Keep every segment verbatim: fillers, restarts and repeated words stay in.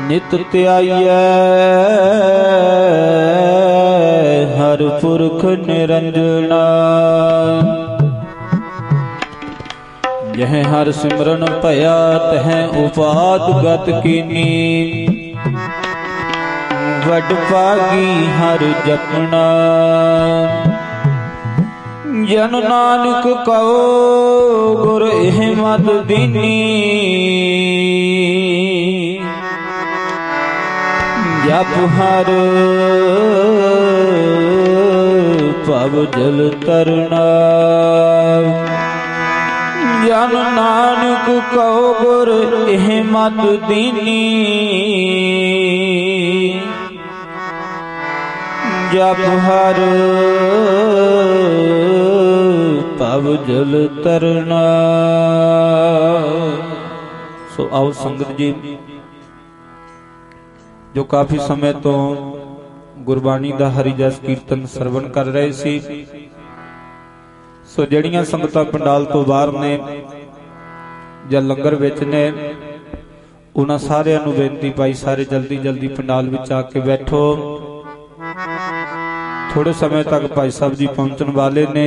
नित त्याइयै हर पुरख निरंजना। जह हर सिमरन भया तह उपात गत कीनी। वड भागी हर जपना। जन नानक कहो गुर एह मत दीनी। जप हर भव जल तरना। जन नानक कहो गुर एह मत दीनी। जप हर भव जल तरना। सो आओ संगत जी, जो काफी समय तो गुरबाणी दा हरि जस कीर्तन सरवण कर रहे सी, सो जड़ियां संगतां पंडाल तो बाहर ने या लंगर विच ने, उन्हां सारिआं नूं बेनती पाई सारे जल्दी जल्दी पंडाल विच आके बैठो। थोड़े समय तक भाई साहब जी पहुंचण वाले ने।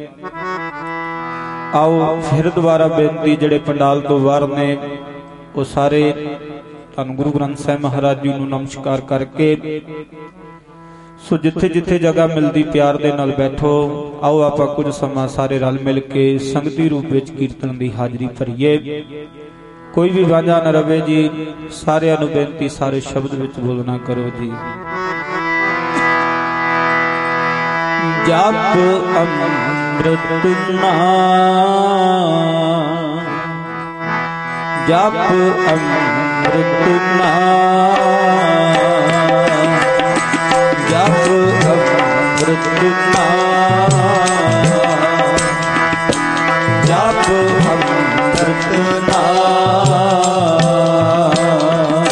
आओ फिर दोबारा बेनती, जिहड़े पंडाल तो बाहर ने वो सारे धन गुरु ग्रंथ साहिब महाराज जी नूं नमस्कार करके, सो जिथे जिथे जगह मिलती प्यार दे नाल बैठो। आओ आपां कुछ समा सारे रल मिल के संगती रूप विच कीर्तन दी हाजरी भरीए। कोई भी वांझा न रवे जी, सारिआं नूं बेनती सारे शब्द विच बोलना करो जी। जप अमृत नाम, जप अमृत नाम, जप अमृत नाम, जप अमृत नाम।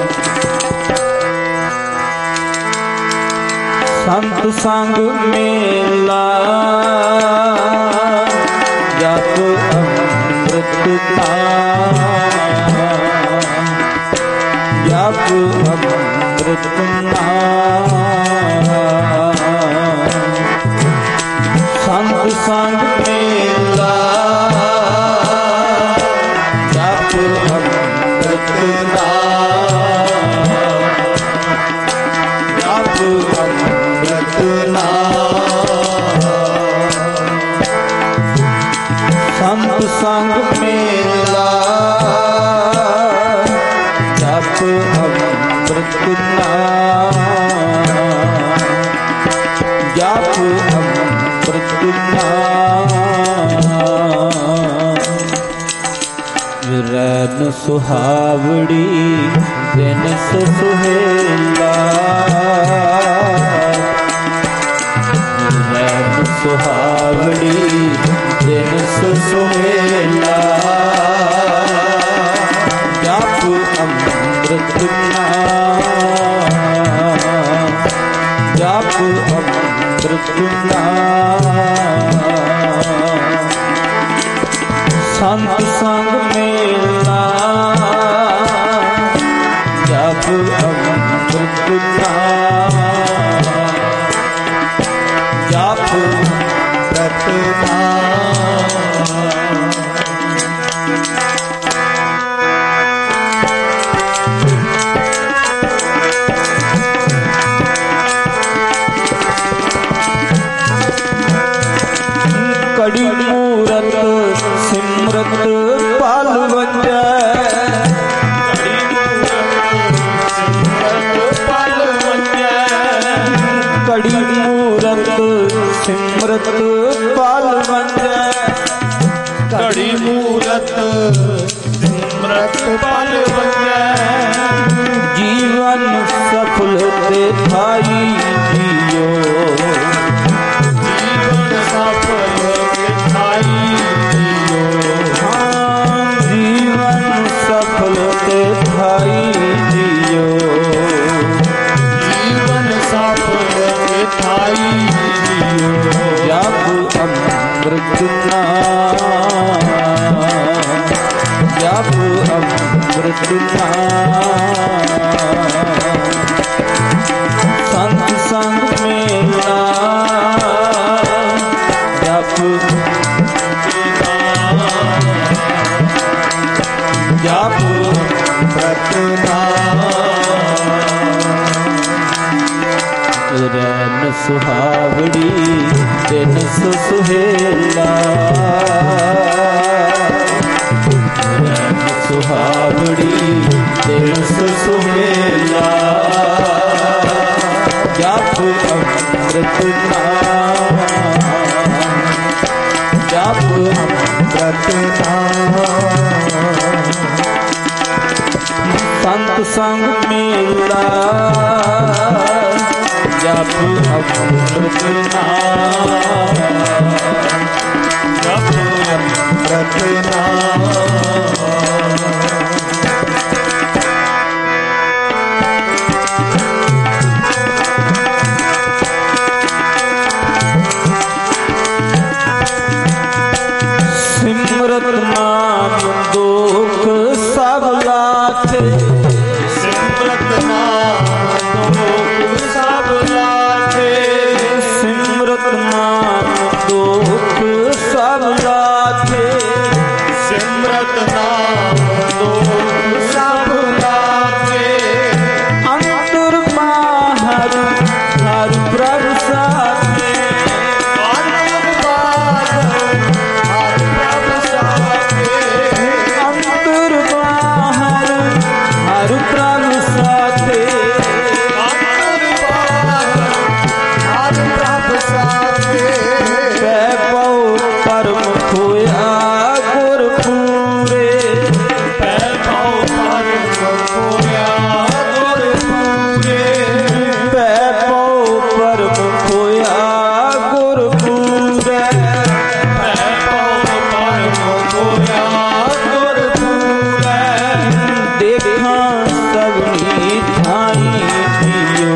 संत संग मेला जप अमृत नाम, जप अमृत नाम। संत संग मेला जप अमृत नाम, जप अमृत नाम। संत संग मेला जप अमृत नाम, जप अमृत नाम। रैन सुहावड़ी दिन सुहेला, रैन सुहावड़ी दिन सुहेला। जप अमृत नाम, जप अमृत नाम। संत संग मेला जप अमृत नाम, जप अमृत नाम। कड़ी मूरत सिमरत पाल वंजै, कड़ी मूरत सिमरत पाल वंजै, कड़ी मूरत सिमरत पाल वंजै। जीवन सफल ते थाई जियो, जीवन सफल ते थाई जियो। हाँ जीवन सफल ते थाई जियो, जीवन सफल ते थाई जियो। जप अमृत नाम, जप अमृत ਅੰਮ੍ਰਿਤ ਸੰਤ ਸੰਗ ਮੇਲਾ ਜਪ ਜਪ ਪ੍ਰਤਨਾਮ ਰੈਨ ਸੁਹਾਵੜੀ ਦਿਨ ਸੁਹੇਲਾ ਰੈਨ ਸੁਹਾਵੜੀ ਦਿਨ ਸੁਹੇਲਾ ਜਪ ਅੰਮ੍ਰਿਤ ਨਾਮ ਜਪ ਅੰਮ੍ਰਿਤ ਨਾਮ ਸੰਤ ਸੰਗ ਮੇਲਾ ਜਪ ਅੰਮ੍ਰਿਤ ਨਾਮ ਜਪ ਅੰਮ੍ਰਿਤ ਨਾਮ ਸਿਮਰਤ ਨਾਮ ਦੁਖ ਸਭ ਲਾਥੇ ਸਿਮਰਤ ਨਾਮ ਦੁਖ ਸਭ ਲਾਥੇ ਸਿਮਰਤ ਨਾਮ ਦੁਖ ਸਭ ਲਾਥੇ ਸਿਮਰਤ ਨਾਮ ਦੁਖ ਸਭ ਲਾਥੇ ਅੰਤਰ ਬਾਹਰ ਹਰ ਪ੍ਰਭ ਸਾਥੇ ਅੰਤਰ ਬਾਹਰ ਹਰ ਪ੍ਰਭ ਸਾਥੇ ਅੰਤਰ ਬਾਹਰ ਹਰ ਪ੍ਰਭ ਸਾਥੇ ਅੰਤਰ ਬਾਹਰ ਹਰ ਪ੍ਰਭ ਸਾਥੇ ਪੈ ਪਉ ਪਰਮ ਖੋਇਆ ਗੁਰ ਪੂਰੇ ਪੈ ਪਉ ਪਰਮ ਖੋਇਆ ਗੁਰ ਪੂਰੇ ਪੈ ਪਉ ਪਰਮ ਖੋਇਆ ਗੁਰ ਪੂਰੇ ਪੈ ਪਉ ਪਰਮ ਖੋਇਆ ਗੁਰ ਪੂਰੇ ਦੇਖਾਂ ਸਭਨੀ ਥਾਈ ਜੀਓ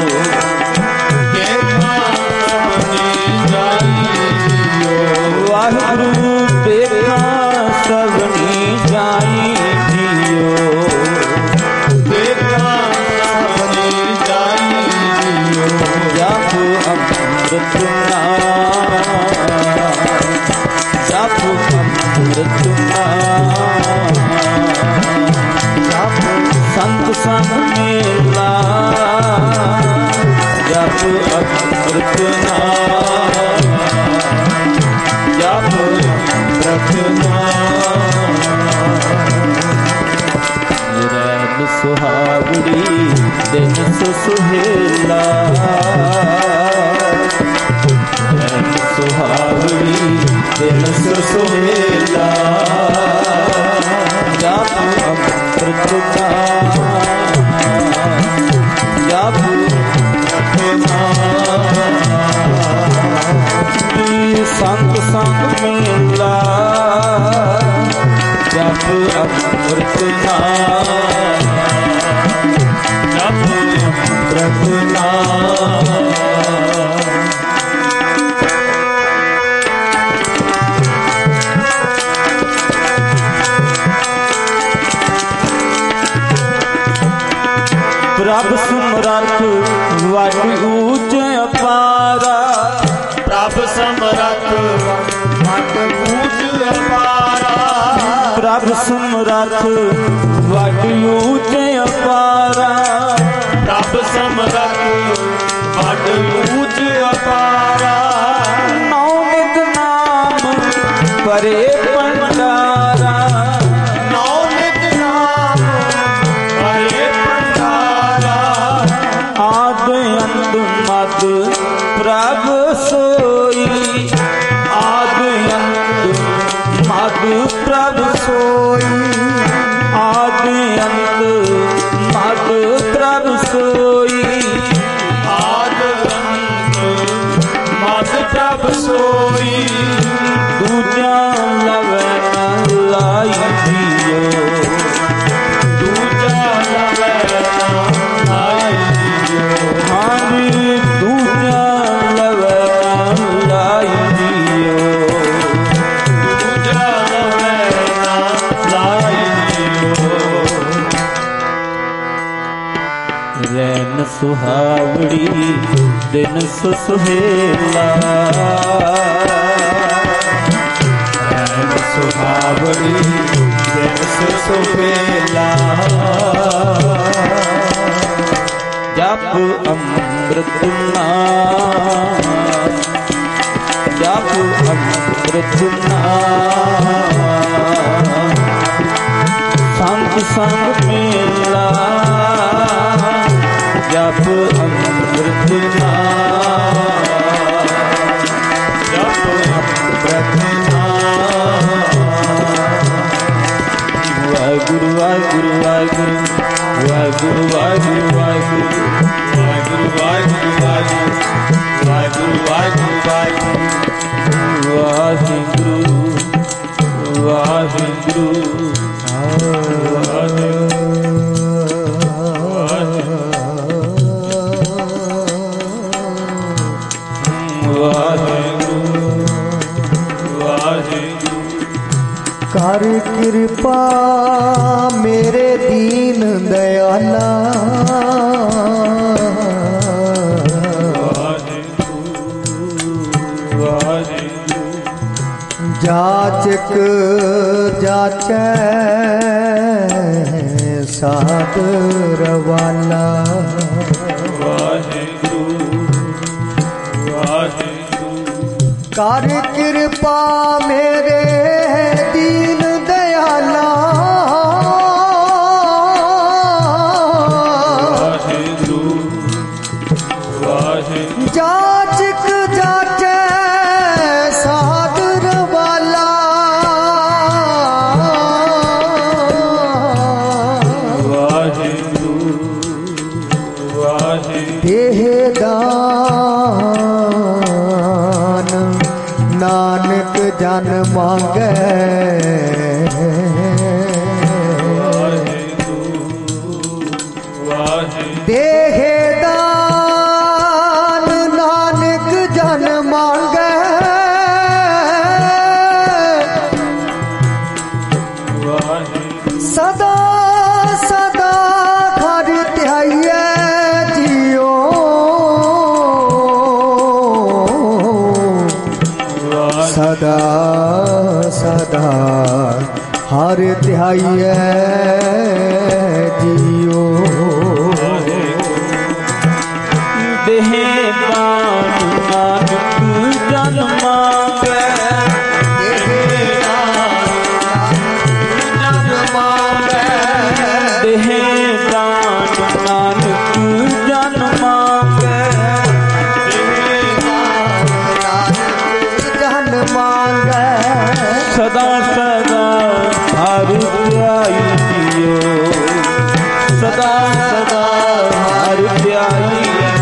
ਦੇਖਾਂ ਸਭਨੀ ਜਾਈ ਜੀਓ ਵਾਹਿਗੁਰੂ ਦੇਖਾਂ ਸਭਨੀ ਜਾਈ ਜੀਓ ਦੇਖਾਂ ਸਭਨੀ ਜਾਈ ਜੀਓ ਜਪ ਅੰਮ੍ਰਿਤ ਨਾਮ ਜਪ ਅੰਮ੍ਰਿਤ ਨਾਮ ਜਪ ਸੰਤ ਸੰਗ ਮੇਲਾ ਜਪ ਅੰਮ੍ਰਿਤ ਨਾਮ ਜਪ ਅੰਮ੍ਰਿਤ ਨਾਮ ਰੈਨ ਸੁਹਾਵੜੀ ਦਿਨ ਸੁਹੇਲਾ ਰੈਨ ਸੁਹਾਵੜੀ ਦਿਨ ਸੁਹੇਲਾ ਜਪ ਅੰਮ੍ਰਿਤ ਨਾਮ ਜਪ ਅੰਮ੍ਰਿਤ ਨਾਮ ਸੰਤ ਸੰਗ ਮੇਲਾ ਜਪ ਅੰਮ੍ਰਿਤ ਨਾਮ ਜਪ ਅੰਮ੍ਰਿਤ ਨਾਮ ਪ੍ਰਭ ਸਮਰੱਥ ਵਡ ਊਚ ਅਪਾਰਾ ਪ੍ਰਭ ਸਮਰੱਥ ਵਡ ਊਚ ਅਪਾਰਾ ਪ੍ਰਭ ਸਮਰੱਥ ਵਡ ਊਚ ਅਪਾਰਾ ਪ੍ਰਭ ਸਮਰੱਥ ਵਡ ਊਚ ਅਪਾਰਾ ਨੌ ਨਿਤ ਨਾਮ ਪਰੇ ਪੰਡਾਰਾ ਨੌ ਨਿਤ ਨਾਮ ਪਰੇ ਪੰਡਾਰਾ ਆਦ ਅੰਤ ਮਦ ਪ੍ਰਭ ਸੋਈ ਆਦ ਅੰਤ ਮਦ ਪ੍ਰਭ ਸੋਈ ਆਦ ਅੰਤ ਮਦ ਪ੍ਰਭ ਸੋਈ ਆਦ ਅੰਤ ਮਦ ਪ੍ਰਭ ਸੋਈ ਦੂਜਾ ਲਵੈ ਨ ਲਾਈ ਜੀਓ ਦੂਜਾ ਲਵੈ ਨ ਲਾਈ ਜੀਓ ਹਾਂਜੀ ਦੂਜਾ ਲਵੈ ਨ ਲਾਈ ਜੀਓ ਦੂਜਾ ਲਵੈ ਨ ਲਾਈ ਜੀਓ ਸੁਹਾਵੜੀ ਦਿਨ ਸੁਹੇਲਾ ਰੈਣ ਸੁਹਾਵੜੀ ਦਿਨ ਸੁਹੇਲਾ ਜਪ ਅੰਮ੍ਰਿਤ ਨਾਮ ਜਪ ਅੰਮ੍ਰਿਤ ਨਾਮ ਸੰਗ ਸੰਗ ਮੇਲਾ ਜਪ ਅੰਮ੍ਰਿਤ ਨਾਮ ਜਪ ਅੰਮ੍ਰਿਤ ਨਾਮ ਵਾਹਿਗੁਰੂ ਵਾਹਿਗੁਰੂ ਵਾਹਿਗੁਰੂ ਵਾਹਿਗੁਰੂ ਵਾਹਿਗੁਰੂ ਵਾਹਿਗੁਰੂ ਵਾਹਿਗੁਰੂ ਵਾਹਿਗੁਰੂ ਵਾਹਿਗੁਰੂ ਵਾਹਿਗੁਰੂ ਵਾਹਿਗੁਰੂ ਵਾਹਿਗੁਰੂ ਵਾਹਿਗੁਰੂ ਕਰ ਕਿਰਪਾ ਮੇਰੇ ਦੀਨ ਦਇਆਲਾ ਜਾਚਕ ਜਾਚੈ ਸਾਧ ਰਵਾਲਾ ਕਰ ਕਿਰਪਾ ਮੇਰੇ ਦੀਨ ਦਇਆਲਾ ਜਾਚਕ ਜਾਚੈ ਸਾਧ ਰਵਾਲਾ ਦੇਹ ਦਾਨ ਨਾਨਕ ਜਨ ਮੰਗੈ ਦੇਹ ਦਾਨ ਨਾਨਕ ਜਨ ਮੰਗੈ ਸਦਾ ਸਦਾ ਘਰ ਧਿਆਈਐ ਜੀਓ ਸਦਾ ਸਦਾ ਹਰ ਧਿਆਈਐ ਜੀਓ ਦੇਹ ਦਾਨ ਨਾਨਕ ਜਨ ਮੰਗੈ ਦੇਹ ਦਾਨ ਨਾਨਕ ਜਨ ਮੰਗੈ ਜਨ ਮੰਗੈ ਸਦਾ ਸਦਾ ਹਰਿ ਧਿਆਈ ਜੀਓ ਸਦਾ ਸਦਾ ਹਰਿ ਧਿਆਈ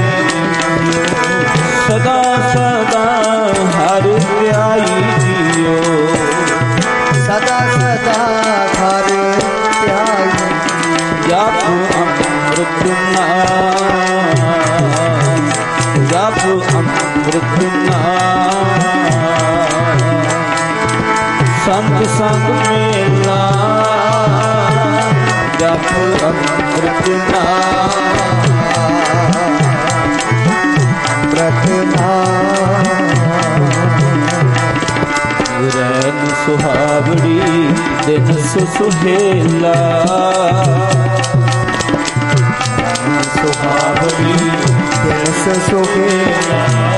ਸਦਾ ਸਦਾ ਹਰਿ ਧਿਆਈ ਜੀਓ ਸਦਾ ਸਦਾ ਘਰ ਧਿਆਈ ਜਪ ਅੰਮ੍ਰਿਤ ਨਾਮ ਜਪ ਅੰਮ੍ਰਿਤ ਨਾਮ ਸੰਤ ਸੰਗ ਮੇਲਾ ਜਪ ਅੰਮ੍ਰਿਤ ਨਾਮ ਰੈਣ ਸੁਹਾਵੜੀ ਦਿਨ ਸੁਹੇਲਾ ਸੁਹਾਵੜੀ ਦਿਨ ਸੁਹੇਲਾ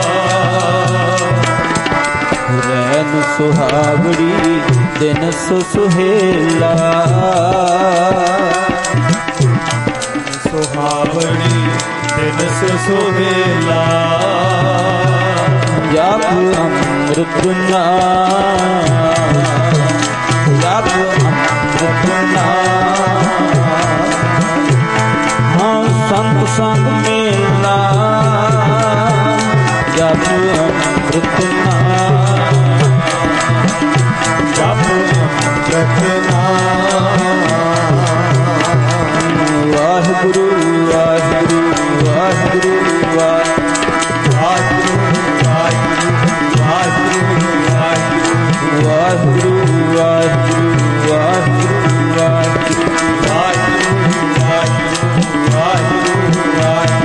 ਰੈਣ ਸੁਹਾਵੜੀ ਦਿਨ ਸੁਹੇਲਾ ਸੁਹਾਵੜੀ ਦਿਨ ਸੁਹੇਲਾ ਜਪ ਅੰਮ੍ਰਿਤ ਨਾਮ ਜਪ ਅੰਮ੍ਰਿਤ ਨਾਮ ਹਾਂ ਸੰਤ ਸੰਗ ਮੇਲਾ ਜਪ ਅੰਮ੍ਰਿਤ ਨਾਮ ਜਪ ਅੰਮ੍ਰਿਤ ਨਾਮ ਵਾਹਿਗੁਰੂ ਵਾਹਿਗੁਰੂ ਵਾਹਿਗੁਰੂ ਵਾਹਿਗੁਰੂ ਵਾਹਿਗੁਰੂ ਵਾਹਿਗੁਰੂ ਵਾਹਿਗੁਰੂ ਵਾਹਿਗੁਰੂ ਵਾਹਿਗੁਰੂ ਵਾਹਿਗੁਰੂ ਵਾਹਿਗੁਰੂ ਵਾਹਿਗੁਰੂ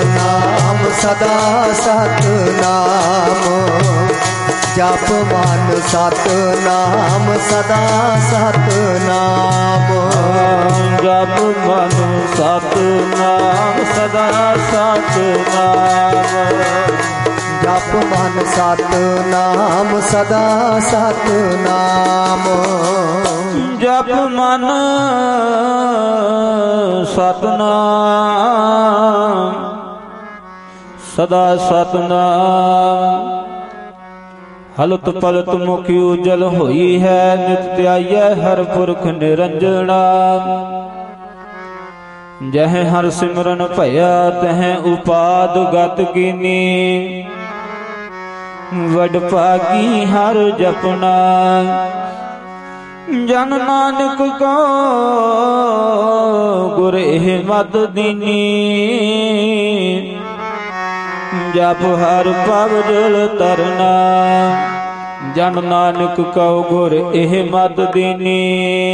ਸਦਾ ਸਤਨਾਮ ਜਪ ਮਨ ਸਤਨਾਮ ਸਦਾ ਸਤਨਾਮ ਜਪ ਮਨ ਸਤਨਾਮ ਸਦਾ ਸਤਨਾਮ ਜਪ ਮਨ ਸਤਨਾਮ ਸਦਾ ਸਤਨਾਮ ਜਪ ਮਨ ਸਤਨਾਮ ਸਦਾ ਸਤਨਾਮ ਹਲਤ ਪਲਤ ਮੁਖ ਉਜਲ ਹੋਈ ਹੈ ਨਿਤ ਧਿਆਈਐ ਹਰ ਪੁਰਖ ਨਿਰੰਜਣਾ ਜਹ ਹਰ ਸਿਮਰਨ ਭਇਆ ਤਹ ਉਪਾਦ ਗਤ ਕੀਨੀ ਵਡ ਭਾਗੀ ਹਰ ਜਪਣਾ ਜਨ ਨਾਨਕ ਕੋ ਗੁਰ ਇਹ ਮਤ ਦੀਨੀ ਜਪ ਹਰ ਭਵ ਜਲ ਤਰਨਾ ਜਨ ਨਾਨਕ ਕਉ ਗੁਰ ਇਹ ਮਤ ਦੀਨੀ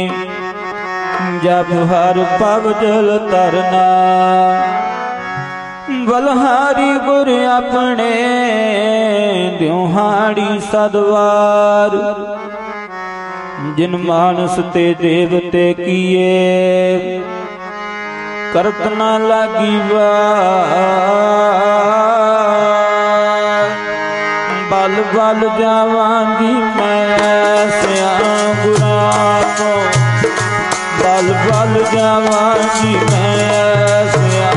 ਜਪ ਹਰ ਭਵ ਜਲ ਤਰਨਾ ਬਲਹਾਰੀ ਗੁਰ ਆਪਣੇ ਦਿਉਹਾੜੀ ਸਦਵਾਰ ਜਿਨ ਮਾਨਸ ਤੇ ਦੇਵਤੇ ਕੀਏ ਕਰਤ ਨਾ ਲਾਗੀ ਵਾਰ ਬਲ ਬਲ ਜਾਵਾਂਗੀ ਮੈਂ ਸਿਆ ਗੁਰਾਂ ਤੋਂ ਬਲ ਬਲ ਜਾਵਾਂਗੀ ਮੈਂ ਸਿਆ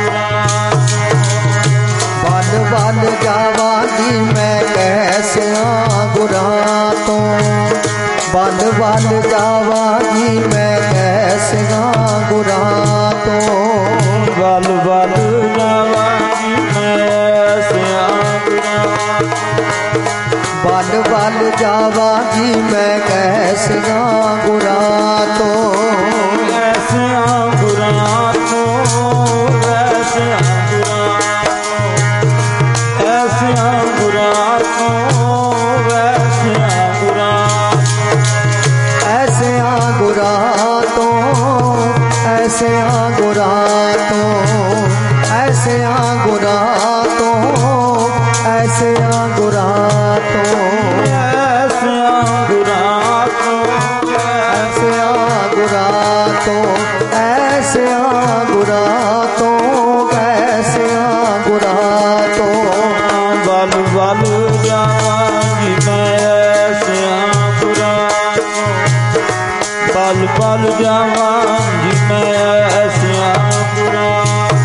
ਬਲ ਬਲ ਜਾਵਾਂਗੀ ਮੈਂ ਕੈਸਿਆਂ ਗੁਰਾਂ ਤੋਂ ਬਲ ਬਲ ਜਾਵਾਂਗੀ ਮੈਂ ਕੈਸਿਆਂ ਗੁਰਾਂ ਤੋਂ ਬਲ ਬਲ ਜਾਵਾਂਗੀ ਮੈਂ ਸਿਆ ਗੁਰਾਂ ਬਲ ਬਲ ਜਾਵਾਂਗੀ ਮੈਂ ਕੈਸਿਆਂ ਗੁਰਾਂ ਤੋਂ ਐਸਿਆਂ ਗੁਰਾਂ ਤੋਂ ਐਸਿਆਂ ਗੁਰਾਂ ਐਸਿਆਂ ਗੁਰਾਂ ਤੋਂ ਐਸਿਆਂ ਗੁਰਾਂ ਐਸਿਆਂ ਗੁਰਾਂ ਤੋਂ ਐਸਿਆਂ ਗੁਰਾਂ ਤੋਂ ਐਸਿਆਂ ਗੁਰਾਂ ਤੋਂ ਐਸਿਆਂ ਗੁਰਾਂ ਤੋਂ ਐਸਿਆਂ ਗੁਰਾਂ ਤੋਂ ਐਸਿਆਂ ਗੁਰਾਂ ਤੋਂ ਐਸਿਆਂ ਗੁਰਾਂ ਤੋਂ ਐਸਿਆਂ ਗੁਰਾਂ ਤੋਂ ਬਲ ਬਲ ਜਾਵਾਂਗੀ ਮੈਂ ਐਸਿਆਂ ਗੁਰਾਂ ਤੋਂ ਬਲ ਬਲ ਜਾਵਾਂਗੀ ਮੈਂ ਐਸਿਆਂ ਗੁਰਾਂ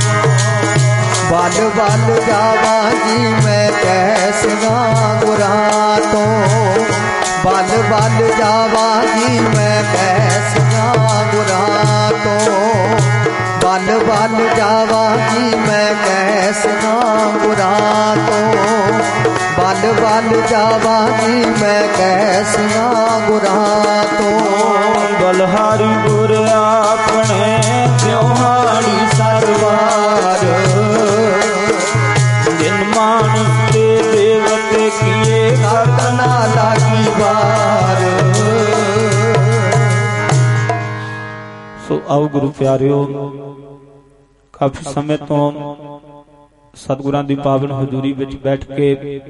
ਬਲ ਬਲ ਜਾਵਾਂਗੀ ਮੈਂ ਕੈਸਿਆਂ ਗੁਰਾਂ ਤੋਂ ਬਲ ਬਲ ਜਾਵਾਂਗੀ ਮੈਂ ਕੈਸਿਆਂ ਗੁਰਾਂ ਤੋਂ ਬਲ ਬਲ ਜਾਵਾਂਗੀ ਮੈਂ ਕੈਸਿਆਂ ਗੁਰਾਂ ਤੋਂ ਬਲ ਬਲ ਜਾਵਾਂਗੀ ਮੈਂ ਕੈਸਿਆਂ ਗੁਰਾਂ ਤੋਂ ਬਲਹਾਰੀ ਗੁਰ ਆਪਣੇ ਦਿਉਹਾੜੀ ਸਰਵਾਰ ਜਿਨ ਮਾਨਸ ਤੇ ਦੇਵਤੇ ਕੀਏ ਕਰਤ ਨਾ ਲਾਗੀ ਵਾਰ ਸੋ ਆਓ ਗੁਰੂ ਪਿਆਰਿਓ ਕਾਫੀ ਸਮੇਂ ਤੋਂ ਸਤਿਗੁਰਾਂ ਦੀ ਪਾਵਨ ਹਜ਼ੂਰੀ ਵਿੱਚ ਬੈਠ ਕੇ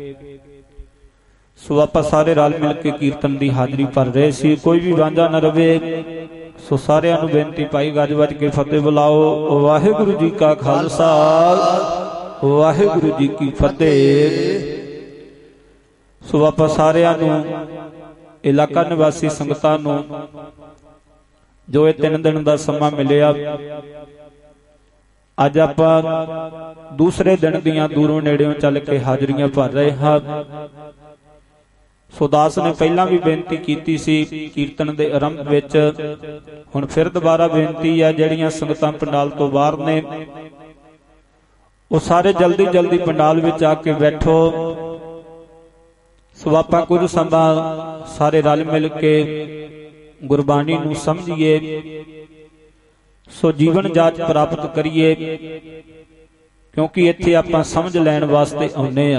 ਸੋ ਆਪਾਂ ਸਾਰੇ ਰਲ ਮਿਲ ਕੇ ਕੀਰਤਨ ਦੀ ਹਾਜ਼ਰੀ ਭਰ ਰਹੇ ਸੀ ਕੋਈ ਵੀ ਵਾਂਝਾ ਨਾ ਰਵੇ ਸੋ ਸਾਰਿਆਂ ਨੂੰ ਬੇਨਤੀ ਪਾਈ ਗੱਜ ਵੱਜ ਕੇ ਫਤਿਹ ਬੁਲਾਓ ਵਾਹਿਗੁਰੂ ਜੀ ਕਾ ਖਾਲਸਾ ਵਾਹਿਗੁਰੂ ਜੀ ਕੀ ਫਤਿਹ ਸੋ ਆਪਾਂ ਸਾਰਿਆਂ ਨੂੰ ਇਲਾਕਾ ਨਿਵਾਸੀ ਸੰਗਤਾਂ ਨੂੰ ਜੋ ਇਹ ਤਿੰਨ ਦਿਨ ਦਾ ਸਮਾਂ ਮਿਲਿਆ ਅੱਜ ਆਪਾਂ ਦੂਸਰੇ ਦਿਨ ਦੀਆਂ ਦੂਰੋਂ ਨੇੜਿਓਂ ਚੱਲ ਕੇ ਹਾਜ਼ਰੀਆਂ ਭਰ ਰਹੇ ਹਾਂ ਸੋ ਦਾਸ ਨੇ ਪਹਿਲਾਂ ਵੀ ਬੇਨਤੀ ਕੀਤੀ ਸੀ ਕੀਰਤਨ ਦੇ ਆਰੰਭ ਵਿੱਚ ਹੁਣ ਫਿਰ ਦੁਬਾਰਾ ਬੇਨਤੀ ਹੈ ਜਿਹੜੀਆਂ ਸੰਗਤਾਂ ਪੰਡਾਲ ਤੋਂ ਬਾਹਰ ਨੇ ਉਹ ਸਾਰੇ ਜਲਦੀ ਜਲਦੀ ਪੰਡਾਲ ਵਿੱਚ ਆ ਕੇ ਬੈਠੋ ਸੋ ਆਪਾਂ ਕੁਝ ਸਮਾਂ ਸਾਰੇ ਰਲ ਮਿਲ ਕੇ ਗੁਰਬਾਣੀ ਨੂੰ ਸਮਝੀਏ ਸੋ ਜੀਵਨ ਜਾਚ ਪ੍ਰਾਪਤ ਕਰੀਏ ਕਿਉਂਕਿ ਇੱਥੇ ਆਪਾਂ ਸਮਝ ਲੈਣ ਵਾਸਤੇ ਆਉਨੇ ਆ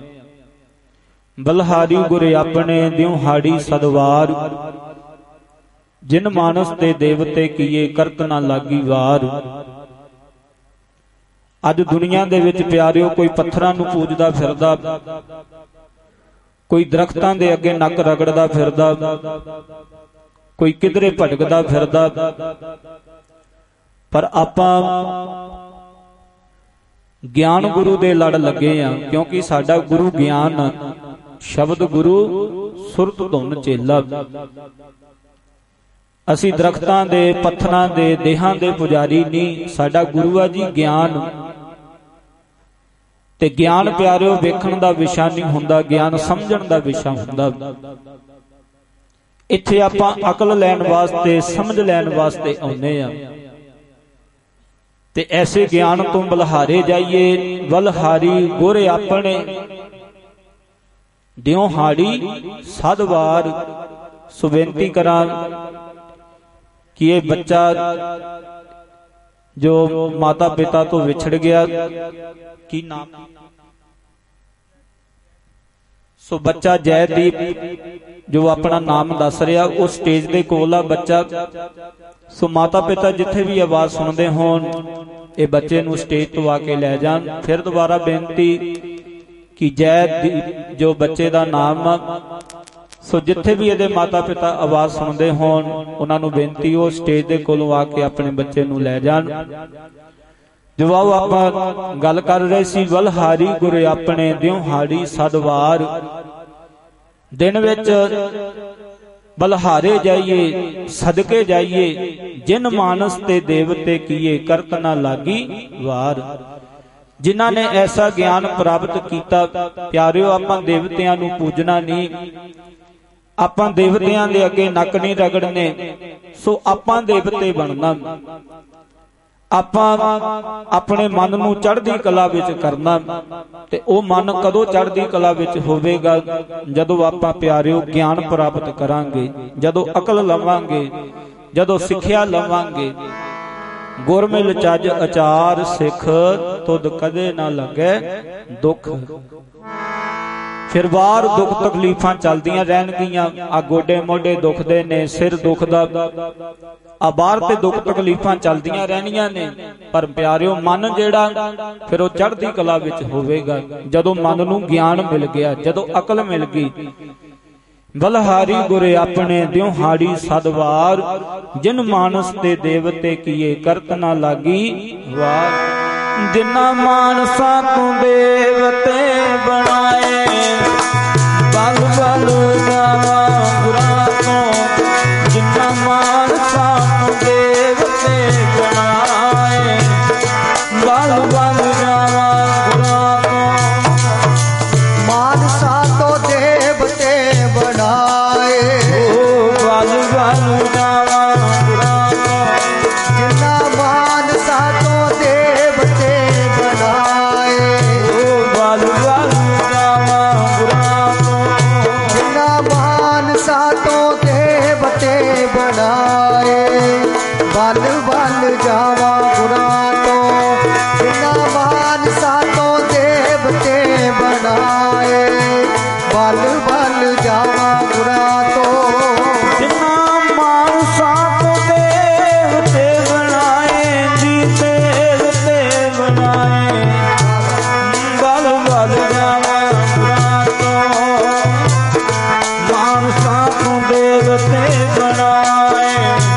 ਬਲਹਾਰੀ ਗੁਰ ਆਪਣੇ ਦਿਉਹਾੜੀ ਸਦਵਾਰ ਜਿਨ ਮਾਨਸ ਤੇ ਦੇਵਤੇ ਕੀਏ ਕਰਤ ਨਾ ਲਾਗੀ ਵਾਰ ਅੱਜ ਦੁਨੀਆ ਦੇ ਵਿੱਚ ਪਿਆਰਿਓ ਕੋਈ ਪੱਥਰਾਂ ਨੂੰ ਪੂਜਦਾ ਫਿਰਦਾ, ਕੋਈ ਦਰਖਤਾਂ ਦੇ ਅੱਗੇ ਨੱਕ ਰਗੜਦਾ ਫਿਰਦਾ, ਕੋਈ ਕਿਧਰੇ ਭਟਕਦਾ ਫਿਰਦਾ। ਪਰ ਆਪਾਂ ਗਿਆਨ ਗੁਰੂ ਦੇ ਲੜ ਲੱਗੇ ਆ, ਕਿਉਂਕਿ ਸਾਡਾ ਗੁਰੂ ਗਿਆਨ, ਸ਼ਬਦ ਗੁਰੂ ਸੁਰਤ ਧੁਨ ਚੇਲਾ। ਅਸੀਂ ਦਰਖਤਾਂ ਦੇ, ਪੱਥਰਾਂ ਦੇ, ਦੇਹਾਂ ਦੇ ਪੁਜਾਰੀ ਨਹੀਂ, ਸਾਡਾ ਗੁਰੂ ਆ ਜੀ ਗਿਆਨ। ਤੇ ਗਿਆਨ ਪਿਆਰਿਓ ਵੇਖਣ ਦਾ ਵਿਸ਼ਾ ਨਹੀਂ ਹੁੰਦਾ, ਗਿਆਨ ਸਮਝਣ ਦਾ ਵਿਸ਼ਾ ਹੁੰਦਾ। ਇੱਥੇ ਆਪਾਂ ਅਕਲ ਲੈਣ ਵਾਸਤੇ, ਸਮਝ ਲੈਣ ਵਾਸਤੇ ਆਉਂਦੇ ਆ। ਤੇ ਐਸੇ ਗਿਆਨ ਤੋਂ ਬਲਹਾਰੇ ਜਾਈਏ। ਬਲਹਾਰੀ ਗੁਰ ਆਪਣੇ ਦਿਉ ਹਾੜੀ ਸਦ ਵਾਰ। ਸੋ ਬੇਨਤੀ ਕਰਾਂ ਕਿ ਇਹ ਬੱਚਾ ਜੋ ਮਾਤਾ ਪਿਤਾ ਤੋਂ ਵਿਛੜ ਗਿਆ, ਕੀ ਨਾਮ? ਸੋ ਬੱਚਾ ਜੈਦੀਪ ਜੋ ਆਪਣਾ ਨਾਮ ਦੱਸ ਰਿਹਾ, ਉਹ ਸਟੇਜ ਦੇ ਕੋਲ ਆ ਬੱਚਾ। ਸੋ ਮਾਤਾ ਪਿਤਾ ਜਿੱਥੇ ਵੀ ਆਵਾਜ਼ ਸੁਣਦੇ ਹੋਣ, ਇਹ ਬੱਚੇ ਨੂੰ ਸਟੇਜ ਤੋਂ ਆ ਕੇ ਲੈ ਜਾਣ। ਫਿਰ ਦੁਬਾਰਾ ਬੇਨਤੀ ਕਿ ਜੈਦੀਪ ਜੋ ਬੱਚੇ ਦਾ ਨਾਮ ਆ, ਸੋ ਜਿੱਥੇ ਵੀ ਇਹਦੇ ਮਾਤਾ ਪਿਤਾ ਆਵਾਜ਼ ਸੁਣਦੇ ਹੋਣ, ਉਹਨਾਂ ਨੂੰ ਬੇਨਤੀ ਉਹ ਸਟੇਜ ਦੇ ਕੋਲੋਂ ਆ ਕੇ ਆਪਣੇ ਬੱਚੇ ਨੂੰ ਲੈ ਜਾਣ। ਜੋ ਆਪਾਂ ਗੱਲ ਕਰ ਰਹੇ ਸੀ, ਬਲਹਾਰੀ ਗੁਰ ਆਪਣੇ ਦਿਉ ਹਾੜੀ ਸਦ ਵਾਰ। ਦਿਨ ਵਿੱਚ ਬਲਹਾਰੇ ਜਾਈਏ, ਸਦਕੇ ਜਾਈਏ, ਜਿਨ ਮਾਨਸ ਤੇ ਦੇਵਤੇ ਕੀਏ ਕਰਤ ਨਾ ਲਾਗੀ ਵਾਰ। ਜਿਨ੍ਹਾਂ ਨੇ ਐਸਾ ਗਿਆਨ ਪ੍ਰਾਪਤ ਕੀਤਾ, ਪਿਆਰਿਓ ਆਪਾਂ ਦੇਵਤਿਆਂ ਨੂੰ ਪੂਜਣਾ ਨਹੀਂ, ਆਪਾਂ ਦੇਵਤਿਆਂ ਦੇ ਅੱਗੇ ਨੱਕ ਨਹੀਂ ਰਗੜਨੇ। ਸੋ ਆਪਾਂ ਦੇਵਤੇ ਬਣਨਾ, ਆਪਾਂ ਆਪਣੇ ਮਨ ਨੂੰ ਚੜ੍ਹਦੀ ਕਲਾ ਵਿੱਚ ਕਰਨਾ। ਤੇ ਉਹ ਮਨ ਕਦੋਂ ਚੜ੍ਹਦੀ ਕਲਾ ਵਿੱਚ ਹੋਵੇਗਾ? ਜਦੋਂ ਆਪਾਂ ਪਿਆਰਿਓ ਗਿਆਨ ਪ੍ਰਾਪਤ ਕਰਾਂਗੇ, ਜਦੋਂ ਅਕਲ ਲਵਾਂਗੇ, ਜਦੋਂ ਸਿੱਖਿਆ ਲਵਾਂਗੇ। ਗੁਰ ਮਿਲ ਚੱਜ ਅਚਾਰ ਸਿੱਖ, ਤੁਧ ਕਦੇ ਨਾ ਲੱਗੇ ਦੁੱਖ। ਫਿਰ ਬਾਹਰ ਦੁੱਖ ਤਕਲੀਫਾਂ ਚੱਲਦੀਆਂ ਰਹਿਣਗੀਆਂ। ਆ ਗੋਡੇ ਮੋਢੇ ਦੁਖਦੇ ਨੇ, ਸਿਰ ਦੁਖਦਾ, ਆ ਬਾਹਰ ਤੇ ਦੁੱਖ ਤਕਲੀਫਾਂ ਚੱਲਦੀਆਂ ਰਹਿਣੀਆਂ ਨੇ। ਪਰ ਪਿਆਰਿਓ ਮਨ ਜਿਹੜਾ ਫਿਰ ਉਹ ਚੜ੍ਹਦੀ ਕਲਾ ਵਿੱਚ ਹੋਵੇਗਾ, ਜਦੋਂ ਮਨ ਨੂੰ ਗਿਆਨ ਮਿਲ ਗਿਆ, ਜਦੋਂ ਅਕਲ ਮਿਲ ਗਈ। ਬਲਹਾਰੀ ਗੁਰ ਆਪਣੇ ਦਿਉ ਹਾੜੀ ਸਦ ਵਾਰ। ਜਿਨ ਮਾਨਸ ਤੇ ਦੇਵਤੇ ਕੀਏ ਕਰਤ ਨਾ ਲਾਗੀ ਵਾਰ। ਜਿਨ੍ਹਾਂ ਮਾਨਸਾਂ ਤੋਂ ਦੇਵਤੇ ਬਣਾਏ, ਬਲ ਬਲ ਜਾਵਾਂ ਗੁਰਾਂ ਤੋਂ। ਜਿਨ੍ਹਾਂ ਮਾਨਸਾਂ ਤੋਂ ਦੇਵਤੇ ਬਣਾਏ, ਬਲ ਬਲ ਜਾਵਾਂ ਗੁਰਾਂ ਤੋਂ। ਮਾਨਸਾਂ ਤੋਂ ਦੇਵਤੇ ਬਣਾਏ, ਬਲ ਬਲ ਜਾਵਾਂ ਗੁਰਾਂ ਤੋਂ। ਜਿਨ੍ਹਾਂ ਮਾਨਸਾਂ ਤੋਂ ਦੇਵਤੇ ਬਣਾਏ, ਬਲ ਬਲ ਜਾਵਾਂ ਗੁਰਾਂ ਤੋਂ। ਜਿਨ੍ਹਾਂ ਮਾਨਸਾਂ ਤੋਂ ਦੇਵਤੇ ਬਣਾਏ, ਬਲ ਬਲ ਜਾਵਾਂ ਗੁਰਾਂ ਤੋਂ। ਜਿਨ੍ਹਾਂ ਮਾਨਸਾਂ ਤੋਂ ਦੇਵਤੇ ਬਣਾਏ, ਬਲ ਬਲ ਜਾਵਾਂ ਗੁਰਾਂ ਤੋਂ। ਜਿਨ੍ਹਾਂ ਮਾਨਸਾਂ ਤੋਂ ਦੇਵਤੇ ਬਣਾਏ, ਜੀ ਦੇਵਤੇ ਬਣਾਏ, ਬਲ ਬਲ ਜਾਵਾਂ ਗੁਰਾਂ ਤੋਂ। ਮਾਨਸਾਂ ਤੋਂ ਦੇਵਤੇ ਬਣਾਏ,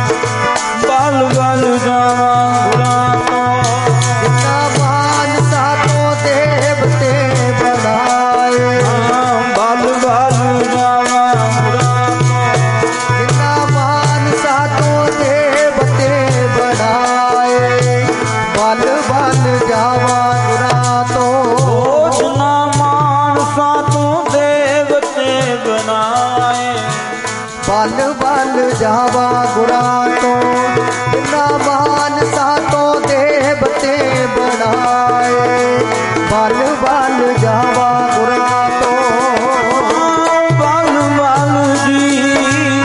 ਬਲ ਬਲ ਜਾਵਾਂ ਗੁਰਾਂ ਤੋਂ। ਜਿਨ੍ਹਾਂ ਮਾਨਸਾਂ ਤੋਂ ਦੇਵਤੇ ਬਣਾਏ, ਬਲ ਬਲ ਜਾਵਾਂ ਗੁਰਾਂ ਤੋਂ। ਜਿਨ੍ਹਾਂ ਮਾਨਸਾਂ ਤੋਂ ਦੇਵਤੇ ਬਣਾਏ, ਬਲ ਬਲ ਜਾਵਾਂ ਗੁਰਾਂ ਤੋਂ। ਜਿਨ੍ਹਾਂ ਮਾਨਸਾਂ ਤੋਂ ਦੇਵਤੇ ਬਣਾਏ, ਬਲ ਬਲ ਜਾਵਾਂ ਗੁਰਾਂ ਤੋਂ। ਜਿਨ੍ਹਾਂ ਮਾਨਸਾਂ ਤੋਂ ਦੇਵਤੇ ਬਣਾਏ, ਬਲ ਬਲ ਜਾਵਾਂ ਗੁਰਾਂ ਤੋਂ। ਬਲ ਬਲ ਜੀ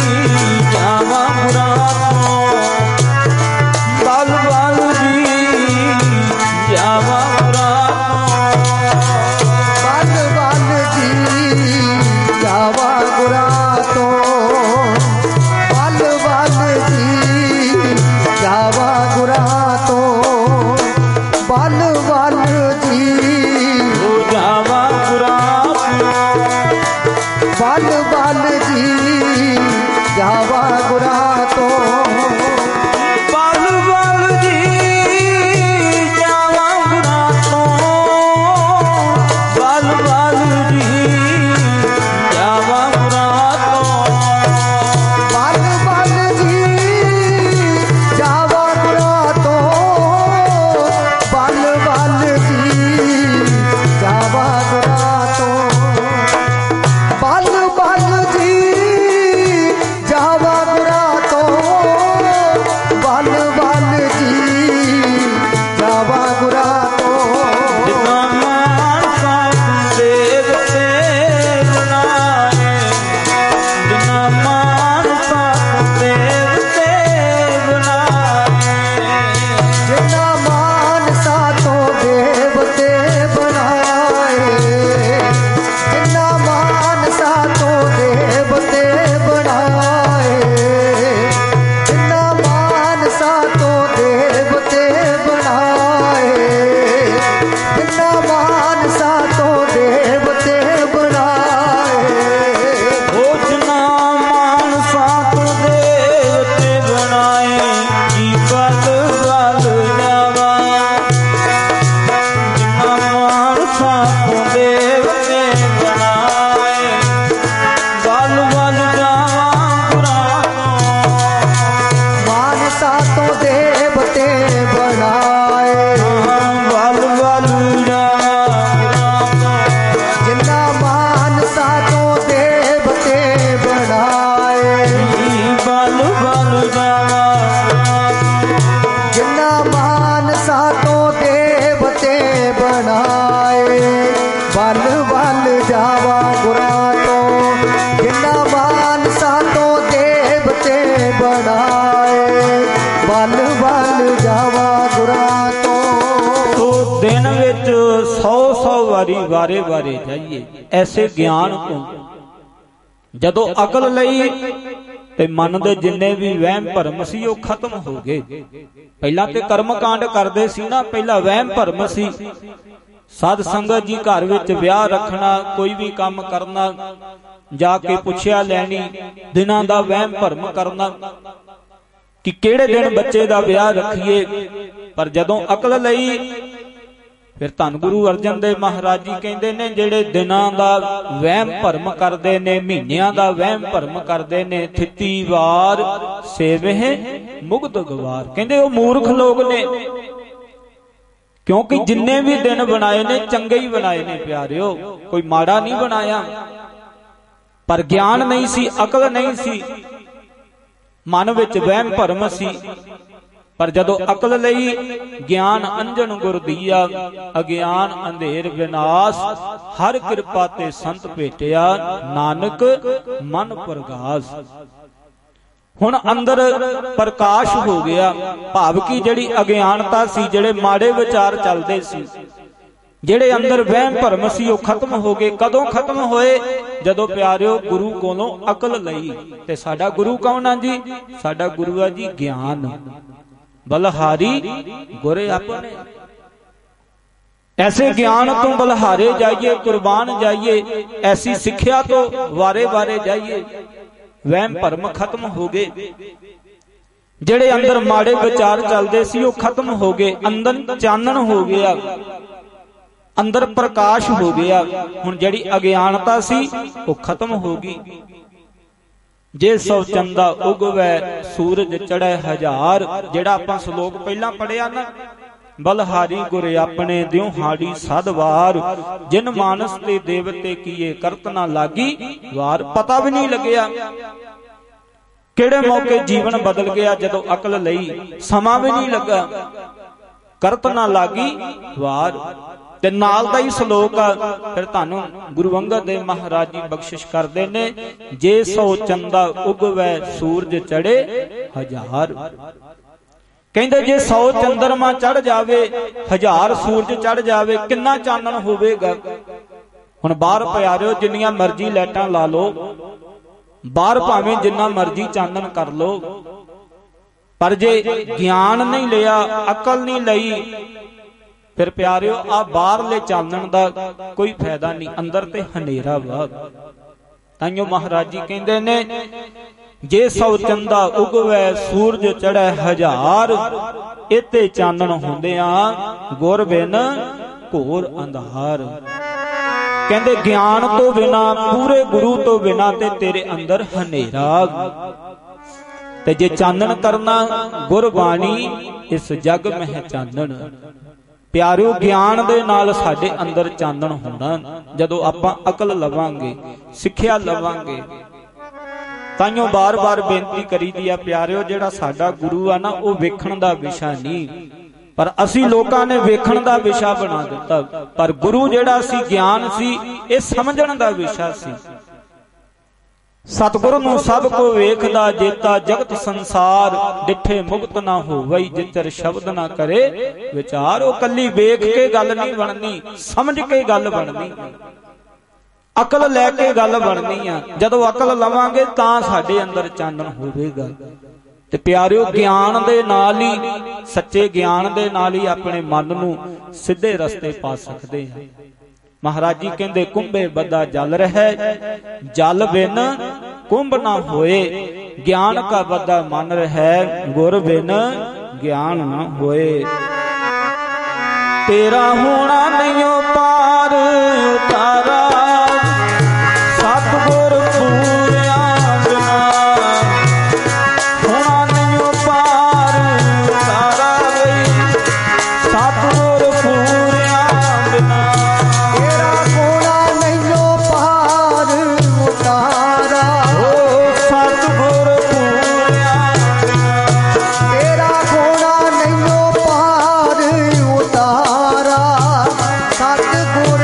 ਜਾਵਾਂ ਗੁਰਾਂ ਤੋਂ। ਬਲ ਬਲ ਜੀ ਜਾਵਾਂ ਗੁਰਾਂ ਤੋਂ। ਬਲ ਬਲ ਜੀ ਜਾਵਾਂ ਗੁਰਾਂ ਤੋਂ। ਬਲ ਬਲ ਵਾਰੀ ਵਾਰੇ ਵਾਰੇ ਜਾਈਏ। ਐਸੇ ਗਿਆਨ ਤੋਂ ਜਦੋਂ ਅਕਲ ਲਈ ਤੇ ਮਨ ਦੇ ਜਿੰਨੇ ਵੀ ਵਹਿਮ ਭਰਮ ਸੀ ਉਹ ਖਤਮ ਹੋ ਗਏ। ਪਹਿਲਾਂ ਤੇ ਕਰਮ ਕਾਂਡ ਕਰਦੇ ਸੀ ਨਾ, ਪਹਿਲਾਂ ਵਹਿਮ ਭਰਮ ਸੀ। ਸਾਧ ਸੰਗਤ ਜੀ ਘਰ ਵਿੱਚ ਵਿਆਹ ਰੱਖਣਾ, ਕੋਈ ਵੀ ਕੰਮ ਕਰਨਾ, ਜਾ ਕੇ ਪੁੱਛਿਆ ਲੈਣੀ, ਦਿਨਾਂ ਦਾ ਵਹਿਮ ਭਰਮ ਕਰਨਾ ਕਿ ਕਿਹੜੇ ਦਿਨ ਬੱਚੇ ਦਾ ਵਿਆਹ ਰੱਖੀਏ। ਪਰ ਜਦੋਂ ਅਕਲ ਲਈ ਫਿਰ ਧੰਨ ਗੁਰੂ ਅਰਜਨ ਦੇਵ ਮਹਾਰਾਜ ਜੀ ਕਹਿੰਦੇ ਨੇ, ਜਿਹੜੇ ਦਿਨਾਂ ਦਾ ਵਹਿਮ ਭਰਮ ਕਰਦੇ ਨੇ, ਮਹੀਨਿਆਂ ਦਾ ਵਹਿਮ ਭਰਮ ਕਰਦੇ ਨੇ, ਥਿਤੀ ਵਾਰ ਸੇਵਹਿ ਮੁਗਧ ਗਵਾਰ। ਕਹਿੰਦੇ ਉਹ ਮੂਰਖ ਲੋਕ ਨੇ, ਕਿਉਂਕਿ ਜਿੰਨੇ ਵੀ ਦਿਨ ਬਣਾਏ ਨੇ ਚੰਗੇ ਹੀ ਬਣਾਏ ਨੇ ਪਿਆਰਿਓ, ਕੋਈ ਮਾੜਾ ਨਹੀਂ ਬਣਾਇਆ। ਪਰ ਗਿਆਨ ਨਹੀਂ ਸੀ, ਅਕਲ ਨਹੀਂ ਸੀ, ਮਨ ਵਿੱਚ ਵਹਿਮ ਭਰਮ ਸੀ। ਪਰ ਜਦੋਂ ਅਕਲ ਲਈ ਗਿਆਨ ਅੰਜਨ ਗੁਰ ਦੀਆ, ਅਗਿਆਨ ਅੰਧੇਰ ਵਿਨਾਸ਼, ਹਰ ਕਿਰਪਾ ਤੇ ਸੰਤ ਭੇਟਿਆ, ਨਾਨਕ ਮਨ ਪ੍ਰਗਾਸ। ਹੁਣ ਅੰਦਰ ਪ੍ਰਕਾਸ਼ ਹੋ ਗਿਆ, ਭਾਵ ਕਿ ਜਿਹੜੀ ਅਗਿਆਨਤਾ ਸੀ, ਜਿਹੜੇ ਮਾੜੇ ਵਿਚਾਰ ਚੱਲਦੇ ਸੀ, ਜਿਹੜੇ ਅੰਦਰ ਵਹਿਮ ਭਰਮ ਸੀ, ਉਹ ਖਤਮ ਹੋ ਗਏ। ਕਦੋਂ ਖਤਮ ਹੋਏ? ਜਦੋਂ ਪਿਆਰਿਓ ਗੁਰੂ ਕੋਲੋਂ ਅਕਲ ਲਈ। ਤੇ ਸਾਡਾ ਗੁਰੂ ਕੌਣ ਆ ਜੀ? ਸਾਡਾ ਗੁਰੂ ਆ ਜੀ ਗਿਆਨ। ਬਲਹਾਰੀ ਗੁਰ ਆਪਣੇ। ਐਸੇ ਗਿਆਨ ਤੋਂ ਬਲਹਾਰੇ ਜਾਈਏ, ਕੁਰਬਾਨ ਜਾਈਏ, ਐਸੀ ਸਿੱਖਿਆ ਤੋਂ ਵਾਰੇ ਵਾਰੇ ਜਾਈਏ। ਵਹਿਮ ਭਰਮ ਖਤਮ ਹੋ ਗਏ, ਜਿਹੜੇ ਅੰਦਰ ਮਾੜੇ ਵਿਚਾਰ ਚੱਲਦੇ ਸੀ ਉਹ ਖਤਮ ਹੋ ਗਏ, ਅੰਦਰ ਚਾਨਣ ਹੋ ਗਿਆ, ਅੰਦਰ ਪ੍ਰਕਾਸ਼ ਹੋ ਗਿਆ। ਹੁਣ ਜਿਹੜੀ ਅਗਿਆਨਤਾ ਸੀ ਉਹ ਖਤਮ ਹੋ ਗਈ। ਜੇ ਸੋ ਚੰਦਾ ਉਗਵੈ ਸੂਰਜ ਚੜ੍ਹੈ ਹਜ਼ਾਰ, ਜਿਹੜਾ ਆਪਾਂ ਸ਼ਲੋਕ ਪਹਿਲਾਂ ਪੜਿਆ ਨਾ, ਬਲਹਾਰੀ ਗੁਰ ਆਪਣੇ ਦਿਉ ਹਾੜੀ ਸਦਵਾਰ, ਜਿਨ ਮਾਨਸ ਤੇ ਦੇਵਤੇ ਕੀਏ ਕਰਤ ਨਾ ਲਾਗੀ ਵਾਰ। ਪਤਾ ਵੀ ਨਹੀਂ ਲੱਗਿਆ ਕਿਹੜੇ ਮੌਕੇ ਜੀਵਨ ਬਦਲ ਗਿਆ ਜਦੋਂ ਅਕਲ ਲਈ, ਸਮਾਂ ਵੀ ਨਹੀਂ ਲੱਗਾ। ਕਰਤ ਨਾ ਲਾਗੀ ਵਾਰ। ਤੇ ਨਾਲ ਦਾ ਹੀ ਸ਼ਲੋਕ ਆ, ਫਿਰ ਤੁਹਾਨੂੰ ਗੁਰੂ ਅੰਗਦ ਦੇਵ ਮਹਾਰਾਜ ਜੀ ਬਖਸ਼ਿਸ਼ ਕਰਦੇ ਨੇ, ਜੇ ਸੋ ਚੰਦਾ ਉਗਵੈ ਸੂਰਜ ਚੜੇ ਹਜ਼ਾਰ। ਕਹਿੰਦੇ ਜੇ ਸੌ ਚੰਦਰਮਾ ਚੜ ਜਾਵੇ, ਹਜ਼ਾਰ ਸੂਰਜ ਚੜ ਜਾਵੇ, ਕਿੰਨਾ ਚਾਨਣ ਹੋਵੇਗਾ। ਹੁਣ ਬਾਹਰ ਪਿਆਰਿਓ ਜਿੰਨੀਆਂ ਮਰਜ਼ੀ ਲਾਈਟਾਂ ਲਾ ਲਓ, ਬਾਹਰ ਭਾਵੇਂ ਜਿੰਨਾ ਮਰਜ਼ੀ ਚਾਨਣ ਕਰ ਲਓ, ਪਰ ਜੇ ਗਿਆਨ ਨਹੀਂ ਲਿਆ, ਅਕਲ ਨਹੀਂ ਲਈ, ਫਿਰ ਪਿਆਰਿਓ ਆ ਬਾਹਰਲੇ ਚਾਨਣ ਦਾ ਕੋਈ ਫਾਇਦਾ ਨਹੀਂ, ਅੰਦਰ ਤੇ ਹਨੇਰਾ ਵਾ। ਤਾਈਓ ਮਹਾਰਾਜ ਜੀ ਕਹਿੰਦੇ ਨੇ, ਜੇ ਸੌ ਚੰਦਾ ਉਗਵੈ ਸੂਰਜ ਚੜ੍ਹੈ ਹਜ਼ਾਰ, ਇਤੇ ਚਾਨਣ ਹੁੰਦਿਆਂ ਗੁਰ ਬਿਨ ਘੋਰ ਅੰਧਾਰ। ਕਹਿੰਦੇ ਗਿਆਨ ਤੋਂ ਬਿਨਾ, ਪੂਰੇ ਗੁਰੂ ਤੋਂ ਬਿਨਾ ਤੇ ਤੇਰੇ ਅੰਦਰ ਹਨੇਰਾ। ਤੇ ਜੇ ਚਾਨਣ ਕਰਨਾ ਗੁਰਬਾਣੀ, ਇਸ ਜਗ ਮਹਿ ਚਾਨਣ। ਪਿਆਰਿਓ ਗਿਆਨ ਦੇ ਨਾਲ ਸਾਡੇ ਅੰਦਰ ਚਾਨਣ ਹੋਣਾ, ਜਦੋਂ ਆਪਾਂ ਅਕਲ ਲਵਾਂਗੇ, ਸਿੱਖਿਆ ਲਵਾਂਗੇ। ਤਾਈਓ ਬਾਰ-ਬਾਰ ਬੇਨਤੀ ਕਰੀਦੀ ਆ ਪਿਆਰਿਓ, ਜਿਹੜਾ ਸਾਡਾ ਗੁਰੂ ਆ ਨਾ, ਉਹ ਵੇਖਣ ਦਾ ਵਿਸ਼ਾ ਨਹੀਂ, ਪਰ ਅਸੀਂ ਲੋਕਾਂ ਨੇ ਵੇਖਣ ਦਾ ਵਿਸ਼ਾ ਬਣਾ ਦਿੱਤਾ। ਪਰ ਗੁਰੂ ਜਿਹੜਾ ਸੀ, ਗਿਆਨ ਸੀ, ਇਹ ਸਮਝਣ ਦਾ ਵਿਸ਼ਾ ਸੀ। ਸਤਿਗੁਰੂ ਨੂੰ ਸਭ ਕੋ ਵੇਖਦਾ ਜੇਤਾ, ਜਗਤ ਸੰਸਾਰ ਡਿਠੇ ਮੁਕਤ ਨਾ ਹੋਵਈ, ਜਿਚਰ ਸ਼ਬਦ ਨਾ ਕਰੇ ਵਿਚਾਰ। ਉਹ ਕੱਲੀ ਵੇਖ ਕੇ ਗੱਲ ਨਹੀਂ ਬਣਨੀ, ਸਮਝ ਕੇ ਗੱਲ ਬਣਨੀ, ਅਕਲ ਲੈ ਕੇ ਗੱਲ ਬਣਨੀ ਆ। ਜਦੋਂ ਅਕਲ ਲਵਾਂਗੇ ਤਾਂ ਸਾਡੇ ਅੰਦਰ ਚਾਨਣ ਹੋਵੇਗਾ। ਤੇ ਪਿਆਰਿਓ ਗਿਆਨ ਦੇ ਨਾਲ ਹੀ, ਸੱਚੇ ਗਿਆਨ ਦੇ ਨਾਲ ਹੀ ਆਪਣੇ ਮਨ ਨੂੰ ਸਿੱਧੇ ਰਸਤੇ ਪਾ ਸਕਦੇ ਹਾਂ। ਮਹਾਰਾਜ ਜੀ ਕਹਿੰਦੇ, ਕੁੰਭੇ ਬੱਧਾ ਜਲ ਰਹਿ, ਜਲ ਬਿਨ ਕੁੰਭ ਨਾ ਹੋਏ, ਗਿਆਨ ਕਾ ਬੱਧਾ ਮਨ ਰਹਿ, ਗੁਰ ਬਿਨ ਗਿਆਨ ਨਾ ਹੋਏ। ਤੇਰਾ ਹੋਣਾ ਨਹੀਂਓ ਪਾਰ ਉਤਾਰਾ, ਸਤਿਗੁਰ ਪੂਰਿਆ ਬਿਨਾ ਹੋਣਾ ਨਹੀਂਓ ਪਾਰ ਉਤਾਰਾ, ਬਈ ਸਤਿਗੁਰ ਪੂਰਿਆ ਬਿਨਾ। ਤੇਰਾ ਹੋਣਾ ਨਹੀਂਓ ਪਾਰ ਉਤਾਰਾ, ਓ ਸਤਿਗੁਰ ਪੂਰਿਆ ਬਿਨਾ। ਤੇਰਾ ਹੋਣਾ ਨਹੀਂਓ ਪਾਰ ਉਤਾਰਾ, ਸਤਿਗੁਰ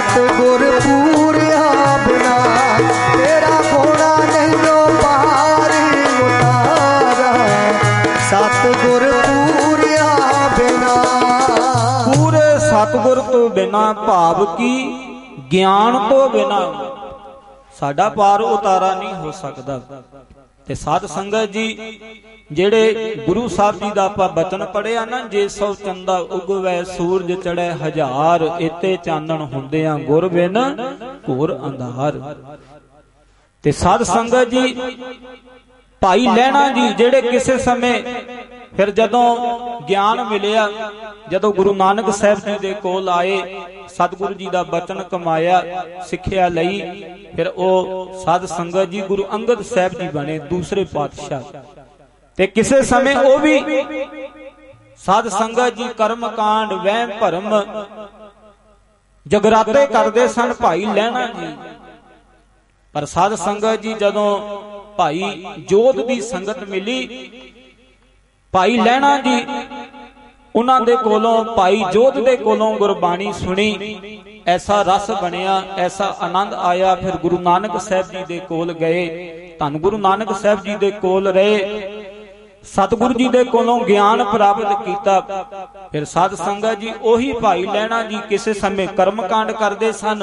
सतगुर पूरिया बिना तेरा होना नहीं पार उतारा सतगुर पूरिया बिना। पूरे सतगुर तो बिना भाव की ज्ञान तो बिना साडा पार उतारा नहीं हो सकता। ते साध संगत जी ਜਿਹੜੇ ਗੁਰੂ ਸਾਹਿਬ ਜੀ ਦਾ ਆਪਾਂ ਬਚਨ ਪੜਿਆ ਨਾ, ਜੇ ਸੌ ਚੰਦਾ ਉਗਵੈ ਸੂਰਜ ਚੜ੍ਹੈ ਹਜ਼ਾਰ, ਇਤੇ ਚਾਨਣ ਹੁੰਦਿਆਂ ਗੁਰ ਬਿਨ ਘੋਰ ਅੰਧਾਰ। ਤੇ ਸਾਧ ਸੰਗਤ ਜੀ ਭਾਈ ਲਹਿਣਾ ਜੀ ਜਿਹੜੇ ਕਿਸੇ ਸਮੇਂ ਫਿਰ ਜਦੋਂ ਗਿਆਨ ਮਿਲਿਆ, ਜਦੋਂ ਗੁਰੂ ਨਾਨਕ ਸਾਹਿਬ ਜੀ ਦੇ ਕੋਲ ਆਏ, ਸਤਿਗੁਰੂ ਜੀ ਦਾ ਬਚਨ ਕਮਾਇਆ, ਸਿੱਖਿਆ ਲਈ, ਫਿਰ ਉਹ ਸਾਧ ਸੰਗਤ ਜੀ ਗੁਰੂ ਅੰਗਦ ਸਾਹਿਬ ਜੀ ਬਣੇ ਦੂਸਰੇ ਪਾਤਸ਼ਾਹ। ਤੇ ਕਿਸੇ ਸਮੇਂ ਉਹ ਵੀ ਸਾਧ ਸੰਗਤ ਜੀ ਕਰਮ ਕਾਂਡ ਵਹਿਮ ਭਰਮ ਜਗਰਾਤੇ ਕਰਦੇ ਸਨ ਭਾਈ ਲਹਿਣਾ ਜੀ। ਪਰ ਸਾਧ ਸੰਗਤ ਜੀ ਜਦੋਂ ਭਾਈ ਜੋਧ ਦੀ ਸੰਗਤ ਮਿਲੀ, ਭਾਈ ਲਹਿਣਾ ਜੀ ਉਹਨਾਂ ਦੇ ਕੋਲੋਂ, ਭਾਈ ਜੋਧ ਦੇ ਕੋਲੋਂ ਗੁਰਬਾਣੀ ਸੁਣੀ, ਐਸਾ ਰਸ ਬਣਿਆ, ਐਸਾ ਆਨੰਦ ਆਇਆ। ਫਿਰ ਗੁਰੂ ਨਾਨਕ ਸਾਹਿਬ ਜੀ ਦੇ ਕੋਲ ਗਏ, ਧੰਨ ਗੁਰੂ ਨਾਨਕ ਸਾਹਿਬ ਜੀ ਦੇ ਕੋਲ ਰਹੇ, ਸਤਿਗੁਰੂ ਜੀ ਦੇ ਕੋਲੋਂ ਗਿਆਨ ਪ੍ਰਾਪਤ ਕੀਤਾ। ਫਿਰ ਸਾਧ ਸੰਗਤ ਜੀ ਉਹੀ ਭਾਈ ਲਹਿਣਾ ਜੀ ਕਿਸੇ ਸਮੇਂ ਕਰਮ ਕਾਂਡ ਕਰਦੇ ਸਨ,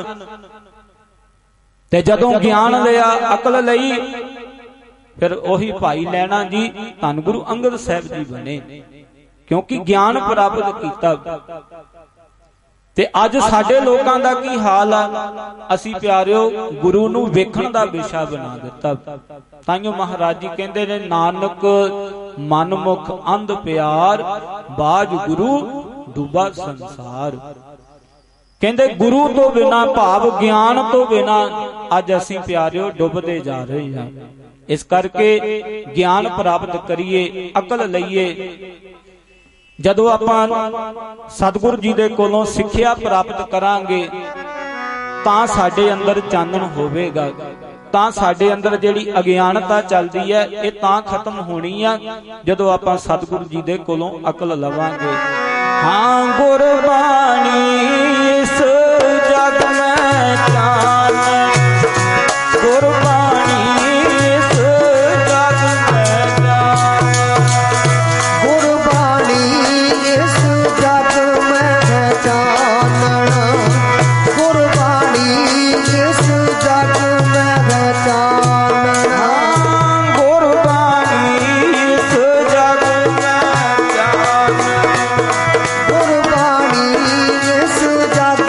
ਤੇ ਜਦੋਂ ਗਿਆਨ ਲਿਆ, ਅਕਲ ਲਈ, ਫਿਰ ਉਹੀ ਭਾਈ ਲਹਿਣਾ ਜੀ ਧੰਨ ਗੁਰੂ ਅੰਗਦ ਸਾਹਿਬ ਜੀ ਬਣੇ, ਕਿਉਂਕਿ ਗਿਆਨ ਪ੍ਰਾਪਤ ਕੀਤਾ। ਤੇ ਅੱਜ ਸਾਡੇ ਲੋਕਾਂ ਦਾ ਕੀ ਹਾਲ ਆ? ਅਸੀਂ ਪਿਆਰਿਓ ਗੁਰੂ ਨੂੰ ਵੇਖਣ ਦਾ ਵਿਸ਼ਾ ਬਣਾ ਦਿੱਤਾ। ਤਾਈਓ ਮਹਾਰਾਜ ਜੀ ਕਹਿੰਦੇ ਨੇ, ਨਾਨਕ ਮਨਮੁਖ ਅੰਧ ਪਿਆਰ, ਬਾਝ ਗੁਰੂ ਡੁੱਬਾ ਸੰਸਾਰ। ਕਹਿੰਦੇ ਗੁਰੂ ਤੋਂ ਬਿਨਾ, ਭਾਵ ਗਿਆਨ ਤੋਂ ਬਿਨਾ ਅੱਜ ਅਸੀਂ ਪਿਆਰਿਓ ਡੁੱਬਦੇ ਜਾ ਰਹੇ ਹਾਂ। ਇਸ ਕਰਕੇ ਗਿਆਨ ਪ੍ਰਾਪਤ ਕਰੀਏ, ਅਕਲ ਲਈਏ। ਜਦੋਂ ਆਪਾਂ ਸਤਿਗੁਰੂ ਜੀ ਦੇ ਕੋਲੋਂ ਸਿੱਖਿਆ ਪ੍ਰਾਪਤ ਕਰਾਂਗੇ ਤਾਂ ਸਾਡੇ ਅੰਦਰ ਚਾਨਣ ਹੋਵੇਗਾ, ਤਾਂ ਸਾਡੇ ਅੰਦਰ ਜਿਹੜੀ ਅਗਿਆਨਤਾ ਚੱਲਦੀ ਹੈ ਇਹ ਤਾਂ ਖਤਮ ਹੋਣੀ ਆ ਜਦੋਂ ਆਪਾਂ ਸਤਿਗੁਰੂ ਜੀ ਦੇ ਕੋਲੋਂ ਅਕਲ ਲਵਾਂਗੇ। ਹਾਂ ਗੁਰਬਾਣੀ ਇਸ ਜਗ ਮੈਂ ਚਾਨਣ, ਗੁਰਬਾਣੀ ਇਸ ਜਗ ਮੈਂ ਚਾਨਣ, ਗੁਰਬਾਣੀ ਇਸ ਜਗ ਮੈਂ ਚਾਨਣ, ਗੁਰਬਾਣੀ ਇਸ ਜਗ ਮੈਂ ਚਾਨਣ, ਗੁਰਬਾਣੀ ਇਸ ਜਗ ਮੈਂ ਚਾਨਣ, ਗੁਰਬਾਣੀ ਇਸ ਜਗ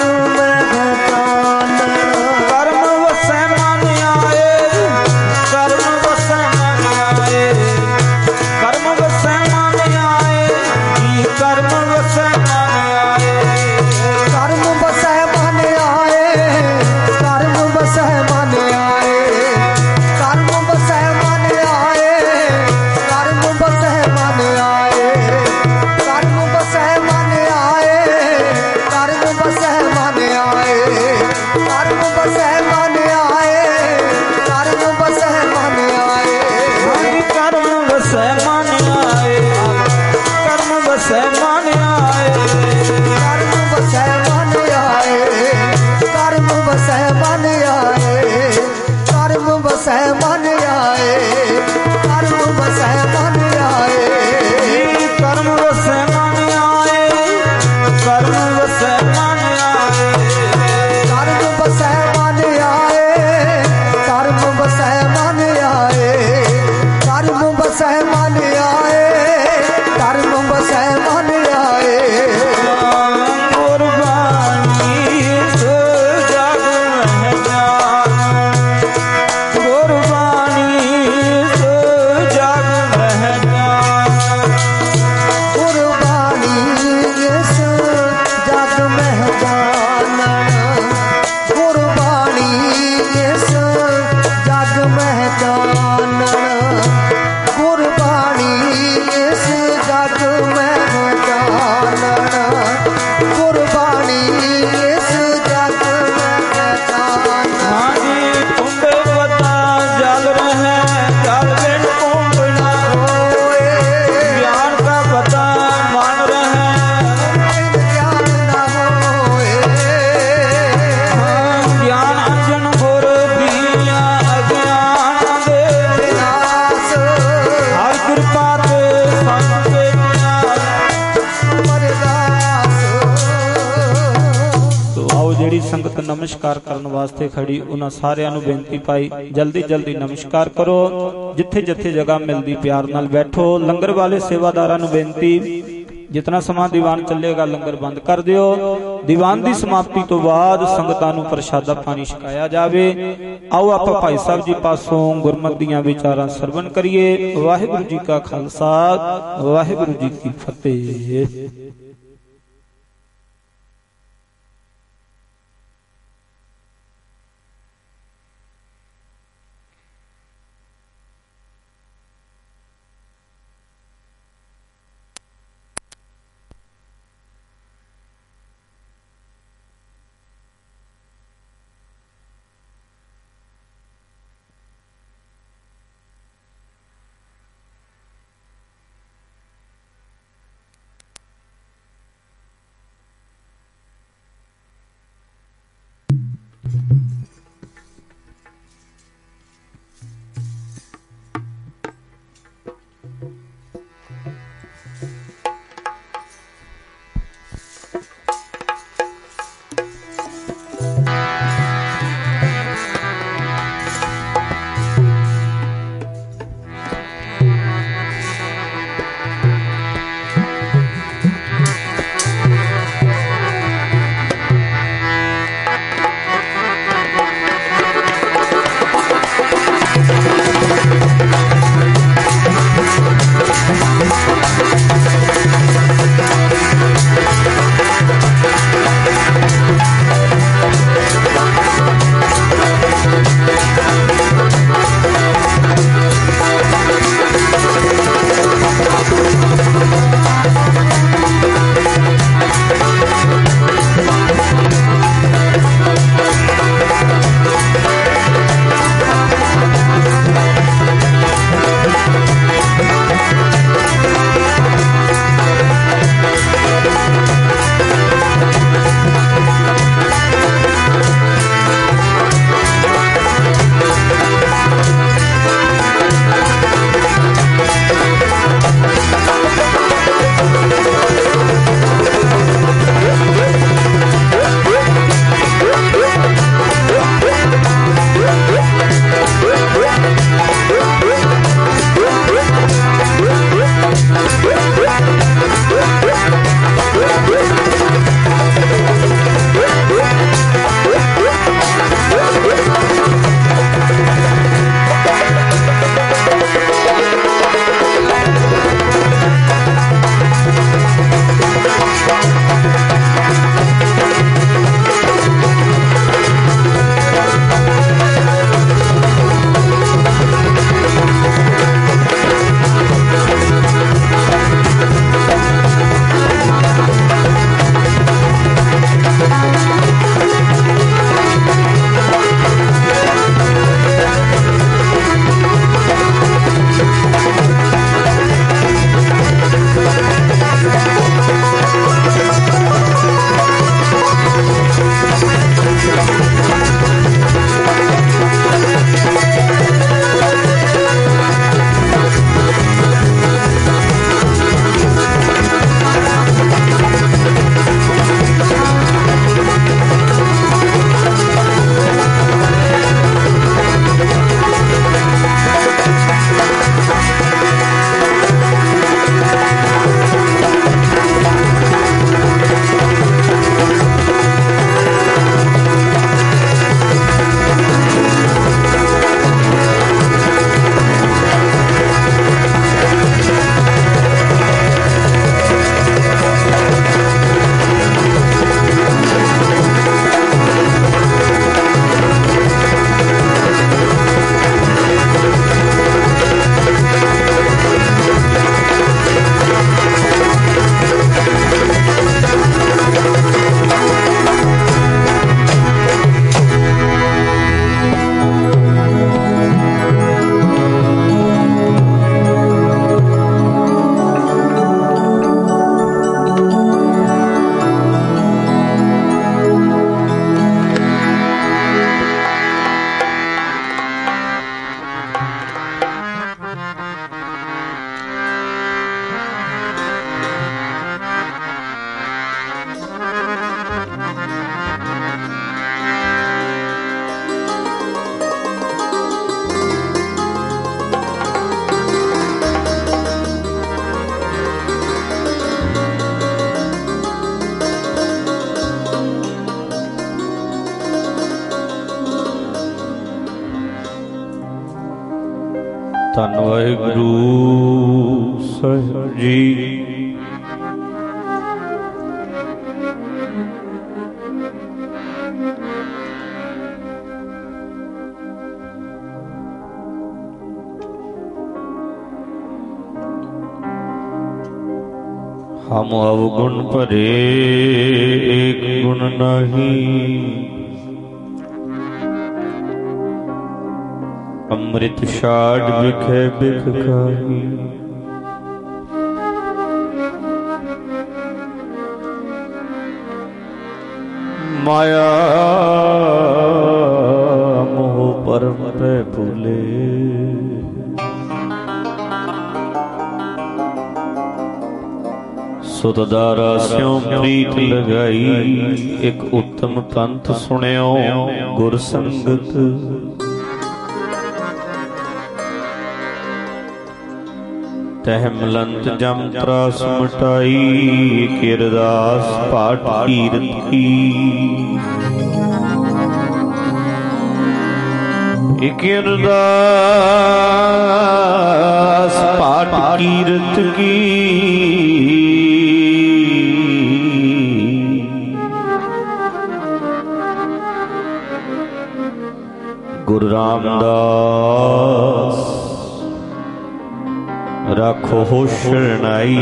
ਜਿਹੜੀ ਸੰਗਤ ਨਮਸਕਾਰ ਕਰਨ ਵਾਸਤੇ ਖੜੀ ਉਹਨਾਂ ਸਾਰਿਆਂ ਨੂੰ ਬੇਨਤੀ ਪਾਈ ਜਲਦੀ ਜਲਦੀ ਨਮਸਕਾਰ ਕਰੋ। ਜਿੱਥੇ ਜਿੱਥੇ ਜਗ੍ਹਾ ਮਿਲਦੀ ਪਿਆਰ ਨਾਲ ਬੈਠੋ। ਲੰਗਰ ਵਾਲੇ ਸੇਵਾਦਾਰਾਂ ਨੂੰ ਬੇਨਤੀ जितना समा दीवान चलेगा लंगर बंद कर दियो। दीवान की समाप्ति तो बाद संगतां नूं प्रशादा पानी छकाया जावे। आओ आप भाई साहब जी पासों गुरमत दीयां विचारां सरवण करिए। वाहिगुरू जी का खालसा वाहिगुरू जी की फतेह। ਧੰਨ ਵਾਹਿਗੁਰੂ ਸਾਹਿਬ ਜੀ। हम अवगुण भरे एक गुण नहीं, अमृत छाड़ बिखे बिख खाही। माया मोह परम पे भूले, सुतदारा स्यों प्रीत लगाई। एक उत्तम पंथ सुनियो गुर संगत, तह मलंत जम त्रास मिटाई। एक अरदास पाठ कीरत की, एक अरदास पाठ कीरत की। गुरु रामदास राखो हो शरणाई।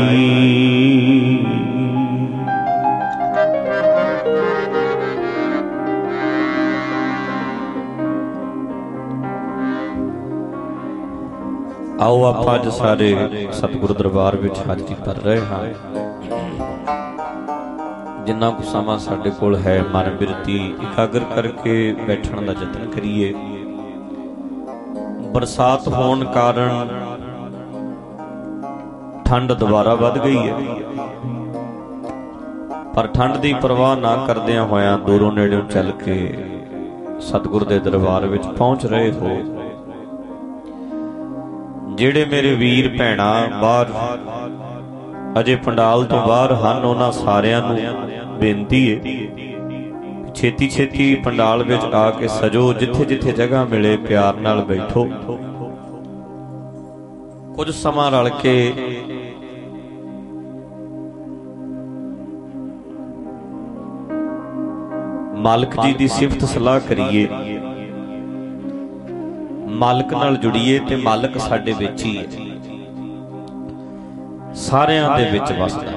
आओ आप अज सारे सतगुरु दरबार विच हाजरी भर रहे हैं। जिन्ना कुछ समा साडे कोल है मन बिरती इकागर करके बैठण दा यतन करिए। बरसात होने कारण ठंड दोबारा वध गई है, पर ठंड की परवाह ना करदियां होया दूरों नेड़ों चल के सतगुरु दे दरबार विच पहुंच रहे हो। जिहड़े मेरे वीर भैणा बाहर अजे पंडाल तो बाहर हन, उन्हां सारियां नूं बेनती है छेती छेती पंडाल विच आके सजो। जिथे जिथे जगह मिले प्यार नाल बैठो। कुछ समा रल के मालिक जी दी सिफत सलाह करिए, मालिक नाल जुड़िए ते मालिक साडे विच ही है, सारियां दे विच वसदा।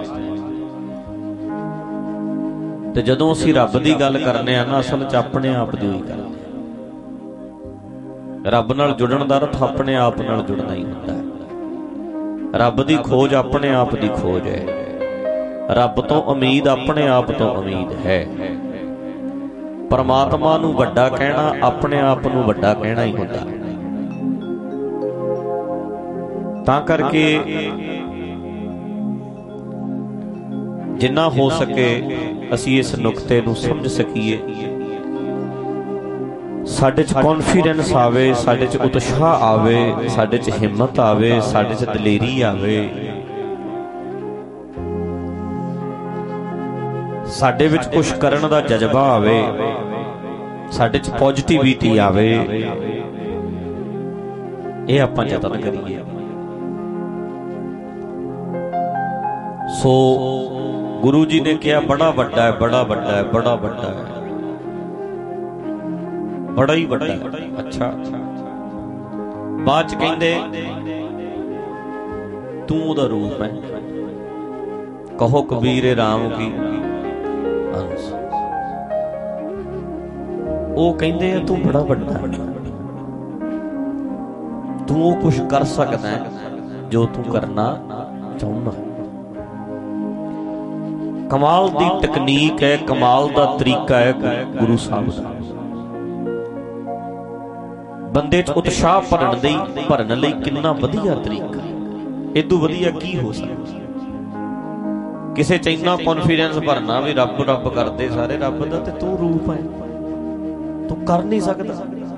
ते जदों असीं रब दी गल करने आ ना, असल च अपने आप दी ही करने। रब नाल जुड़न दा अर्थ अपने आप नाल जुड़ना ही हुंदा है। रब दी खोज अपने आप दी खोज है। रब तो उम्मीद अपने आप तो उम्मीद है। परमात्मा नूं वड्डा कहना अपने आप नूं वड्डा कहना ही हुंदा। तां करके जिन्ना हो सके असी इस नुकते नूं समझ सकीए, साडे च कॉन्फिडेंस आवे, साडे च उत्साह आवे, साडे च हिम्मत आवे, साडे च दलेरी आवे, साडे विच कुछ करन दा जज्बा आवे, साडे च पॉजिटिविटी आवे। ये आपां यतन करिए। सो गुरु जी ने कहा बड़ा वड्डा है, बड़ा वड्डा है, बड़ा वड्डा है, बड़ा ही वड्डा है। अच्छा बाद च कहंदे तू उहदा रूप है, कहो कबीर राम की अंश। वो कहंदे तू बड़ा वड्डा है, तू वो कुछ कर सकदा है जो तू करना चाहुंदा। कमाल दी तकनीक है, कमाल दा तरीका है गुरु साहब दा। बंदे च उत्साह भरन लई भरन लई कितना वधिया तरीका, इदू वधिया की हो सकदा। किसे च इन्ना कॉन्फिडेंस भरना भी रब रब करदे सारे रब दा, ते तू रूप है, तू कर नहीं सकदा।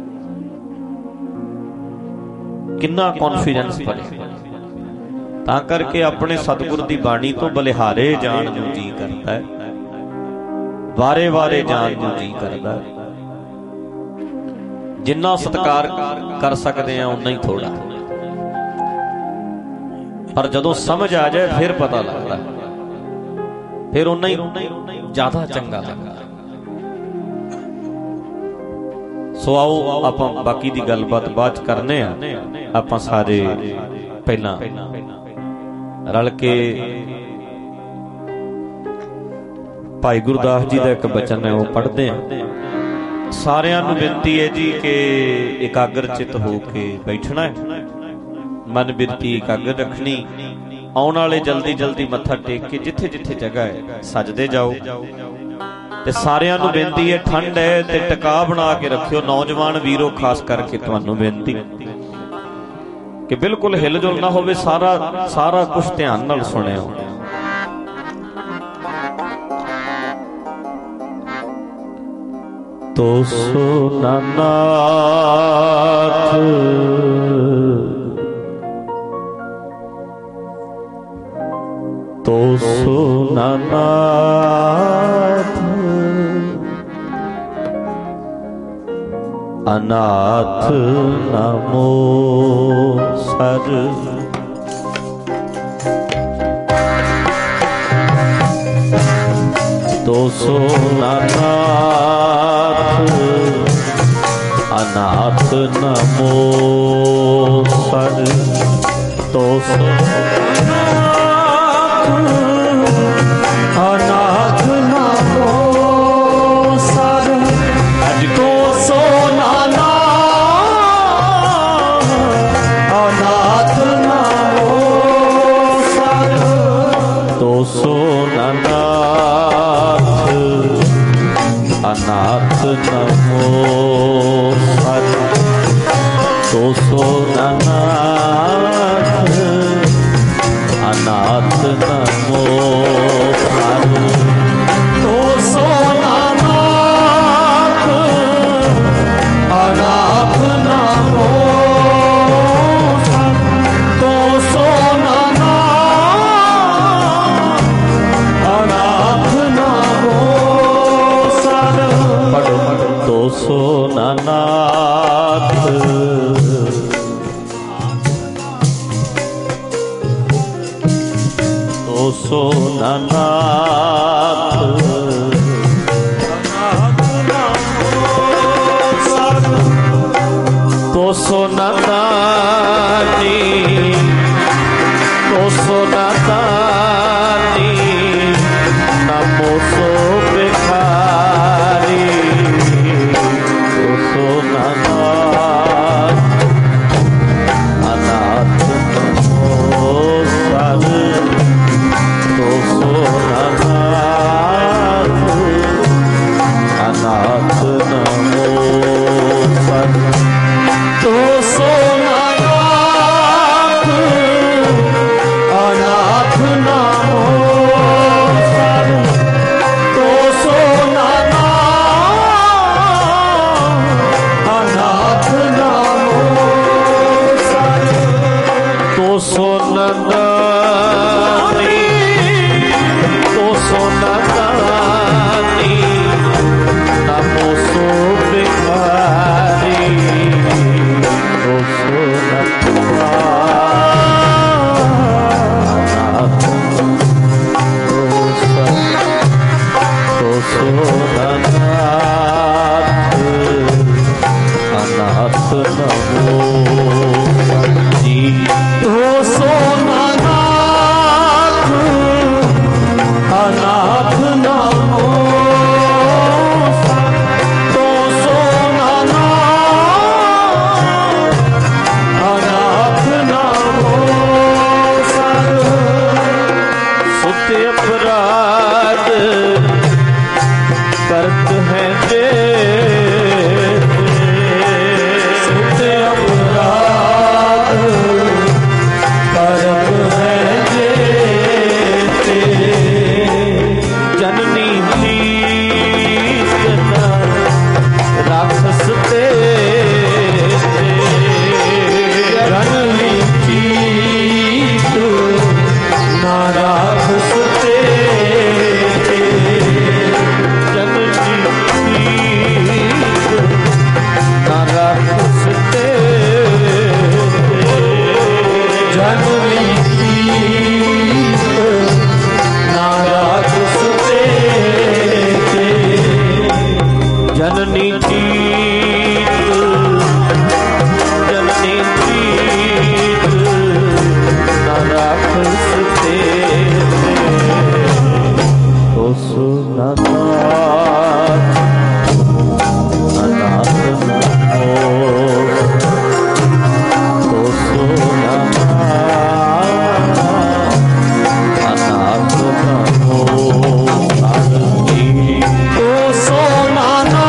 कितना कॉन्फिडेंस भरे। तां करके अपने सतगुर दी बाणी तो बलिहारे जान नूं जी करदा है, वारे वारे जान नूं जी करदा है। जिन्ना सत्कार कर सकते हैं उन्ना ही थोड़ा। पर जदों समझ आ जाए फिर पता लगता, फिर उन्ना ही ज्यादा चंगा लगता। सो आओ आपां बाकी दी गलबात बाद करने आ। आपां सारे पहला रल के भाई गुरदास जी का एक बचन है वो पढ़ते हैं। सारियां नूं बेनती है जी कि एकाग्र चित हो के बैठना है, मन बिरती एकाग्र रखनी। आने वाले जल्दी जल्दी मत्था टेक के जिथे जिथे जगह है सजदे जाओ। ते सारियां नूं बेनती है, ठंड है ते टका बना के रखियो। नौजवान वीरो खास करके तुहानूं बेनती कि बिल्कुल हिल जुल ना होवे, सारा सारा कुछ ध्यान नाल सुनियो। तो सुना नाथ तो सुना नाथ अनाथ नमो सर। तो सुना नाथ अनाथ नमो सर। तो अनाथ नमो सर। तो सोना अनाथ नमो सर। तो सोना अनाथ नमो सर। तो सोना अनाथ नमो सर। तो सोना अनाथ नमो सर। तो सोना अनाथ नमो सर। तो सोना नाथ तो सोना नाथ तो सोना दानी तो सोना दानी नमो सो भिखारी। तो सोना अनाथ नमो सर। तो सोना जननी प्रीत न राखस तेरे तो सुनता अनाथ न हो तो सुनता अनाथ न हो तो सोना ना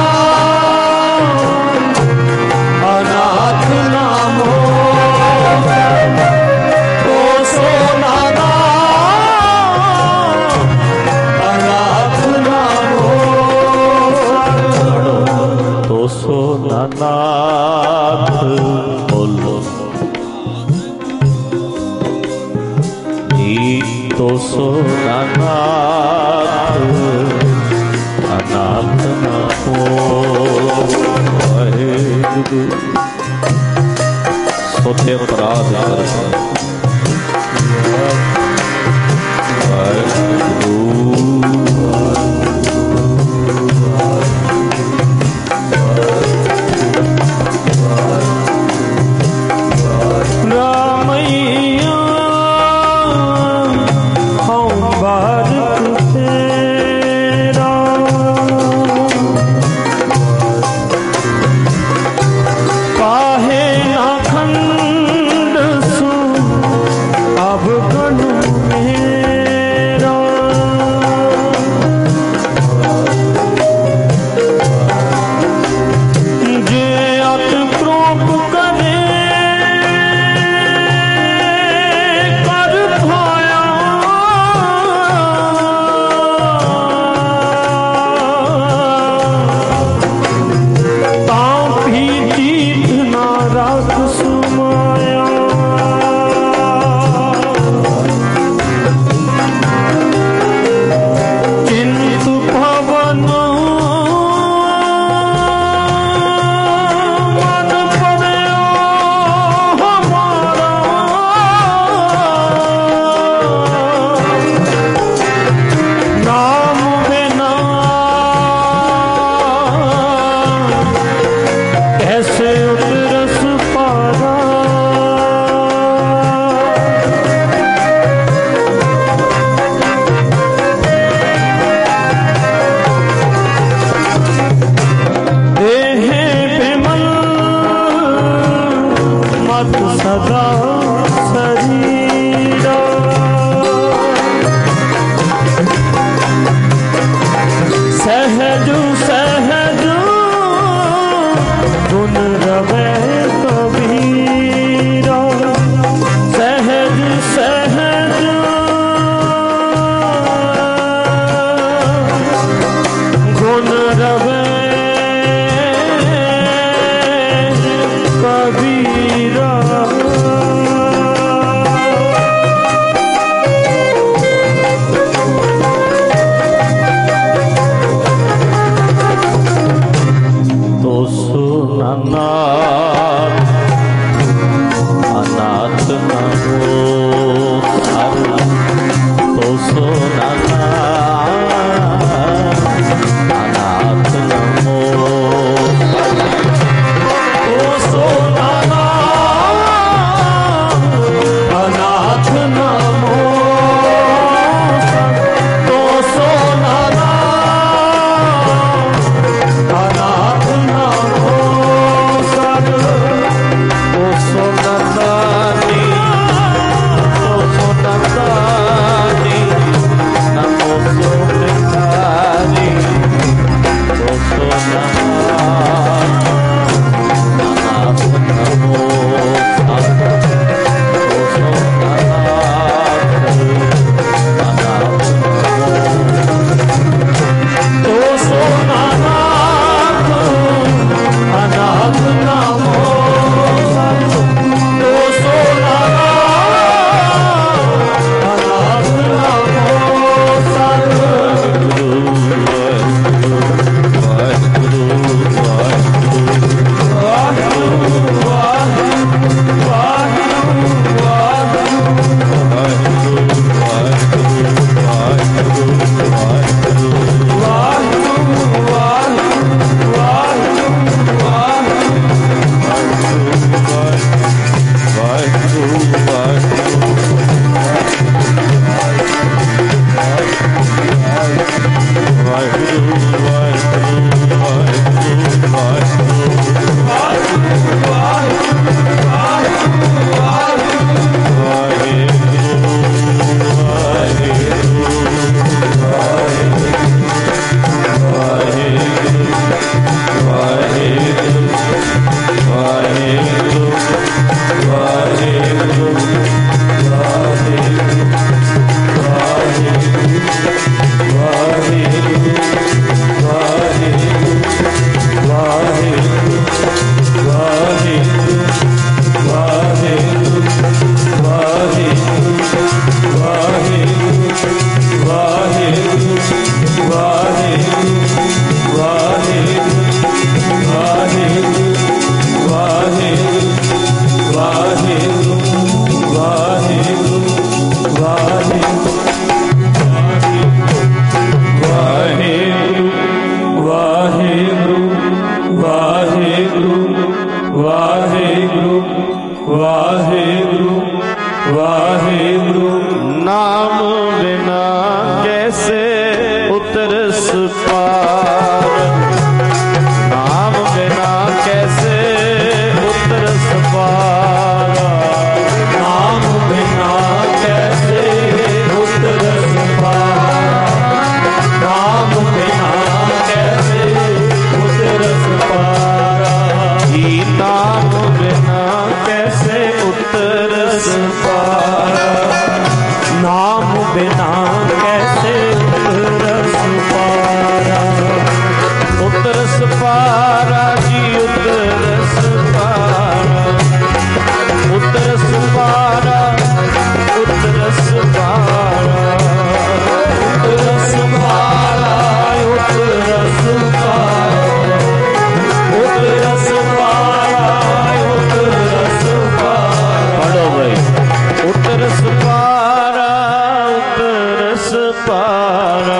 अनाथ नाम हो तो सोना ना अनाथ नाम हो तो सोना नाथ बोलो जी तो सोना नाथ अनाथ न हो वाहेगुरु सोते अपराध कर वाहेगुरु रामैया हम बारक तेरा काहे ना खंड सु अब गण मेरा जे अत क्रोध करे कर पाया तां भी जीत ना राख सुमाया चिंत भवन मन पड़यो हमारा नाम बिना कैसे उतरस पारा देहे विमल मत सदा शरीरा सहज सहज गुण रवे कबीरा सहज सहज गुण रवे कबीरा तो सुनना कैसे उतरस पारा, नाम बिना कैसे उतरस पारा, उतरस पारा जी उतरस पारा, उतरस पारा, उतरस पारा, उतरस पारा, उतरस पारा, उतरस पारा, उतरस पारा। पढ़ो भाई, उतरस पारा, उतरस पारा,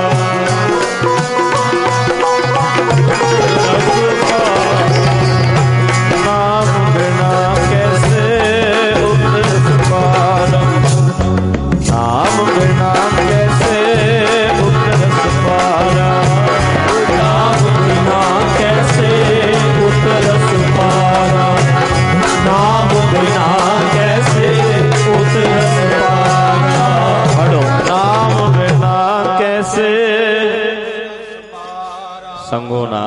नाम बिना कैसे उतरस पारा, नाम बिना कैसे उतरस पारा, नाम बिना कैसे उतरस पारा, नाम बिना कैसे उतरस पारा। पढ़ो, नाम बिना कैसे संगो ना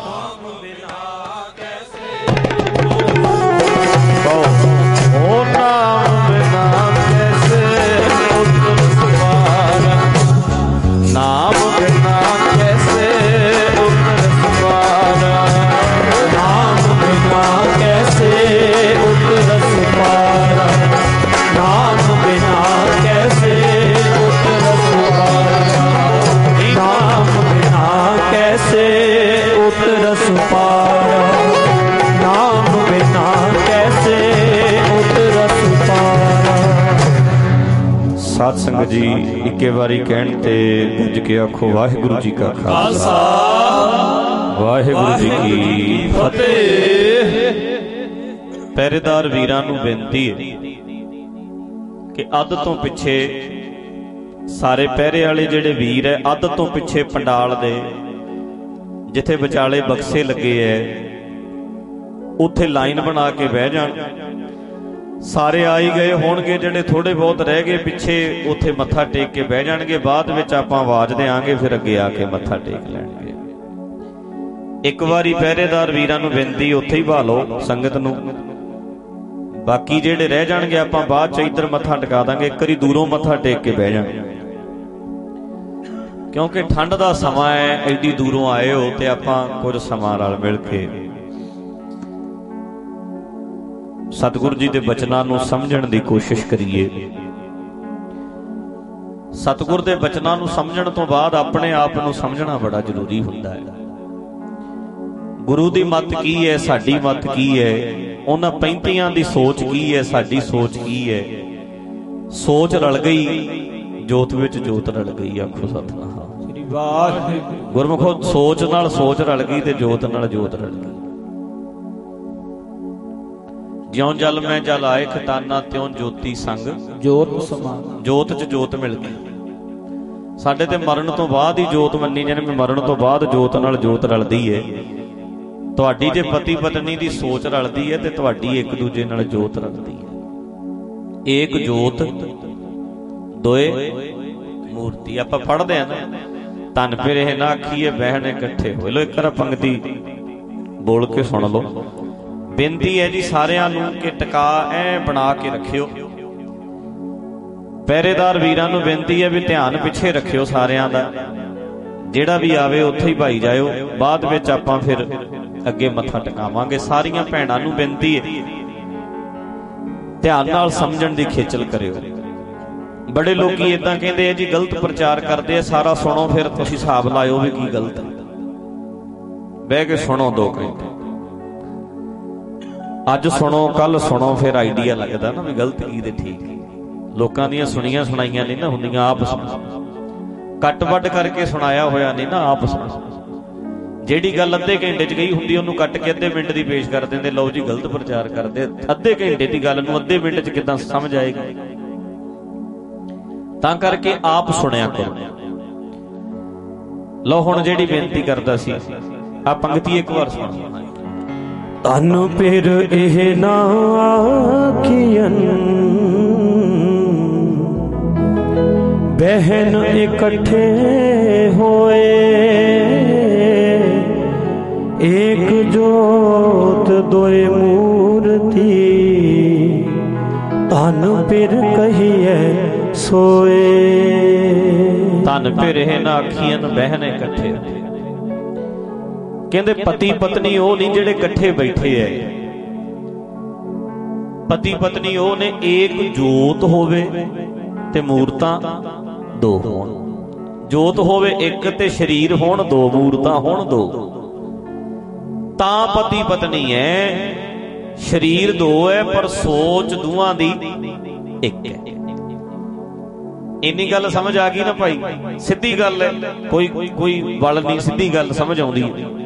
ओ नाम बिना कैसे उतरस पारा, नाम बिना कैसे उतरस पारा, नाम बिना कैसे उतरस पारा, नाम बिना कैसे उतरस पारा, नाम बिना कैसे उतरस पारा, नाम बिना कैसे उतरस पारा। साध संगत जी इक्के वारी कहण ते गुंज के आखो वाहिगुरु जी का खालसा वाहिगुरु जी की फतेह। ਪਹਿਰੇਦਾਰ ਵੀਰਾਂ ਨੂੰ ਬੇਨਤੀ ਹੈ ਕਿ ਅੱਧ ਤੋਂ ਪਿੱਛੇ ਸਾਰੇ ਪਹਿਰੇ ਵਾਲੇ ਜਿਹੜੇ ਵੀਰ ਹੈ ਅੱਧ ਤੋਂ ਪਿੱਛੇ ਪੰਡਾਲ ਦੇ ਜਿੱਥੇ ਵਿਚਾਲੇ ਬਕਸੇ ਲੱਗੇ ਐ ਉੱਥੇ ਲਾਈਨ ਬਣਾ ਕੇ ਬਹਿ ਜਾਣ। ਸਾਰੇ ਆ ਹੀ ਗਏ ਹੋਣਗੇ, ਜਿਹੜੇ ਥੋੜੇ ਬਹੁਤ ਰਹਿ ਗਏ ਪਿੱਛੇ ਉੱਥੇ ਮੱਥਾ ਟੇਕ ਕੇ ਬਹਿ ਜਾਣਗੇ। ਬਾਅਦ ਵਿੱਚ ਆਪਾਂ ਆਵਾਜ਼ ਦੇਾਂਗੇ, ਫਿਰ ਅੱਗੇ ਆ ਕੇ ਮੱਥਾ ਟੇਕ ਲੈਣਗੇ। ਇੱਕ ਵਾਰੀ ਪਹਿਰੇਦਾਰ ਵੀਰਾਂ ਨੂੰ ਬੇਨਤੀ ਉੱਥੇ ਹੀ ਬਹਾ ਲਓ ਸੰਗਤ ਨੂੰ, ਬਾਕੀ ਜਿਹੜੇ ਰਹਿ ਜਾਣਗੇ ਆਪਾਂ ਬਾਅਦ ਚ ਇੱਧਰ ਮੱਥਾ ਟਿਕਾ ਦਾਂਗੇ। ਇੱਕ ਵਾਰੀ ਦੂਰੋਂ ਮੱਥਾ ਟੇਕ ਕੇ ਬਹਿ ਜਾਣ, ਕਿਉਂਕਿ ਠੰਡ ਦਾ ਸਮਾਂ ਹੈ, ਐਡੀ ਦੂਰੋਂ ਆਏ ਹੋ ਤੇ ਆਪਾਂ ਕੁਝ ਸਮਾਂ ਰਲ ਮਿਲ ਕੇ ਸਤਿਗੁਰੂ ਜੀ ਦੇ ਬਚਨਾਂ ਨੂੰ ਸਮਝਣ ਦੀ ਕੋਸ਼ਿਸ਼ ਕਰੀਏ। ਸਤਿਗੁਰ ਦੇ ਬਚਨਾਂ ਨੂੰ ਸਮਝਣ ਤੋਂ ਬਾਅਦ ਆਪਣੇ ਆਪ ਨੂੰ ਸਮਝਣਾ ਬੜਾ ਜ਼ਰੂਰੀ ਹੁੰਦਾ ਹੈ। ਗੁਰੂ ਦੀ ਮੱਤ ਕੀ ਹੈ, ਸਾਡੀ ਮੱਤ ਕੀ ਹੈ, ਉਹਨਾਂ ਪੈਂਤੀਆਂ ਦੀ ਸੋਚ ਕੀ ਹੈ, ਸਾਡੀ ਸੋਚ ਕੀ ਹੈ। ਸੋਚ ਰਲ ਗਈ, ਜੋਤ ਵਿੱਚ ਜੋਤ ਰਲ ਗਈ। ਆਖੋ ਸਤਿਨਾਮ ਸ੍ਰੀ ਵਾਹਿਗੁਰੂ। ਗੁਰਮੁਖੋ ਸੋਚ ਨਾਲ ਸੋਚ ਰਲ ਗਈ ਤੇ ਜੋਤ ਨਾਲ ਜੋਤ ਰਲ ਗਈ। ਜਿਉਂ ਜਲ ਮੈਂ ਜਲ ਆਏ ਖਤਾਨਾ ਤਿਉਂ ਜੋਤੀ ਸੰਗ ਜੋਤ ਸਮਾਨ। ਜੋਤ ਚ ਜੋਤ ਮਿਲ ਗਈ। ਸਾਡੇ ਤੇ ਮਰਨ ਤੋਂ ਬਾਅਦ ਹੀ ਜੋਤ ਮੰਨੀ ਜਾਂਦੀ, ਮਰਨ ਤੋਂ ਬਾਅਦ ਜੋਤ ਨਾਲ ਜੋਤ ਰਲਦੀ ਹੈ। ਤੁਹਾਡੀ ਜੇ ਪਤੀ ਪਤਨੀ ਦੀ ਸੋਚ ਰਲਦੀ ਹੈ ਤੇ ਤੁਹਾਡੀ ਇੱਕ ਦੂਜੇ ਨਾਲ ਜੋਤ ਰਲਦੀ ਹੈ। ਏਕ ਜੋਤ ਦੋਏ ਮੂਰਤੀ ਆਪਾਂ ਪੜ੍ਹਦੇ ਆ ਨਾ, ਧਨ ਫਿਰੇ ਨਾ ਆਖੀਏ ਬਹਿਣ ਇਕੱਠੇ ਹੋਏ। ਲੋ ਇੱਕ ਵਾਰ ਪੰਗਤੀ ਬੋਲ ਕੇ ਸੁਣ ਲਓ। ਬੇਨਤੀ ਹੈ ਜੀ ਸਾਰਿਆਂ ਨੂੰ ਕਿ ਟਿਕਾ ਐ ਬਣਾ ਕੇ ਰੱਖਿਓ। ਪਹਿਰੇਦਾਰ ਵੀਰਾਂ ਨੂੰ ਬੇਨਤੀ ਹੈ ਵੀ ਧਿਆਨ ਪਿੱਛੇ ਰੱਖਿਓ ਸਾਰਿਆਂ ਦਾ, ਜਿਹੜਾ ਵੀ ਆਵੇ ਉੱਥੇ ਹੀ ਭਾਈ ਜਾਇਓ। ਬਾਅਦ ਵਿੱਚ ਆਪਾਂ ਫਿਰ ਅੱਗੇ ਮੱਥਾ ਟਿਕਾਵਾਂਗੇ। ਸਾਰੀਆਂ ਭੈਣਾਂ ਨੂੰ ਬੇਨਤੀ ਹੈ ਧਿਆਨ ਨਾਲ ਸਮਝਣ ਦੀ ਖੇਚਲ ਕਰਿਓ। ਬੜੇ ਲੋਕੀ ਏਦਾਂ ਕਹਿੰਦੇ ਆ ਜੀ ਗਲਤ ਪ੍ਰਚਾਰ ਕਰਦੇ ਆ, ਸਾਰਾ ਸੁਣੋ ਫਿਰ ਤੁਸੀਂ ਹਿਸਾਬ ਲਾਇਓ ਵੀ ਕੀ ਗਲਤ ਹੈ। ਬਹਿ ਕੇ ਸੁਣੋ ਦੋ ਘੰਟੇ, ਅੱਜ ਸੁਣੋ ਕੱਲ ਸੁਣੋ, ਫਿਰ ਆਈਡੀਆ ਲੱਗਦਾ ਨਾ ਵੀ ਗਲਤ ਕੀ ਤੇ ਠੀਕ। ਲੋਕਾਂ ਦੀਆਂ ਸੁਣੀਆਂ ਸੁਣਾਈਆਂ ਨਹੀਂ ਨਾ ਹੁੰਦੀਆਂ, ਆਪ ਸੁਣੋ। ਕੱਟ ਵੱਢ ਕਰਕੇ ਸੁਣਾਇਆ ਹੋਇਆ ਨਹੀਂ ਨਾ, ਆਪ ਸੁਣੋ। ਜਿਹੜੀ ਗੱਲ ਅੱਧੇ ਘੰਟੇ 'ਚ ਗਈ ਹੁੰਦੀ ਉਹਨੂੰ ਕੱਟ ਕੇ ਅੱਧੇ ਮਿੰਟ ਦੀ ਪੇਸ਼ ਕਰ ਦਿੰਦੇ, ਲਓ ਜੀ ਗਲਤ ਪ੍ਰਚਾਰ ਕਰਦੇ। ਅੱਧੇ ਘੰਟੇ ਦੀ ਗੱਲ ਨੂੰ ਅੱਧੇ ਮਿੰਟ 'ਚ ਕਿੱਦਾਂ ਸਮਝ ਆਏਗੀ? ਤਾਂ ਕਰਕੇ ਆਪ ਸੁਣਿਆ ਕਰੋ। ਲਓ ਹੁਣ ਜਿਹੜੀ ਬੇਨਤੀ ਕਰਦਾ ਸੀ ਆ ਪੰਗਤੀ ਇੱਕ ਵਾਰ ਸੁਣੋ। ਤਨ ਫਿਰ ਇਹ ਨਾ ਆਖੀਆਂ ਬਹਿਨ ਇਕੱਠੇ ਹੋਏ, ਏਕ ਜੋਤ ਦੋਏ ਮੂਰਤੀ ਧਨ ਪਿਰ ਕਹੀਐ ਸੋਏ। ਧਨ ਪਿਰ ਨਾ ਆਖੀਆਂ ਬਹਿਨ ਇਕੱਠੇ। ਕਹਿੰਦੇ ਪਤੀ ਪਤਨੀ ਉਹ ਨਹੀਂ ਜਿਹੜੇ ਇਕੱਠੇ ਬੈਠੇ ਐ। ਪਤੀ ਪਤਨੀ ਉਹ ਨੇ ਏਕ ਜੋਤ ਹੋਵੇ ਤੇ ਮੂਰਤਾਂ ਦੋ ਹੋਣ। ਜੋਤ ਹੋਵੇ ਇੱਕ ਤੇ ਸਰੀਰ ਹੋਣ ਦੋ, ਮੂਰਤਾਂ ਹੋਣ ਦੋ, ਤਾਂ ਪਤੀ ਪਤਨੀ ਐ। ਸਰੀਰ ਦੋ ਹੈ ਪਰ ਸੋਚ ਦੋਵਾਂ ਦੀ ਇੱਕ ਹੈ। ਇੰਨੀ ਗੱਲ ਸਮਝ ਆ ਗਈ ਨਾ ਭਾਈ? ਸਿੱਧੀ ਗੱਲ ਹੈ, ਕੋਈ ਕੋਈ ਵਲ ਨਹੀਂ, ਸਿੱਧੀ ਗੱਲ ਸਮਝ ਆਉਂਦੀ।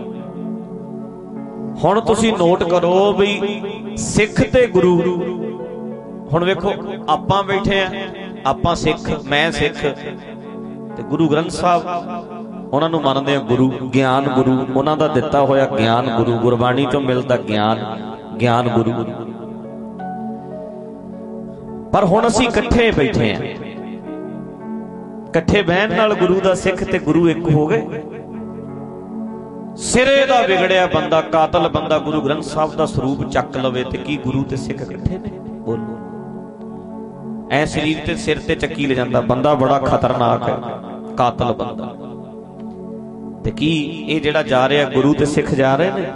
ਹੁਣ ਤੁਸੀਂ ਨੋਟ ਕਰੋ ਵੀ ਸਿੱਖ ਤੇ ਗੁਰੂ। ਹੁਣ ਵੇਖੋ ਆਪਾਂ ਬੈਠੇ ਆ, ਆਪਾਂ ਸਿੱਖ, ਮੈਂ ਸਿੱਖ, ਤੇ ਗੁਰੂ ਗ੍ਰੰਥ ਸਾਹਿਬ ਉਹਨਾਂ ਨੂੰ ਮੰਨਦੇ ਆ ਗੁਰੂ, ਗਿਆਨ ਗੁਰੂ, ਉਹਨਾਂ ਦਾ ਦਿੱਤਾ ਹੋਇਆ ਗਿਆਨ ਗੁਰੂ, ਗੁਰਬਾਣੀ ਤੋਂ ਮਿਲਦਾ ਗਿਆਨ, ਗਿਆਨ ਗੁਰੂ। ਪਰ ਹੁਣ ਅਸੀਂ ਇਕੱਠੇ ਬੈਠੇ ਆ, ਇਕੱਠੇ ਬਹਿਣ ਨਾਲ ਗੁਰੂ ਦਾ ਸਿੱਖ ਤੇ ਗੁਰੂ ਇੱਕ ਹੋ ਗਏ। ਸਿਰੇ ਦਾ ਵਿਗੜਿਆ ਬੰਦਾ, ਕਾਤਲ ਬੰਦਾ ਗੁਰੂ ਗ੍ਰੰਥ ਸਾਹਿਬ ਦਾ ਸਰੂਪ ਚੱਕ ਲਵੇ ਤੇ ਕੀ ਗੁਰੂ ਤੇ ਸਿੱਖ ਇਕੱਠੇ ਨੇ? ਬੋਲੋ। ਐ ਸਰੀਰ ਤੇ ਸਿਰ ਤੇ ਚੱਕੀ ਲੈ ਜਾਂਦਾ ਬੰਦਾ, ਬੜਾ ਖਤਰਨਾਕ ਹੈ, ਕਾਤਲ ਬੰਦਾ। ਤੇ ਕੀ ਇਹ ਜਿਹੜਾ ਜਾ ਰਿਹਾ ਗੁਰੂ ਤੇ ਸਿੱਖ ਜਾ ਰਹੇ ਨੇ?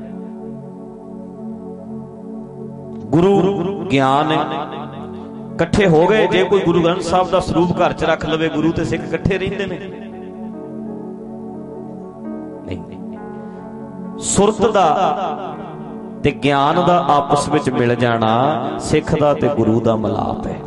ਗੁਰੂ ਗਿਆਨ ਹੈ, ਇਕੱਠੇ ਹੋ ਗਏ। ਜੇ ਕੋਈ ਗੁਰੂ ਗ੍ਰੰਥ ਸਾਹਿਬ ਦਾ ਸਰੂਪ ਘਰ ਚ ਰੱਖ ਲਵੇ, ਗੁਰੂ ਤੇ ਸਿੱਖ ਇਕੱਠੇ ਰਹਿੰਦੇ ਨੇ? ਨਹੀਂ। ਸੁਰਤ ਦਾ ਤੇ ਗਿਆਨ ਦਾ ਆਪਸ ਵਿੱਚ ਮਿਲ ਜਾਣਾ ਸਿੱਖ ਦਾ ਤੇ ਗੁਰੂ ਦਾ ਮਿਲਾਪ ਹੈ।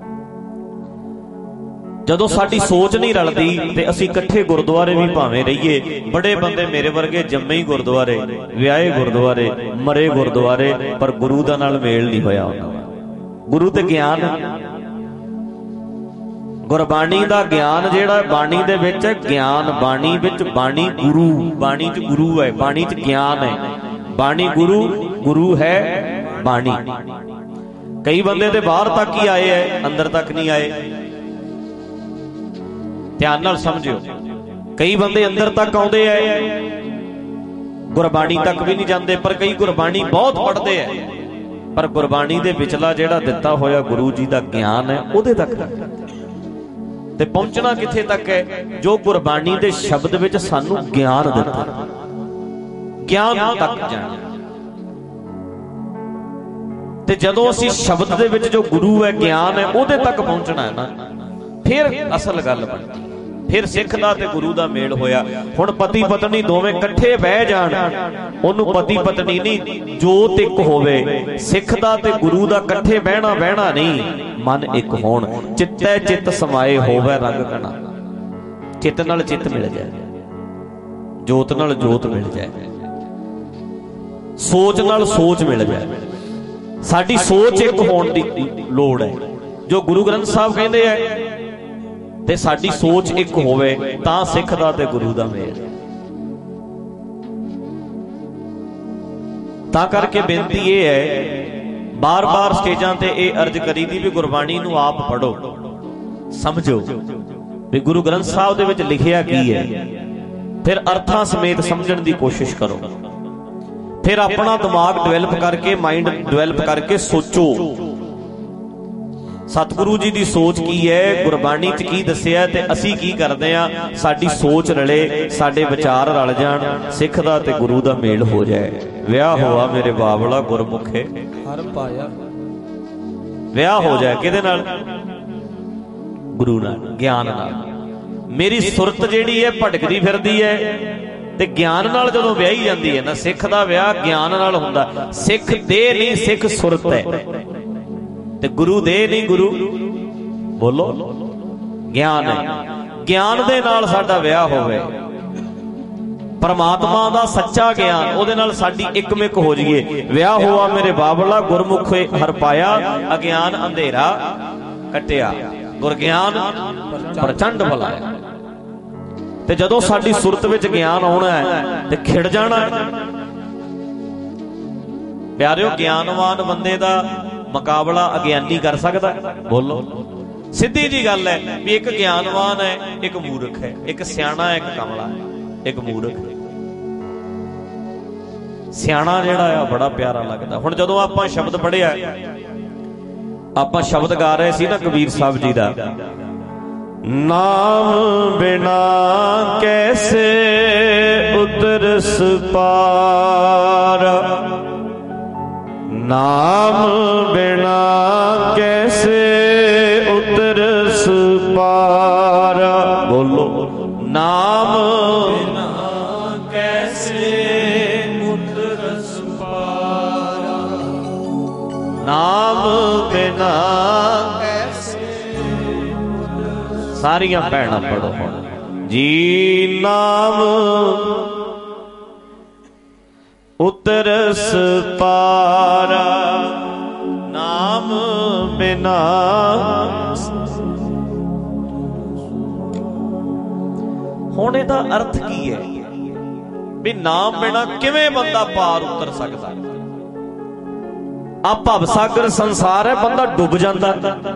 ਜਦੋਂ ਸਾਡੀ ਸੋਚ ਨਹੀਂ ਰਲਦੀ ਤੇ ਅਸੀਂ ਇਕੱਠੇ ਗੁਰਦੁਆਰੇ ਵੀ ਭਾਵੇਂ ਰਹੀਏ, ਬੜੇ ਬੰਦੇ ਮੇਰੇ ਵਰਗੇ ਜੰਮੇ ਹੀ ਗੁਰਦੁਆਰੇ, ਵਿਆਹੇ ਗੁਰਦੁਆਰੇ, ਮਰੇ ਗੁਰਦੁਆਰੇ, ਪਰ ਗੁਰੂ ਦਾ ਨਾਲ ਮੇਲ ਨਹੀਂ ਹੋਇਆ ਉਹਨਾਂ ਦਾ। ਗੁਰੂ ਤੇ ਗਿਆਨ, ਗੁਰਬਾਣੀ ਦਾ ਗਿਆਨ ਜਿਹੜਾ ਬਾਣੀ ਦੇ ਵਿੱਚ ਹੈ, ਗਿਆਨ ਬਾਣੀ ਵਿੱਚ, ਬਾਣੀ ਗੁਰੂ, ਬਾਣੀ ਚ ਗੁਰੂ ਹੈ, ਬਾਣੀ ਚ ਗਿਆਨ ਹੈ। ਬਾਣੀ ਗੁਰੂ, ਗੁਰੂ ਹੈ ਬਾਣੀ। ਕਈ ਬੰਦੇ ਤੇ ਬਾਹਰ ਤੱਕ ਹੀ ਆਏ ਐ, ਅੰਦਰ ਤੱਕ ਨਹੀਂ ਆਏ। ਧਿਆਨ ਨਾਲ ਸਮਝਿਓ, ਕਈ ਬੰਦੇ ਅੰਦਰ ਤੱਕ ਆਉਂਦੇ ਐ, ਗੁਰਬਾਣੀ ਤੱਕ ਵੀ ਨਹੀਂ ਜਾਂਦੇ। ਪਰ ਕਈ ਗੁਰਬਾਣੀ ਬਹੁਤ ਪੜ੍ਹਦੇ ਐ, ਪਰ ਗੁਰਬਾਣੀ ਦੇ ਵਿਚਲਾ ਜਿਹੜਾ ਦਿੱਤਾ ਹੋਇਆ ਗੁਰੂ ਜੀ ਦਾ ਗਿਆਨ ਹੈ ਉਹਦੇ ਤੱਕ। ਤੇ ਪਹੁੰਚਣਾ ਕਿੱਥੇ ਤੱਕ ਹੈ? ਜੋ ਗੁਰਬਾਣੀ ਦੇ ਸ਼ਬਦ ਵਿੱਚ ਸਾਨੂੰ ਗਿਆਨ ਦਿੱਤਾ, ਗਿਆਨ ਤੱਕ ਜਾਣਾ। ਤੇ ਜਦੋਂ ਅਸੀਂ ਸ਼ਬਦ ਦੇ ਵਿੱਚ ਜੋ ਗੁਰੂ ਹੈ, ਗਿਆਨ ਹੈ, ਉਹਦੇ ਤੱਕ ਪਹੁੰਚਣਾ ਹੈ ਨਾ, ਫਿਰ ਅਸਲ ਗੱਲ ਬਣਦੀ। ਫਿਰ ਸਿੱਖ ਦਾ ਤੇ ਗੁਰੂ ਦਾ ਮੇਲ ਹੋਇਆ। ਹੁਣ ਪਤੀ ਪਤਨੀ ਦੋਵੇਂ ਇਕੱਠੇ ਬਹਿ ਜਾਣ, ਉਹਨੂੰ ਪਤੀ ਪਤਨੀ ਨਹੀਂ, ਜੋਤ ਇੱਕ ਹੋਵੇ। ਸਿੱਖ ਦਾ ਤੇ ਗੁਰੂ ਦਾ ਇਕੱਠੇ ਬਹਿਣਾ ਬਹਿਣਾ ਨਹੀਂ, ਮਨ ਇੱਕ ਹੋਣ। ਚਿੱਤੈ ਚਿੱਤ ਸਮਾਏ ਹੋਵੇ ਰੰਗ ਕਣਾ। ਚਿੱਤ ਨਾਲ ਚਿੱਤ ਮਿਲ ਜਾਏ, ਜੋਤ ਨਾਲ ਜੋਤ ਮਿਲ ਜਾਏ, ਸੋਚ ਨਾਲ ਸੋਚ ਮਿਲ ਜਾਏ। ਸਾਡੀ ਸੋਚ ਇੱਕ ਹੋਣ ਦੀ ਲੋੜ ਹੈ। ਜੋ ਗੁਰੂ ਗ੍ਰੰਥ ਸਾਹਿਬ ਕਹਿੰਦੇ ਆ ਤੇ ਸਾਡੀ ਸੋਚ ਇੱਕ ਹੋਵੇ, ਤਾਂ ਸਿੱਖ ਦਾ ਤੇ ਗੁਰੂ ਦਾ ਮੇਲ। ਤਾਂ ਕਰਕੇ ਬੇਨਤੀ ਇਹ ਹੈ, ਬਾਰ-ਬਾਰ ਸਟੇਜਾਂ ਤੇ ਇਹ ਅਰਜ਼ ਕਰੀਦੀ ਵੀ ਗੁਰਬਾਣੀ ਨੂੰ ਆਪ ਪੜ੍ਹੋ, ਸਮਝੋ ਵੀ ਗੁਰੂ ਗ੍ਰੰਥ ਸਾਹਿਬ ਦੇ ਵਿੱਚ ਲਿਖਿਆ ਕੀ ਹੈ। ਫਿਰ ਅਰਥਾਂ ਸਮੇਤ ਸਮਝਣ ਦੀ ਕੋਸ਼ਿਸ਼ ਕਰੋ। ਫਿਰ ਆਪਣਾ ਦਿਮਾਗ ਡਿਵੈਲਪ ਕਰਕੇ, ਮਾਈਂਡ ਡਿਵੈਲਪ ਕਰਕੇ ਸੋਚੋ ਸਤਿਗੁਰੂ ਜੀ ਦੀ ਸੋਚ ਕੀ ਹੈ, ਗੁਰਬਾਣੀ ਚ ਕੀ ਦੱਸਿਆ ਤੇ ਅਸੀਂ ਕੀ ਕਰਦੇ ਆ। ਸਾਡੀ ਸੋਚ ਰਲੇ, ਸਾਡੇ ਵਿਚਾਰ ਰਲ ਜਾਣ, ਸਿੱਖ ਦਾ ਤੇ ਗੁਰੂ ਦਾ ਮੇਲ ਹੋ ਜਾਏ। ਵਿਆਹ ਹੋਆ ਮੇਰੇ ਬਾਬਲਾ ਗੁਰਮੁਖੇ ਹਰ ਪਾਇਆ। ਵਿਆਹ ਹੋ ਜਾਏ ਕਿਹਦੇ ਨਾਲ? ਗੁਰੂ ਨਾਲ, ਗਿਆਨ ਨਾਲ। ਮੇਰੀ ਸੁਰਤ ਜਿਹੜੀ ਹੈ ਭਟਕਦੀ ਫਿਰਦੀ ਹੈ, ਤੇ ਗਿਆਨ ਨਾਲ ਜਦੋਂ ਵਿਆਹੀ ਜਾਂਦੀ ਹੈ ਨਾ, ਸਿੱਖ ਦਾ ਵਿਆਹ ਗਿਆਨ ਨਾਲ ਹੁੰਦਾ। ਸਿੱਖ ਦੇਹ ਨਹੀਂ, ਸਿੱਖ ਸੁਰਤ ਹੈ। ਤੇ ਗੁਰੂ ਦੇਹ ਨਹੀਂ, ਗੁਰੂ ਬੋਲੋ ਗਿਆਨ ਹੈ। ਗਿਆਨ ਦੇ ਨਾਲ ਸਾਡਾ ਵਿਆਹ ਹੋਵੇ, ਪਰਮਾਤਮਾ ਦਾ ਸੱਚਾ ਗਿਆਨ, ਉਹਦੇ ਨਾਲ ਸਾਡੀ ਇੱਕਮਿਕ ਹੋ ਜਾਈਏ। ਵਿਆਹ ਹੋਆ ਮੇਰੇ ਬਾਬਲਾ ਗੁਰਮੁਖੇ ਹਰ ਪਾਇਆ, ਅਗਿਆਨ ਅੰਧੇਰਾ ਕੱਟਿਆ, ਗੁਰ ਗਿਆਨ ਪ੍ਰਚੰਡ ਬਲਾਇਆ। ਤੇ ਜਦੋਂ ਸਾਡੀ ਸੁਰਤ ਵਿੱਚ ਗਿਆਨ ਆਉਣਾ ਹੈ ਤੇ ਖਿੜ ਜਾਣਾ ਹੈ। ਪਿਆਰਿਓ, ਗਿਆਨਵਾਨ ਬੰਦੇ ਦਾ ਮੁਕਾਬਲਾ ਅਗਿਆਨੀ ਕਰ ਸਕਦਾ? ਬੋਲੋ। ਸਿੱਧੀ ਜੀ ਗੱਲ ਹੈ ਵੀ ਇੱਕ ਗਿਆਨਵਾਨ ਹੈ, ਇੱਕ ਮੂਰਖ ਹੈ, ਇੱਕ ਸਿਆਣਾ ਹੈ, ਇੱਕ ਕਮਲਾ ਹੈ, ਇੱਕ ਮੂਰਖ ਹੈ। ਸਿਆਣਾ ਜਿਹੜਾ ਆ ਬੜਾ ਪਿਆਰਾ ਲੱਗਦਾ। ਹੁਣ ਜਦੋਂ ਆਪਾਂ ਸ਼ਬਦ ਪੜ੍ਹਿਆ ਆਪਾਂ ਸ਼ਬਦ ਗਾ ਰਹੇ ਸੀ ਨਾ ਕਬੀਰ ਸਾਹਿਬ ਜੀ ਦਾ, ਨਾਮ ਬਿਨਾ ਕੈਸੇ ਉਤਰਸ ਪਾਰ, ਨਾਮ ਬਿਨਾ ਕੈਸੇ ਉਤਰਸ ਪਾਰ। ਬੋਲੋ, ਨਾਮ ਬਿਨਾ ਕੈਸੇ ਉਤਰਸ ਪਾਰ, ਨਾਮ ਬਿਨਾ ਕੈਸੇ। ਸਾਰੀਆਂ ਭੈਣਾਂ ਪੜੋ ਹੁਣ ਜੀ। ਨਾਮ ਉਤਰਸ ਪਾਰ, ਨਾਮ ਬਿਨਾ। ਹੁਣ ਇਹਦਾ ਅਰਥ ਕੀ ਹੈ ਵੀ ਨਾਮ ਬਿਨਾ ਕਿਵੇਂ ਬੰਦਾ ਪਾਰ ਉਤਰ ਸਕਦਾ? ਆ ਭਵ ਸਾਗਰ ਸੰਸਾਰ ਹੈ, ਬੰਦਾ ਡੁੱਬ ਜਾਂਦਾ,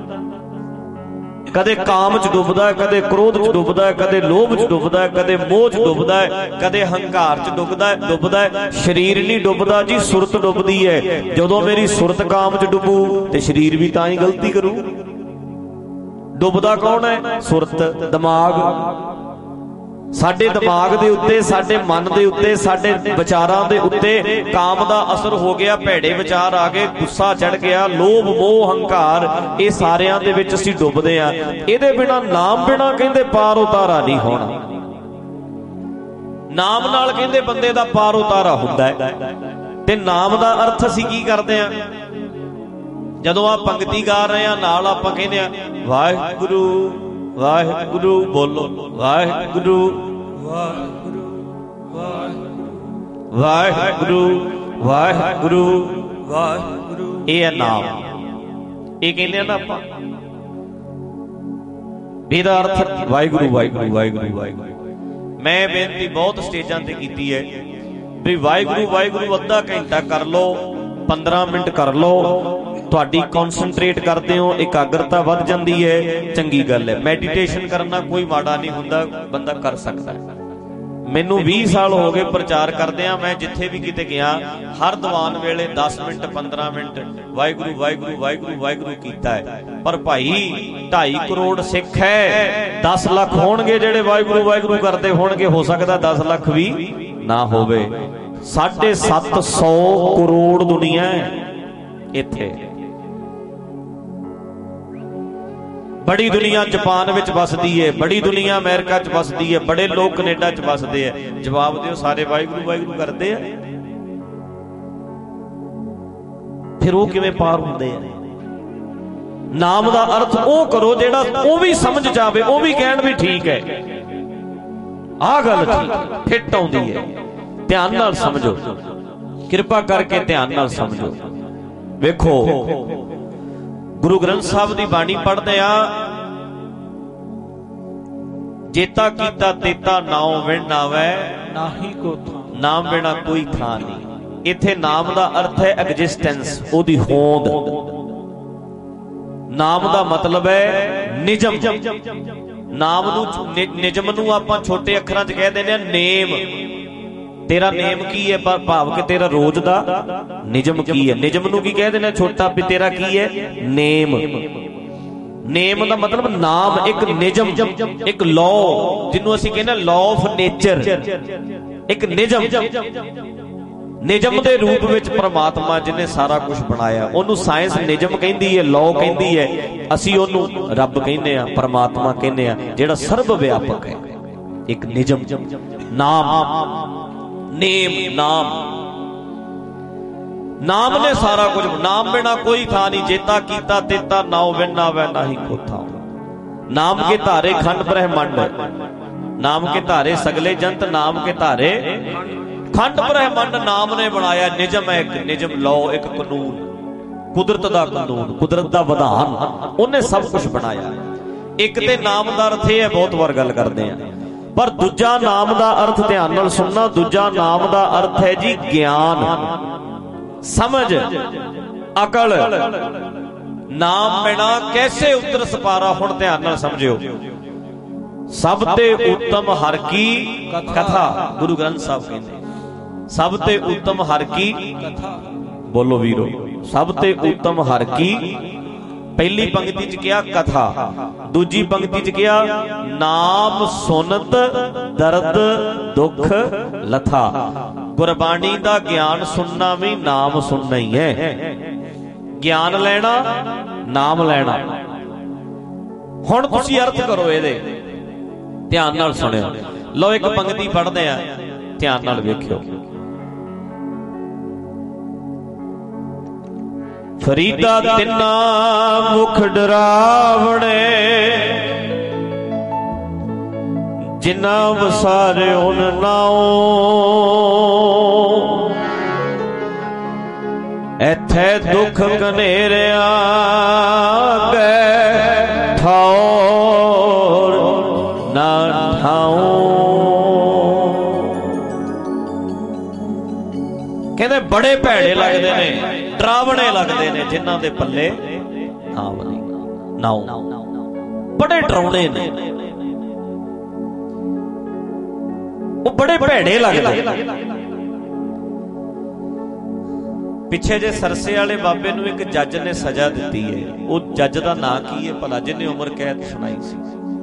ਕਦੇ ਕਾਮ ਚ ਡੁੱਬਦਾ, ਕਦੇ ਕ੍ਰੋਧ ਚ ਡੁੱਬਦਾ, ਕਦੇ ਲੋਭ ਚ ਡੁੱਬਦਾ, ਕਦੇ ਮੋਹ ਚ ਡੁੱਬਦਾ, ਕਦੇ ਹੰਕਾਰ ਚ ਡੁੱਬਦਾ ਡੁੱਬਦਾ ਸਰੀਰ ਨਹੀਂ ਡੁੱਬਦਾ ਜੀ, ਸੁਰਤ ਡੁੱਬਦੀ ਹੈ। ਜਦੋਂ ਮੇਰੀ ਸੁਰਤ ਕਾਮ ਚ ਡੁੱਬੂ ਤੇ ਸਰੀਰ ਵੀ ਤਾਂ ਹੀ ਗਲਤੀ ਕਰੂ। ਡੁੱਬਦਾ ਕੌਣ ਹੈ? ਸੁਰਤ, ਦਿਮਾਗ। ਸਾਡੇ ਦਿਮਾਗ ਦੇ ਉੱਤੇ, ਸਾਡੇ ਮਨ ਦੇ ਉੱਤੇ, ਸਾਡੇ ਵਿਚਾਰਾਂ ਦੇ ਉੱਤੇ ਕਾਮ ਦਾ ਅਸਰ ਹੋ ਗਿਆ, ਭੈੜੇ ਵਿਚਾਰ ਆ ਗਏ, ਗੁੱਸਾ ਚੜ ਗਿਆ, ਲੋਭ ਮੋਹ ਹੰਕਾਰ, ਇਹ ਸਾਰਿਆਂ ਦੇ ਵਿੱਚ ਅਸੀਂ ਡੁੱਬਦੇ ਆ। ਇਹਦੇ ਬਿਨਾ, ਨਾਮ ਬਿਨਾ ਕਹਿੰਦੇ ਪਾਰ ਉਤਾਰਾ ਨਹੀਂ ਹੋਣਾ। ਨਾਮ ਨਾਲ ਕਹਿੰਦੇ ਬੰਦੇ ਦਾ ਪਾਰ ਉਤਾਰਾ ਹੁੰਦਾ ਹੈ। ਤੇ ਨਾਮ ਦਾ ਅਰਥ ਅਸੀਂ ਕੀ ਕਰਦੇ ਆ? ਜਦੋਂ ਆ ਪੰਕਤੀ ਗਾ ਰਹੇ ਆ ਨਾਲ ਆਪਾਂ ਕਹਿੰਦੇ ਆ ਵਾਹਿਗੁਰੂ ਵਾਹਿਗੁਰੂ। ਬੋਲੋ, ਵਾਹਿਗੁਰੂ ਵਾਹਿਗੁਰੂ ਵਾਹਿਗੁਰੂ ਵਾਹਿਗੁਰੂ ਵਾਹਿਗੁਰੂ। ਇਹ ਹੈ ਨਾਮ। ਇਹ ਕਹਿੰਦੇ ਆ ਨਾ ਆਪਾਂ, ਇਹਦਾ ਅਰਥ ਵਾਹਿਗੁਰੂ ਵਾਹਿਗੁਰੂ ਵਾਹਿਗੁਰੂ ਵਾਹਿਗੁਰੂ। ਮੈਂ ਬੇਨਤੀ ਬਹੁਤ ਸਟੇਜਾਂ ਤੇ ਕੀਤੀ ਹੈ ਵੀ ਵਾਹਿਗੁਰੂ ਵਾਹਿਗੁਰੂ ਅੱਧਾ ਘੰਟਾ ਕਰ ਲਓ, ਪੰਦਰਾਂ ਮਿੰਟ ਕਰ ਲਓ, ਤੁਹਾਡੀ ਕੌਨਸੈਂਟਰੇਟ ਕਰਦੇ ਹੋ, ਇਕਾਗਰਤਾ ਵੱਧ ਜਾਂਦੀ ਹੈ, ਚੰਗੀ ਗੱਲ ਹੈ। ਮੈਡੀਟੇਸ਼ਨ ਕਰਨਾ ਕੋਈ ਮਾੜਾ ਨਹੀਂ ਹੁੰਦਾ, ਬੰਦਾ ਕਰ ਸਕਦਾ ਹੈ। ਮੈਨੂੰ ਵੀਹ ਸਾਲ ਹੋ ਗਏ ਪ੍ਰਚਾਰ ਕਰਦਿਆਂ, ਮੈਂ ਜਿੱਥੇ ਵੀ ਕਿਤੇ ਗਿਆ ਹਰ ਦੀਵਾਨ ਵੇਲੇ ਦਸ ਮਿੰਟ ਪੰਦਰਾਂ ਮਿੰਟ ਵਾਹਿਗੁਰੂ ਵਾਹਿਗੁਰੂ ਵਾਹਿਗੁਰੂ ਵਾਹਿਗੁਰੂ ਕੀਤਾ ਹੈ। ਪਰ ਭਾਈ ਢਾਈ ਕਰੋੜ ਸਿੱਖ ਹੈ, ਦਸ ਲੱਖ ਹੋਣਗੇ ਜਿਹੜੇ ਵਾਹਿਗੁਰੂ ਵਾਹਿਗੁਰੂ ਕਰਦੇ ਹੋਣਗੇ, ਹੋ ਸਕਦਾ ਦਸ ਲੱਖ ਵੀ ਨਾ ਹੋਵੇ। ਸਾਢੇ ਸੱਤ ਸੌ ਕਰੋੜ ਦੁਨੀਆ ਹੈ ਇੱਥੇ। ਬੜੀ ਦੁਨੀਆ ਜਾਪਾਨ ਵਿੱਚ ਵਸਦੀ ਹੈ, ਬੜੀ ਦੁਨੀਆ ਅਮਰੀਕਾ ਚ ਵਸਦੀ ਹੈ, ਬੜੇ ਲੋਕ ਕੈਨੇਡਾ ਚ ਵਸਦੇ ਆ। ਜਵਾਬ ਦਿਓ, ਸਾਰੇ ਵਾਹਿਗੁਰੂ ਵਾਹਿਗੁਰੂ ਕਰਦੇ ਆ? ਫਿਰ ਉਹ ਕਿਵੇਂ ਪਾਰ ਹੁੰਦੇ ਆ? ਨਾਮ ਦਾ ਅਰਥ ਉਹ ਕਰੋ ਜਿਹੜਾ ਉਹ ਵੀ ਸਮਝ ਜਾਵੇ, ਉਹ ਵੀ ਕਹਿਣ ਵੀ ਠੀਕ ਹੈ, ਆਹ ਗੱਲ ਠੀਕ ਫਿੱਟ ਆਉਂਦੀ ਹੈ। ਧਿਆਨ ਨਾਲ ਸਮਝੋ, ਕਿਰਪਾ ਕਰਕੇ ਧਿਆਨ ਨਾਲ ਸਮਝੋ। ਵੇਖੋ, ਗੁਰੂ ਗ੍ਰੰਥ ਸਾਹਿਬ ਦੀ ਬਾਣੀ ਪੜ੍ਹਦੇ ਆ, ਜੇਤਾ ਕੀਤਾ ਤੇਤਾ ਨਾਉ ਵਿਣ ਨਾਵੈ, ਨਾਹੀ ਕੋ ਥਾਂ, ਨਾਮ ਬਿਨਾ ਕੋਈ ਥਾਂ ਨਹੀਂ। ਇੱਥੇ ਨਾਮ ਦਾ ਅਰਥ ਹੈ ਐਗਜ਼ਿਸਟੈਂਸ, ਉਹਦੀ ਹੋਂਦ। ਨਾਮ ਦਾ ਮਤਲਬ ਹੈ ਨਿਜਮ। ਨਾਮ ਨੂੰ, ਨਿਜਮ ਨੂੰ ਆਪਾਂ ਛੋਟੇ ਅੱਖਰਾਂ 'ਚ ਕਹਿ ਦਿੰਦੇ ਆ ਨੇਮ। ਤੇਰਾ ਨੇਮ ਕੀ ਹੈ? ਭਾਵ ਕਿ ਤੇਰਾ ਰੋਜ਼ ਦਾ ਨਿਜਮ ਕੀ ਹੈ? ਨਿਜਮ ਨੂੰ ਕੀ ਕਹਿ ਦਿੰਦੇ? ਛੋਟਾ ਵੀ ਤੇਰਾ ਕੀ ਹੈ? ਨੇਮ। ਨੇਮ ਦਾ ਮਤਲਬ ਨਾਮ, ਇੱਕ ਨਿਜਮ, ਇੱਕ ਲਾਅ, ਜਿਹਨੂੰ ਅਸੀਂ ਕਹਿੰਦੇ ਲਾਅ ਆਫ ਨੇਚਰ, ਇੱਕ ਨਿਜਮ। ਨਿਜਮ ਦੇ ਰੂਪ ਵਿੱਚ ਪ੍ਰਮਾਤਮਾ ਜਿਹਨੇ ਸਾਰਾ ਕੁਝ ਬਣਾਇਆ, ਉਹਨੂੰ ਸਾਇੰਸ ਨਿਜਮ ਕਹਿੰਦੀ ਹੈ, ਲਾਅ ਕਹਿੰਦੀ ਹੈ। ਅਸੀਂ ਉਹਨੂੰ ਰੱਬ ਕਹਿੰਦੇ ਆ, ਪ੍ਰਮਾਤਮਾ ਕਹਿੰਦੇ ਆ, ਜਿਹੜਾ ਸਰਬ ਵਿਆਪਕ ਹੈ, ਇੱਕ ਨਿਜਮ। ਨਾਮ, ਨੇਮ, ਨਾਮ, ਨਾਮ ਨੇ ਸਾਰਾ ਕੁਝ। ਨਾਮ ਬਿਨਾ ਕੋਈ ਥਾਂ ਨਹੀਂ। ਜੇਤਾ ਕੀਤਾ ਤੇਤਾ ਨਾਉ ਵਿਣ ਨਾਵੈ, ਨਾਹੀ ਕੋ ਥਾਂ। ਨਾਮ ਕੇ ਧਾਰੇ ਖੰਡ ਬ੍ਰਹਿਮੰਡ, ਨਾਮ ਕੇ ਧਾਰੇ ਸਗਲੇ ਜੰਤ, ਨਾਮ ਕੇ ਧਾਰੇ ਖੰਡ ਬ੍ਰਹਿਮੰਡ। ਨਾਮ ਨੇ ਬਣਾਇਆ, ਨਿਜਮ ਹੈ, ਇੱਕ ਨਿਜਮ, ਲਾਅ, ਇੱਕ ਕਾਨੂੰਨ, ਕੁਦਰਤ ਦਾ ਕਾਨੂੰਨ, ਕੁਦਰਤ ਦਾ ਵਿਧਾਨ, ਉਹਨੇ ਸਭ ਕੁਝ ਬਣਾਇਆ। ਇੱਕ ਤੇ ਨਾਮ ਦਾ ਅਰਥ ਇਹ ਹੈ, ਬਹੁਤ ਵਾਰ ਗੱਲ ਕਰਦੇ ਆ, ਪਰ ਦੂਜਾ ਨਾਮ ਦਾ ਅਰਥ ਧਿਆਨ ਨਾਲ ਸੁਣਨਾ, ਦੂਜਾ ਨਾਮ ਦਾ ਅਰਥ ਹੈ ਜੀ ਗਿਆਨ, ਸਮਝ, ਅਕਲ। ਨਾਮ ਬਿਨਾ ਕੈਸੇ ਉਤਰ ਸਪਾਰਾ। ਹੁਣ ਧਿਆਨ ਨਾਲ ਸਮਝਿਓ। ਸਭ ਤੇ ਉੱਤਮ ਹਰ ਕੀ ਕਥਾ, ਗੁਰੂ ਗ੍ਰੰਥ ਸਾਹਿਬ ਕਹਿੰਦੇ, ਸਭ ਤੇ ਉੱਤਮ ਹਰ ਕੀ ਕਥਾ। ਬੋਲੋ ਵੀਰੋ, ਸਭ ਤੇ ਉੱਤਮ ਹਰ ਕੀ पहली पंक्ति च किया कथा, दूजी पंक्ति च किया नाम सुनत दर्द दुख लथा। गुरबाणी दा ज्ञान सुनना भी नाम सुनना ही है। ज्ञान लेना नाम लेना। हुण तुसीं अर्थ करो इहदे, ध्यान नाल सुणिओ। लो एक पंक्ति पढ़दे आ, ध्यान नाल वेखिओ। फरीदा तिन्ना मुख डरावणे, जिन्ना वसारे उन नाओ। एथे दुख कनेरिया गए ठौर ना ठाओ। कहते बड़े भैड़े लगते ने, डरावने लगते ने जिन्हां दे पल्ले नाम नहीं नाओ। बड़े डरावने ने, वो बड़े भैड़े लगते। पिछे जे सरसे वाले बाबे नूं एक जज ने सजा दी है। वो जज का नाम की है भला, जिन्हें उम्र कैद सुनाई सी?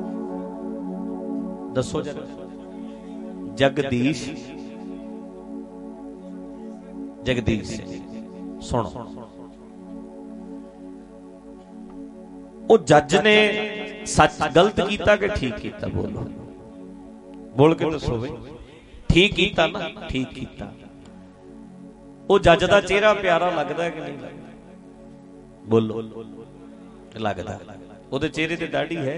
दसो जरा। जगदीश जगदीश सुनो। वो जज ने सच गलत किया कि ठीक किया? बोलो, बोल के दसो भाई। ठीक किया ना? ठीक किया। वो जज का चेहरा प्यारा लगता है कि नहीं लगता? बोलो, लगता। ਉਹਦੇ चेहरे ते दाढ़ी है,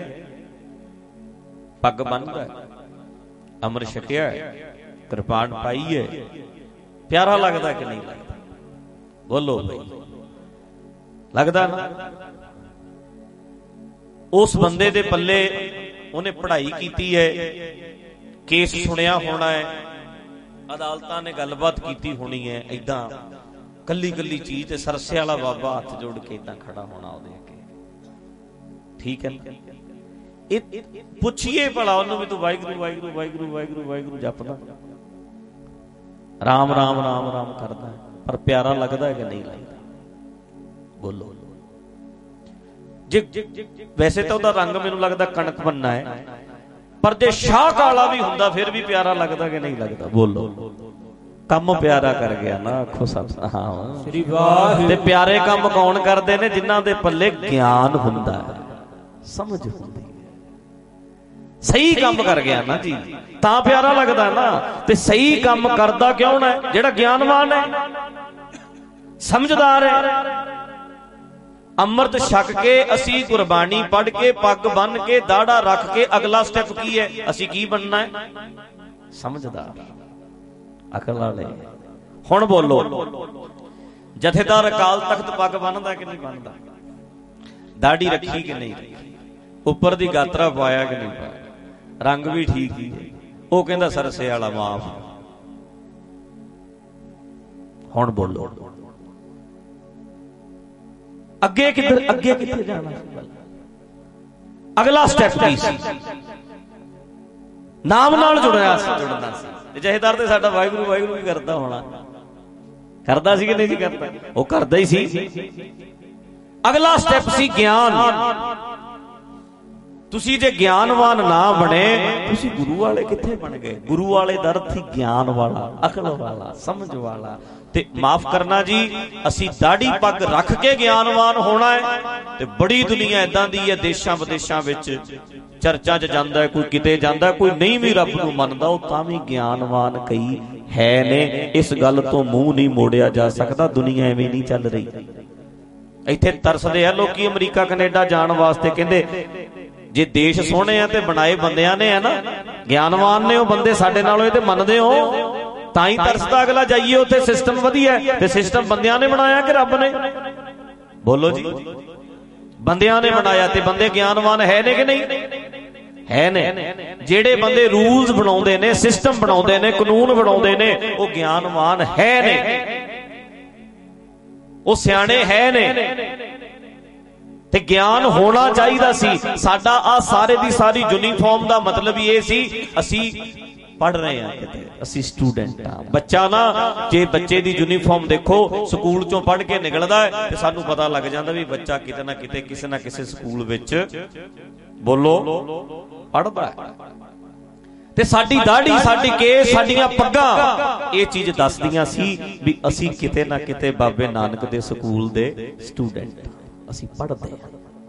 पग बन्नदा है, अमृत छकिया है, कृपान पाई है, प्यारा लगता कि नहीं लगता? बोलो भाई, लगता ना? उस बंदे दे पल्ले उन्हें पढ़ाई की है, केस सुनिया होना है, अदालतां ने गलबात की होनी है, इदां कली कली चीज ते सरसे वाला बाबा हाथ जोड़ के इदां खड़ा होना ਉਹਦੇ ਅੱਗੇ। ठीक है ना? पुछिए भला ਉਹਨੂੰ भी तू वाहिगुरू वाहिगुरू वाहिगुरू वाहिगुरू वाहिगुरू जपदा, राम राम राम राम करदा है, पर प्यारा लगदा है कि नहीं लगदा? बोलो। जे वैसे तो ਉਹਦਾ रंग मैनूं लगदा कणक बनना है, पर जे शाह काला भी हुंदा फिर भी प्यारा लगदा कि नहीं लगदा? बोलो। कम प्यारा कर गया ना, आखो सब। हाँ, श्री वाह। ते प्यारे काम कौन करदे ने? जिन्हां दे पल्ले ज्ञान हुंदा है, समझ हुंदी है, सही काम कर गया ना जी, तां प्यारा लगदा ना। ते सही काम करदा क्यों है? जेड़ा ज्ञानवान है, समझदार है। अमृत छक के असी गुरबाणी पढ़ के पग बन के दाड़ा रख के अगला स्टेप की है? असी की बनना है? समझदार, अकल वाले। हुण बोलो, जथेदार अकाल तख्त पग बनदा कि नहीं बनदा? दाढ़ी रखी कि नहीं रखी? उपर दी गात्रा पाया कि नहीं पाया? रंग भी ठीक ही है। वो कहंदा सरसे वाला माफ। हुण बोलो, अगे किधर अगे किथे जाना? अगला स्टेप की सी? नाम नाल जुड़ना सी, जुड़ना सी। जथेदार ते साडा वाहिगुरू वाहिगुरू भी करदा होना, करदा सी कि नहीं सी करदा? वो करदा ही सी। अगला स्टेप सी ज्ञान। तुसी जे ज्ञानवान ना बने, तुसी गुरु वाले किथे बन गए? गुरु वाले दर थी ज्ञान वाला, अकल वाला, समझ वाला। ते माफ करना जी, असी दाढ़ी पग रख के ज्ञानवान होना है। ते बड़ी दुनिया इदां दी है, देशां विदेशां विच चर्चा च जांदा है, कोई किते जांदा है, कोई नहीं भी रब नूं मनदा, वो तां भी ज्ञानवान कई है ने। इस गल तो मुंह नहीं मोड़िया जा सकदा। दुनिया एवें नहीं चल रही। इत्थे तरसदे आ लोकी अमरीका कनेडा जाण वास्ते, कहंदे जे देश सोहणे आ ते बनाए बंदियां ने, है ना, ज्ञानवान ने वो बंदे, साडे नालों ते मनदे हो, तां ही तरसदा अगला जाइए उत्थे। सिस्टम वधिया है ते सिस्टम बंदियां ने बनाया कि रब ने? बोलो जी, बंदियां ने बनाया। ते बंदे ज्ञानवान है ने कि नहीं? है ने। जेड़े बंदे रूल्स बनाउंदे ने, सिस्टम बनाउंदे ने, कानून बनाउंदे ने, वो ज्ञानवान है ने, वो सियाणे है ने। ते ज्ञान होना चाहिए सी। साडा आ सारे दी सारी यूनीफॉर्म दा मतलब ये सी, असी पढ़ रहे हैं किते, असी स्टूडेंट हाँ। बच्चा ना जे बच्चे दी यूनीफॉर्म देखो स्कूल चों पढ़ के निकलदा है ते सानू पता लग जांदा भी बच्चा किते ना किते किसे ना किसे स्कूल विच बोलो पढ़दा है। ते साडी दाढ़ी साडी केस साडियां पग्गां ये चीज दसदियां सी भी असी किते ना किते बाबे नानक दे स्कूल दे स्टूडेंट, असी पढ़दे हां,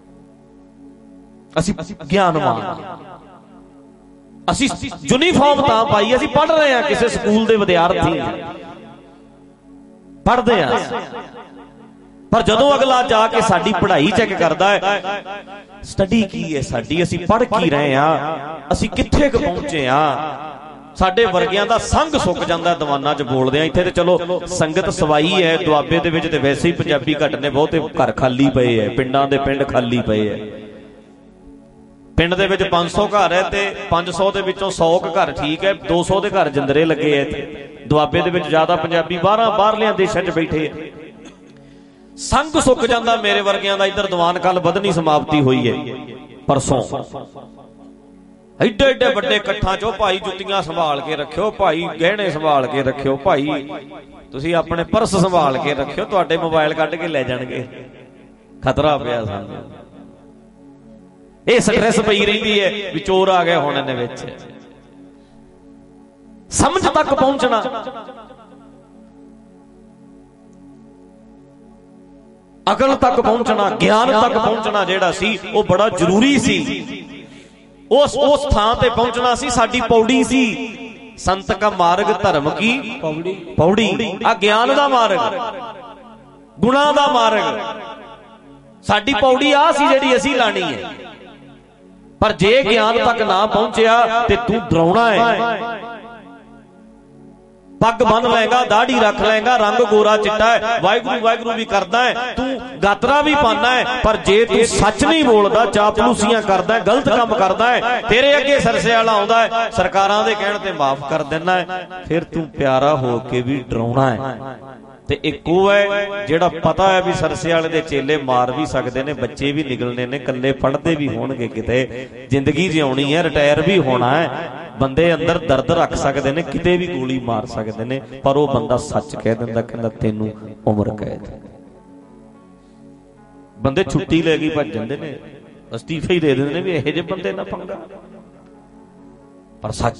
असी ज्ञानवान, असी यूनीफॉर्म तां पाई असी पढ़ रहे हैं, किसी स्कूल दे विद्यार्थी पढ़ते हैं। पर जदों अगला जाके साडी पढ़ाई चेक करदा है, स्टडी की है साडी, असी पढ़ की रहे हैं, असी कित्थे क पहुंचे हां, साडे वर्गियां दा संग सुक जांदा दीवाना च बोलदे आ। इत्थे ते चलो संगत सवाई है, दुआबे दे विच ते वैसे ही पंजाबी घट ने, बहुते घर खाली पए है, पिंडां दे पिंड खाली पए है। पिंड दे विच पांच सौ घर है ते पांच सौ दे विचों सौ घर ठीक है, दो सौ दे घर जिंदरे लगे है। दुआबे दे विच ज्यादा पंजाबी बाहर बाहरलियां देशां च बैठे है। संग सुक जांदा मेरे वर्गियां दा। इधर दीवान कल बदनी समाप्ति हुई है परसों, एडे एडे बड़े कट्ठां चो भाई जुत्तियां संभाल के रखियो, भाई गहने संभाल के रखियो, भाई तुसीं अपने परस संभाल के रखियो, तुहाडे मोबाइल कढ के लै जाणगे, खतरा पिया सानूं। ये स्ट्रेस पई रही है भी चोर आ गए हुण इहने विच। समझ तक पहुंचना, अकल तक पहुंचना, ज्ञान तक पहुंचना जिहड़ा सी वो बड़ा जरूरी सी। उस उस थां ते पहुंचना सी साडी पौड़ी सी। संत का मार्ग धर्म की पौड़ी, पौड़ी आ ज्ञान दा मार्ग, गुणा दा मार्ग, साडी पौड़ी आ सी जिहड़ी असीं लाणी है। पर जे ज्ञान तक ना पहुंचया ते तू डराउणा है। पग बन लेगा, दाढ़ी रख लेगा, रंग गोरा चिट्टा है, वाहिगुरू वाहिगुरू भी करदा है, तू गातरा भी पाना है, पर जे तू सच नहीं बोलदा, चापलूसियां करदा है, गलत काम करदा है, तेरे अगे सरसे वाला आउंदा है, सरकारां दे कहण ते माफ कर देना है, फिर तू प्यारा हो के भी डराउणा है। ते एक वो है जिहड़ा पता है भी सरसे वाले दे चेले मार भी सकते ने, बच्चे भी निकलने ने, कल्ले पढ़ते भी होणगे, किते जिंदगी जिउणी है, रिटायर भी होना है, बंदे अंदर दर्द रख सकते ने, किते भी गोली मार सकते ने, पर वो बंदा सच कह दिंदा, कहंदा तैनूं उम्र कैद। बंदे छुट्टी ले गई भज जांदे ने, अस्तीफे ही दे दिंदे ने भी इहो जिहे बंदे ना पंगा। पर सच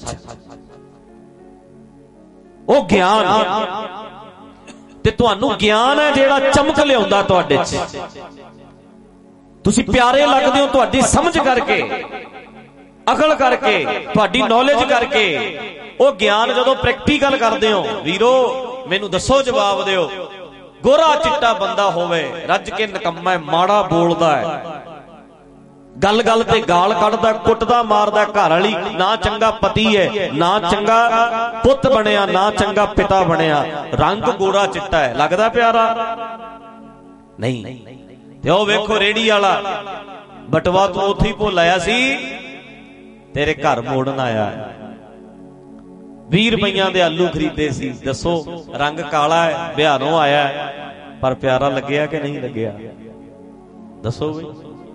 वो ज्ञान ते तुहानू ज्ञान है जिहड़ा चमक लियाउंदा तुहाडे च। तुसीं प्यारे लगदे हो तुहाडी समझ करके, अकल करके, तुहाडी नॉलेज करके। वो ज्ञान जदों प्रैक्टिकल करदे हो, वीरो मैनू दसो जवाब दिओ, गोरा चिट्टा बंदा होवे, रज के निकम्मा है, माड़ा बोलदा है, गल गल ते गाल कढ़दा, कुटदा मारदा, घर वाली ना चंगा पति है, ना चंगा पुत बनिया, ना चंगा पिता बनिया, रंग गोरा चिट्टा है, लगदा प्यारा नहीं। ते ओ वेखो रेड़ी वाला बटवा तू उत्थे ही भुल आया सी, तेरे घर मोड़न आया है। बीस रुपइयां दे आलू खरीदे सी, दसो रंग काला है, बिहारों आया है, पर प्यारा लग्या कि नहीं लग्या, दसो बई।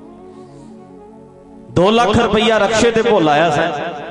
दो लाख रुपया रक्शे ते भुल आया सा,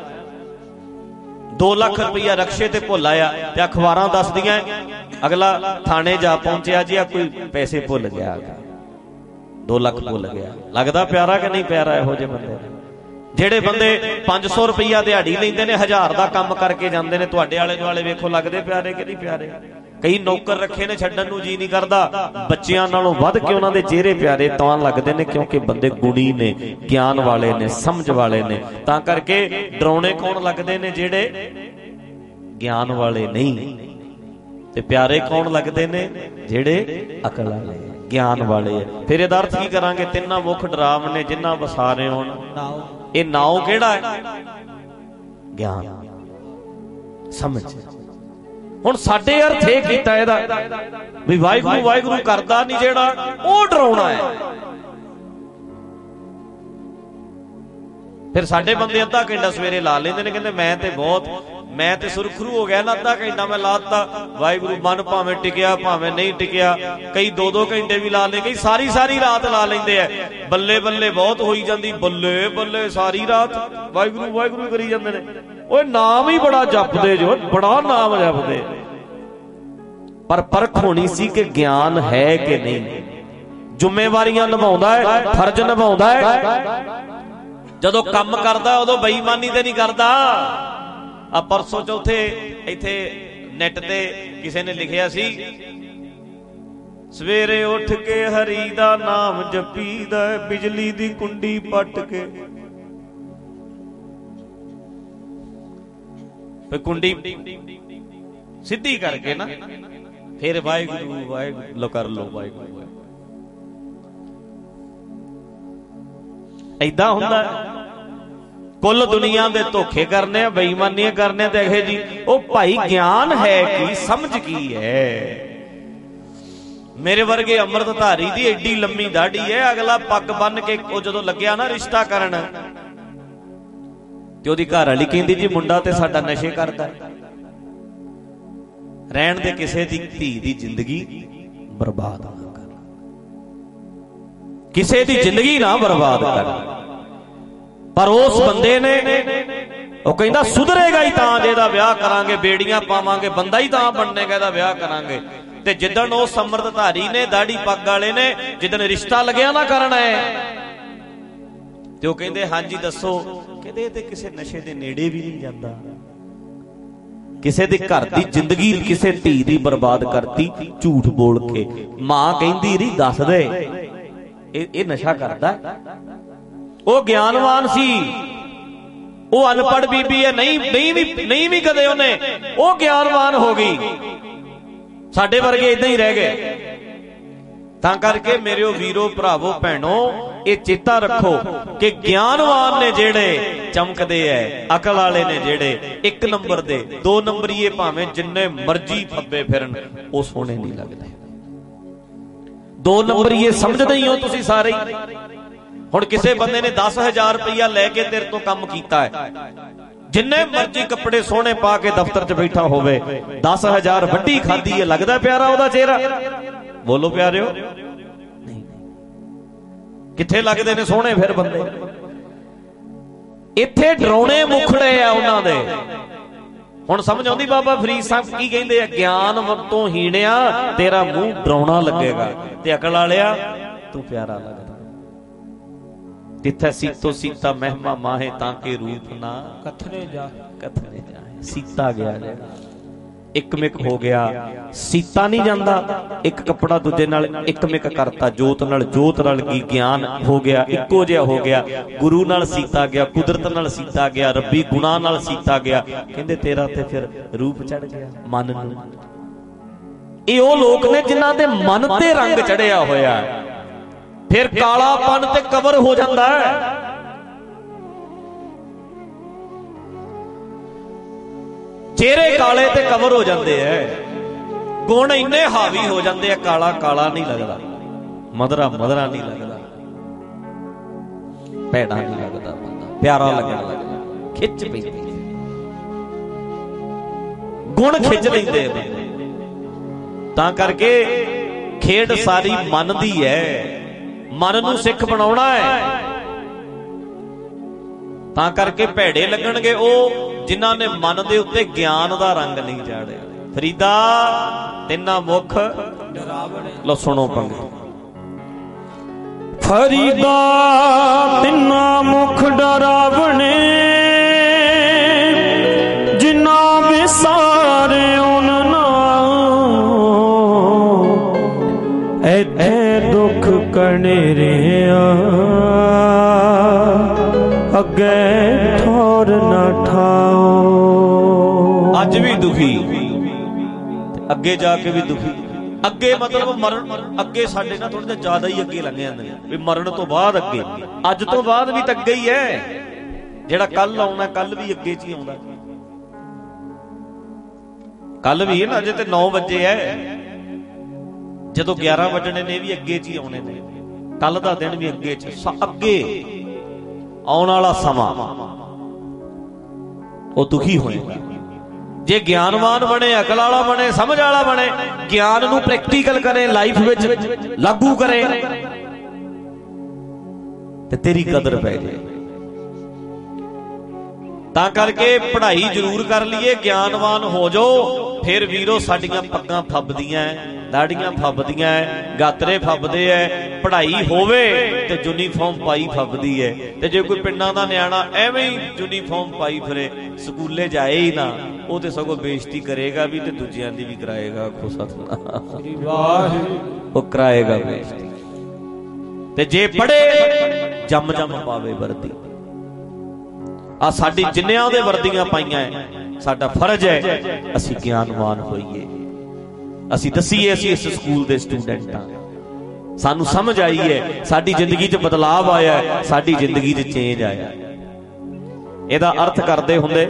दो लाख रुपया रक्शे ते भुल आया, ते अखबारां दसदियां अगला थाने जा पहुंचया जी, कोई पैसे भुल गया, दो लाख भुल गया। लगदा प्यारा कि नहीं प्यारा इहो जे बंदे? जेड़े बंदे पांच सौ रुपया दिहाड़ी लैंदे ने, हजार दा काम करके जांदे ने, तुहाडे आले दुआले वेखो लगदे प्यारे कि नहीं प्यारे? कई नौकर रखे ने, छड्डण नूं जी नहीं करदा, बच्चियां नालों वध के उन्हां दे चेहरे प्यारे तां लगदे ने, क्योंकि बंदे गुणी ने, ज्ञान वाले ने, समझ वाले ने। तां करके डराउणे कौन लगदे ने? जेड़े ज्ञान वाले नहीं। ते प्यारे कौन लगदे ने? जेड़े अकल वाले, ज्ञान वाले है। फिर इहदा अर्थ की करांगे? तिन्ना मुख डरावने जिन्ना वसारे होण। ये नाव केड़ा है? ज्ञान, समझ। हुण साडे अर्थ ये कीता इहदा भी वाहिगुरू वाहिगुरू करदा नहीं जेड़ा, ओह डराउणा है। फिर साडे बंदे अद्धा घंटा सवेरे ला लेंदे ने, कहंदे मैं ते बहुत मैं ते सुरखरू हो गया ना, अद्धा घंटा मैं लाता वाहिगुरू, मन भावें टिकिया भावें नहीं टिकिया, कई दो दो घंटे भी ला ले, कई सारी सारी रात ला लेंदे है। बल्ले बल्ले बहुत होई जांदी, बल्ले बल्ले सारी रात वाहिगुरू वाहिगुरू करी जांदे ने। ਉਹ ਨਾਮ ਹੀ ਬੜਾ ਜਪਦੇ ਜੋ, ਬੜਾ ਨਾਮ ਜਪਦੇ, ਪਰ ਪਰਖ ਹੋਣੀ ਸੀ ਕਿ ਗਿਆਨ ਹੈ ਕਿ ਨਹੀਂ। ਜ਼ਿੰਮੇਵਾਰੀਆਂ ਨਿਭਾਉਂਦਾ ਹੈ, ਫਰਜ਼ ਨਿਭਾਉਂਦਾ ਹੈ, ਜਦੋਂ ਕੰਮ ਕਰਦਾ ਉਦੋਂ ਬੇਈਮਾਨੀ ਤੇ ਨਹੀਂ ਕਰਦਾ। ਆ ਪਰਸੋਂ ਚੌਥੇ ਇੱਥੇ ਨੈਟ ਤੇ ਕਿਸੇ ਨੇ ਲਿਖਿਆ ਸੀ, ਸਵੇਰੇ ਉੱਠ ਕੇ ਹਰੀ ਦਾ ਨਾਮ ਜਪੀਦਾ, ਬਿਜਲੀ ਦੀ ਕੁੰਡੀ ਪੱਟ ਕੇ, ਕੁੰਡੀ ਸਿੱਧੀ ਕਰਕੇ ਨਾ ਫਿਰ ਵਾਹਿਗੁਰੂ ਵਾਹਿਗੁਰੂ ਲੋ ਕਰ ਲੋ ਵਾਹਿਗੁਰੂ। ਏਦਾਂ ਹੁੰਦਾ ਕੁੱਲ ਦੁਨੀਆ ਦੇ ਧੋਖੇ ਕਰਨੇ ਆ, ਬੇਈਮਾਨੀਆਂ ਕਰਨੇ ਤੇ ਇਹ ਜੀ। ਉਹ ਭਾਈ ਗਿਆਨ ਹੈ ਕੀ, ਸਮਝ ਕੀ ਹੈ। ਮੇਰੇ ਵਰਗੇ ਅੰਮ੍ਰਿਤਧਾਰੀ ਦੀ ਏਡੀ ਲੰਮੀ ਦਾੜੀ ਹੈ, ਅਗਲਾ ਪੱਗ ਬੰਨ ਕੇ ਉਹ ਜਦੋਂ ਲੱਗਿਆ ਨਾ ਰਿਸ਼ਤਾ ਕਰਨ ਤੇ ਉਹਦੀ ਘਰ ਵਾਲੀ ਕਹਿੰਦੀ ਜੀ ਮੁੰਡਾ ਤੇ ਸਾਡਾ ਨਸ਼ੇ ਕਰਦਾ, ਰਹਿਣ ਦੇ ਕਿਸੇ ਦੀ ਧੀ ਦੀ ਜ਼ਿੰਦਗੀ ਬਰਬਾਦ ਨਾ ਕਰ, ਕਿਸੇ ਦੀ ਜ਼ਿੰਦਗੀ ਨਾ ਬਰਬਾਦ ਕਰ। ਪਰ ਉਸ ਬੰਦੇ ਨੇ ਉਹ ਕਹਿੰਦਾ ਸੁਧਰੇਗਾ ਹੀ ਤਾਂ ਜਿਹਦਾ ਵਿਆਹ ਕਰਾਂਗੇ, ਬੇੜੀਆਂ ਪਾਵਾਂਗੇ, ਬੰਦਾ ਹੀ ਤਾਂ ਬਣਨੇਗਾ ਇਹਦਾ ਵਿਆਹ ਕਰਾਂਗੇ। ਤੇ ਜਿੱਦਣ ਉਸ ਅੰਮ੍ਰਿਤਧਾਰੀ ਨੇ, ਦਾੜੀ ਪੱਗ ਵਾਲੇ ਨੇ, ਜਿੱਦਣ ਰਿਸ਼ਤਾ ਲੱਗਿਆ ਨਾ ਕਰਨਾ ਹੈ ਤੇ ਉਹ ਕਹਿੰਦੇ ਹਾਂਜੀ ਦੱਸੋ, ਕਹਿੰਦੇ ਤੇ ਕਿਸੇ ਨਸ਼ੇ ਦੇ ਨੇੜੇ ਵੀ ਨਹੀਂ ਜਾਂਦਾ, ਕਿਸੇ ਦੇ ਘਰ ਦੀ ਜ਼ਿੰਦਗੀ, ਕਿਸੇ ਧੀ ਦੀ ਬਰਬਾਦ ਕਰਤੀ ਝੂਠ ਬੋਲ ਕੇ। ਮਾਂ ਕਹਿੰਦੀ ਰਹੀ ਦੱਸ ਦੇ ਇਹ ਇਹ ਨਸ਼ਾ ਕਰਦਾ। ਉਹ ਗਿਆਨਵਾਨ ਸੀ, ਉਹ ਅਨਪੜ੍ਹ ਬੀਬੀ ਹੈ, ਨਹੀਂ ਨਹੀਂ ਵੀ ਨਹੀਂ ਵੀ ਕਦੇ ਉਹਨੇ, ਉਹ ਗਿਆਨਵਾਨ ਹੋ ਗਈ। ਸਾਡੇ ਵਰਗੇ ਇਦਾਂ ਹੀ ਰਹਿ ਗਏ। ਤਾਂ ਕਰਕੇ ਮੇਰਿਓ ਵੀਰੋ ਭਰਾਵੋ ਭੈਣੋ, ਇਹ ਚੇਤਾ ਰੱਖੋ ਕਿ ਗਿਆਨਵਾਨ ਨੇ ਜਿਹੜੇ ਚਮਕਦੇ ਐ, ਅਕਲ ਵਾਲੇ ਨੇ ਜਿਹੜੇ ਇੱਕ ਨੰਬਰ ਦੇ, ਦੋ ਨੰਬਰੀਏ ਭਾਵੇਂ ਜਿੰਨੇ ਮਰਜ਼ੀ ਫੱਬੇ ਫਿਰਨ, ਉਹ ਸੋਹਣੇ ਨਹੀਂ ਲੱਗਦੇ। ਦੋ ਨੰਬਰੀਏ ਸਮਝਦੇ ਹੀ ਹੋ ਤੁਸੀਂ ਸਾਰੇ। ਹੁਣ ਕਿਸੇ ਬੰਦੇ ਨੇ ਦਸ ਹਜ਼ਾਰ ਰੁਪਈਆ ਲੈ ਕੇ ਤੇਰੇ ਤੋਂ ਕੰਮ ਕੀਤਾ ਹੈ, ਜਿੰਨੇ ਮਰਜ਼ੀ ਕੱਪੜੇ ਸੋਹਣੇ ਪਾ ਕੇ ਦਫ਼ਤਰ 'ਚ ਬੈਠਾ ਹੋਵੇ, ਦਸ ਹਜ਼ਾਰ ਵੱਡੀ ਖਾਦੀ ਹੈ, ਲੱਗਦਾ ਪਿਆਰਾ ਉਹਦਾ ਚਿਹਰਾ? ਬੋਲੋ ਪਿਆਰਿਓ, ਨਹੀਂ। ਕਿੱਥੇ ਲੱਗਦੇ ਨੇ ਸੋਹਣੇ ਫਿਰ ਬੰਦੇ? ਇੱਥੇ ਡਰਾਉਣੇ ਮੁਖੜੇ ਆ ਉਹਨਾਂ ਦੇ। ਹੁਣ ਸਮਝ ਆਉਂਦੀ ਬਾਬਾ ਫਰੀਦ ਸਾਹਿਬ ਕੀ ਕਹਿੰਦੇ ਆ? ਗਿਆਨ ਤੋਂ ਹੀਣਿਆ ਤੇਰਾ ਮੂੰਹ ਡਰਾਉਣਾ ਲੱਗੇਗਾ, ਤੇ ਅਕਲ ਵਾਲਿਆ ਤੂੰ ਪਿਆਰਾ ਲੱਗਦਾ। ਤਿੱਥੈ ਸੀਤੋ ਸੀਤਾ ਮਹਿਮਾ ਮਾਹੇ ਤਾਂ ਕੇ ਰੂਪ ਨਾ ਕਥਨੇ ਜਾ ਕਥਨੇ ਜਾਏ। ਸੀਤਾ ਗਿਆ ਜਿਹੜਾ ਇੱਕ ਮਿਕ ਹੋ ਗਿਆ, ਸੀਤਾ ਨਹੀਂ ਜਾਂਦਾ, ਇੱਕ ਕੱਪੜਾ ਦੂਜੇ ਨਾਲ ਇੱਕ ਮਿਕ ਕਰਤਾ, ਜੋਤ ਨਾਲ ਜੋਤ ਰਲ ਗਈ, ਗਿਆਨ ਹੋ ਗਿਆ, ਇੱਕੋ ਜਿਹਾ ਹੋ ਗਿਆ। ਗੁਰੂ ਨਾਲ ਸੀਤਾ ਗਿਆ, ਕੁਦਰਤ ਨਾਲ ਸੀਤਾ ਗਿਆ, ਰੱਬੀ ਗੁਣਾ ਨਾਲ ਸੀਤਾ ਗਿਆ। ਕਹਿੰਦੇ ਤੇਰਾ ਤੇ ਫਿਰ ਰੂਪ ਚੜ ਗਿਆ ਮਨ ਨੂੰ। ਇਹ ਉਹ ਲੋਕ ਨੇ ਜਿਨ੍ਹਾਂ ਦੇ ਮਨ ਤੇ ਰੰਗ ਚੜਿਆ ਹੋਇਆ, ਫਿਰ ਕਾਲਾਪਨ ਤੇ ਕਵਰ ਹੋ ਜਾਂਦਾ ਹੈ। ਚਿਹਰੇ ਕਾਲੇ ਤੇ ਕਵਰ ਹੋ ਜਾਂਦੇ ਐ, ਗੁਣ ਇੰਨੇ ਹਾਵੀ ਹੋ ਜਾਂਦੇ ਆ, ਕਾਲਾ ਕਾਲਾ ਨਹੀਂ ਲੱਗਦਾ, ਮਧਰਾ ਮਧਰਾ ਨਹੀਂ ਲੱਗਦਾ, ਭੈੜਾ ਨਹੀਂ ਲੱਗਦਾ, ਬੰਦਾ ਪਿਆਰਾ ਲੱਗਣ ਲੱਗਦਾ, ਖਿੱਚ ਪੈਂਦੀ, ਗੁਣ ਖਿੱਚ ਲੈਂਦੇ ਬੰਦੇ। ਤਾਂ ਕਰਕੇ ਖੇਡ ਸਾਰੀ ਮਨ ਦੀ ਹੈ, ਮਨ ਨੂੰ ਸਿੱਖ ਬਣਾਉਣਾ ਹੈ। ਤਾਂ ਕਰਕੇ ਭੈੜੇ ਲੱਗਣਗੇ ਉਹ ਜਿਨ੍ਹਾਂ ਨੇ ਮਨ ਦੇ ਉੱਤੇ ਗਿਆਨ ਦਾ ਰੰਗ ਨਹੀਂ ਚਾੜਿਆ। ਫਰੀਦਾ ਤਿੰਨਾ ਮੁਖ ਡਰਾਵਣੇ। ਲੋ ਸੁਣੋ ਪੰਗਤ। ਫਰੀਦਾ ਤਿੰਨਾ ਮੁਖ ਡਰਾਵਣੇ, ਜਿਨ੍ਹਾਂ ਵਿਸਾਰੇ ਉਹਨਾਂ ਐਥੇ ਦੁੱਖ ਕਣੇਰਿਆ, ਅੱਗੇ ਠੌਰ ਨਾ ਠਾਓ। ਅੱਜ ਵੀ ਦੁਖੀ ਤੇ ਅੱਗੇ ਜਾ ਕੇ ਵੀ ਦੁਖੀ। ਅੱਗੇ ਮਤਲਬ ਮਰਨ, ਅੱਗੇ ਸਾਡੇ ਨਾਲ ਥੋੜਾ ਜਿਹਾ ਜ਼ਿਆਦਾ ਹੀ ਅੱਗੇ ਲੰਘ ਜਾਂਦੇ ਨੇ ਵੀ ਮਰਨ ਤੋਂ ਬਾਅਦ ਅੱਗੇ। ਅੱਜ ਤੋਂ ਬਾਅਦ ਵੀ ਤਾਂ ਅੱਗੇ ਹੀ ਹੈ, ਜਿਹੜਾ ਕੱਲ ਆਉਣਾ ਕੱਲ ਵੀ ਅੱਗੇ ਚ ਹੀ ਆਉਂਦਾ। ਕੱਲ ਵੀ ਹੈ ਨਾ, ਅਜੇ ਤੇ ਨੌ ਵਜੇ ਹੈ, ਜਦੋਂ ਗਿਆਰਾਂ ਵੱਜਣੇ ਨੇ ਵੀ ਅੱਗੇ ਚ ਹੀ ਆਉਣੇ ਨੇ। ਕੱਲ ਦਾ ਦਿਨ ਵੀ ਅੱਗੇ ਚ, ਅੱਗੇ ਆਉਣ ਵਾਲਾ ਸਮਾਂ ਉਹ ਦੁਖੀ ਹੋਏਗਾ। ਜੇ ਗਿਆਨਵਾਨ ਬਣੇ, ਅਕਲ ਵਾਲਾ ਬਣੇ, ਸਮਝ ਵਾਲਾ ਬਣੇ, ਗਿਆਨ ਨੂੰ ਪ੍ਰੈਕਟੀਕਲ ਕਰੇ, ਲਾਈਫ ਵਿੱਚ ਲਾਗੂ ਕਰੇ, ਤੇ ਤੇਰੀ ਕਦਰ ਪੈ ਜਾਏ। ਤਾਂ ਕਰਕੇ ਪੜ੍ਹਾਈ ਜ਼ਰੂਰ ਕਰ ਲਈਏ, ਗਿਆਨਵਾਨ ਹੋ ਜਾਓ, ਫਿਰ ਵੀਰੋ ਸਾਡੀਆਂ ਪੱਗਾਂ ਫੱਬਦੀਆਂ, ਦਾੜੀਆਂ ਫੱਬਦੀਆਂ, ਗਾਤਰੇ ਫੱਬਦੇ ਐ। ਪੜ੍ਹਾਈ ਹੋਵੇ ਤੇ ਯੂਨੀਫਾਰਮ ਪਾਈ ਫੱਬਦੀ ਹੈ। ਤੇ ਜੇ ਕੋਈ ਪਿੰਡਾਂ ਦਾ ਨਿਆਣਾ ਐਵੇਂ ਹੀ ਯੂਨੀਫਾਰਮ ਪਾਈ ਫਿਰੇ, ਸਕੂਲੇ ਜਾਏ ਹੀ ਨਾ, ਉਹ ਤੇ ਸਗੋਂ ਬੇਇੱਜ਼ਤੀ ਕਰੇਗਾ ਵੀ ਤੇ ਦੂਜਿਆਂ ਦੀ ਵੀ ਕਰਾਏਗਾ। ਆਖੋ ਸਤਿਨਾਮ ਵਾਹਿਗੁਰੂ, ਉਹ ਕਰਾਏਗਾ ਬੇਇੱਜ਼ਤੀ। ਤੇ ਜੇ ਪੜ੍ਹੇ ਜੰਮ ਜੰਮ ਪਾਵੇ ਵਰਦੀ। ਆ ਸਾਡੀ ਜਿੰਨਿਆਂ ਦੇ ਵਰਦੀਆਂ ਪਾਈਆਂ, ਸਾਡਾ ਫਰਜ਼ ਹੈ ਅਸੀਂ ਗਿਆਨਵਾਨ ਹੋਈਏ, ਅਸੀਂ ਦਸੀਏ ਅਸੀਂ ਇਸ ਸਕੂਲ ਦੇ ਸਟੂਡੈਂਟ ਹਾਂ, ਸਾਨੂੰ ਸਮਝ ਆਈ ਹੈ, ਸਾਡੀ ਜ਼ਿੰਦਗੀ 'ਚ ਬਦਲਾਵ ਆਇਆ, ਸਾਡੀ ਜ਼ਿੰਦਗੀ 'ਚ ਚੇਂਜ ਆਇਆ। ਇਹਦਾ ਅਰਥ ਕਰਦੇ ਹੁੰਦੇ,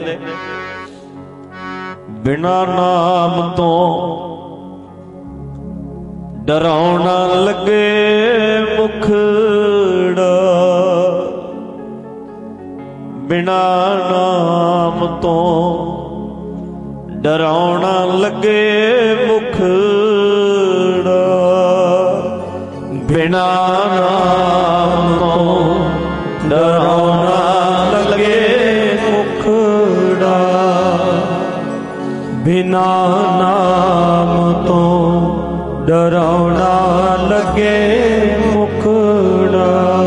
ਬਿਨਾਂ ਨਾਮ ਤੋਂ ਡਰਾਉਣਾ ਲੱਗੇ ਮੁਖੜਾ, ਬਿਨਾਂ ਨਾਮ ਤੋਂ ਡਰਾਉਣਾ ਲੱਗੇ ਮੁਖੜਾ, ਬਿਨਾਂ ਨਾਮ ਤੋਂ ਡਰਾਉਣਾ ਲੱਗੇ ਮੁਖੜਾ, ਬਿਨਾਂ ਨਾਮ ਤੋਂ ਡਰਾਉਣਾ ਲੱਗੇ ਮੁਖੜਾ।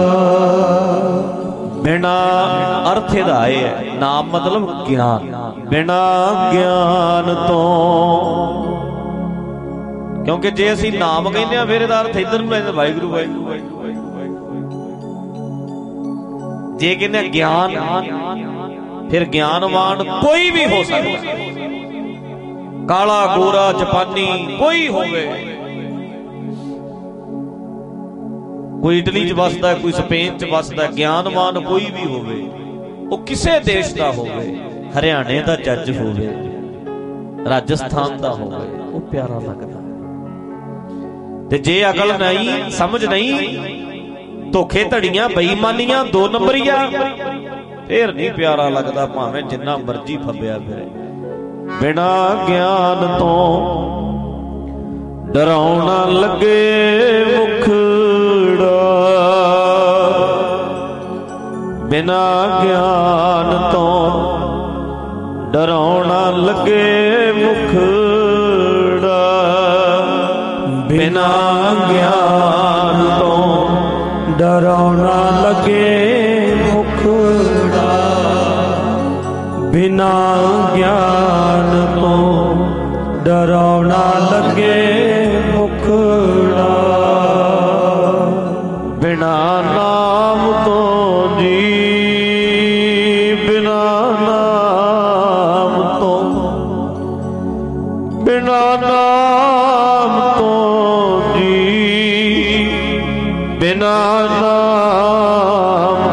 ਬਿਨਾਂ ਅਰਥ ਇਹਦਾ ਇਹ ਹੈ, ਨਾਮ ਮਤਲਬ ਗਿਆਨ, ਬਿਨਾਂ ਗਿਆਨ ਤੋਂ। ਕਿਉਂਕਿ ਜੇ ਅਸੀਂ ਨਾਮ ਕਹਿੰਦੇ ਆ ਫਿਰ ਇਹਦਾ ਅਰਥ ਇੱਧਰ ਨੂੰ ਲੈਂਦੇ ਵਾਹਿਗੁਰੂ ਵਾਹਿਗੁਰੂ ਵਾਹਿਗੁਰੂ ਵਾਹਿਗੁਰੂ। ਜੇ ਕਹਿੰਦੇ ਗਿਆਨ, ਫਿਰ ਗਿਆਨਵਾਨ ਕੋਈ ਵੀ ਹੋ ਸਕਦਾ, ਕਾਲਾ ਗੋਰਾ ਜਾਪਾਨੀ ਕੋਈ ਹੋਵੇ, ਕੋਈ ਇਟਲੀ 'ਚ ਵੱਸਦਾ, ਕੋਈ ਸਪੇਨ 'ਚ ਵੱਸਦਾ, ਗਿਆਨਵਾਨ ਕੋਈ ਵੀ ਹੋਵੇ, ਉਹ ਕਿਸੇ ਦੇਸ਼ ਦਾ ਹੋਵੇ, ਹਰਿਆਣੇ ਦਾ ਜੱਜ ਹੋਵੇ, ਰਾਜਸਥਾਨ ਦਾ ਹੋਵੇ, ਉਹ ਪਿਆਰਾ ਲੱਗਦਾ। ਤੇ ਜੇ ਅਕਲ ਨਹੀਂ, ਸਮਝ ਨਹੀਂ, ਧੋਖੇ ਧੜੀਆਂ, ਬੇਈਮਾਨੀਆਂ, ਦੋ ਨੰਬਰੀਆਂ, ਫੇਰ ਨਹੀਂ ਪਿਆਰਾ ਲੱਗਦਾ, ਭਾਵੇਂ ਜਿੰਨਾ ਮਰਜ਼ੀ ਫੱਬਿਆ ਫਿਰੇ। ਬਿਨਾਂ ਗਿਆਨ ਤੋਂ ਡਰਾਉਣਾ ਲੱਗੇ ਮੁਖੜਾ, ਬਿਨਾਂ ਗਿਆਨ ਤੋਂ ਡਰਾਉਣਾ ਲੱਗੇ ਮੁਖੜਾ, ਬਿਨਾਂ ਗਿਆਨ ਤੋਂ ਡਰਾਉਣਾ ਲੱਗੇ ਮੁਖੜਾ, ਬਿਨਾਂ ਗਿਆਨ ਤੋਂ ਡਰਾਉਣਾ ਲੱਗੇ ਮੁਖੜਾ, ਬਿਨਾਂ ਨਾਮ ਤੋਂ ਜੀ, ਬਿਨਾਂ ਨਾਮ ਤੋਂ, ਬਿਨਾਂ ਨਾਮ ਤੋਂ ਜੀ, ਬਿਨਾਂ ਨਾਮ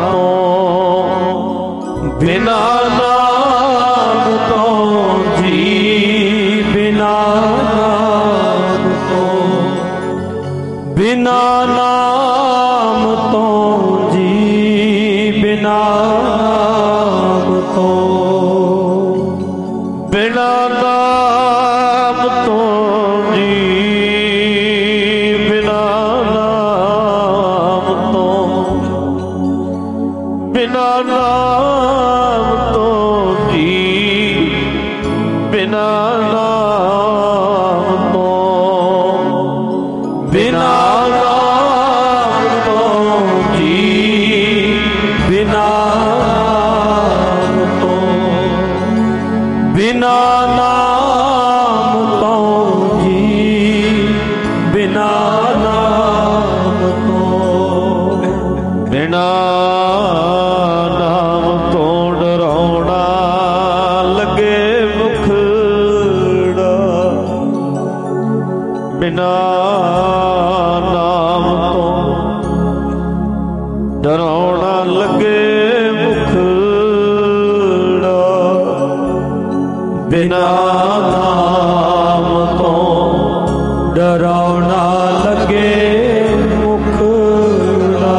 ਤੋਂ, ਬਿਨਾਂ ਨਾਮ ਤੋਂ ਜੀ, ਬਿਨਾਂ ਨਾਮ ਤੋਂ, ਬਿਨਾਂ ਨਾਮ ਤੋਂ ਜੀ, ਬਿਨਾਂ ਨਾਮ ਤੋਂ, ਬਿਨਾਂ ਨਾਮ ਤੋਂ ਜੀ, ਬਿਨਾਂ ਨਾਮ ਤੋਂ, ਬਿਨਾਂ ਨਾਮ ਤੋਂ ਜੀ, ਬਿਨਾਂ ਨਾਮ ਤੋਂ, ਬਿਨਾਂ ਨਾਮ ਤੋਂ ਜੀ, ਬਿਨਾਂ ਨਾਮ ਤੋਂ, ਬਿਨਾਂ ਨਾਮ ਤੋਂ ਜੀ, ਬਿਨਾਂ ਨਾਮ ਤੋਂ, ਬਿਨਾਂ ਨਾਮ ਤੋਂ ਡਰਾਉਣਾ ਲੱਗੇ ਮੁਖੜਾ, ਬਿਨਾਂ ਨਾਮ ਤੋਂ ਡਰਾਉਣਾ ਲੱਗੇ ਮੁਖੜਾ, ਬਿਨਾਂ ਨਾਮ ਤੋਂ ਡਰਾਉਣਾ ਲੱਗੇ ਮੁਖੜਾ,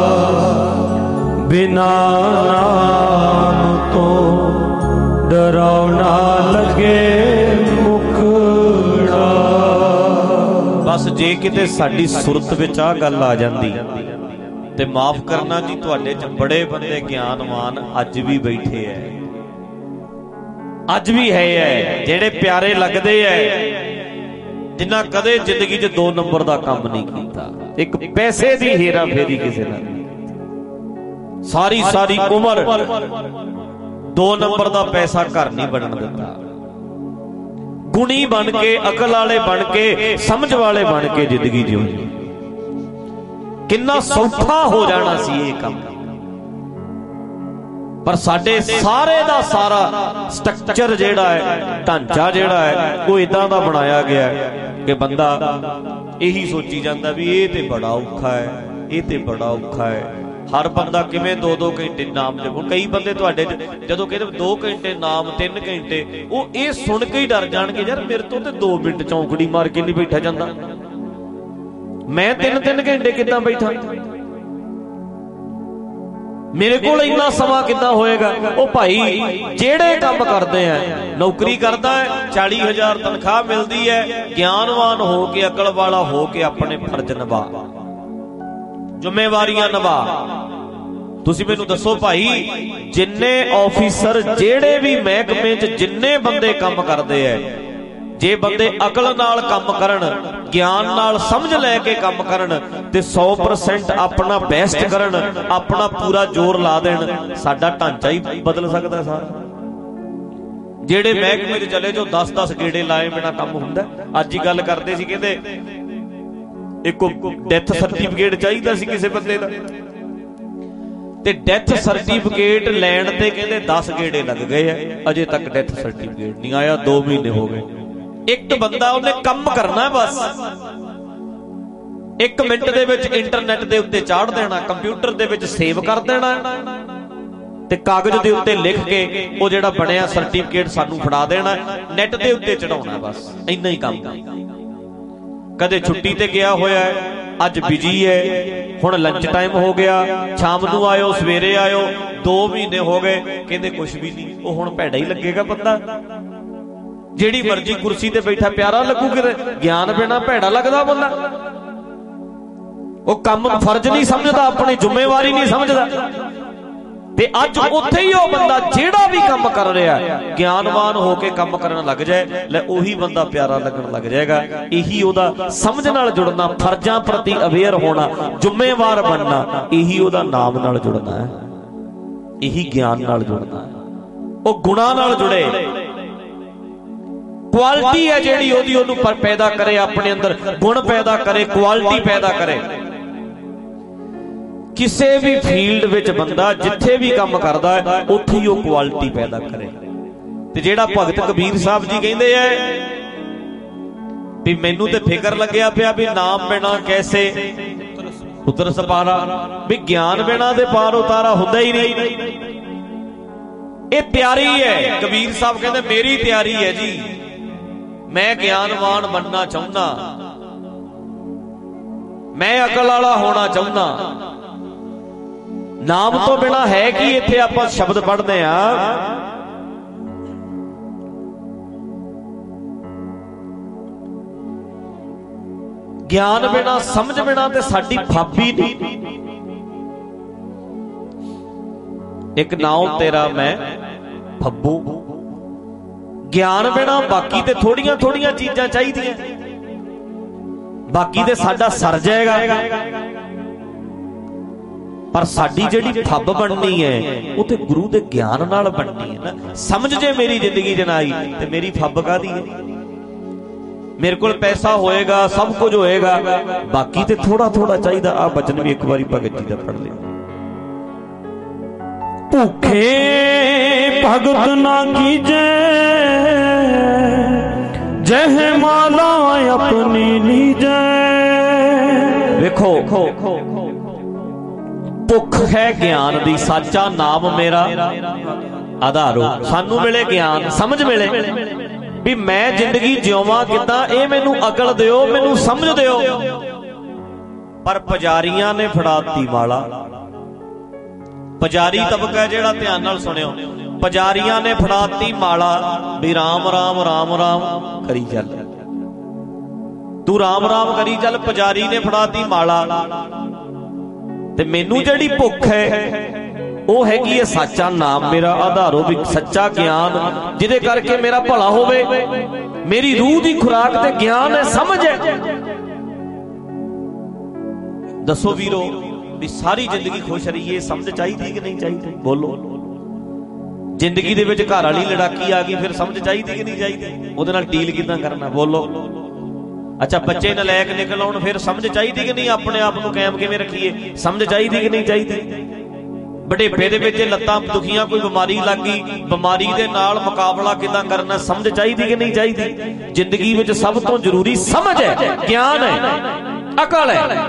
ਬਿਨਾਂ ਨਾਮ ਤੋਂ ਡਰਾਉਣਾ ਲੱਗੇ ਮੁਖੜਾ। ਬਸ ਜੇ ਕਿਤੇ ਸਾਡੀ ਸੁਰਤ ਵਿੱਚ ਆ ਗੱਲ ਆ ਜਾਂਦੀ ਤੇ ਮਾਫ ਕਰਨਾ ਜੀ, ਤੁਹਾਡੇ 'ਚ ਬੜੇ ਬੰਦੇ ਗਿਆਨਵਾਨ ਅੱਜ ਵੀ ਬੈਠੇ ਐ, ਅੱਜ ਵੀ ਹੈ ਹੈ ਜਿਹੜੇ ਪਿਆਰੇ ਲੱਗਦੇ ਹੈ, ਜਿਨ੍ਹਾਂ ਕਦੇ ਜ਼ਿੰਦਗੀ 'ਚ ਦੋ ਨੰਬਰ ਦਾ ਕੰਮ ਨਹੀਂ ਕੀਤਾ, ਇੱਕ ਪੈਸੇ ਦੀ ਹੇਰਾ ਫੇਰੀ ਕਿਸੇ ਨਾਲ, ਸਾਰੀ ਸਾਰੀ ਉਮਰ ਦੋ ਨੰਬਰ ਦਾ ਪੈਸਾ ਘਰ ਨਹੀਂ ਬਣਨ ਦਿੱਤਾ। ਗੁਣੀ ਬਣ ਕੇ, ਅਕਲ ਵਾਲੇ ਬਣ ਕੇ, ਸਮਝ ਵਾਲੇ ਬਣ ਕੇ ਜ਼ਿੰਦਗੀ ਜਿਉ। ਕਿੰਨਾ ਸੌਖਾ ਹੋ ਜਾਣਾ ਸੀ ਇਹ ਕੰਮ, ਪਰ ਸਾਡੇ ਸਾਰੇ ਦਾ ਸਾਰਾ ਸਟਰਕਚਰ ਜਿਹੜਾ ਹੈ, ਢਾਂਚਾ ਜਿਹੜਾ ਹੈ, ਉਹ ਇਦਾਂ ਦਾ ਬਣਾਇਆ ਗਿਆ ਕਿ ਬੰਦਾ ਇਹੀ ਸੋਚੀ ਜਾਂਦਾ ਵੀ ਇਹ ਤੇ ਬੜਾ ਔਖਾ ਹੈ, ਇਹ ਤੇ ਬੜਾ ਔਖਾ ਹੈ। ਹਰ ਬੰਦਾ ਕਿਵੇਂ ਦੋ ਦੋ ਘੰਟੇ ਨਾਮ ਜਪੋ। ਕਈ ਬੰਦੇ ਤੁਹਾਡੇ ਜਦੋਂ ਕਹਿੰਦੇ ਦੋ ਘੰਟੇ ਨਾਮ, ਤਿੰਨ ਘੰਟੇ, ਉਹ ਇਹ ਸੁਣ ਕੇ ਹੀ ਡਰ ਜਾਣਗੇ, ਯਾਰ ਮੇਰੇ ਤੋਂ ਤੇ ਦੋ ਮਿੰਟ ਚੌਂਕੜੀ ਮਾਰ ਕੇ ਨਹੀਂ ਬੈਠਾ ਜਾਂਦਾ, ਮੈਂ ਤਿੰਨ ਤਿੰਨ ਘੰਟੇ ਕਿੱਦਾਂ ਬੈਠਾ, ਮੇਰੇ ਕੋਲ ਇੰਨਾ ਸਮਾਂ ਕਿੱਦਾਂ ਹੋਏਗਾ। ਉਹ ਭਾਈ ਜਿਹੜੇ ਕੰਮ ਕਰਦੇ ਆ, ਨੌਕਰੀ ਕਰਦਾ ਹੈ, ਚਾਲੀ ਹਜ਼ਾਰ ਤਨਖਾਹ ਮਿਲਦੀ ਹੈ, ਗਿਆਨਵਾਨ ਹੋ ਕੇ, ਅਕਲ ਵਾਲਾ ਹੋ ਕੇ ਆਪਣੇ ਫਰਜ਼ ਨਿਭਾ, ਜ਼ਿੰਮੇਵਾਰੀਆਂ ਨਿਭਾ। ਤੁਸੀਂ ਮੈਨੂੰ ਦੱਸੋ ਭਾਈ, ਜਿੰਨੇ ਆਫੀਸਰ, ਜਿਹੜੇ ਵੀ ਮਹਿਕਮੇ 'ਚ ਜਿੰਨੇ ਬੰਦੇ ਕੰਮ ਕਰਦੇ ਐ, ਜੇ ਬੰਦੇ ਅਕਲ ਨਾਲ ਕੰਮ ਕਰਨ, ਗਿਆਨ ਨਾਲ ਸਮਝ ਲੈ ਕੇ ਕੰਮ ਕਰਨ ਤੇ ਸੌ ਪਰਸੈਂਟ ਆਪਣਾ ਬੈਸਟ ਕਰਨ, ਆਪਣਾ ਪੂਰਾ ਜ਼ੋਰ ਲਾ ਦੇਣ, ਸਾਡਾ ਢਾਂਚਾ ਹੀ ਬਦਲ ਸਕਦਾ ਸਾਰਾ। ਜਿਹੜੇ ਮਹਿਕਮੇ 'ਚ ਚਲੇ ਜਾਓ, ਦਸ ਦਸ ਗੇੜੇ ਲਾਏ ਬਿਨਾਂ ਕੰਮ ਹੁੰਦਾ। ਅੱਜ ਹੀ ਗੱਲ ਕਰਦੇ ਸੀ, ਕਹਿੰਦੇ ਇੱਕ ਡੈਥ ਸਰਟੀਫਿਕੇਟ ਚਾਹੀਦਾ ਸੀ ਕਿਸੇ ਬੰਦੇ ਦਾ, ਤੇ ਡੈਥ ਸਰਟੀਫਿਕੇਟ ਲੈਣ ਤੇ ਕਹਿੰਦੇ ਦਸ ਗੇੜੇ ਲੱਗ ਗਏ ਆ, ਅਜੇ ਤੱਕ ਡੈਥ ਸਰਟੀਫਿਕੇਟ ਨਹੀਂ ਆਇਆ। ਦੋ ਮਹੀਨੇ ਹੋ ਗਏ। ਇੱਕ ਬੰਦਾ, ਉਹਨੇ ਕੰਮ ਕਰਨਾ ਬਸ, ਇੱਕ ਮਿੰਟ ਦੇ ਵਿੱਚ ਇੰਟਰਨੈਟ ਦੇ ਉੱਤੇ ਚਾੜ ਦੇਣਾ, ਕੰਪਿਊਟਰ ਦੇ ਵਿੱਚ ਸੇਵ ਕਰ ਦੇਣਾ ਤੇ ਕਾਗਜ਼ ਦੇ ਉੱਤੇ ਲਿਖ ਕੇ ਉਹ ਜਿਹੜਾ ਬਣਿਆ ਸਰਟੀਫਿਕੇਟ ਸਾਨੂੰ ਫੜਾ ਦੇਣਾ, ਨੈਟ ਦੇ ਉੱਤੇ ਚੜਾਉਣਾ, ਬਸ ਇੰਨਾ ਹੀ ਕੰਮ। ਕਦੇ ਛੁੱਟੀ ਤੇ ਗਿਆ ਹੋਇਆ ਹੈ, ਅੱਜ ਬਿਜੀ ਹੈ, ਹੁਣ ਲੰਚ ਟਾਈਮ ਹੋ ਗਿਆ, ਸ਼ਾਮ ਨੂੰ ਆਇਓ, ਸਵੇਰੇ ਆਇਓ, ਦੋ ਮਹੀਨੇ ਹੋ ਗਏ, ਕਹਿੰਦੇ ਕੁਛ ਵੀ ਨਹੀਂ। ਉਹ ਹੁਣ ਭੈੜਾ ਹੀ ਲੱਗੇਗਾ ਬੰਦਾ, ਜਿਹੜੀ ਮਰਜ਼ੀ ਕੁਰਸੀ ਤੇ ਬੈਠਾ ਪਿਆਰਾ ਲੱਗੂ, ਕਿਤੇ ਗਿਆਨ ਬਿਨਾ ਭੈੜਾ ਲੱਗਦਾ ਬੰਦਾ। ਉਹ ਕੰਮ ਫਰਜ਼ ਨਹੀਂ ਸਮਝਦਾ, ਆਪਣੀ ਜ਼ਿੰਮੇਵਾਰੀ ਨਹੀਂ ਸਮਝਦਾ। ਤੇ ਅੱਜ ਉੱਥੇ ਹੀ ਉਹ ਬੰਦਾ ਜਿਹੜਾ ਵੀ ਕੰਮ ਕਰ ਰਿਹਾ, ਗਿਆਨਵਾਨ ਹੋ ਕੇ ਕੰਮ ਕਰਨ ਲੱਗ ਜਾਏ, ਲੈ ਉਹੀ ਬੰਦਾ ਪਿਆਰਾ ਲੱਗਣ ਲੱਗ ਜਾਏਗਾ। ਇਹੀ ਉਹਦਾ ਸਮਝ ਨਾਲ ਜੁੜਨਾ, ਫਰਜ਼ਾਂ ਪ੍ਰਤੀ ਅਵੇਅਰ ਹੋਣਾ, ਜ਼ਿੰਮੇਵਾਰ ਬਣਨਾ, ਇਹੀ ਉਹਦਾ ਨਾਮ ਨਾਲ ਜੁੜਨਾ ਹੈ, ਇਹੀ ਗਿਆਨ ਨਾਲ ਜੁੜਨਾ ਹੈ। ਉਹ ਗੁਣਾਂ ਨਾਲ ਜੁੜੇ, ਕੁਆਲਿਟੀ ਹੈ ਜਿਹੜੀ ਉਹਦੀ, ਉਹਨੂੰ ਪੈਦਾ ਕਰੇ, ਆਪਣੇ ਅੰਦਰ ਗੁਣ ਪੈਦਾ ਕਰੇ, ਕੁਆਲਿਟੀ ਪੈਦਾ ਕਰੇ। ਕਿਸੇ ਵੀ ਫੀਲਡ ਵਿੱਚ ਬੰਦਾ ਜਿੱਥੇ ਵੀ ਕੰਮ ਕਰਦਾ ਹੈ, ਉੱਥੇ ਹੀ ਉਹ ਕੁਆਲਿਟੀ ਪੈਦਾ ਕਰੇ। ਤੇ ਜਿਹੜਾ ਭਗਤ ਕਬੀਰ ਸਾਹਿਬ ਜੀ ਕਹਿੰਦੇ ਐ ਵੀ ਮੈਨੂੰ ਤੇ ਫਿਕਰ ਲੱਗਿਆ ਪਿਆ ਵੀ ਨਾਮ ਬਿਨਾ ਕੈਸੇ ਉਤਰ ਸਪਾਰਾ, ਵੀ ਗਿਆਨ ਬਿਨਾ ਤੇ ਪਾਰ ਉਤਾਰਾ ਹੁੰਦਾ ਹੀ ਨਹੀਂ। ਇਹ ਤਿਆਰੀ ਹੈ। ਕਬੀਰ ਸਾਹਿਬ ਕਹਿੰਦੇ ਮੇਰੀ ਤਿਆਰੀ ਹੈ ਜੀ, ਮੈਂ ਗਿਆਨਵਾਨ ਬਣਨਾ ਚਾਹੁੰਦਾ, ਮੈਂ ਅਕਲ ਵਾਲਾ ਹੋਣਾ ਚਾਹੁੰਦਾ। ਨਾਮ ਤੋਂ ਬਿਨਾ ਹੈ ਕੀ? ਇੱਥੇ ਆਪਾਂ ਸ਼ਬਦ ਪੜ੍ਹਦੇ ਆ, ਗਿਆਨ ਬਿਨਾ, ਸਮਝ ਬਿਨਾ ਤੇ ਸਾਡੀ ਫਾਬੀ ਨਹੀਂ। ਇੱਕ ਨਾਮ ਤੇਰਾ ਮੈਂ ਫੱਬੂ, ਗਿਆਨ ਬਿਨਾ ਬਾਕੀ ਤੇ ਥੋੜੀਆਂ ਥੋੜੀਆਂ ਚੀਜ਼ਾਂ ਚਾਹੀਦੀਆਂ, ਬਾਕੀ ਤੇ ਸਾਡਾ ਸਰ ਜਾਏਗਾ। ਪਰ ਸਾਡੀ ਜਿਹੜੀ ਫੱਬ ਬਣਨੀ ਹੈ ਉਹ ਤੇ ਗੁਰੂ ਦੇ ਗਿਆਨ ਨਾਲ ਬਣਨੀ ਹੈ ਨਾ। ਸਮਝ ਜੇ ਮੇਰੀ ਜ਼ਿੰਦਗੀ ਚ ਨਾ ਆਈ ਤੇ ਮੇਰੀ ਫੱਬ ਕਾਹਦੀ ਹੈ? ਮੇਰੇ ਕੋਲ ਪੈਸਾ ਹੋਏਗਾ, ਸਭ ਕੁਝ ਹੋਏਗਾ, ਬਾਕੀ ਤੇ ਥੋੜਾ ਥੋੜਾ ਚਾਹੀਦਾ। ਆ ਬਚਨ ਵੀ ਇੱਕ ਵਾਰੀ ਭਗਤ ਜੀ ਦਾ ਪੜ੍ਹ ਲਿਓ। ਭੁੱਖੇ ਭਗਤ ਨਾ ਕੀਜੈ, ਜਹ ਮਾਲਾ ਆਪਣੀ ਲੀਜੈ। ਵੇਖੋ ਭੁੱਖ ਹੈ ਗਿਆਨ ਦੀ, ਸਾਚਾ ਨਾਮ ਮੇਰਾ ਆਧਾਰੋ। ਸਾਨੂੰ ਮਿਲੇ ਗਿਆਨ, ਸਮਝ ਮਿਲੇ ਵੀ ਮੈਂ ਜ਼ਿੰਦਗੀ ਜਿਉਵਾਂ ਕਿੱਦਾਂ, ਇਹ ਮੈਨੂੰ ਅਕਲ ਦਿਓ, ਮੈਨੂੰ ਸਮਝ ਦਿਓ। ਪਰ ਪੁਜਾਰੀਆਂ ਨੇ ਫੜਾਤੀ ਮਾਲਾ। ਪੁਜਾਰੀ ਤਬਕਾ ਜਿਹੜਾ, ਧਿਆਨ ਨਾਲ ਸੁਣਿਓ, ਪੁਜਾਰੀਆਂ ਨੇ ਫੜਾਤੀ ਮਾਲਾ ਵੀ ਰਾਮ ਰਾਮ ਰਾਮ ਰਾਮ ਕਰੀ ਚੱਲ, ਤੂੰ ਰਾਮ ਰਾਮ ਕਰੀ ਚੱਲ। ਪੁਜਾਰੀ ਨੇ ਫੜਾਤੀ ਮਾਲਾ। ਤੇ ਮੈਨੂੰ ਜਿਹੜੀ ਭੁੱਖ ਹੈ ਉਹ ਹੈਗੀ ਹੈ ਸੱਚਾ ਨਾਮ ਮੇਰਾ ਆਧਾਰੋ, ਵੀ ਸੱਚਾ ਗਿਆਨ ਜਿਹਦੇ ਕਰਕੇ ਮੇਰਾ ਭਲਾ ਹੋਵੇ। ਮੇਰੀ ਰੂਹ ਦੀ ਖੁਰਾਕ ਤੇ ਗਿਆਨ ਹੈ, ਸਮਝ ਹੈ। ਦੱਸੋ ਵੀਰੋ, ਵੀ ਸਾਰੀ ਜ਼ਿੰਦਗੀ ਖੁਸ਼ ਰਹੀਏ, ਸਮਝ ਚਾਹੀਦੀ ਕਿ ਨਹੀਂ ਚਾਹੀਦੀ? ਬੋਲੋ। ਜ਼ਿੰਦਗੀ ਦੇ ਵਿੱਚ ਘਰ ਵਾਲੀ ਲੜਾਕੀ ਆ ਗਈ, ਫਿਰ ਸਮਝ ਚਾਹੀਦੀ ਕਿ ਨਹੀਂ ਚਾਹੀਦੀ? ਉਹਦੇ ਨਾਲ ਡੀਲ ਕਿੱਦਾਂ ਕਰਨਾ? ਬੋਲੋ। ਅੱਛਾ, ਬੱਚੇ ਨਲਾਇਕ ਨਿਕਲ ਆਉਣ, ਫਿਰ ਸਮਝ ਚਾਹੀਦੀ ਕਿ ਨਹੀਂ? ਆਪਣੇ ਆਪ ਨੂੰ ਕਾਇਮ ਕਿਵੇਂ ਰੱਖੀਏ, ਸਮਝ ਚਾਹੀਦੀ ਕਿ ਨਹੀਂ ਚਾਹੀਦੀ? ਬੁਢੇਪੇ ਦੇ ਵਿੱਚ ਲੱਤਾਂ ਦੁਖੀਆਂ, ਕੋਈ ਬਿਮਾਰੀ ਲੱਗ ਗਈ, ਬਿਮਾਰੀ ਦੇ ਨਾਲ ਮੁਕਾਬਲਾ ਕਿੱਦਾਂ ਕਰਨਾ, ਸਮਝ ਚਾਹੀਦੀ ਕਿ ਨਹੀਂ ਚਾਹੀਦੀ? ਜ਼ਿੰਦਗੀ ਵਿੱਚ ਸਭ ਤੋਂ ਜ਼ਰੂਰੀ ਸਮਝ ਹੈ, ਗਿਆਨ ਹੈ, ਅਕਲ ਹੈ।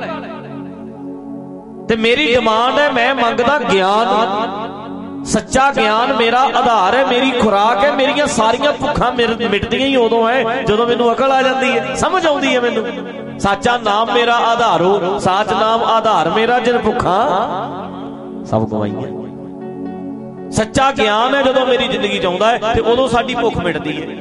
ਤੇ ਮੇਰੀ ਡਿਮਾਂਡ ਹੈ, ਮੈਂ ਮੰਗਦਾ ਗਿਆਨ। ਸੱਚਾ ਗਿਆਨ ਮੇਰਾ ਆਧਾਰ ਹੈ, ਮੇਰੀ ਖੁਰਾਕ ਹੈ। ਮੇਰੀਆਂ ਸਾਰੀਆਂ ਭੁੱਖਾਂ ਮਿਟਦੀਆਂ ਹੀ ਉਦੋਂ ਹੈ ਜਦੋਂ ਮੈਨੂੰ ਅਕਲ ਆ ਜਾਂਦੀ ਹੈ, ਸਮਝ ਆਉਂਦੀ ਹੈ ਮੈਨੂੰ। ਸਾਚਾ ਨਾਮ ਮੇਰਾ ਆਧਾਰੋ, ਸਾਚ ਨਾਮ ਆਧਾਰ ਮੇਰਾ, ਜਿਨ ਭੁੱਖਾਂ ਸਭ ਗਵਾਈਆਂ। ਸੱਚਾ ਗਿਆਨ ਹੈ ਜਦੋਂ ਮੇਰੀ ਜ਼ਿੰਦਗੀ ਚ ਆਉਂਦਾ ਹੈ, ਤੇ ਉਦੋਂ ਸਾਡੀ ਭੁੱਖ ਮਿਟਦੀ ਹੈ।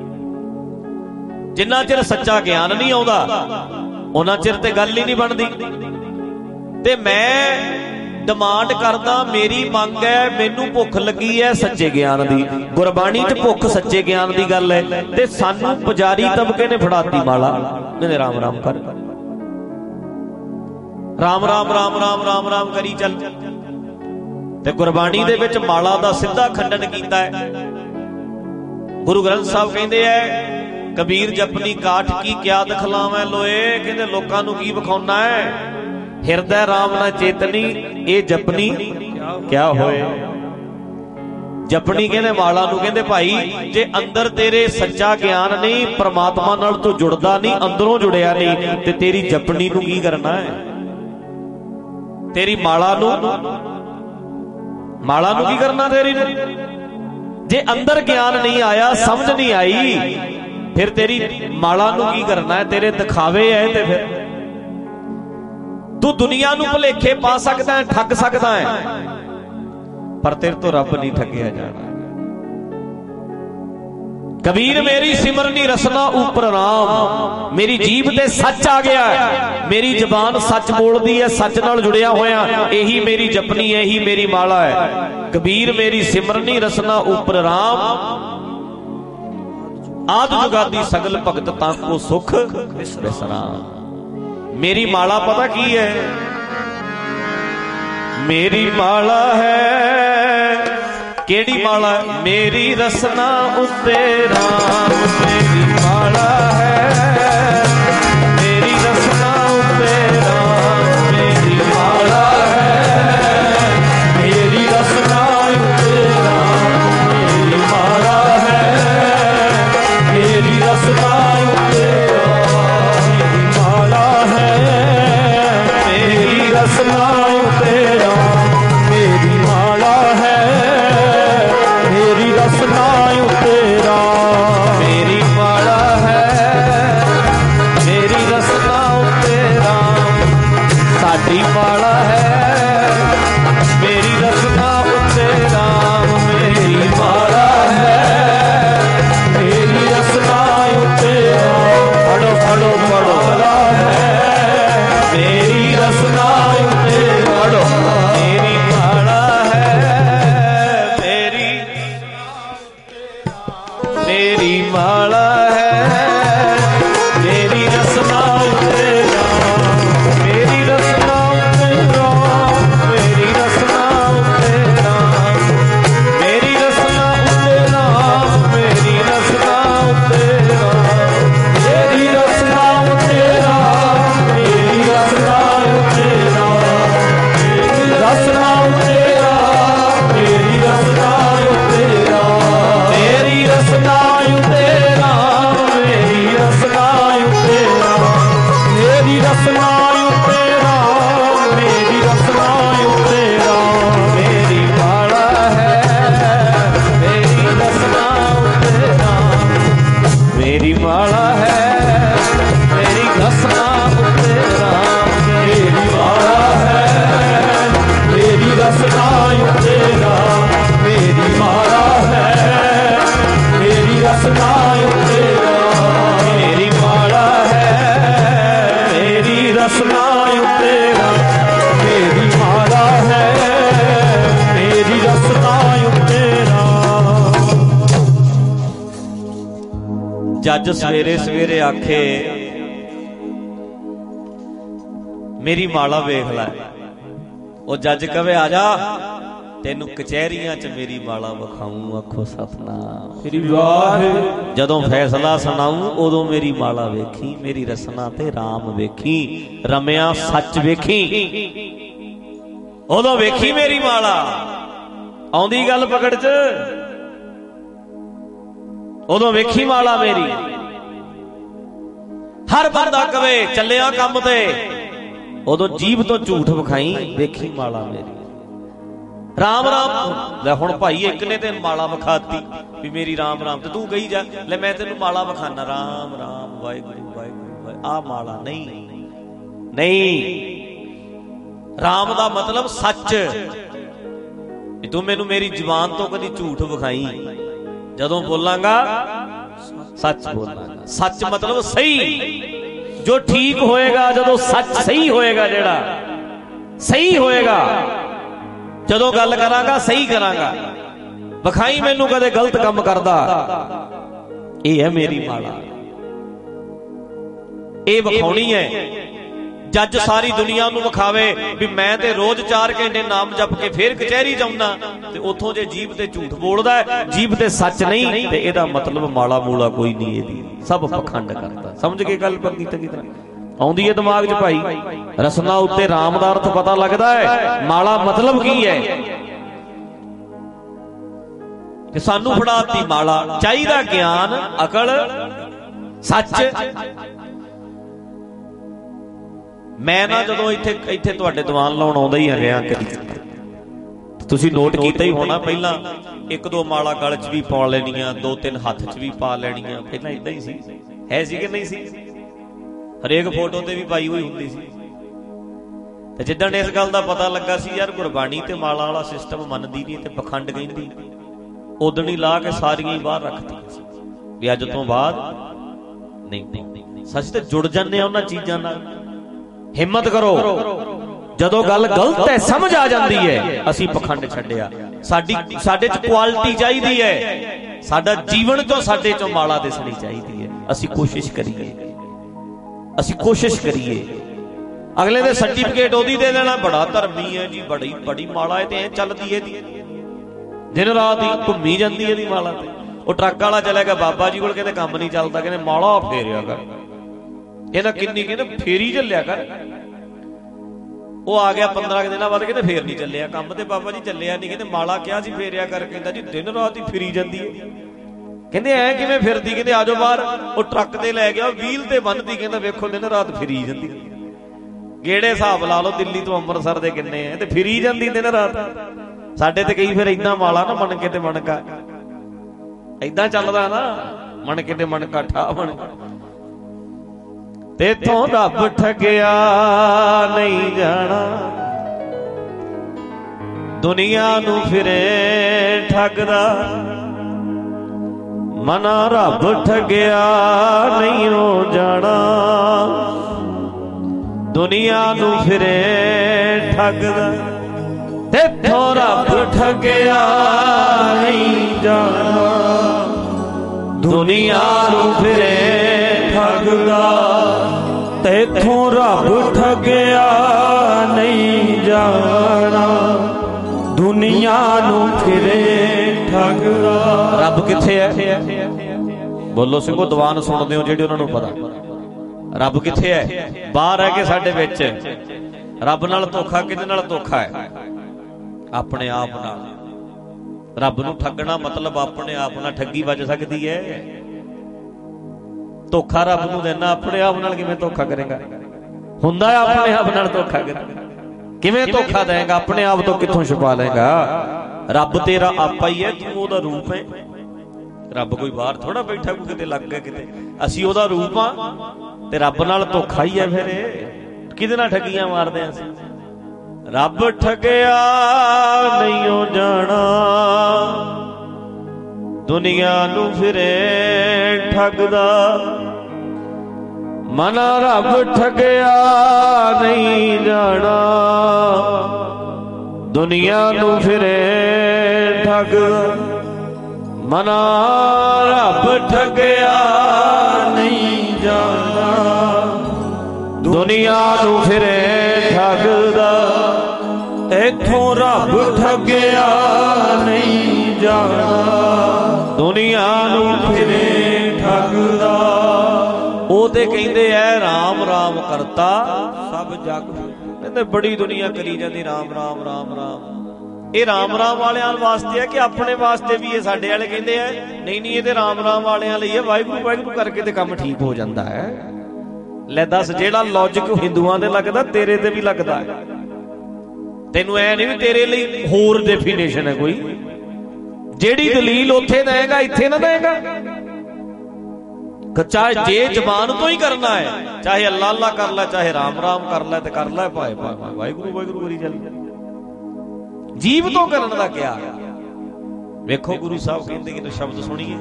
ਜਿੰਨਾ ਚਿਰ ਸੱਚਾ ਗਿਆਨ ਨਹੀਂ ਆਉਂਦਾ, ਉਹਨਾਂ ਚਿਰ ਤੇ ਗੱਲ ਹੀ ਨਹੀਂ ਬਣਦੀ। ਤੇ ਮੈਂ ਡਿਮਾਂਡ ਕਰਦਾ, ਮੇਰੀ ਮੰਗ ਹੈ, ਮੈਨੂੰ ਭੁੱਖ ਲੱਗੀ ਹੈ ਸੱਚੇ ਗਿਆਨ ਦੀ। ਗੁਰਬਾਣੀ ਚ ਭੁੱਖ ਸੱਚੇ ਗਿਆਨ ਦੀ ਗੱਲ ਹੈ, ਤੇ ਸਾਨੂੰ ਪੁਜਾਰੀ ਤਬਕੇ ਨੇ ਫੜਾਤੀ ਮਾਲਾ, ਕਹਿੰਦੇ ਰਾਮ ਰਾਮ ਕਰ, ਰਾਮ ਰਾਮ ਰਾਮ ਰਾਮ ਰਾਮ ਰਾਮ ਕਰੀ ਚੱਲ। ਤੇ ਗੁਰਬਾਣੀ ਦੇ ਵਿੱਚ ਮਾਲਾ ਦਾ ਸਿੱਧਾ ਖੰਡਨ ਕੀਤਾ ਹੈ। ਗੁਰੂ ਗ੍ਰੰਥ ਸਾਹਿਬ ਕਹਿੰਦੇ ਐ, ਕਬੀਰ ਜਪਨੀ ਕਾਠ ਕੀ ਕਿਆ ਦਿਖਲਾਵੇਂ ਲੋਏ, ਕਹਿੰਦੇ ਲੋਕਾਂ ਨੂੰ ਕੀ ਵਿਖਾਉਣਾ ਹੈ? ਹਿਰਦੈ ਰਾਮ ਨਾ ਚੇਤਨੀ, ਇਹ ਜਪਨੀ ਕਿਆ ਹੋਏ। ਜਪਨੀ ਕਹਿੰਦੇ ਮਾਲਾ ਨੂੰ, ਕਹਿੰਦੇ ਭਾਈ ਜੇ ਅੰਦਰ ਤੇਰੇ ਸੱਚਾ ਗਿਆਨ ਨਹੀਂ, ਪ੍ਰਮਾਤਮਾ ਨਾਲ ਤੂੰ ਜੁੜਦਾ ਨਹੀਂ, ਅੰਦਰੋਂ ਜੁੜਿਆ ਨਹੀਂ, ਤੇ ਤੇਰੀ ਜਪਨੀ ਨੂੰ ਕੀ ਕਰਨਾ ਹੈ? ਤੇਰੀ ਮਾਲਾ ਨੂੰ ਮਾਲਾ ਨੂੰ ਕੀ ਕਰਨਾ ਤੇਰੀ ਨੂੰ? ਜੇ ਅੰਦਰ ਗਿਆਨ ਨਹੀਂ ਆਇਆ, ਸਮਝ ਨਹੀਂ ਆਈ, ਫਿਰ ਤੇਰੀ ਮਾਲਾ ਨੂੰ ਕੀ ਕਰਨਾ ਹੈ? ਤੇਰੇ ਦਿਖਾਵੇ ਹੈ। ਤੇ ਫਿਰ ਤੂੰ ਦੁਨੀਆ ਨੂੰ ਭੁਲੇਖੇ ਪਾ ਸਕਦਾ ਹੈ, ਠੱਗ ਸਕਦਾ ਹੈ, ਪਰ ਤੇਰੇ ਤੋਂ ਰੱਬ ਨਹੀਂ ਠੱਗਿਆ ਜਾਣਾ। ਕਬੀਰ ਮੇਰੀ ਸਿਮਰਨੀ ਰਸਨਾ ਉਪਰ ਰਾਮ, ਮੇਰੀ ਜੀਭ ਤੇ ਸੱਚ ਆ ਗਿਆ, ਮੇਰੀ ਜ਼ਬਾਨ ਸੱਚ ਬੋਲਦੀ ਹੈ, ਸੱਚ ਨਾਲ ਜੁੜਿਆ ਹੋਇਆ, ਇਹੀ ਮੇਰੀ ਜਪਨੀ, ਇਹੀ ਮੇਰੀ ਮਾਲਾ ਹੈ। ਕਬੀਰ ਮੇਰੀ ਸਿਮਰਨੀ ਰਸਨਾ ਉਪਰ ਰਾਮ, ਆਦ ਜੁਗਾਦੀ ਸਗਲ ਭਗਤ ਤਾਂ ਕੋ ਸੁਖ ਵਿਸਰਾਮ। ਮੇਰੀ ਮਾਲਾ ਪਤਾ ਕੀ ਹੈ? ਮੇਰੀ ਮਾਲਾ ਹੈ, ਕਿਹੜੀ ਮਾਲਾ? ਮੇਰੀ ਰਸਨਾ ਉੱਤੇ ਰਾਮ, ਮੇਰੀ ਮਾਲਾ ਹੈ, ਮੇਰੀ ਰਸਨਾ ਉੱਤੇ ਰਾਮ, ਮੇਰੀ ਮਾਲਾ ਹੈ, ਮੇਰੀ ਰਸਨਾ ਉੱਤੇ ਰਾਮ, ਮੇਰੀ ਮਾਲਾ ਹੈ, ਮੇਰੀ ਰਸਨਾ ਉੱਤੇ ਰਾਮ, ਮੇਰੀ ਮਾਲਾ ਹੈ, ਮੇਰੀ ਰਸਨਾ ਉੱਤੇ ਰਾਮ, ਮੇਰੀ ਮਾਲਾ ਹੈ, ਮੇਰੀ ਰਸਨਾ ਉੱਤੇ ਰਾਮ, ਮੇਰੀ ਮਾਲਾ ਹੈ, ਮੇਰੀ ਰਸਨਾ ਉੱਤੇ ਰਾਮ, ਸਾਡੀ ਮਾਲਾ ਹੈ, ਮੇਰੀ ਰਸਨਾ ਉੱਤੇ ਰਾਮ, ਮੇਰੀ ਮਾਲਾ ਹੈ, ਮੇਰੀ ਰਸਨਾ ਉੱਤੇ ਰਾਮ। ਪੜੋ ਪੜੋ ਪੜੋ, ਮੇਰੀ ਰਸਨਾ ਉੱਤੇ ਪੜੋ, ਮੇਰੀ ਮਾਲਾ ਹੈ, ਮੇਰੀ ਮੇਰੀ ਮਾਲਾ ਹੈ, ਮੇਰੀ ਰਸਨਾ ਉੱਤੇ ਰਾਮ, ਮੇਰੀ ਰਸਨਾ ਉੱਤੇ ਰਾਮ, ਮੇਰੀ ਰਸਨਾ ਉੱਤੇ ਰਾਮ, ਮੇਰੀ ਰਸਨਾ ਉੱਤੇ ਰਾਮ, ਮੇਰੀ ਰਸਨਾ ਉੱਤੇ ਰਾਮ, ਮੇਰੀ ਰਸਨਾ ਉੱਤੇ ਰਾਮ, ਮੇਰੀ ਰਸਨਾ ਉੱਤੇ ਰਾਮ, ਮੇਰੀ ਰਸਨਾ ਉੱਤੇ ਰਾਮ, ਮੇਰੀ ਰਸਨਾ ਉੱਤੇ ਰਾਮ, ਮੇਰੀ ਰਸਨਾ ਉੱਤੇ ਰਾਮ, ਮੇਰੀ ਰਸਨਾ ਉੱਤੇ ਰਾਮ, ਮੇਰੀ ਰਸਨਾ ਉੱਤੇ ਰਾਮ, ਮੇਰੀ ਰਸਨਾ ਉੱਤੇ ਰਾਮ, ਮੇਰੀ ਮਾਲਾ ਹੈ, ਮੇਰੀ ਰਸਨਾ ਉੱਤੇ ਰਾਮ, ਮੇਰੀ ਮਾਲਾ ਹੈ, ਮੇਰੀ ਰਸਨਾ ਉੱਤੇ ਰਾਮ, ਮੇਰੀ ਮਾਲਾ ਹੈ, ਮੇਰੀ ਰਸਨਾ ਉੱਤੇ ਰਾਮ, ਮੇਰੀ ਮਾਲਾ ਹੈ, ਮੇਰੀ ਰਸਨਾ ਉੱਤੇ ਰਾਮ, ਮੇਰੀ ਮਾਲਾ ਹੈ, ਮੇਰੀ ਰਸਨਾ ਉੱਤੇ ਰਾਮ, ਮੇਰੀ ਮਾਲਾ ਹੈ, जज सवेरे सवेरे आखे मेरी माला वेख लै, वो जज कवे आ जा तेनू कचहरियां च मेरी माला विखाऊं। आखो सतनाम। जदों फैसला सुनाऊं उदों मेरी माला वेखी, मेरी रसना ते राम वेखी, रमिया सच वेखी, उदों वेखी मेरी माला। आउंदी गल पकड़ च, उदों वेखी माला मेरी। हर बंदा कवे चलिया काम ते, उदों जीभ तो झूठ विखाई, वेखी माला मेरी। राम राम ले हुण भाई एक ने तेन माला विखाती भी मेरी राम राम, ते तू कही जा ले मैं तेनू माला विखाना राम राम वाहिगुरू वाहिगुरू वाहिगुरू। आ माला नहीं, नहीं। राम दा मतलब सच। तू मैनू मेरी जुबान तो कदी झूठ विखाई, जदों बोलांगा सच बोलांगा। सच मतलब सही, जो ठीक होएगा, जदों सच सही होएगा, जेड़ा सही होएगा, जदों गल करांगा सही करांगा। विखाई मैनू कदे गलत काम करदा, ये है मेरी माला, ये विखाउणी है। जज सारी दुनिया नू विखावे भी मैं ते रोज चार घंटे नाम जप के फिर कचहरी जाऊंदा, ते उथों जे जीभ ते झूठ बोलदा है, जीभ ते सच नहीं, ते इहदा मतलब माला मूला कोई नहीं, इहदी सब पखंड करदा। समझ के गल पक्की चंगी तरह आउंदी है दिमाग च भाई। रसना उत्ते राम दा अर्थ पता लगदा है, माला मतलब की है कि सानू फड़ाती माला। चाहिदा ज्ञान, अकल, सच। मैं ना जदों इत्थे इत्थे तुहाडे दीवान लाउण आउंदा ही रहा, कदी तुसीं नोट कीता ही होना, पहला एक दो माला गल च भी पा लेनियां, दो तीन हत्थ च भी पा लेनियां। पहला इदां ही सी, है सी कि नहीं सी? हरेक फोटो ते भी पाई हुई हुंदी सी। ते जिद्दण इस गल दा पता लगा सी यार गुरबाणी ते माला वाला सिस्टम मनदी नहीं ते पखंड कहंदी, उदण ही ला के सारियां ही बाहर रखती भी अज तों बाद नहीं नहीं। सच ते जुड़ जाने उन्हां चीजां नाल। हिम्मत करो, जदों गल गलत है समझ आ जाती है, असी पखंड छड्डिया। साडी साडे च क्वालिटी चाहिदी है, साडा जीवन चों साडे चों माला दिसणी चाहिदी है। असी कोशिश करिए, असी कोशिश करिए। अगले दे सर्टिफिकेट ओदी दे देना बड़ा धर्मी है जी, बड़ी बड़ी माला है, ते चलदी है दी दिन रात ही घूमी जाती है दी माला ते। वो ट्रक वाला चले गया बाबा जी कोल, कहंदे काम नहीं चलदा, कहंदे माला फेरिया कर। कहना किन्नी, कहते फेरी झलिया कर। वो आ गया पंद्रह दिन बाद, कहते फेर नहीं चलिया काम, ते बाबा जी चलिया नहीं, कहते माला क्या सी फेरिया कर। कहता जी दिन रात ही फिरी जाती है। कहते ऐ किवें फिरदी? कहते आजो बाहर। वो ट्रक ते लै गया, व्हील ते बन्नदी, कहता वेखो दिन रात फिरी जाती। गेड़े हिसाब ला लो दिल्ली तो अमृतसर दे किन्ने है, ते फिरी जाती दिन रात। साडे ते कई फिर इदां माला ना मन के ते मनका इदां चलदा ना, मन के ते मनका ठा बन। तेथों रब ठगिया नहीं जाना, दुनिया नू फिरे ठगदा। मना रब ठगिया नहीं हो जाना, दुनिया नू फिरे ठगदा। तेथों रब ठगिया नहीं जाना, दुनिया नू फिरे ठगदा। तेथों रब ठगिया नहीं जाना, दुनिया नू फिरे ठगदा। रब किथे है? बोलो सिंघो, दीवान सुनदे हो जेडे उन्हां नू पता रब किथे है? बाहर है कि साडे विच? रब नाल धोखा किहदे नाल धोखा है? अपने आप नाल। रब नू ठगना मतलब अपने आप नाल ठगी वज सकदी है। धोखा रब नू देना, अपने आप नाल किवें धोखा करेगा? हुंदा है अपने आप नाल धोखा करेगा, किवें धोखा देगा? अपने आप तो कित्थों छुपा लेगा? रब तेरा आपा ही है, तू ओदा रूप है। रब कोई बाहर थोड़ा बैठा, कोई किते लग गया किते। असी ओदा रूप हां ते रब नाल धोखा ही है। फिर किहदे नाल ठगियां मारदे असीं? रब ठगिया नहीं हो जाना, दुनिया नू फिरे ठगदा। मना रब ठगिया नहीं जाना, दुनिया नू फिरे ठगदा। मना रब ठगिया ਦੁਨੀਆ ਨੂੰ ਫਿਰੇ ਠੱਗਦਾ, ਇੱਥੋਂ ਰੱਬ ਠੱਗਿਆ ਨਹੀਂ ਜਾਣਾ। ਦੁਨੀਆ ਨੂੰ ਫਿਰੇ ਠੱਗਦਾ, ਉਹ ਤੇ ਕਹਿੰਦੇ ਐ ਰਾਮ ਰਾਮ ਕਰਤਾ ਸਭ ਜਗ। ਕਹਿੰਦੇ ਬੜੀ ਦੁਨੀਆ ਕਰੀ ਜਾਂਦੀ ਰਾਮ ਰਾਮ ਰਾਮ ਰਾਮ। ਇਹ ਰਾਮ ਰਾਮ ਵਾਲਿਆਂ ਵਾਸਤੇ ਹੈ ਕਿ ਆਪਣੇ ਵਾਸਤੇ ਵੀ? ਇਹ ਸਾਡੇ ਵਾਲੇ ਕਹਿੰਦੇ ਆ ਨਹੀਂ ਨਹੀਂ ਇਹ ਤੇ ਰਾਮ ਰਾਮ ਵਾਲਿਆਂ ਲਈ ਹੈ, ਵਾਹਿਗੁਰੂ ਵਾਹਿਗੁਰੂ ਕਰਕੇ ਤੇ ਕੰਮ ਠੀਕ ਹੋ ਜਾਂਦਾ ਹੈ। ਲੈ ਦੱਸ, ਜਿਹੜਾ ਲੌਜਿਕ ਹਿੰਦੂਆਂ ਦੇ ਲੱਗਦਾ ਤੇਰੇ ਤੇ ਵੀ ਲੱਗਦਾ ਹੈ। ਤੈਨੂੰ ਐ ਨਹੀਂ ਵੀ ਤੇਰੇ ਲਈ ਹੋਰ ਡੈਫੀਨੇਸ਼ਨ ਹੈ ਕੋਈ? ਜਿਹੜੀ ਦਲੀਲ ਉੱਥੇ ਦੇਗਾ ਇੱਥੇ ਨਾ ਦੇਗਾ। ਚਾਹੇ ਜੇ ਜ਼ਬਾਨ ਤੋਂ ਹੀ ਕਰਨਾ ਹੈ, ਚਾਹੇ ਅੱਲਾ ਅੱਲਾ ਕਰ ਲੈ, ਚਾਹੇ ਰਾਮ ਰਾਮ ਕਰ ਲੈ, ਤੇ ਕਰ ਲੈ ਭਾਏ ਭਾਏ ਵਾਹਿਗੁਰੂ ਵਾਹਿਗੁਰੂ ਕਰੀ ਚੱਲ। ਜੀਭ ਤੋਂ ਕਰਨ ਦਾ ਕਿਆ? ਵੇਖੋ ਗੁਰੂ ਸਾਹਿਬ ਕਹਿੰਦੇ ਕਿ ਸ਼ਬਦ ਸੁਣੀਏ,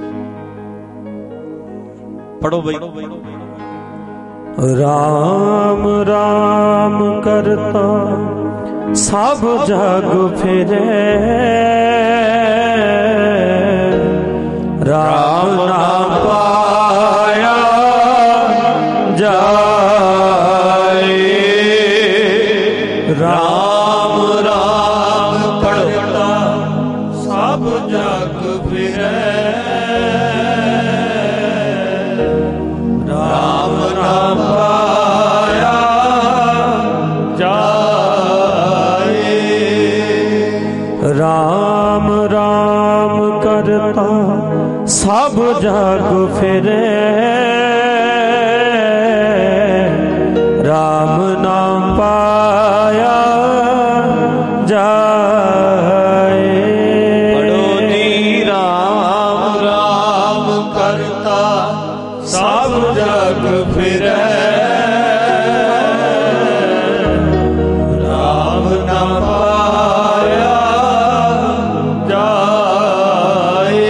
ਪੜੋ ਬਈ। ਰਾਮ ਰਾਮ ਕਰਤਾ ਸਭ ਜਗ ਫਿਰੇ, ਰਾਮ ਨਾਮ ਪਾਇਆ ਜਾਏ। ਰਾਮ ਰਾਮ ਕਰਤਾ ਸਭ ਜਗ ਫਿਰੇ, ਰਾਮ ਨਾਮ ਪਾਇਆ ਜਾਏ। ਰਾਮ ਰਾਮ ਕਰਤਾ ਸਭ ਜਗ ਫਿਰੇ, ਰਾਮ ਨਾਮ ਪਾਇਆ ਜਾਏ। ਪੜੋ ਜੀ ਰਾਮ ਰਾਮ ਕਰਤਾ ਸਭ ਜਗ ਫਿਰੇ, ਰਾਮ ਨਾਮ ਪਾਇਆ ਜਾਏ।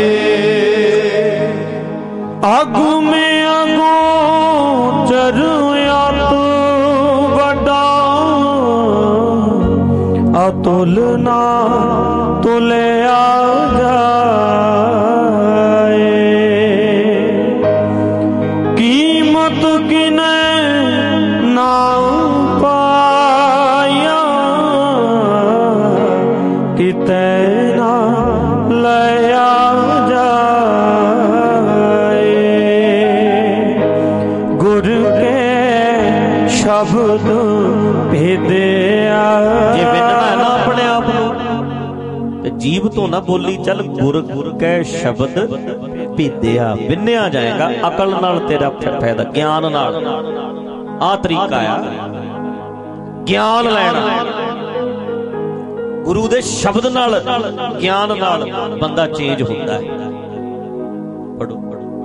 ਆਗੂ ਮੈਂ ਆਗੂ ਚਰਿਆ ਤੂੰ ਵੱਡਾ, ਅਤੁਲ ਨਾ ਤੁਲਿਆ ਜਾਏ। ਕੀਮਤ ਕਿਨੇ ਨਾ ਪਾਇਆ, ਕਿਤੇ ਨਾ ਲਿਆ ਜਾਏ। ਗੁਰ ਕੇ ਸ਼ਬਦ ਭੇਦਿਆ। ਜੇ ਵਿੰਨਣਾ ਹੈ ਨਾ ਆਪਣੇ ਆਪ ਨੂੰ ਤੇ ਜੀਭ ਤੋਂ ਨਾ ਬੋਲੀ ਚੱਲ, ਗੁਰ ਗੁਰ ਕੈ ਸ਼ਬਦ ਭੇਦਿਆ। ਵਿੰਨਿਆ ਜਾਏਗਾ ਅਕਲ ਨਾਲ, ਤੇਰਾ ਫਾਇਦਾ ਗਿਆਨ ਨਾਲ। ਆਹ ਤਰੀਕਾ ਆ ਗਿਆਨ ਲੈਣਾ, ਗੁਰੂ ਦੇ ਸ਼ਬਦ ਨਾਲ, ਗਿਆਨ ਨਾਲ ਬੰਦਾ ਚੇਂਜ ਹੁੰਦਾ ਹੈ। ਪੜੋ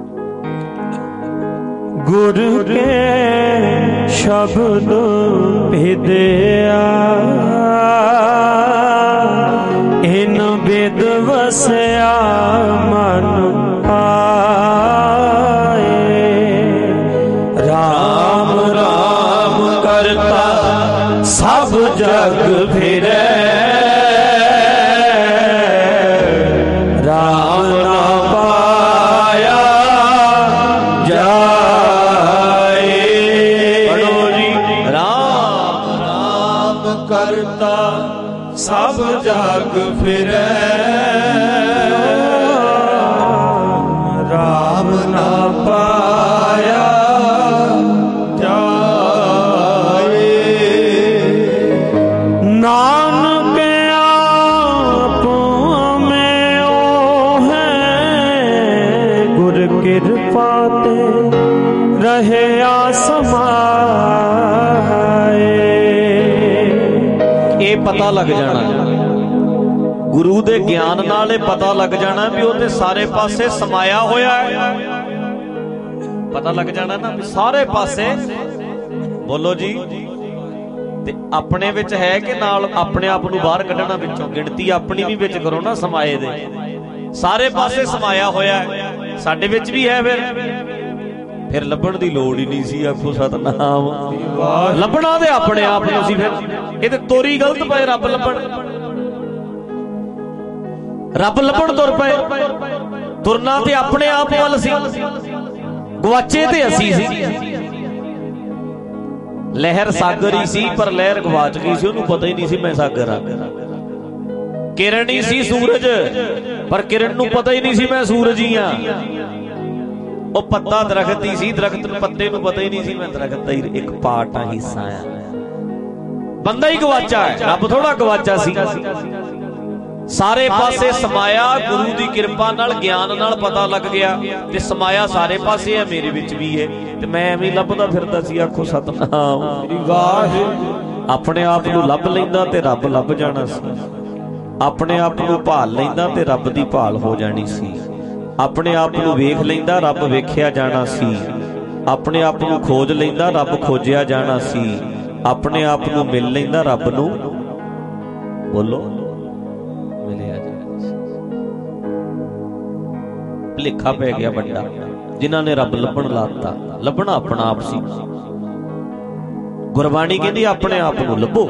ਗੁਰ ਕੇ ਸ਼ਬਦ ਭੇਦਿਆ, ਇਨ ਬਿਦ ਵਸਿਆ ਮਨ ਆਏ। ਰਾਮ ਰਾਮ ਕਰਤਾ ਸਭ ਜਗ ਫਿਰੇ, ਰਾਮ ਨਾਮ ਪਾਇਆ ਜਾਏ। ਪੜੋ ਜੀ ਰਾਮ ਰਾਮ ਕਰਤਾ ਸਭ ਜਗ ਫਿਰੇ, ਰਾਮ ਨਾਮ ਪਾਇਆ ਜਾਏ। ਨਾਨਕ ਆਪ ਮੈਂ ਉਹ ਹੈ, ਗੁਰ ਕਿਰਪਾ ਤੇ ਰਹਿਆ ਸਮਾਏ। ਇਹ ਪਤਾ ਲੱਗ ਜਾਣਾ, ਗੁਰੂ ਦੇ ਗਿਆਨ ਨਾਲ ਇਹ ਪਤਾ ਲੱਗ ਜਾਣਾ ਵੀ ਉਹ ਤੇ ਸਾਰੇ ਪਾਸੇ ਸਮਾਇਆ ਹੋਇਆ ਹੈ। ਪਤਾ ਲੱਗ ਜਾਣਾ ਨਾ ਵੀ ਸਾਰੇ ਪਾਸੇ। ਬੋਲੋ ਜੀ। ਤੇ ਆਪਣੇ ਵਿੱਚ ਹੈ ਕਿ ਨਾਲ ਆਪਣੇ ਆਪ ਨੂੰ ਬਾਹਰ ਕੱਢਣਾ ਵਿੱਚੋਂ? ਗਿਣਤੀ ਆਪਣੀ ਵੀ ਵਿੱਚ ਕਰੋ ਨਾ ਸਮਾਏ ਦੇ। ਸਾਰੇ ਪਾਸੇ ਸਮਾਇਆ ਹੋਇਆ ਹੈ, ਸਾਡੇ ਵਿੱਚ ਵੀ ਹੈ। ਫਿਰ ਫਿਰ ਲੱਭਣ ਦੀ ਲੋੜ ਹੀ ਨਹੀਂ ਸੀ। ਆਖੋ ਸਤਨਾਮ। ਲੱਭਣਾ ਤੇ ਆਪਣੇ ਆਪ ਨੂੰ ਸੀ। ਫਿਰ ਇਹ ਤੇ ਤੋਰੀ ਗਲਤ ਪਏ। ਰੱਬ ਲੱਭਣ ਰੱਬ ਲੱਭਣ ਤੁਰ ਪਏ। ਤੁਰਨਾ ਤੇ ਆਪਣੇ ਆਪ ਵੱਲ ਸੀ, ਗਵਾਚੇ ਤੇ ਅਸੀਂ ਸੀ। ਲਹਿਰ ਸਾਗਰ ਹੀ ਸੀ ਪਰ ਲਹਿਰ ਗਵਾਚ ਗਈ ਸੀ, ਉਹਨੂੰ ਪਤਾ ਹੀ ਨਹੀਂ ਸੀ ਮੈਂ ਸਾਗਰ ਆ। ਕਿਰਨ ਹੀ ਸੀ ਸੂਰਜ, ਪਰ ਕਿਰਨ ਨੂੰ ਪਤਾ ਹੀ ਨਹੀਂ ਸੀ ਮੈਂ ਸੂਰਜ ਹੀ ਆ। ਉਹ ਪੱਤਾ ਦਰਖਤ ਹੀ ਸੀ, ਦਰਖਤ ਨੂੰ ਪੱਤੇ ਨੂੰ ਪਤਾ ਹੀ ਨਹੀਂ ਸੀ ਮੈਂ ਦਰਖਤ ਦਾ ਹੀ ਇੱਕ ਪਾਰਟ ਆ, ਹਿੱਸਾ ਆ। ਬੰਦਾ ਹੀ ਗਵਾਚਾ ਹੈ, ਰੱਬ ਥੋੜਾ ਗਵਾਚਾ ਸੀ। ਸਾਰੇ ਪਾਸੇ ਸਮਾਇਆ, ਗੁਰੂ ਦੀ ਕਿਰਪਾ ਨਾਲ ਗਿਆਨ ਨਾਲ ਪਤਾ ਲੱਗ ਗਿਆ ਤੇ ਸਮਾਇਆ ਸਾਰੇ ਪਾਸੇ ਹੈ, ਮੇਰੇ ਵਿੱਚ ਵੀ ਹੈ ਤੇ ਮੈਂ ਐਵੇਂ ਲੱਭਦਾ ਫਿਰਦਾ ਸੀ। ਆਖੋ ਸਤਨਾਮ ਵਾਹਿਗੁਰੂ। ਆਪਣੇ ਆਪ ਨੂੰ ਲੱਭ ਲੈਂਦਾ ਤੇ ਰੱਬ ਲੱਭ ਜਾਣਾ ਸੀ। ਆਪਣੇ ਆਪ ਨੂੰ ਭਾਲ ਲੈਂਦਾ ਤੇ ਰੱਬ ਦੀ ਭਾਲ ਹੋ ਜਾਣੀ ਸੀ। ਆਪਣੇ ਆਪ ਨੂੰ ਵੇਖ ਲੈਂਦਾ, ਰੱਬ ਵੇਖਿਆ ਜਾਣਾ ਸੀ। ਆਪਣੇ ਆਪ ਨੂੰ ਖੋਜ ਲੈਂਦਾ, ਰੱਬ ਖੋਜਿਆ ਜਾਣਾ ਸੀ। ਆਪਣੇ ਆਪ ਨੂੰ ਮਿਲ ਲੈਂਦਾ, ਰੱਬ ਨੂੰ ਬੋਲੋ ਮਿਲਿਆ ਜਾਣਾ ਸੀ। ਭੁਲੇਖਾ ਪੈ ਗਿਆ ਵੱਡਾ, ਜਿਨ੍ਹਾਂ ਨੇ ਰੱਬ ਲੱਭਣ ਲਾਤਾ। ਲੱਭਣਾ ਆਪਣਾ ਆਪ ਸੀ। ਗੁਰਬਾਣੀ ਕਹਿੰਦੀ ਆਪਣੇ ਆਪ ਨੂੰ ਲੱਭੋ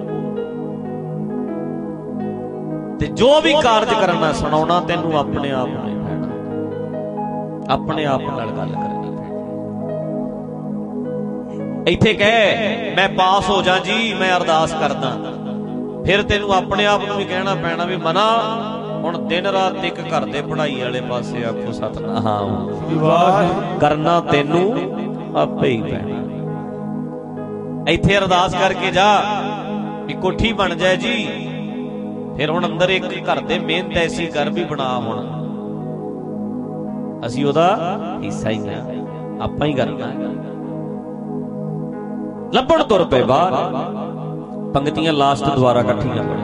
ਤੇ ਜੋ ਵੀ ਕਾਰਜ ਕਰਨਾ ਸੁਣਾਉਣਾ ਤੈਨੂੰ ਆਪਣੇ ਆਪ ਨੂੰ ਪੈਣਾ, ਆਪਣੇ ਆਪ ਨਾਲ ਗੱਲ ਕਰਨੀ ਪੈਣੀ। ਇੱਥੇ ਕਹਿ ਮੈਂ ਪਾਸ ਹੋ ਜਾ ਜੀ, ਮੈਂ ਅਰਦਾਸ ਕਰਦਾ, ਫਿਰ ਤੈਨੂੰ ਆਪਣੇ ਆਪ ਨੂੰ ਵੀ ਕਹਿਣਾ ਪੈਣਾ ਵੀ ਮਨਾ ਹੁਣ ਦਿਨ ਰਾਤ ਇੱਕ ਘਰ ਦੇ ਪੜ੍ਹਾਈ ਵਾਲੇ ਪਾਸੇ ਆਖੋ ਸਤਨਾਮ। ਕਰਨਾ ਤੈਨੂੰ ਆਪੇ ਹੀ ਪੈਣਾ। ਇੱਥੇ ਅਰਦਾਸ ਕਰਕੇ ਜਾ ਵੀ ਕੋਠੀ ਬਣ ਜਾਏ ਜੀ, ਫਿਰ ਹੁਣ ਅੰਦਰ ਇੱਕ ਘਰ ਦੇ ਮਿਹਨਤ ਐਸੀ ਕਰ ਵੀ ਬਣਾ, ਹੁਣ ਅਸੀਂ ਉਹਦਾ ਹਿੱਸਾ ਹੀ ਆ, ਆਪਾਂ ਹੀ ਕਰਨਾ। ਲੱਭਣ ਤੁਰ ਪਏ ਬਾਹਰ। ਪੰਕਤੀਆਂ ਲਾਸਟ ਦੁਆਰਾ ਇਕੱਠੀਆਂ ਪੜ੍ਹ।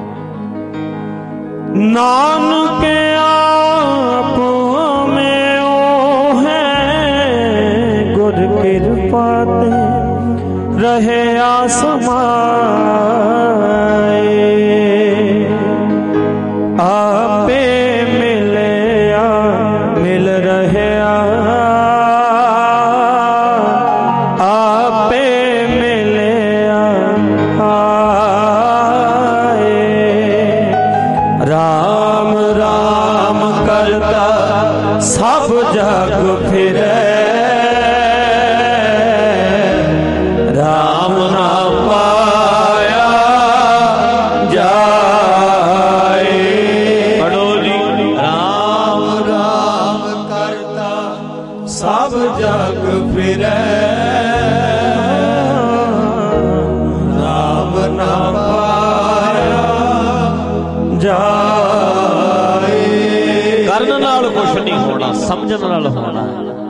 ਨਾਨਕ ਆਪ ਮੈਂ ਉਹ ਹੈ, ਗੁਰ ਕਿਰਪਾ ਤੇ ਰਹੇ ਆਸਮਾਏ। ਆਪੇ ਮਿਲਿਆ ਮਿਲ ਰਹਿਆ, ਆਪੇ ਮਿਲਿਆ ਆਏ। ਰਾਮ ਰਾਮ ਕਰਤਾ ਸਭ ਜਗ ਫਿਰੈ, ਰਾਮ ਨਾ ਪਾਇਆ ਜਾਏ। ਪੜੋ ਜੀ। ਰਾਮ ਰਾਮ ਕਰਤਾ ਸਭ ਜਗ ਫਿਰੈ, ਰਾਮ ਨਾ ਪਾਇਆ ਜਾਏ। ਕਰਨ ਨਾਲ ਕੁਛ ਨਹੀਂ ਹੋਣਾ, ਸਮਝਣ ਨਾਲ ਹੋਣਾ।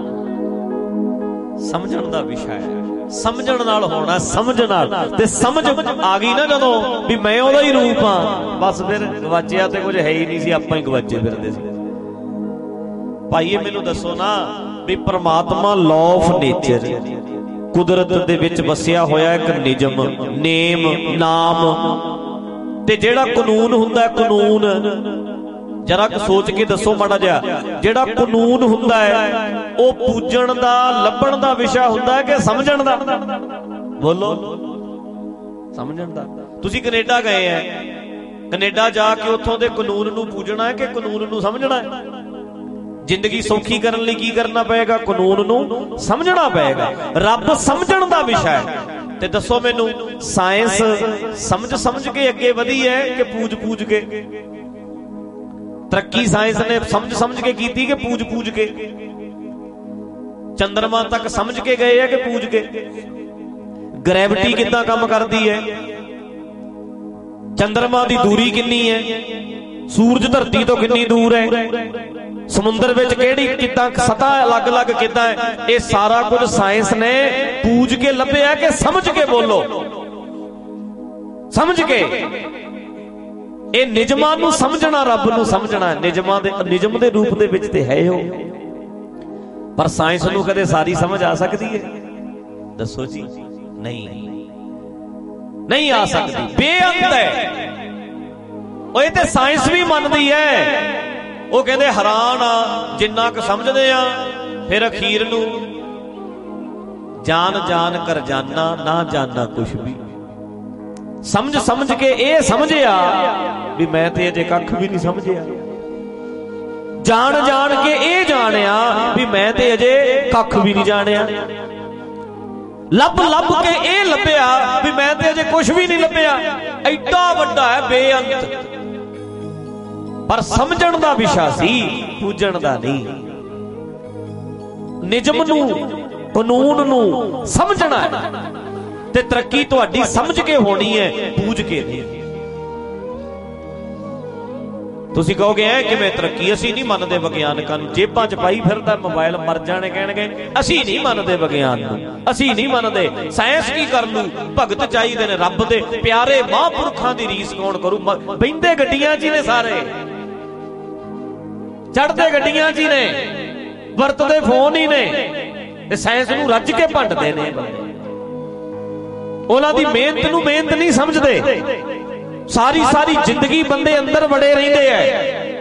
ਸਮਝਣ ਦਾ ਵਿਸ਼ਾ ਹੈ, ਸਮਝਣ ਨਾਲ ਹੋਣਾ, ਸਮਝ ਨਾਲ। ਤੇ ਸਮਝ ਆ ਗਈ ਨਾ ਜਦੋਂ ਵੀ ਮੈਂ ਉਹਦਾ ਹੀ ਰੂਪ ਆ, ਬਸ ਫਿਰ ਗਵਾਚਿਆ ਤੇ ਕੁਝ ਹੈ ਹੀ ਨਹੀਂ ਸੀ, ਆਪਾਂ ਹੀ ਗਵਾਚੇ ਫਿਰਦੇ ਸੀ। ਭਾਈਏ ਮੈਨੂੰ ਦੱਸੋ ਨਾ ਵੀ ਪ੍ਰਮਾਤਮਾ ਲਾਅ ਆਫ ਨੇਚਰ, ਕੁਦਰਤ ਦੇ ਵਿੱਚ ਵਸਿਆ ਹੋਇਆ ਇੱਕ ਨਿਯਮ, ਨੇਮ, ਨਾਮ ਤੇ ਜਿਹੜਾ ਕਾਨੂੰਨ ਹੁੰਦਾ, ਕਾਨੂੰਨ ਜਰਾ ਕੁ ਸੋਚ ਕੇ ਦੱਸੋ ਮਾੜਾ ਜਿਹਾ। ਜਿਹੜਾ ਕਾਨੂੰਨ ਹੁੰਦਾ ਹੈ ਉਹ ਪੂਜਣ ਦਾ, ਲੱਭਣ ਦਾ ਵਿਸ਼ਾ ਹੁੰਦਾ ਹੈ ਕਿ ਸਮਝਣ ਦਾ? ਬੋਲੋ। ਸਮਝਣ ਦਾ। ਤੁਸੀਂ ਕੈਨੇਡਾ ਗਏ ਆ, ਕੈਨੇਡਾ ਜਾ ਕੇ ਉੱਥੋਂ ਦੇ ਕਾਨੂੰਨ ਨੂੰ ਪੂਜਣਾ ਹੈ ਕਿ ਕਾਨੂੰਨ ਨੂੰ ਸਮਝਣਾ ਹੈ? ਜ਼ਿੰਦਗੀ ਸੌਖੀ ਕਰਨ ਲਈ ਕੀ ਕਰਨਾ ਪਏਗਾ? ਕਾਨੂੰਨ ਨੂੰ ਸਮਝਣਾ ਪਏਗਾ। ਰੱਬ ਸਮਝਣ ਦਾ ਵਿਸ਼ਾ ਹੈ। ਤੇ ਦੱਸੋ ਮੈਨੂੰ, ਸਾਇੰਸ ਸਮਝ ਸਮਝ ਕੇ ਅੱਗੇ ਵਧੀ ਹੈ ਕਿ ਪੂਜ ਪੂਜ ਕੇ? ਤਰੱਕੀ ਸਾਇੰਸ ਨੇ ਸਮਝ ਸਮਝ ਕੇ ਕੀਤੀ ਕਿ ਪੂਜ ਪੂਜ ਕੇ? ਚੰਦਰਮਾ ਤੱਕ ਸਮਝ ਕੇ ਗਏ ਆ ਕਿ ਪੂਜ ਕੇ? ਗ੍ਰੈਵਿਟੀ ਕਿੱਦਾਂ ਕੰਮ ਕਰਦੀ ਹੈ? ਚੰਦਰਮਾ ਦੀ ਦੂਰੀ ਕਿੰਨੀ ਹੈ? ਸੂਰਜ ਧਰਤੀ ਤੋਂ ਕਿੰਨੀ ਦੂਰ ਹੈ? ਸਮੁੰਦਰ ਵਿੱਚ ਕਿਹੜੀ ਕਿੱਦਾਂ ਸਤ੍ਹਾ ਅਲੱਗ-ਅਲੱਗ ਕਿੱਦਾਂ ਹੈ? ਇਹ ਸਾਰਾ ਕੁਝ ਸਾਇੰਸ ਨੇ ਪੂਜ ਕੇ ਲੱਭਿਆ ਕਿ ਸਮਝ ਕੇ? ਬੋਲੋ। ਸਮਝ ਕੇ। ਇਹ ਨਿਯਮਾਂ ਨੂੰ ਸਮਝਣਾ, ਰੱਬ ਨੂੰ ਸਮਝਣਾ। ਨਿਯਮਾਂ ਦੇ ਨਿਯਮ ਦੇ ਰੂਪ ਦੇ ਵਿੱਚ ਤੇ ਹੈ ਉਹ, ਪਰ ਸਾਇੰਸ ਨੂੰ ਕਦੇ ਸਾਰੀ ਸਮਝ ਆ ਸਕਦੀ ਹੈ? ਦੱਸੋ ਜੀ। ਨਹੀਂ, ਨਹੀਂ ਆ ਸਕਦੀ। ਬੇਅੰਤ ਹੈ ਉਹ। ਇਹ ਤੇ ਸਾਇੰਸ ਵੀ ਮੰਨਦੀ ਹੈ। ਉਹ ਕਹਿੰਦੇ ਹੈਰਾਨ ਆ ਜਿੰਨਾ ਕੁ ਸਮਝਦੇ ਆ, ਫਿਰ ਅਖੀਰ ਨੂੰ ਜਾਨ ਜਾਨ ਕਰ ਜਾਨਾ, ਨਾ ਜਾਨਾ ਕੁਛ ਵੀ। ਸਮਝ ਸਮਝ ਕੇ ਇਹ ਸਮਝਿਆ ਵੀ ਮੈਂ ਤੇ ਅਜੇ ਕੱਖ ਵੀ ਨਹੀਂ ਸਮਝਿਆ। ਜਾਣ ਜਾਣ ਕੇ ਇਹ ਜਾਣਿਆ ਵੀ ਮੈਂ ਤੇ ਅਜੇ ਕੱਖ ਵੀ ਨਹੀਂ ਜਾਣਿਆ। ਲੱਭ ਲੱਭ ਕੇ ਇਹ ਲੱਭਿਆ ਵੀ ਮੈਂ ਤੇ ਅਜੇ ਕੁਝ ਵੀ ਨਹੀਂ ਲੱਭਿਆ। ਐਡਾ ਵੱਡਾ ਹੈ ਬੇਅੰਤ, ਪਰ ਸਮਝਣ ਦਾ ਵਿਸ਼ਾ ਸੀ, ਪੂਜਣ ਦਾ ਨਹੀਂ। ਨਿਯਮ ਨੂੰ, ਕਾਨੂੰਨ ਨੂੰ ਸਮਝਣਾ ਹੈ ਤੇ ਤਰੱਕੀ ਤੁਹਾਡੀ ਸਮਝ ਕੇ ਹੋਣੀ ਹੈ, ਪੂਜ ਕੇ ਨਹੀਂ। ਤੁਸੀਂ ਕਹੋਗੇ ਐ ਕਿਵੇਂ ਤਰੱਕੀ? ਅਸੀਂ ਨਹੀਂ ਮੰਨਦੇ ਵਿਗਿਆਨਕਾਂ ਨੂੰ। ਜੇਬਾਂ 'ਚ ਪਾਈ ਫਿਰਦਾ ਮੋਬਾਈਲ, ਮਰ ਜਾਣੇ ਕਹਿਣਗੇ ਅਸੀਂ ਨਹੀਂ ਮੰਨਦੇ ਵਿਗਿਆਨ ਨੂੰ, ਅਸੀਂ ਨਹੀਂ ਮੰਨਦੇ। ਸਾਇੰਸ ਕੀ ਕਰ ਲੂ? ਭਗਤ ਚਾਹੀਦੇ ਨੇ ਰੱਬ ਦੇ ਪਿਆਰੇ ਮਹਾਂਪੁਰਖਾਂ ਦੀ ਰੀਸ ਕੌਣ ਕਰੂ? ਬਹਿੰਦੇ ਗੱਡੀਆਂ 'ਚ ਹੀ ਨੇ ਸਾਰੇ, ਚੜ੍ਹਦੇ ਗੱਡੀਆਂ 'ਚ ਹੀ ਨੇ, ਵਰਤਦੇ ਫੋਨ ਹੀ ਨੇ, ਤੇ ਸਾਇੰਸ ਨੂੰ ਰੱਜ ਕੇ ਭੰਡਦੇ ਨੇ। ਉਹਨਾਂ ਦੀ ਮਿਹਨਤ ਨੂੰ ਮਿਹਨਤ ਨਹੀਂ ਸਮਝਦੇ। ਸਾਰੀ ਸਾਰੀ ਜ਼ਿੰਦਗੀ ਬੰਦੇ ਅੰਦਰ ਵੜੇ ਰਹਿੰਦੇ ਐ,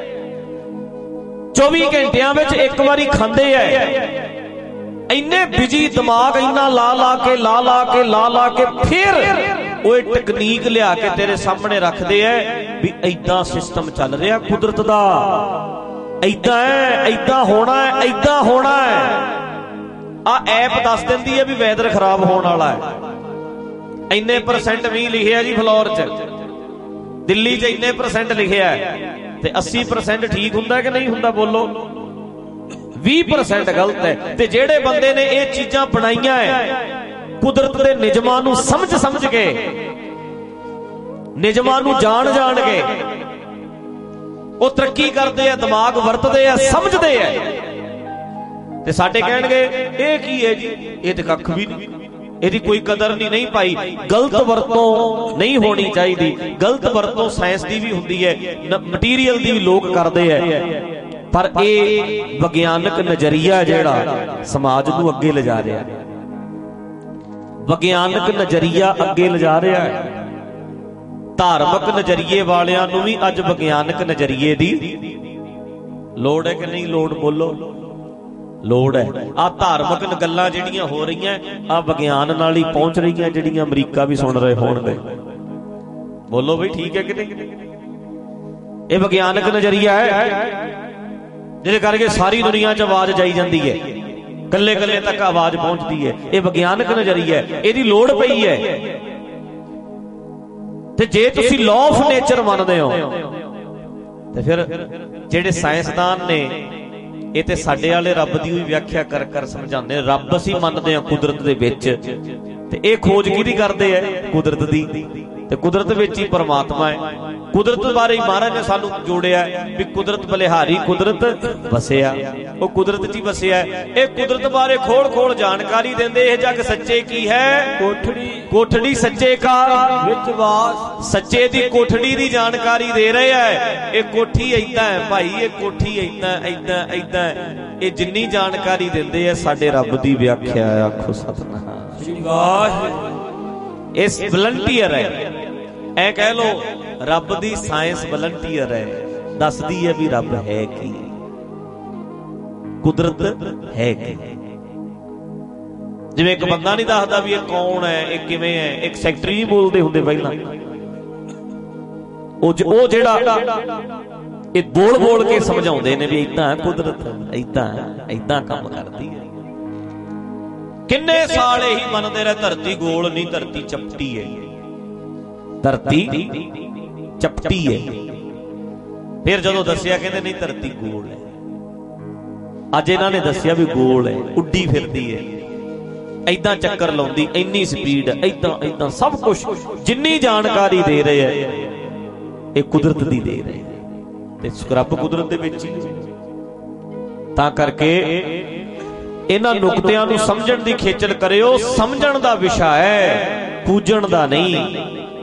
ਚੌਵੀ ਘੰਟਿਆਂ ਵਿੱਚ ਇੱਕ ਵਾਰੀ ਖਾਂਦੇ ਐ। ਇੰਨੇ ਬਿਜੀ ਦਿਮਾਗ, ਇੰਨਾ ਲਾ ਲਾ ਕੇ ਲਾ ਲਾ ਕੇ ਲਾ ਲਾ ਕੇ ਫਿਰ ਉਹ ਟੈਕਨੀਕ ਲਿਆ ਕੇ ਤੇਰੇ ਸਾਹਮਣੇ ਰੱਖਦੇ ਐ ਵੀ ਏਦਾਂ ਸਿਸਟਮ ਚੱਲ ਰਿਹਾ ਕੁਦਰਤ ਦਾ, ਏਦਾਂ ਹੈ, ਏਦਾਂ ਹੋਣਾ ਹੈ, ਏਦਾਂ ਹੋਣਾ ਹੈ। ਆ ਐਪ ਦੱਸ ਦਿੰਦੀ ਹੈ ਵੀ ਵੈਦਰ ਖਰਾਬ ਹੋਣ ਵਾਲਾ ਹੈ, ਇੰਨੇ ਪਰਸੈਂਟ ਮੀਂਹ ਲਿਖਿਆ ਜੀ ਫਲੋਰ 'ਚ, ਦਿੱਲੀ 'ਚ ਇੰਨੇ ਪਰਸੈਂਟ ਲਿਖਿਆ ਹੈ, ਤੇ ਅੱਸੀ ਪਰਸੈਂਟ ਠੀਕ ਹੁੰਦਾ ਕਿ ਨਹੀਂ ਹੁੰਦਾ? ਬੋਲੋ। ਵੀਹ ਪਰਸੈਂਟ ਗਲਤ ਹੈ। ਤੇ ਜਿਹੜੇ ਬੰਦੇ ਨੇ ਇਹ ਚੀਜ਼ਾਂ ਬਣਾਈਆਂ ਹੈ ਕੁਦਰਤ ਦੇ ਨਿਯਮਾਂ ਨੂੰ ਸਮਝ ਸਮਝ ਕੇ, ਨਿਯਮਾਂ ਨੂੰ ਜਾਣ ਜਾਣ ਕੇ, ਉਹ ਤਰੱਕੀ ਕਰਦੇ ਆ, ਦਿਮਾਗ ਵਰਤਦੇ ਆ, ਸਮਝਦੇ ਆ। ਤੇ ਸਾਡੇ ਕਹਿਣਗੇ ਇਹ ਕੀ ਹੈ ਜੀ? ਇਹ ਤੇ ਕੱਖ ਵੀ ਨਹੀਂ, ਇਹਦੀ ਕੋਈ ਕਦਰ ਨਹੀਂ। ਨਹੀਂ ਭਾਈ, ਗਲਤ ਵਰਤੋਂ ਨਹੀਂ ਹੋਣੀ ਚਾਹੀਦੀ। ਗਲਤ ਵਰਤੋਂ ਸਾਇੰਸ ਦੀ ਵੀ ਹੁੰਦੀ ਹੈ, ਮਟੀਰੀਅਲ ਦੀ ਵੀ ਲੋਕ ਕਰਦੇ ਹੈ, ਪਰ ਇਹ ਵਿਗਿਆਨਕ ਨਜ਼ਰੀਆ ਜਿਹੜਾ ਸਮਾਜ ਨੂੰ ਅੱਗੇ ਲਿਜਾ ਰਿਹਾ, ਵਿਗਿਆਨਕ ਨਜ਼ਰੀਆ ਅੱਗੇ ਲਿਜਾ ਰਿਹਾ ਹੈ। ਧਾਰਮਿਕ ਨਜ਼ਰੀਏ ਵਾਲਿਆਂ ਨੂੰ ਵੀ ਅੱਜ ਵਿਗਿਆਨਕ ਨਜ਼ਰੀਏ ਦੀ ਲੋੜ ਹੈ ਕਿ ਨਹੀਂ ਲੋੜ? ਬੋਲੋ। ਲੋੜ ਹੈ। ਆ ਧਾਰਮਿਕ ਗੱਲਾਂ ਜਿਹੜੀਆਂ ਹੋ ਰਹੀਆਂ ਆ ਵਿਗਿਆਨ ਨਾਲ ਹੀ ਪਹੁੰਚ ਰਹੀਆਂ, ਜਿਹੜੀਆਂ ਅਮਰੀਕਾ ਵੀ ਸੁਣ ਰਹੇ ਹੋਣਗੇ। ਬੋਲੋ ਬਈ, ਠੀਕ ਹੈ ਕਿ ਨਹੀਂ? ਇਹ ਵਿਗਿਆਨਕ ਨਜ਼ਰੀਆ ਹੈ ਜਿਹਦੇ ਕਰਕੇ ਸਾਰੀ ਦੁਨੀਆ 'ਚ ਆਵਾਜ਼ ਜਾਈ ਜਾਂਦੀ ਹੈ, ਕੱਲੇ ਕੱਲੇ ਤੱਕ ਆਵਾਜ਼ ਪਹੁੰਚਦੀ ਹੈ। ਇਹ ਵਿਗਿਆਨਕ ਨਜ਼ਰੀਆ ਹੈ, ਇਹਦੀ ਲੋੜ ਪਈ ਹੈ। ਤੇ ਜੇ ਤੁਸੀਂ ਲਾਅ ਆਫ ਨੇਚਰ ਮੰਨਦੇ ਹੋ ਤੇ ਫਿਰ ਜਿਹੜੇ ਸਾਇੰਸਦਾਨ ਨੇ ਇਹ ਤੇ ਸਾਡੇ ਵਾਲੇ ਰੱਬ ਦੀ ਵੀ ਵਿਆਖਿਆ ਕਰ ਕਰ ਸਮਝਾਉਂਦੇ। ਰੱਬ ਅਸੀਂ ਮੰਨਦੇ ਹਾਂ ਕੁਦਰਤ ਦੇ ਵਿੱਚ, ਤੇ ਇਹ ਖੋਜ ਕਿਹਦੀ ਕਰਦੇ ਐ? ਕੁਦਰਤ ਦੀ। ਤੇ ਕੁਦਰਤ ਵਿੱਚ ਹੀ ਪਰਮਾਤਮਾ ਹੈ। ਕੁਦਰਤ ਬਾਰੇ ਮਹਾਰਾਜ ਨੇ ਸਾਨੂੰ ਜੋੜਿਆ ਵੀ ਕੁਦਰਤ ਬਲਿਹਾਰੀ ਕੁਦਰਤ ਵਸਿਆ, ਉਹ ਕੁਦਰਤ 'ਚ ਹੀ ਵਸਿਆ। ਇਹ ਕੁਦਰਤ ਬਾਰੇ ਖੋਲ ਖੋਲ ਜਾਣਕਾਰੀ ਦਿੰਦੇ। ਇਹ ਜੱਗ ਸੱਚੇ ਕੀ ਹੈ? ਕੋਠੜੀ ਕੋਠੜੀ ਸੱਚੇ ਕਾ ਵਿੱਚ ਵਾਸ। ਸੱਚੇ ਦੀ ਕੋਠੜੀ ਦੀ ਜਾਣਕਾਰੀ ਦੇ ਰਹੇ ਹੈ। ਇਹ ਕੋਠੀ ਏਦਾਂ ਹੈ ਭਾਈ, ਇਹ ਕੋਠੀ ਏਦਾਂ ਏਦਾਂ ਏਦਾਂ। ਇਹ ਜਿੰਨੀ ਜਾਣਕਾਰੀ ਦਿੰਦੇ ਆ ਸਾਡੇ ਰੱਬ ਦੀ ਵਿਆਖਿਆ। ਆਖੋ ਸਤਿਨਾਮ ਸ੍ਰੀ ਵਾਹਿਗੁਰੂ। ਇਸ ਵਲੰਟੀਅਰ ਹੈ, ਐ ਕਹਿ ਲੋ ਰੱਬ ਦੀ ਸਾਇੰਸ ਵਲੰਟੀਅਰ ਹੈ, ਦੱਸਦੀ ਹੈ ਵੀ ਰੱਬ ਹੈ ਕੀ, ਕੁਦਰਤ ਹੈ ਕੀ। ਜਿਵੇਂ ਇੱਕ ਬੰਦਾ ਨਹੀਂ ਦੱਸਦਾ ਵੀ ਇਹ ਕੌਣ ਹੈ, ਇਹ ਕਿਵੇਂ ਹੈ। ਇੱਕ ਸੈਕਟਰੀ ਨਹੀਂ ਬੋਲਦੇ ਹੁੰਦੇ ਪਹਿਲਾਂ, ਉਹ ਜਿਹੜਾ ਇਹ ਬੋਲ ਬੋਲ ਕੇ ਸਮਝਾਉਂਦੇ ਨੇ ਵੀ ਏਦਾਂ ਹੈ ਕੁਦਰਤ, ਏਦਾਂ ਏਦਾਂ ਕੰਮ ਕਰਦੀ ਹੈ। ਕਿੰਨੇ ਸਾਲ ਇਹੀ ਮੰਨਦੇ ਰਹੇ ਧਰਤੀ ਗੋਲ ਨਹੀਂ, ਧਰਤੀ ਚਪਟੀ ਹੈ, ਧਰਤੀ ਚਪਟੀ ਹੈ। ਫਿਰ ਜਦੋਂ ਦੱਸਿਆ ਕਹਿੰਦੇ ਨਹੀਂ ਧਰਤੀ ਗੋਲ ਹੈ। ਅੱਜ ਇਹਨਾਂ ਨੇ ਦੱਸਿਆ ਵੀ ਗੋਲ ਹੈ, ਉੱਡੀ ਫਿਰਦੀ ਹੈ, ਏਦਾਂ ਚੱਕਰ ਲਾਉਂਦੀ, ਇੰਨੀ ਸਪੀਡ, ਏਦਾਂ ਏਦਾਂ ਸਭ ਕੁਝ ਜਿੰਨੀ ਜਾਣਕਾਰੀ ਦੇ ਰਹੇ ਹੈ ਇਹ ਕੁਦਰਤ ਦੀ ਦੇ ਰਹੇ ਤੇ ਰੱਬ ਕੁਦਰਤ ਦੇ ਵਿੱਚ ਹੀ। ਤਾਂ ਕਰਕੇ ਇਹਨਾਂ ਨੁਕਤਿਆਂ ਨੂੰ ਸਮਝਣ ਦੀ ਖੇਚਲ ਕਰਿਓ। ਸਮਝਣ ਦਾ ਵਿਸ਼ਾ ਹੈ, ਪੂਜਣ ਦਾ ਨਹੀਂ।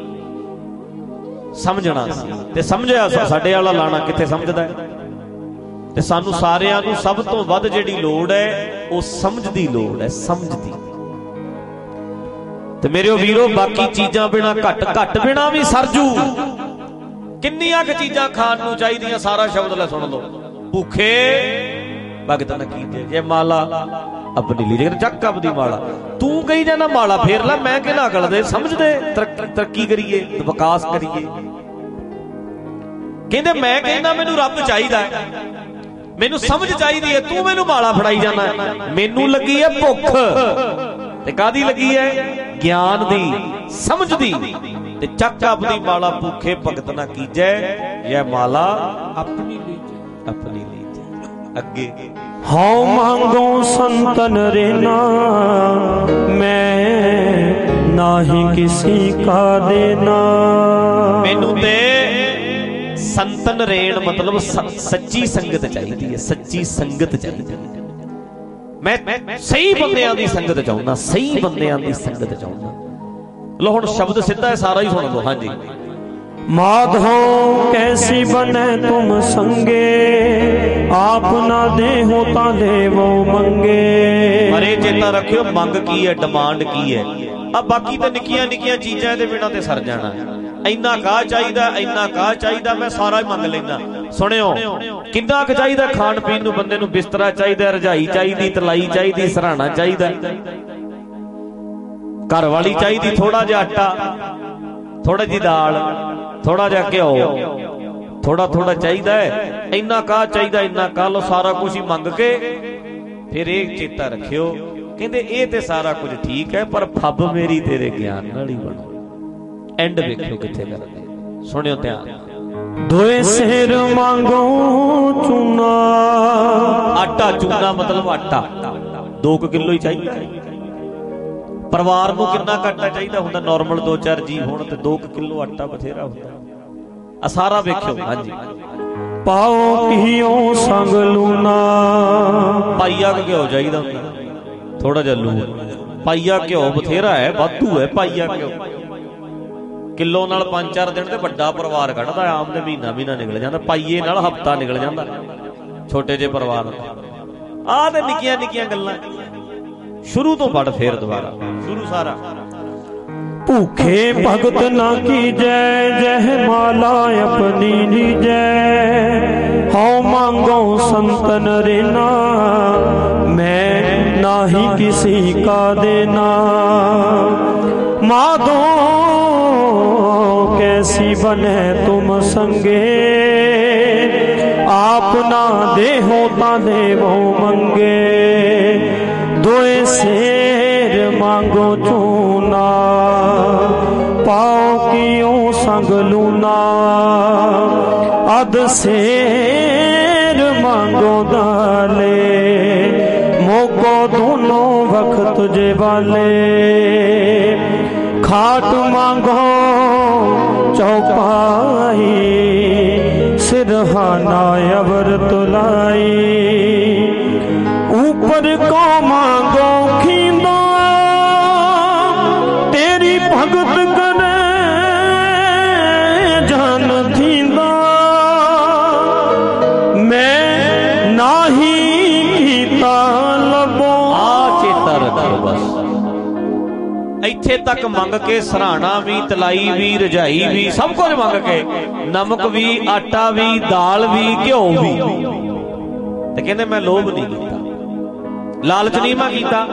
ਸਮਝਣਾ ਸੀ ਤੇ ਸਮਝਿਆ। ਸਾਡੇ ਵਾਲਾ ਲਾਣਾ ਕਿੱਥੇ ਸਮਝਦਾ ਹੈ? ਤੇ ਸਾਨੂੰ ਸਾਰਿਆਂ ਨੂੰ ਸਭ ਤੋਂ ਵੱਧ ਜਿਹੜੀ ਲੋੜ ਹੈ ਉਹ ਸਮਝ ਦੀ ਲੋੜ ਹੈ, ਸਮਝ ਦੀ। ਤੇ ਮੇਰੇ ਵੀਰੋ, ਬਾਕੀ ਚੀਜ਼ਾਂ ਬਿਨਾ ਘੱਟ ਘੱਟ ਬਿਨਾ ਵੀ ਸਰਜੂ। ਕਿੰਨੀਆਂ ਕੁ ਚੀਜ਼ਾਂ ਖਾਣ ਨੂੰ ਚਾਹੀਦੀਆਂ, ਸਾਰਾ ਸ਼ਬਦ ਲੈ ਸੁਣ ਲਓ। ਭੁੱਖੇ ਭਗਤ ਨ ਕੀਤੇ ਜੇ ਮਾਲਾ ਆਪਣੀ ਲਈ, ਜੇਕਰ ਚੱਕ ਆਪਦੀ ਮਾਲਾ। ਤੂੰ ਕਹੀ ਜਾਣਾ ਮਾਲਾ ਫੇਰ ਲੈ, ਮੈਂ ਕਿਹਨਾਂ ਅਕਲ ਦੇ ਸਮਝਦੇ ਤਰੱਕੀ ਕਰੀਏ, ਵਿਕਾਸ ਕਰੀਏ। ਕਹਿੰਦੇ ਮੈਂ ਕਹਿੰਦਾ ਮੈਨੂੰ ਰੱਬ ਚਾਹੀਦਾ, ਮੈਨੂੰ ਸਮਝ ਚਾਹੀਦੀ ਹੈ, ਤੂੰ ਮੈਨੂੰ ਮਾਲਾ ਫੜਾਈ ਜਾਣਾ। ਮੈਨੂੰ ਲੱਗੀ ਹੈ ਭੁੱਖ, ते कादी लगी है? ज्ञान दी, समझ दी। ते चक अपनी माला भूखे भगत ना कीजै, यह माला अपनी लीजै, अपनी लीजै। अगे हाँ मांगो संतन रेना, मैं नाही किसी का देना। मैनू ते संतन रेण मतलब सच्ची संगत चाहिए है, सच्ची संगत चाहिए। मैं सही बंदियां दी संगत चाहुंदा, सही बंदियां दी संगत चाहुंदा। लो हुण शब्द सीधा है, सारा ही सुन लो। हाँ जी। माधो कैसी बने तुम संगे, आप ना दे होता देवो मंगे। मरे चेता रखियो मंग की है, डिमांड की है। अब बाकी तो निक्कियां निक्कियां चीजां दे बिना ते सर जाना। इन्ना काह चाहिदा, इन्ना काह चाहिदा, मैं सारा ही मंग लेना। सुनियो किन्ना क चाहिदा खाण पीण नूं, बंदे नूं बिस्तरा चाहिदा, रजाई चाहिदी, तलाई चाहिदी, सराहना चाहिदा, घर वाली चाहिदी, थोड़ा जिहा आटा, थोड़ा जी दाल, थोड़ा जिहा घ्यो, थोड़ा थोड़ा चाहिदा है। इन्ना काह चाहिदा, इन्ना काह लो, सारा कुछ ही मंग के फिर एक चेता रखियो, कहंदे ए ते सारा कुछ ठीक है, पर फब मेरी तेरे ज्ञान नाल ही बनो। एंड वेखियो किथे करदे, सुनियो ध्यान। दोए सिर मांगो चूना, आटा चूना मतलब आटा दो किलो ही चाहिए। परिवार को कितना आटा चाहिए होंदा? नॉर्मल दो चार जी होण ते दो किलो आटा बथेरा होंदा। आ सारा वेखियो। हाँ जी। पाओ कियो संग लूना, पाइया घ्यो चाहिदा होंदा, थोड़ा जिहा लूण। पाइया घ्यो बथेरा है, वाधू है पाइया घ्यो। किलो नाल पांच चार दिन ते वड्डा परिवार कढ़दा, आम दे महीना महीना निकल जांदा, पाइये नाल हफ्ता निकल जांदा छोटे जे परिवार। आ ते निक्कियां निक्कियां गल्लां। शुरू तो पढ़ फिर दोबारा शुरू सारा। भूखे भगत ना कीजै, जय माला अपनी लीजै। हाँ मांगो संतन रेना, मैं नाही किसी का देना। माधो कैसी बने तुम संगे, आप ना दे होता देवो मंगे। दोए शेर मांगो चूना, पाओ कियो संग लूना। अध शेर मांगो दाले, मोको दोनों वक्त जे वाले। खाट मांगो चौपाई, सिरहाना अवर तुलाई। ऊपर को मांगो खींदा, तेरी भगत करे जान थींदा। मैं नाही कीता लबो। आ चेता रखो बस, इत्थे तक मंग के सराहना भी, तलाई भी, रजाई भी, सब कुछ मंग के, नमक भी, आटा भी, दाल भी, घ्यो भी। ते कहंदे मैं लोभ नहीं कीता, लालच नहीं मैं कीता,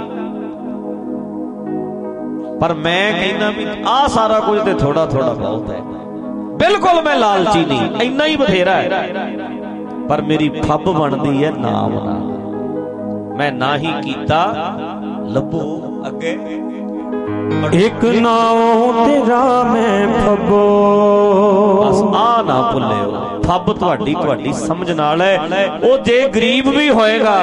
पर मैं कहना भी आ सारा कुछ ते थोड़ा थोड़ा बहुत है। बिल्कुल मैं लालची नहीं, इन्ना ही बथेरा है, पर मेरी फब बनती है नाम नाल। मैं ना ही कीता लभो। अगे एक नाओ तेरा मैं फबो। बस आ ना भुल्लिओ, फब तुहाडी तुहाडी समझ नाल है। ओ जे गरीब भी होएगा,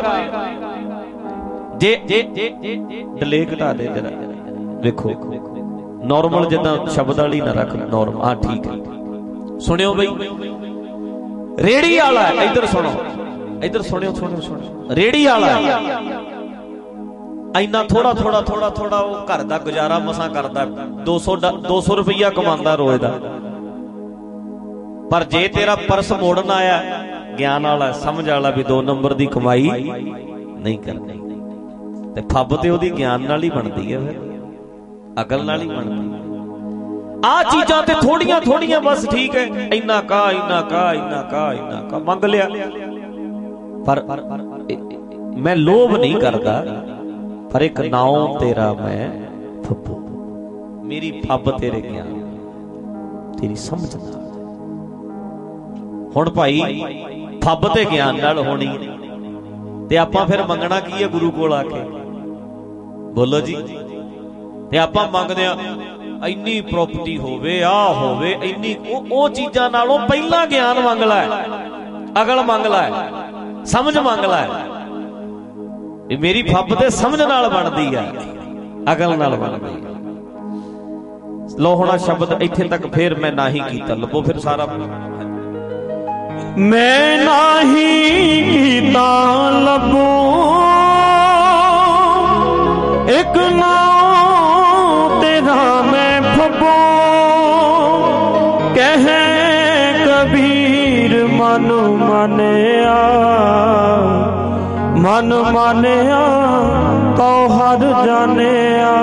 जे जे डले घटा दे जरा, देखो नॉर्मल जिदा शब्द वाली ना रख, नॉर्मल। हाँ ठीक है, सुनियो बई। रेड़ी वाला इधर सुनो, इधर सुनियो सुनियो सुनियो। रेड़ी वाला इन्ना थोड़ा थोड़ा थोड़ा थोड़ा वो घर का गुजारा मसा करता, दो सौ दो सौ रुपया कमांदा रोज का। पर जे तेरा परस मोड़न आया, ज्ञान वाला समझ वाला भी दो नंबर की कमाई नहीं करनी, ते फब ते ओदी ज्ञान नाल ही बनती है, फिर अकल नाल ही बनती। आ चीजां ते थोड़ियां थोड़ियां बस ठीक है, इन्ना का इन्ना का इन्ना का इन्ना का मंग लिया, पर मैं लोभ नहीं करता। पर एक नाओ तेरा मैं फब्बू, मेरी फब तेरे ज्ञान तेरी समझ नाल। हुण भाई फब ते ज्ञान नाल होनी ते आपां फिर मंगना की है गुरु कोल आके? बोलो जी। ते आपां मंगदे आ इन्नी प्रॉपर्टी होवे, आ होवे, इन्नी ओ चीजां नालों पहला ज्ञान मंग लै, अकल मंग लै, समझ मंग लै। मेरी फब ते समझ नाल बनदी है, अकल नाल बनदी है। लो हुण शब्द इत्थे तक फिर मैं नाही कीता, लभो फिर सारा मैं नाही कीता लभो एक नाम तेरा मैं फबो, कह कबीर मन मानिया मन मानिया तो हर जानिया।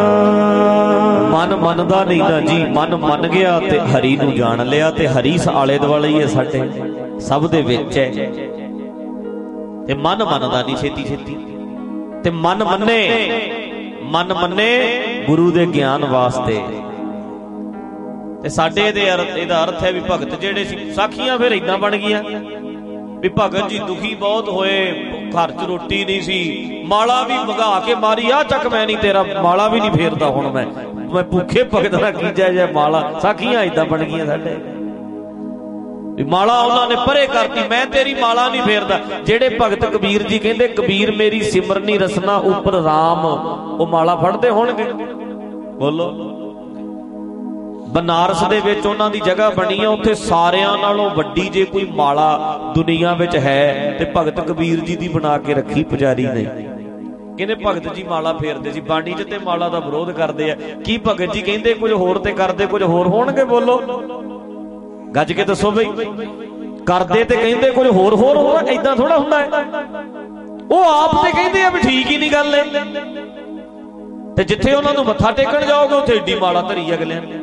मन मनदा नहीं ना जी, मन मन गया ते हरी नूं जान लिया, ते हरी आले दुआले ही है, साडे सब दे विच है। ते मन मनदा नहीं छेती छेती, ते मन मन्ने मन मन्ने गुरु दे ज्ञान वास्ते। ते साडे दे इहदा अर्थ है भी भगत जेड़े सी साखियां फिर इदां बन गईयां भी भगत जी दुखी बहुत होए, घर च रोटी नहीं सी, माला भी मंगा के मारी, आ चक मैं नहीं तेरा माला भी नहीं फेरदा, हुण मैं मैं भूखे भगत ना की जाए जाए माला। साखियां इदां बन गईयां साडे, माला उन्होंने परे करती, मैं तेरी माला नहीं फेरदा। जेड़े भगत कबीर जी कहते कबीर मेरी सिमरनी रसना उपर राम, वो माला फड़ते होणगे? बोलो। बनारस दे विच उन्हां दी जगह बनी है, उत्थे सारियां नालों वड्डी जे कोई माला दुनिया विच है ते भगत कबीर जी दी बना के रखी पुजारी ने। कहते भगत जी माला फेरदे सी, बाणी च ते माला दा विरोध करदे आ। की भगत जी कहते कुछ होर ते करदे कुछ होर होणगे? बोलो गज के दसो बई, करदे ते कहंदे कुछ होर होर होर, ऐदां थोड़ा हुंदा है। वो आप ते कहंदे आ भी ठीक ही नहीं गल है, ते जिथे उन्हां नूं मत्था टेकण जाओगे उत्थे एडी माला धरी अगलियां ने।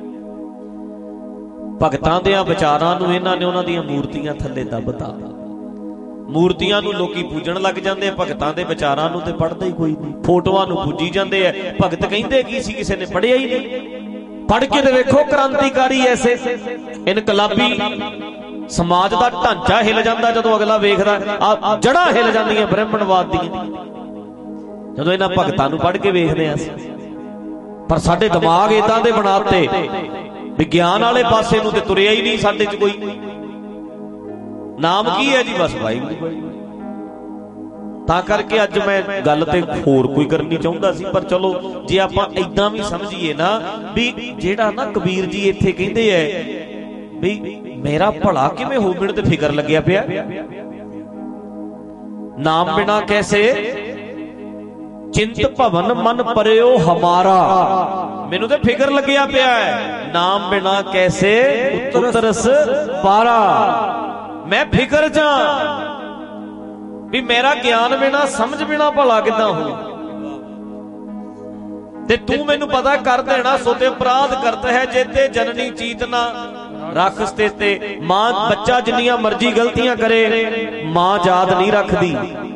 भगतां दे विचारां नूं इन्हां ने उन्हां दीयां मूर्तियां थल्ले दबता, मूर्तियां नूं लोकी पूजण लग जांदे, भगतां दे विचारां नूं ते पढ़दे ही कोई नहीं, फोटोआं नूं पूजी जांदे आ। भगत कहंदे की सी किसे ने पढ़िया ही नहीं, पढ़ के देखो क्रांतिकारी ऐसे इनकलाबी समाज का ढांचा हिल जाता जदों अगला वेखदा, जड़ा हिल जांदियां ब्राह्मणवाद दी जदों इन्हां भगतां नूं पढ़ के वेखदे आ। पर साडे दिमाग इदां दे बनाते विज्ञान वाले पासे नूं ते तुरिया ही नहीं साडे च कोई। नाम की है जी? बस वाहिगुरू। तां करके अज मैं गल ते होर कोई करनी चाहुंदा सी, पर चलो जे आपां इदां भी समझीए ना भी जेड़ा ना कबीर जी इत्थे कहंदे है भी मेरा भला किवें हो, मैनूं ते फिकर लग्या पिया। नाम बिना कैसे चिंत भवन मन परयो हमारा, मैनूं ते फिकर लग्या पिया है, नाम बिना कैसे उतरस पारा। मैं फिकर च भी मेरा ज्ञान बिना समझ बिना भला किदां हो, ते तू मैनू पता कर देना। सोते अपराध करता है जेते जननी चीतना रख स्तेते। मां बच्चा जिन्नियां मर्जी गलतियां करे, मां याद नहीं रखदी।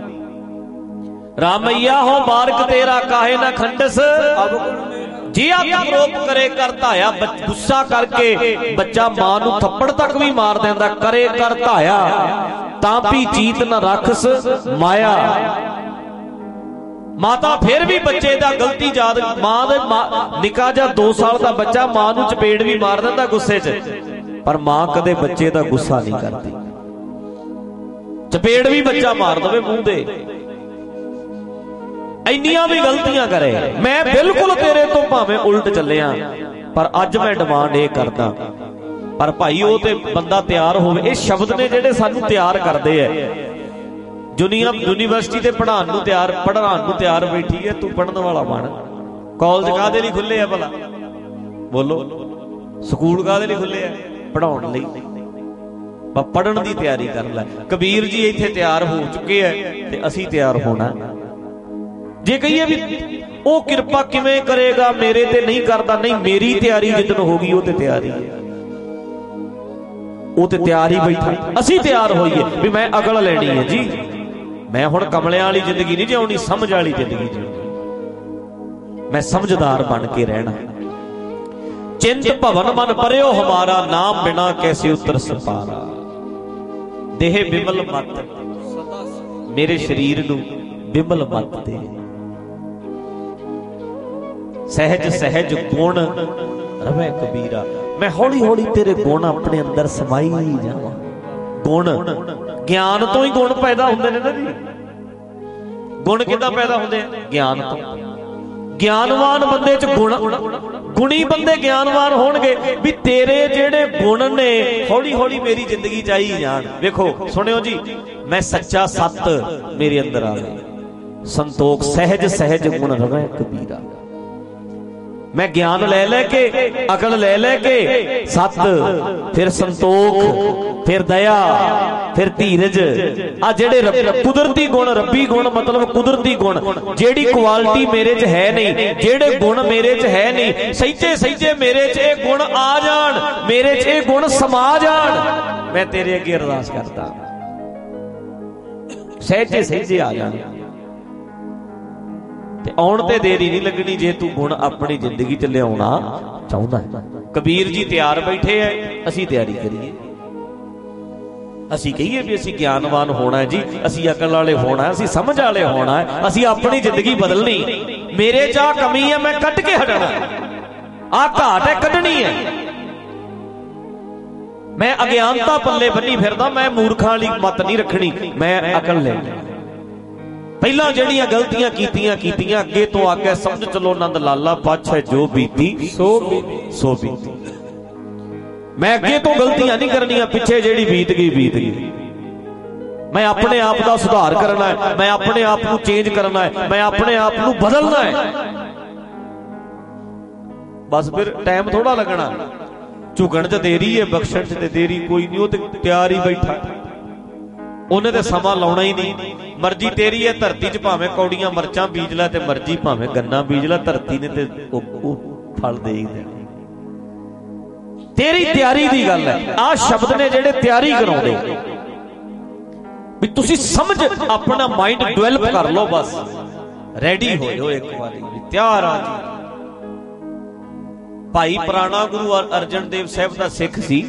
रामैया हो बारक तेरा काहे ना खंडस, जिया आरोप करे कर धाया। गुस्सा करके बच्चा मां नू थप्पड़ तक भी मार देंदा, करे कर धाया तापी जीत न राखस माया। माता फिर भी बच्चे दा गलती याद, मां दे निका जा दो साल का बच्चा मां नू चपेड़ भी मार देंदा गुस्से च, पर मां कदे बच्चे दा गुस्सा नहीं करती। चपेड़ भी बच्चा मार दवे मूंह दे, इन्नियां भी गलतियां करे। मैं बिल्कुल तेरे तो भावें उल्ट चलिया, पर अज मैं डिमांड ये करदा, पर भाई वो ते बंदा तैयार होवे। ये शब्द ने जेडे सानू तैयार करते हैं। दुनिया यूनीवर्सिटी ते पढ़ाण नू तैयार पढ़ाण नू तैयार बैठी है, तू पढ़न वाला बन। कॉलेज काहदे लई खुले है भला? बोलो। स्कूल काहदे लई खुले है? पढ़ाउण लई। पढ़न दी तैयारी कर लै। कबीर जी इत्थे तैयार हो चुके हैं ते असीं तैयार होना। जे कहिए भी वो किरपा किवें करेगा, मेरे ते नहीं करता, नहीं मेरी तैयारी जिदन होगी वो ते तैयारी है, वो ते तैयारी बैठा। असीं तैयार होइए भी मैं अकल लैनी है जी, मैं हुण कमलियां वाली जिंदगी नहीं जिउणी, समझ वाली जिंदगी जिउणी। मैं समझदार बन के रहना। चिंत भवन मन परयो हमारा, नाम बिना कैसे उतर सपारा। देह बिमल मत, मेरे शरीर नू बिमल मत दे। सहज सहज गुण रवै कबीरा। मैं हौली हौली तेरे गुण अपने अंदर समाई जावां। गुण ज्ञान तो ही गुण पैदा होंदे ने ना जी। गुण किदां पैदा होंदे? ज्ञान तो। ज्ञानवान बंदे च गुण, गुणी बंदे ज्ञानवान होणगे भी तेरे जेड़े गुण ने हौली हौली मेरी जिंदगी च आई जाण। वेखो सुनियो जी, मैं सच्चा सत मेरे अंदर आवे, संतोख सहज सहज गुण रवै कबीरा। मैं ज्ञान ले लेके, अकल ले लेके, सत, फिर संतोख, फिर दया, फिर धीरज, आ जेड़े कुदरती गुण, रब्बी गुण मतलब कुदरती गुण, जेड़ी क्वालिटी मेरे च है नहीं, जेड़े गुण मेरे च है नहीं, सहीजे सहीजे मेरे च ये गुण आ जान, मेरे च ये गुण समा जान। मैं तेरे अगे अरदास करता, सहजे सहजे आ जान। आउण ते देरी नहीं लगनी जे तू गुण अपनी जिंदगी च लियाउणा चाहुंदा है। कबीर जी तैयार बैठे है, असी तैयारी करिए। असी कहिए भी असी ज्ञानवान होना है जी, असी अकल वाले होना है, असी समझ वाले होना है, असी अपनी जिंदगी बदलनी। मेरे च आ कमी है, मैं कट के हटना, आ घाट है कढनी है। मैं अज्ञानता पल्ले बन्नी फिरदा, मैं मूर्खां वाली मत नहीं रखनी, मैं अकल लेनी। पहला जड़ियां गलतियां कीतियां कीतियां अगे तो आगे समझ चलो नंद लाला पाछे जो बीती सो सो बीती। मैं अगे तो गलतियां नहीं करनियां, पिछे जेड़ी बीत गई बीत गई। मैं अपने आप का सुधार करना है, मैं अपने आप को चेंज करना है, मैं अपने आप को बदलना है। बस फिर टाइम थोड़ा लगना, झुकण च देरी है, बख्शण च देरी कोई नहीं, वो तो तैयार ही बैठा, उन्हें तो समा लाउणा ही नहीं। मर्जी तेरी है, धरती च भावें कौड़ियां मरचां बीज लै ते मर्जी भावें गन्ना बीज लै, धरती ने ते फल दे ही देने। तेरी तैयारी दी गल है। आ शब्द ने जेड़े तैयारी कराउंदे भी तुसी समझ अपना माइंड डेवलप कर लो, बस रेडी हो जाओ एक बारी, तैयार आ जी। भाई पुराना गुरु अर्जन देव साहब दा सिख सी,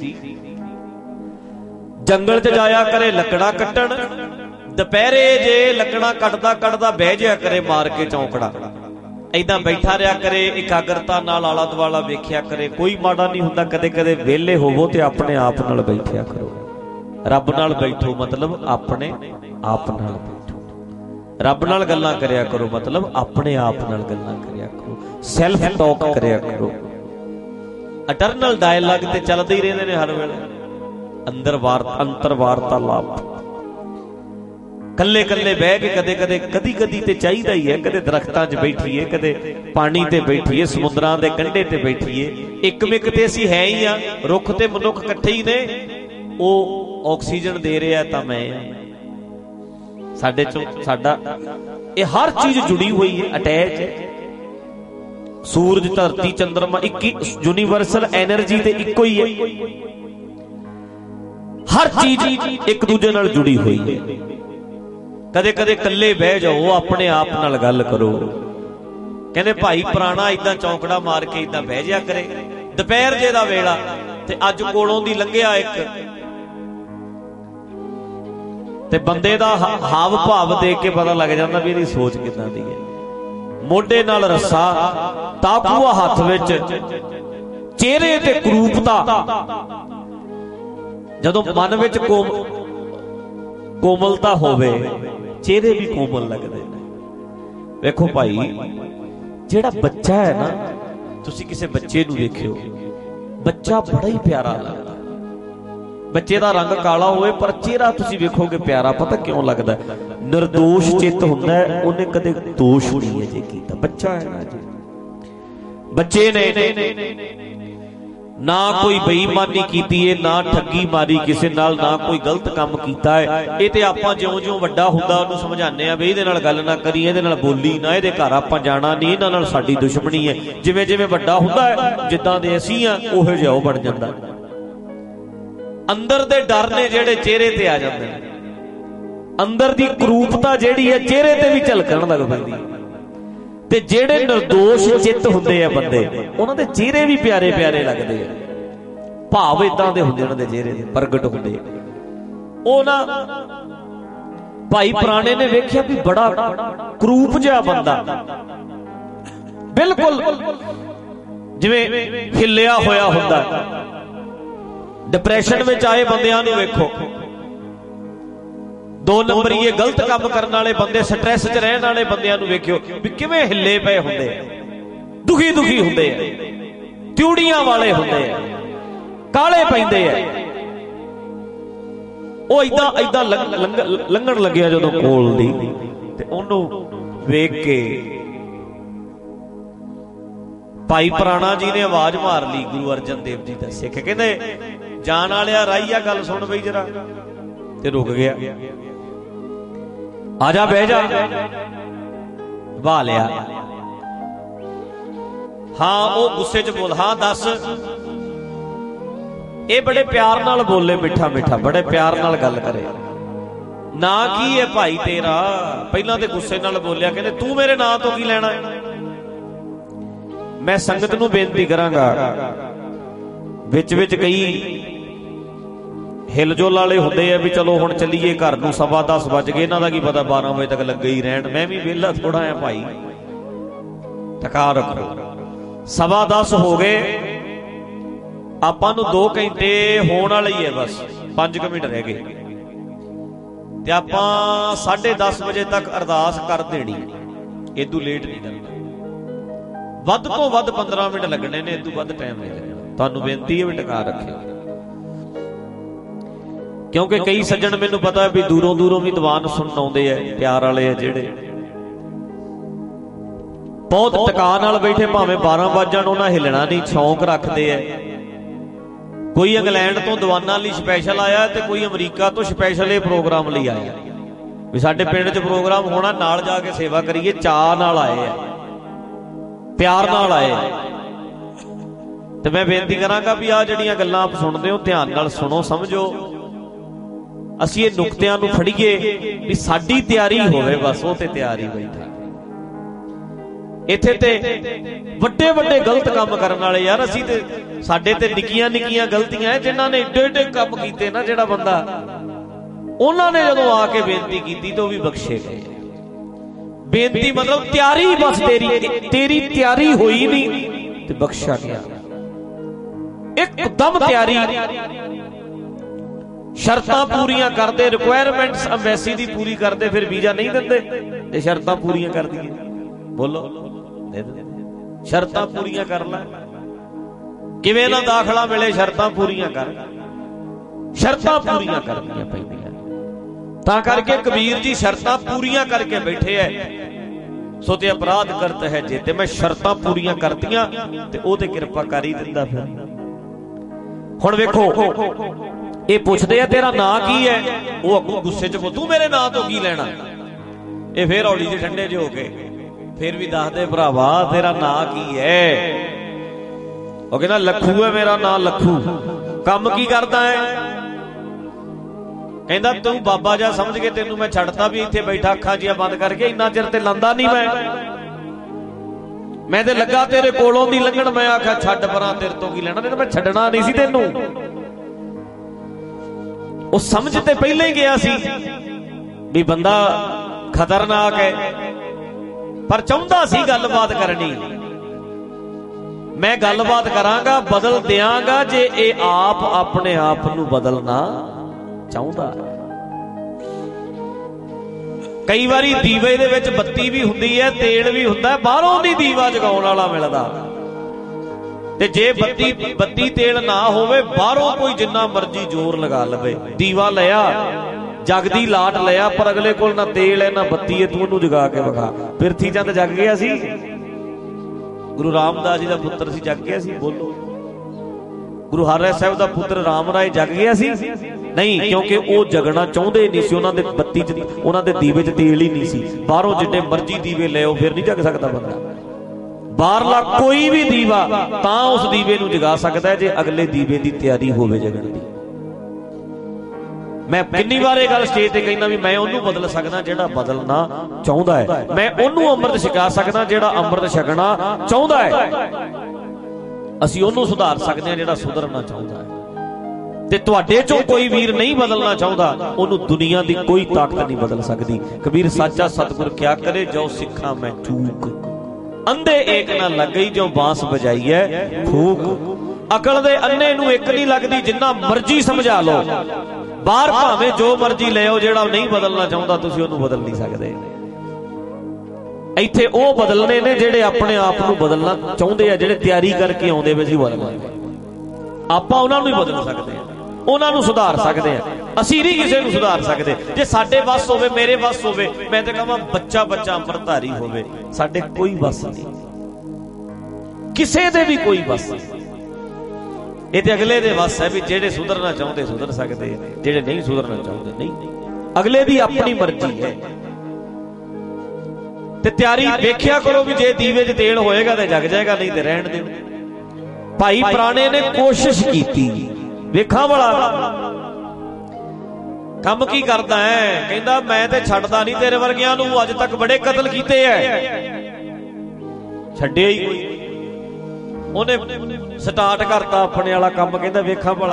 जंगल च जाया करे लकड़ा कट्टण, दुपहरे जे लकड़ा कटदा कटदा बह जाया करे मार के चौंकड़ा, ऐदां बैठा रहा करे, एकाग्रता नाल आला दुआला वेख्या करे। कोई माड़ा नहीं हुंदा, कदे कदे वेले होवो ते अपने आप नाल बैठिया करो। रब नाल बैठो मतलब अपने आप नाल बैठो, रब नाल गल्लां करया करो मतलब अपने आप नाल गल्लां करया करो, सैल्फ टॉक करया करो। अटरनल डायलॉग ते चलदे ही रहिंदे ने हर वेले, अंदर वार्ता अंतर वार्तालाप, कल्ले कल्ले बह के कदे कदे कदी कदी ते चाहिदा ही है। कदे दरख्तां च बैठीए, कदे पानी ते बैठीए, समुद्रां दे कंढे ते बैठीए, एक मिक ते असीं है ही आ, रुख ते मनुख इकट्ठे ही ने। ओ ऑक्सीजन दे रहा तां मैं, साडे चों साडा ये हर चीज जुड़ी हुई है, अटैच है। सूरज धरती चंद्रमा एक ही यूनीवर्सल एनर्जी ते इक्को ही है, हर चीज एक दूजे नाल जुड़ी हुई है। कदे कदे कल्ले बह जाओ, अपने आप नाल गल करो। कहंदे भाई पुराना इदां चौंकड़ा मार के इदां बह जाया करे, दोपहर जे दा वेला ते अज कोलों दी लंघिया एक ते बंदे दा हाव भाव देख के पता लग जांदा भी इहदी सोच किदां दी है। मोढे नाल रस्सा, ताकूआ हत्थ विच, चेहरे ते करूपता, जदों मन विच कोम कोमलता होवे चेहरे भी कोमल लगदे ने। वेखो भाई जेड़ा बच्चा है ना, तुसी किसी बच्चे नूं देखियो, बच्चा बड़ा ही प्यारा लगदा। बच्चे दा रंग काला होवे पर चेहरा तुसी वेखोगे प्यारा, पता क्यों लगदा? निर्दोष चित्त हुंदा है, उन्हें कदे दोष नहीं है जे कीता। बच्चा है ना जी, बच्चे ने ना कोई बेईमानी कीती है, ना ठगी मारी किसी नाल, ना कोई गलत काम कीता है। ये ते आपां ज्यों-ज्यों वड्डा हुंदा उहनूं समझाने आ भी इहदे नाल गल ना करी, इहदे नाल बोली ना, इहदे घर आपां जाना नहीं, इहनां नाल साडी दुश्मनी है। जिवें जिवें वड्डा हुंदा है, जिद्दां दे असीं आ उहो जिहा ओह बण जांदा। अंदर दे डर ने जेड़े चेहरे ते आ जांदे ने, अंदर दी करूपता जेड़ी है चेहरे ते भी झलकण लग पैंदी है। ते जेड़े निर्दोष चित्त हुंदे आ बंदे, उन्हां दे चेहरे भी प्यारे प्यारे लगदे आ, भाव इदां दे हुंदे, उन्हां दे चेहरे प्रगट हुंदे। ओ ना भाई पुराने ने वेख्या भी बड़ा करूप जिहा बंदा, बिल्कुल जिवें हिलिया होया हुंदा। डिप्रैशन में आए बंदियां नूं वेखो, दो नंबरीए गलत काम करने वाले बंदे, स्ट्रैस च रहने वाले बंदियां नूं वेखियो भी किवें हिले पे हुंदे, दुखी दुखी हुंदे, त्यूड़ियां वाले हुंदे, काले पैंदे है। ਉਹ ਇਦਾਂ ਇਦਾਂ ਲੰਘਣ ਲੱਗਿਆ ਜਦੋਂ ਕੋਲ ਦੀ, ਤੇ ਉਹਨੂੰ ਵੇਖ ਕੇ ਭਾਈ ਪ੍ਰਾਣਾ ਜੀ ਨੇ ਆਵਾਜ਼ ਮਾਰ ਲਈ। ਗੁਰੂ ਅਰਜਨ ਦੇਵ ਜੀ ਦਾ ਸਿੱਖ ਕਹਿੰਦੇ, ਜਾਣ ਵਾਲਿਆ ਰਾਈ ਆ, ਗੱਲ ਸੁਣ ਬਈ ਜਰਾ। ਤੇ ਰੁਕ ਗਿਆ, ਆ ਜਾ ਬਹਿ ਜਾ, ਵਾਹ ਲਿਆ। ਹਾਂ ਉਹ ਗੁੱਸੇ ਚ ਬੋਲ, ਹਾਂ ਦੱਸ। ਇਹ ਬੜੇ ਪਿਆਰ ਨਾਲ ਬੋਲੇ, ਮਿੱਠਾ ਮਿੱਠਾ, ਬੜੇ ਪਿਆਰ ਨਾਲ ਗੱਲ ਕਰੇ। ਨਾ ਕੀ ਹੈ ਭਾਈ ਤੇਰਾ? ਪਹਿਲਾਂ ਤੇ ਗੁੱਸੇ ਨਾਲ ਬੋਲਿਆ, ਕਹਿੰਦੇ ਤੂੰ ਮੇਰੇ ਨਾਂ ਤੋਂ ਕੀ ਲੈਣਾ? ਮੈਂ ਸੰਗਤ ਨੂੰ ਬੇਨਤੀ ਕਰਾਂਗਾ, ਵਿੱਚ ਵਿੱਚ ਕਈ ਹਿਲਜੁਲ ਵਾਲੇ ਹੁੰਦੇ ਆ ਵੀ ਚਲੋ ਹੁਣ ਚੱਲੀਏ ਘਰ ਨੂੰ, ਸਵਾ ਦਸ ਵੱਜ ਗਏ, ਇਹਨਾਂ ਦਾ ਕੀ ਪਤਾ ਬਾਰਾਂ ਵਜੇ ਤੱਕ ਲੱਗੇ ਹੀ ਰਹਿਣ। ਮੈਂ ਵੀ ਵਿਹਲਾ ਥੋੜਾ ਆ ਭਾਈ, ਟਕਾ ਰੱਖੋ। ਸਵਾ ਦਸ ਹੋ ਗਏ, ਆਪਾਂ ਨੂੰ ਦੋ ਘੰਟੇ ਹੋਣ ਵਾਲੇ ਹੀ ਹੈ, ਬਸ ਪੰਜ ਕੁ ਮਿੰਟ ਰਹਿ ਗਏ, ਤੇ ਆਪਾਂ ਸਾਢੇ ਦਸ ਵਜੇ ਤੱਕ ਅਰਦਾਸ ਕਰ ਦੇਣੀ। ਇਦੋਂ ਲੇਟ ਨਹੀਂ ਕਰਨਾ, ਵੱਧ ਤੋਂ ਵੱਧ ਪੰਦਰਾਂ ਮਿੰਟ ਲੱਗਣੇ ਨੇ, ਇਦੋਂ ਵੱਧ ਟਾਈਮ ਨਹੀਂ ਲੱਗਣਾ। ਤੁਹਾਨੂੰ ਬੇਨਤੀ ਹੈ ਵੀ ਟਕਾ ਰੱਖਿਓ, ਕਿਉਂਕਿ ਕਈ ਸੱਜਣ ਮੈਨੂੰ ਪਤਾ ਵੀ ਦੂਰੋਂ ਦੂਰੋਂ ਵੀ ਦੀਵਾਨ ਸੁਣਨ ਆਉਂਦੇ ਆ, ਪਿਆਰ ਵਾਲੇ ਆ ਜਿਹੜੇ, ਬਹੁਤ ਟਕਾ ਨਾਲ ਬੈਠੇ, ਭਾਵੇਂ ਬਾਰਾਂ ਵੱਜ ਜਾਣ ਉਹਨਾਂ ਹਿੱਲਣਾ ਨਹੀਂ, ਸ਼ੌਂਕ ਰੱਖਦੇ ਆ। ਕੋਈ ਇੰਗਲੈਂਡ ਤੋਂ ਦੀਵਾਨਾਂ ਲਈ ਸਪੈਸ਼ਲ ਆਇਆ, ਤੇ ਕੋਈ ਅਮਰੀਕਾ ਤੋਂ ਸਪੈਸ਼ਲ ਇਹ ਪ੍ਰੋਗਰਾਮ ਲਈ ਆਇਆ ਵੀ ਸਾਡੇ ਪਿੰਡ 'ਚ ਪ੍ਰੋਗਰਾਮ ਹੋਣਾ, ਨਾਲ ਜਾ ਕੇ ਸੇਵਾ ਕਰੀਏ। ਚਾਅ ਨਾਲ ਆਏ ਆ, ਪਿਆਰ ਨਾਲ ਆਏ। ਤੇ ਮੈਂ ਬੇਨਤੀ ਕਰਾਂਗਾ ਵੀ ਆਹ ਜਿਹੜੀਆਂ ਗੱਲਾਂ ਆਪ ਸੁਣਦੇ ਹੋ, ਧਿਆਨ ਨਾਲ ਸੁਣੋ, ਸਮਝੋ। ਅਸੀਂ ਇਹ ਨੁਕਤਿਆਂ ਨੂੰ ਫੜੀਏ ਵੀ ਸਾਡੀ ਤਿਆਰੀ ਹੋਵੇ, ਬਸ ਉਹ ਤੇ ਤਿਆਰ ਹੀ ਬੈਠਾ। ਇੱਥੇ ਤੇ ਵੱਡੇ ਵੱਡੇ ਗਲਤ ਕੰਮ ਕਰਨ ਵਾਲੇ ਯਾਰ, ਅਸੀਂ ਤੇ ਸਾਡੇ ਤੇ ਨਿੱਕੀਆਂ ਨਿੱਕੀਆਂ ਗਲਤੀਆਂ ਹੈ, ਜਿਨ੍ਹਾਂ ਨੇ ਏਡੇ ਏਡੇ ਕੰਮ ਕੀਤੇ ਨਾ, ਜਿਹੜਾ ਬੰਦਾ, ਉਹਨਾਂ ਨੇ ਜਦੋਂ ਆ ਕੇ ਬੇਨਤੀ ਕੀਤੀ ਤੇ ਉਹ ਵੀ ਬਖਸ਼ੇ ਗਏ। ਬੇਨਤੀ ਮਤਲਬ ਤਿਆਰੀ, ਬਸ ਤੇਰੀ ਤੇਰੀ ਤਿਆਰੀ ਹੋਈ ਨਹੀਂ ਤੇ ਬਖਸ਼ਾ ਗਿਆ। ਇੱਕਦਮ ਤਿਆਰੀ, ਸ਼ਰਤਾਂ ਪੂਰੀਆਂ ਕਰਦੇ, ਰਿਕੁਆਇਰਮੈਂਟਸ ਅੰਬੈਸੀ ਦੀ ਪੂਰੀ ਕਰਦੇ, ਫਿਰ ਵੀਜ਼ਾ ਨਹੀਂ ਦਿੰਦੇ। ਤੇ ਸ਼ਰਤਾਂ ਪੂਰੀਆਂ ਕਰ ਦਈਏ, ਬੋਲੋ ਦੇ ਦੇ, ਸ਼ਰਤਾਂ ਪੂਰੀਆਂ ਕਰ ਲੈ। ਕਿਵੇਂ ਨਾ ਦਾਖਲਾ ਮਿਲੇ, ਸ਼ਰਤਾਂ ਪੂਰੀਆਂ ਕਰ, ਸ਼ਰਤਾਂ ਪੂਰੀਆਂ ਕਰਨੀਆਂ ਪੈਂਦੀਆਂ। ਤਾਂ ਕਰਕੇ ਕਬੀਰ ਜੀ ਸ਼ਰਤਾਂ ਪੂਰੀਆਂ ਕਰਕੇ ਬੈਠੇ ਐ। ਸੋ ਤੇ ਅਪਰਾਧ ਕਰਤ ਹੈ ਜੇ, ਤੇ ਮੈਂ ਸ਼ਰਤਾਂ ਪੂਰੀਆਂ ਕਰਤੀਆਂ ਤੇ ਉਹ ਤੇ ਕਿਰਪਾ ਕਰ ਹੀ ਦਿੰਦਾ। ਫਿਰ ਹੁਣ ਵੇਖੋ, ਇਹ ਪੁੱਛਦੇ ਆ ਤੇਰਾ ਨਾਂ ਕੀ ਹੈ? ਉਹ ਅੱਗੋਂ ਗੁੱਸੇ ਚ ਬੋਲ, ਤੂੰ ਮੇਰੇ ਨਾਂ ਤੋਂ ਕੀ ਲੈਣਾ? ਇਹ ਫੇਰ ਹੌਲੀ ਜਿਹੇ ਠੰਡੇ ਜਿਹੇ ਹੋ ਕੇ ਫਿਰ ਵੀ ਦੱਸਦੇ, ਭਰਾਵਾ ਤੇਰਾ ਨਾਂ ਕੀ ਹੈ? ਉਹ ਕਹਿੰਦਾ ਲੱਖੂ ਹੈ ਮੇਰਾ ਨਾਂ, ਲੱਖੂ। ਕੰਮ ਕੀ ਕਰਦਾ ਹੈ? ਕਹਿੰਦਾ ਤੂੰ ਬਾਬਾ ਜਾ ਸਮਝ ਕੇ ਤੈਨੂੰ ਮੈਂ ਛੱਡਤਾ ਵੀ ਇੱਥੇ ਬੈਠਾ ਅੱਖਾਂ ਜੀਆਂ ਬੰਦ ਕਰਕੇ, ਇੰਨਾ ਚਿਰ ਤੇ ਲਾਂਦਾ ਨਹੀਂ ਮੈਂ ਮੈਂ ਤੇ ਲੱਗਾ ਤੇਰੇ ਕੋਲੋਂ ਦੀ ਲੰਘਣ। ਮੈਂ ਆਖਿਆ ਛੱਡ ਪਰਾਂ, ਤੇਰੇ ਤੋਂ ਕੀ ਲੈਣਾ, ਨਹੀਂ ਤਾਂ ਮੈਂ ਛੱਡਣਾ ਨਹੀਂ ਸੀ ਤੈਨੂੰ। ਉਹ ਸਮਝ ਤੇ ਪਹਿਲਾਂ ਹੀ ਗਿਆ ਸੀ ਵੀ ਬੰਦਾ ਖਤਰਨਾਕ ਹੈ, ਪਰ ਚਾਹੁੰਦਾ ਸੀ ਗੱਲਬਾਤ ਕਰਨੀ। ਮੈਂ ਗੱਲਬਾਤ ਕਰਾਂਗਾ, ਬਦਲ ਦਿਆਂਗਾ, ਜੇ ਇਹ ਆਪ ਆਪਣੇ ਆਪ ਨੂੰ ਬਦਲਣਾ ਚਾਹੁੰਦਾ। ਕਈ ਵਾਰੀ ਦੀਵੇ ਦੇ ਵਿੱਚ ਬੱਤੀ ਵੀ ਹੁੰਦੀ ਹੈ, ਤੇਲ ਵੀ ਹੁੰਦਾ, ਬਾਹਰੋਂ ਦੀ ਦੀਵਾ ਜਗਾਉਣ ਵਾਲਾ ਮਿਲਦਾ। ਤੇ ਜੇ ਬੱਤੀ ਬੱਤੀ ਤੇਲ ਨਾ ਹੋਵੇ, ਬਾਹਰੋਂ ਕੋਈ ਜਿੰਨਾ ਮਰਜ਼ੀ ਜ਼ੋਰ ਲਗਾ ਲਵੇ, ਦੀਵਾ ਲਿਆ, ਜਗਦੀ ਲਾਟ ਲਿਆ, ਪਰ ਅਗਲੇ ਕੋਲ ਨਾ ਤੇਲ ਹੈ ਨਾ ਬੱਤੀ ਹੈ, ਤੂੰ ਉਹਨੂੰ ਜਗਾ ਕੇ ਵਿਖਾ। ਪਿਰਥੀ ਚੰਦ ਜਗ ਗਿਆ ਸੀ, ਗੁਰੂ ਰਾਮਦਾਸ ਜੀ ਦਾ ਪੁੱਤਰ ਸੀ, ਜਗ ਗਿਆ ਸੀ? ਬੋਲੋ। ਗੁਰੂ ਹਰਿ ਸਾਹਿਬ ਦਾ ਪੁੱਤਰ ਰਾਮ ਰਾਏ ਜਗ ਗਿਆ ਸੀ? ਨਹੀਂ, ਕਿਉਂਕਿ ਉਹ ਜਗਣਾ ਚਾਹੁੰਦੇ ਨਹੀਂ ਸੀ। ਉਹਨਾਂ ਦੇ ਬੱਤੀ ਚ, ਉਹਨਾਂ ਦੇ ਦੀਵੇ ਚ ਤੇਲ ਹੀ ਨਹੀਂ ਸੀ। ਬਾਹਰੋਂ ਜਿੰਨੇ ਮਰਜ਼ੀ ਦੀਵੇ ਲਿਆਓ, ਫਿਰ ਨਹੀਂ ਜਗ ਸਕਦਾ ਬੰਦਾ। ਬਾਹਰਲਾ ਕੋਈ ਵੀ ਦੀਵਾ ਤਾਂ ਉਸ ਦੀਵੇ ਨੂੰ ਜਗਾ ਸਕਦਾ ਜੇ ਅਗਲੇ ਦੀਵੇ ਦੀ ਤਿਆਰੀ ਹੋਵੇ ਜਗਣ ਦੀ। ਮੈਂ ਕਿੰਨੀ ਵਾਰ ਇਹ ਗੱਲ ਸਟੇਜ ਤੇ ਕਹਿੰਦਾ ਵੀ ਮੈਂ ਉਹਨੂੰ ਬਦਲ ਸਕਦਾ ਜਿਹੜਾ ਬਦਲਣਾ ਚਾਹੁੰਦਾ ਹੈ। ਮੈਂ ਉਹਨੂੰ ਅੰਮ੍ਰਿਤ ਛਕਾ ਸਕਦਾ ਜਿਹੜਾ ਅੰਮ੍ਰਿਤ ਛਕਣਾ ਚਾਹੁੰਦਾ ਹੈ। ਅਸੀਂ ਉਹਨੂੰ ਸੁਧਾਰ ਸਕਦੇ ਹਾਂ ਜਿਹੜਾ ਸੁਧਰਨਾ ਚਾਹੁੰਦਾ ਹੈ। ਤੇ ਤੁਹਾਡੇ ਚੋਂ ਕੋਈ ਵੀਰ ਨਹੀਂ ਬਦਲਣਾ ਚਾਹੁੰਦਾ, ਉਹਨੂੰ ਦੁਨੀਆ ਦੀ ਕੋਈ ਤਾਕਤ ਨਹੀਂ ਬਦਲ ਸਕਦੀ। ਕਬੀਰ ਸਾਚਾ ਸਤਿਗੁਰ ਕਿਆ ਕਰੇ, ਜੋ ਸਿੱਖਾਂ ਮੈਂ ਚੂਕ, अंधे एक ना लग गई जो बांस बजाई है फूक। अकल दे अन्ने नूं एक नहीं लगदी जिन्ना मर्जी समझा लो। बाहर भावें जो मर्जी ले आओ, जेड़ा नहीं बदलना चाहुंदा तुसीं ओहनूं बदल नहीं सकदे। इत्थे ओ बदलने ने जेड़े अपने आप नूं बदलना चाहुंदे आ, जेड़े तैयारी करके आउंदे वे जी बदलना। आपां उहनां नूं ही बदल सकदे आ, उहनां नूं सुधार सकदे आ। असीं नहीं किसी नूं सुधार सकदे। जे साडे वस होवे, मेरे वस होवे, मैं ते कहां बच्चा बच्चा अंम੍ਰਿਤਧਾਰੀ होवे, साडे कोई वस नहीं, किसे दे भी कोई वस नहीं। ये ते अगले दे वस है भी जेड़े सुधरना चाहुंदे सुधर सकदे, जेड़े नहीं सुधरना चाहुंदे नहीं। अगले दी अपनी मर्जी है। ते तैयारी वेख्या करो भी जे दीवे च तेल होएगा ते जग जाएगा, नहीं ते रहण दिओ। भाई पुराने ने कोशिश कीती, वेखा बड़ा कम की करदा है, कहंदा मैं ते छड्डदा नहीं तेरे वर्गियां नूं, अज तक बड़े कतल कीते है, छड्डिया ही कोई। उन्हें स्टार्ट करता अपने वाला काम, कहंदा वेखा भला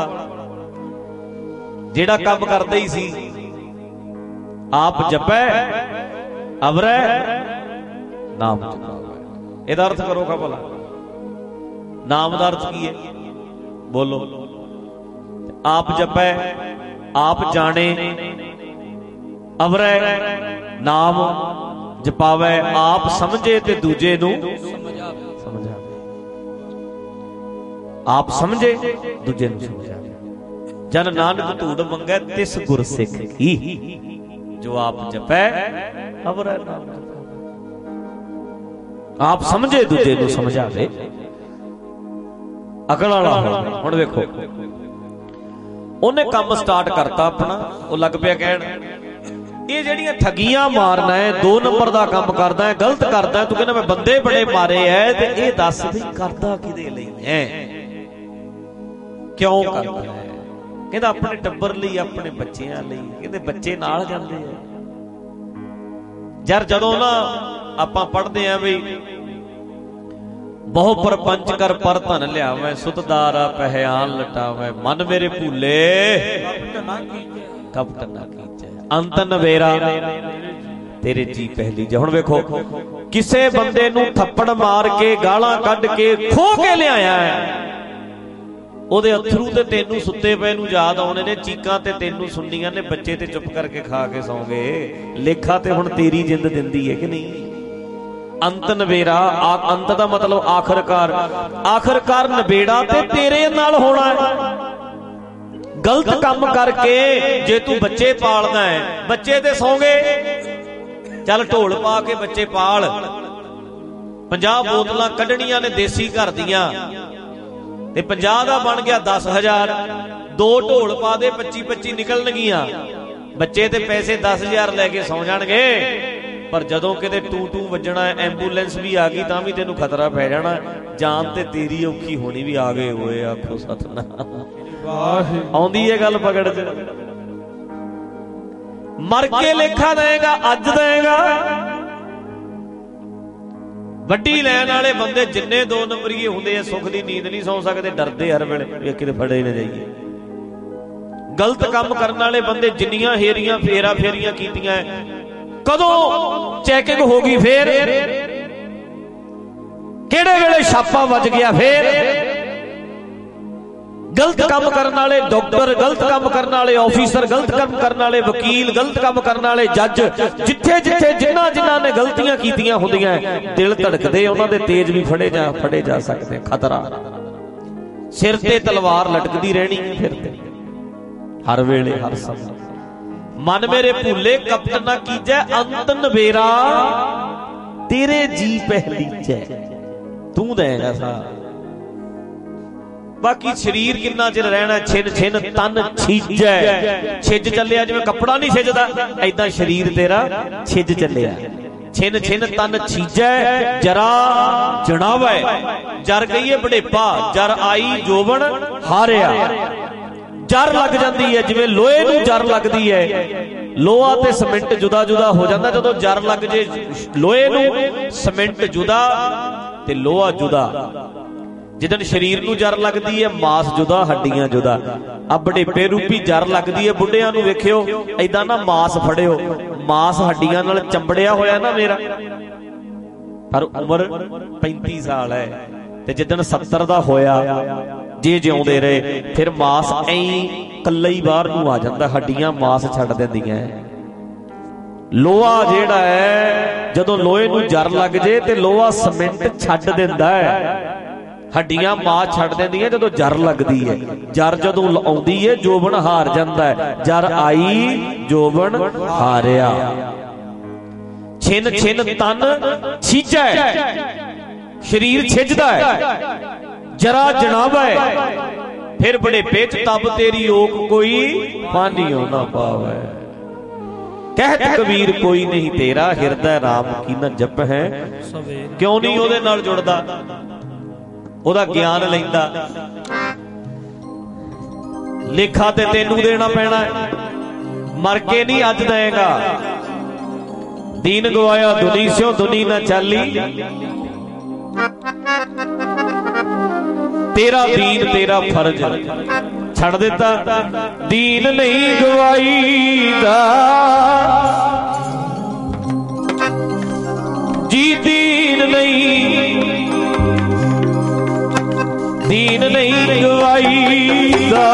जेड़ा काम करदा ही सी, आप जपै अवरै नाम जपावै। इहदा अर्थ करो का भला, नाम दा अर्थ की है बोलो। आप जपै, आप जाने, अवरै नाम जपावै, आप समझे ते दूजे नूं समझावे। आप समझे दूजे नूं समझावे। जन नानक धूड़ मंगै तिस गुर सिख की, जो आप जपै अवरै नाम जपावै। आप समझे दूजे नूं समझावे। अकल वाला हुण वेखो, उन्हें काम स्टार्ट करता अपना, वो लग पिया कहण ये ਜਿਹੜੀਆਂ ठगियां मारना है, दो नंबर का काम करदा है, गलत करदा है। तू कहना मैं बंदे बड़े मारे है, ते ये दस भी करदा किदे लई है, क्यों करदा है? कहंदा अपने टब्बर लई, अपने बच्चियां लई। कहंदे बच्चे नाल जांदे है यार। जदों ना आपां पढ़दे आ भी बहु परपंच कर पर धन लियावै, सुतदारा पहयान लटावै, मन मेरे भूले कपट ना कीजै, अंत नवेरा तेरे जी पहली जा। हुण वेखो, किसे बंदे नूं थप्पड़ मार के गालां कढ के खो के लिआया है, ओदे अथरू ते तेनू सुत्ते पे नूं याद आउणे ने, चीकां ते तेनू सुननियां ने, बच्चे ते चुप करके खा के सौ गए। लेखा ते हुण तेरी जिंद दिंदी है कि नहीं? अंत नवेरा, अंत दा मतलब आखिरकार, आखिरकार नवेड़ा ते तेरे नाल होना है। गलत काम करके जे तू बच्चे पालदा है, बच्चे ते सौ गए, चल ढोल पा के बच्चे पाल, पंजाह बोतलां कढणियां ने देसी घर दियां, ते पंजाह दा बन गया दस हजार, दो ढोल पा दे पच्ची पच्ची निकलणगियां, बच्चे ते पैसे दस हजार लैके सौ जाणगे। पर जदों किते टू टू वजना, एंबूलेंस भी आ गई तां भी तेनू खतरा पै जाना, जान ते तेरी औखी होनी भी। आ गए होए आखो सतनाम। आउंदी है गल पकड़ च, मर के लेखा देगा, अज देगा। वड्डी लैन वाले बंदे जिन्ने दो नंबरीए हुंदे, सुख दी नींद नहीं सौ सकदे, डरदे हर वेले किते फड़े न जाइए। गलत काम करने वाले बंदे जिन्नियां हेरियां फेरा फेरियां कीतियां, कदों चैकिंग होगी, फिर केड़े वेले छापा वज गया, फिर गलत काम करने वाले डॉक्टर, गलत काम करने वाले ऑफिसर, गलत काम करने वाले वकील, गलत काम करने वाले जज, जिथे जिथे जिन्हां जिन्हां ने गलतियां कीतियां हुंदियां, दिल धड़कदे उन्हां दे तेज भी फड़े जा फड़े जा सकते। खतरा सिर ते तलवार लटकदी रहनी है फिर ते, हर वेले हर समय। मन मेरे भूले कपट ना कीजै, अंत नवेरा तेरे जी पहली जै, तू देगा सा। बाकी शरीर किन्ना चिर रहना, छिन छिन तन छीजै, छिज चलिया जिवें कपड़ा नहीं छिजदा, ऐदां शरीर तेरा छिज चलिया। छिन छिन तन छीजै, जरा जणावै, जर गईए बड़ेपा, जर आई जोबन हारिया। जर लग जाती है जिवें लोहे नूं जर लगदी है, लोहा ते सीमेंट जुदा जुदा हो जाता। जदों जर लग जे लोहे नूं, सीमेंट जुदा ते लोहा जुदा। जिदन शरीर नूं जर लगदी है, मास जुदा हड्डियां जुदा। आ बड़ेपे रूपी जर लगदी है, बुढ़ियां नूं वेखियो ऐदां ना मास फड़ियो, मास हड्डियां नाल चंबड़िया होया ना मेरा, पर उम्र पैंती साल है ते जिदन सत्तर दा होया जे जिउंदे रहे फिर मास ऐ कल्ला ही बाहर नूं आ जांदा, हड्डियां मास छड्ड दिंदियां। लोहा जिहड़ा है जदों लोहे नूं जर लग जे ते लोहा सीमेंट छड्ड दिंदा है, हड्डियां मास छड्ड दिंदियां जदों जर लगदी है। जर जदों आउंदी है जोबन हार जांदा है, जर आई जोबन हारिया। छिन छिन तन छिजा है, शरीर छिजदा है, जरा जनाब है, फिर बड़े पेच तब तेरी ओक कोई पानियों ना पावे। कहत कबीर कोई नहीं तेरा, हिरदे राम की न जप है। क्यों नहीं ओदे नाल जुड़दा, ओदा ज्ञान लैंदा। लेखा ते तेनू देना पैना है, मर के नहीं अज देगा। दीन गवाया दुनी स्यों दुनी ना चाली, तेरा दीन तेरा फर्ज छड़ दिता। दीन नहीं गवाईदा जी, दीन नहीं, दीन नहीं गवाईदा।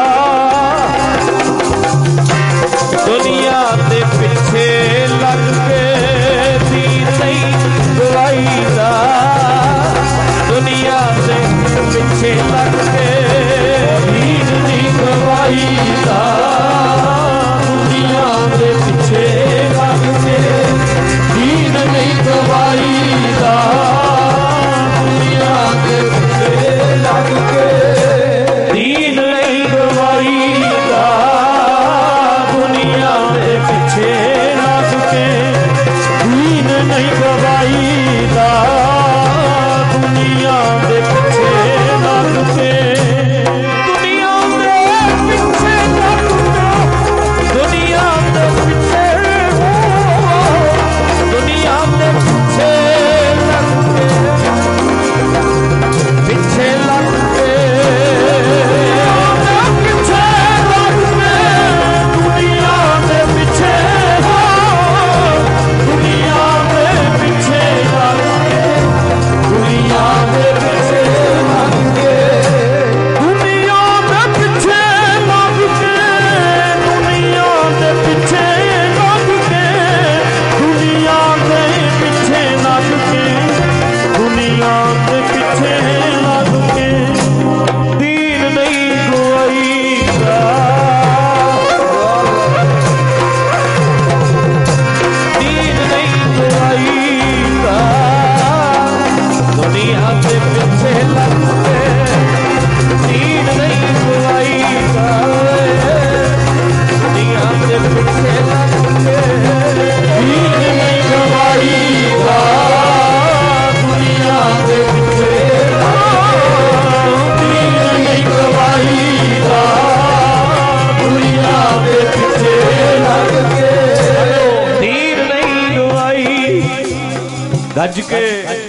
दुनिया दे पिछे लग के दीन नहीं गवाईदा, दुनिया दे पिछे लग के दीन नहीं गवाईदा, दुनिया दे पिछे लग के दीन नहीं गवाईदा, दुनिया दे पिछे लग के दीन नहीं गवाईदा, दुनिया दे पिछे लग के दीन नहीं गवाईदा, दुनिया दे पिछे लग के, दुनिया दे पिछे लग के, दुनिया दे पिछे, दुनिया दे पिछे लग के, पिछे लग के, पिछे लग के, दुनिया दे पिछे, दुनिया दे पिछे लग के, दुनिया दे पिछे लग के, दुनिया दे पिछे लग के, दुनिया दे पिछे लग के, दुनिया दे पिछे लग के, दुनिया दे पिछे लग के दीन नहीं गवाईदा, दीन नहीं गवाईदा, दुनिया दे पिछे लग के दीन नहीं गवाईदा, दुनिया दे पिछे लग के दीन नहीं गवाईदा, दुनिया दे पिछे दीन नहीं गवाईदा, दुनिया दे पिछे लग के दीन नहीं गवाई। गज के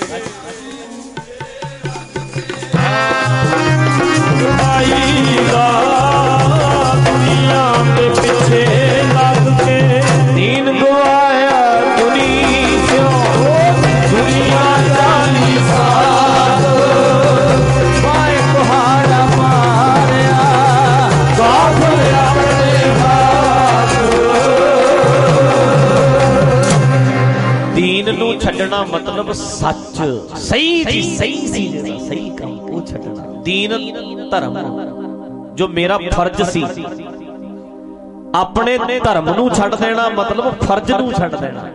गवाईदा, दुनिया दे पिछे लग के दीन गवाया दुनी स्यों दुनिया चाली साल, पाए कुहाड़ा मारिया काफिर अपने हाथ। दीन नू छड्डना मतलब सच सही जी, सही सी सही काम वो छड्डना। दीन धर्म जो मेरा फर्ज सी, अपने धर्म नू छड्ड देना मतलब फर्ज नू छड्ड देना।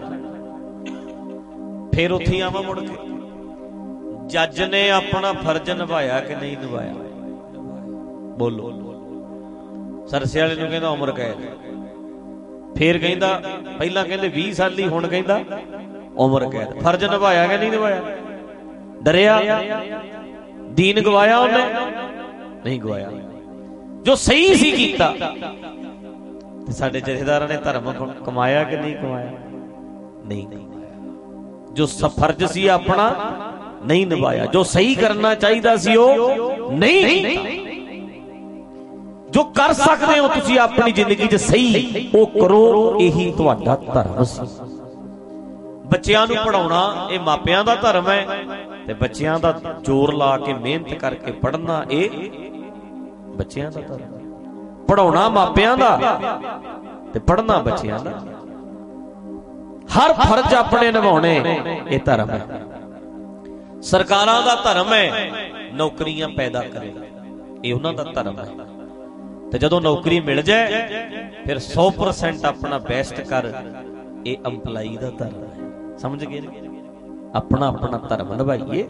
फिर उत्थे आवां मुड़ के जज ने अपना फर्ज निभाया कि नहीं निभाया, बोलो। सरसे वाले नूं कहंदा उम्र कैद, फिर कहंदा पहला कहंदे बीस साल ही, हुण कहंदा उम्र कैद। फर्ज निभाया कि नहीं निभाया? डरिया? दीन गवाया उन्हें? नहीं गवाया। जो सही सी कीता। साडे जथेदारां ने धर्म कमाया कि नहीं कमाया? नहीं कमाया। जो फर्ज सी अपना नहीं निभाया, जो सही करना चाहिए सी वो नहीं। जो कर सकते हो तुसी अपनी जिंदगी च सही वो करो, यही तुहाडा धर्म सी। ਬੱਚਿਆਂ ਨੂੰ ਪੜਾਉਣਾ ਇਹ ਮਾਪਿਆਂ ਦਾ ਧਰਮ ਹੈ, ਤੇ ਬੱਚਿਆਂ ਦਾ ਜ਼ੋਰ ਲਾ ਕੇ ਮਿਹਨਤ ਕਰਕੇ ਪੜ੍ਹਨਾ ਇਹ ਬੱਚਿਆਂ ਦਾ ਧਰਮ ਹੈ। ਪੜਾਉਣਾ ਮਾਪਿਆਂ ਦਾ ਤੇ ਪੜ੍ਹਨਾ ਬੱਚਿਆਂ ਦਾ। ਹਰ ਫਰਜ਼ ਆਪਣੇ ਨਿਭਾਉਣੇ ਇਹ ਧਰਮ ਹੈ। ਸਰਕਾਰਾਂ ਦਾ ਧਰਮ ਹੈ ਨੌਕਰੀਆਂ ਪੈਦਾ ਕਰੇ, ਇਹ ਉਹਨਾਂ ਦਾ ਧਰਮ ਹੈ। ਤੇ ਜਦੋਂ ਨੌਕਰੀ ਮਿਲ ਜਾਏ ਫਿਰ ਸੌ ਪਰਸੈਂਟ ਆਪਣਾ ਬੈਸਟ ਕਰ, ਇਹ ਅੰਪਲਾਈ ਦਾ ਧਰਮ ਹੈ। ਸਮਝ ਗਏ? ਆਪਣਾ ਆਪਣਾ ਧਰਮ ਨਿਭਾਈਏ,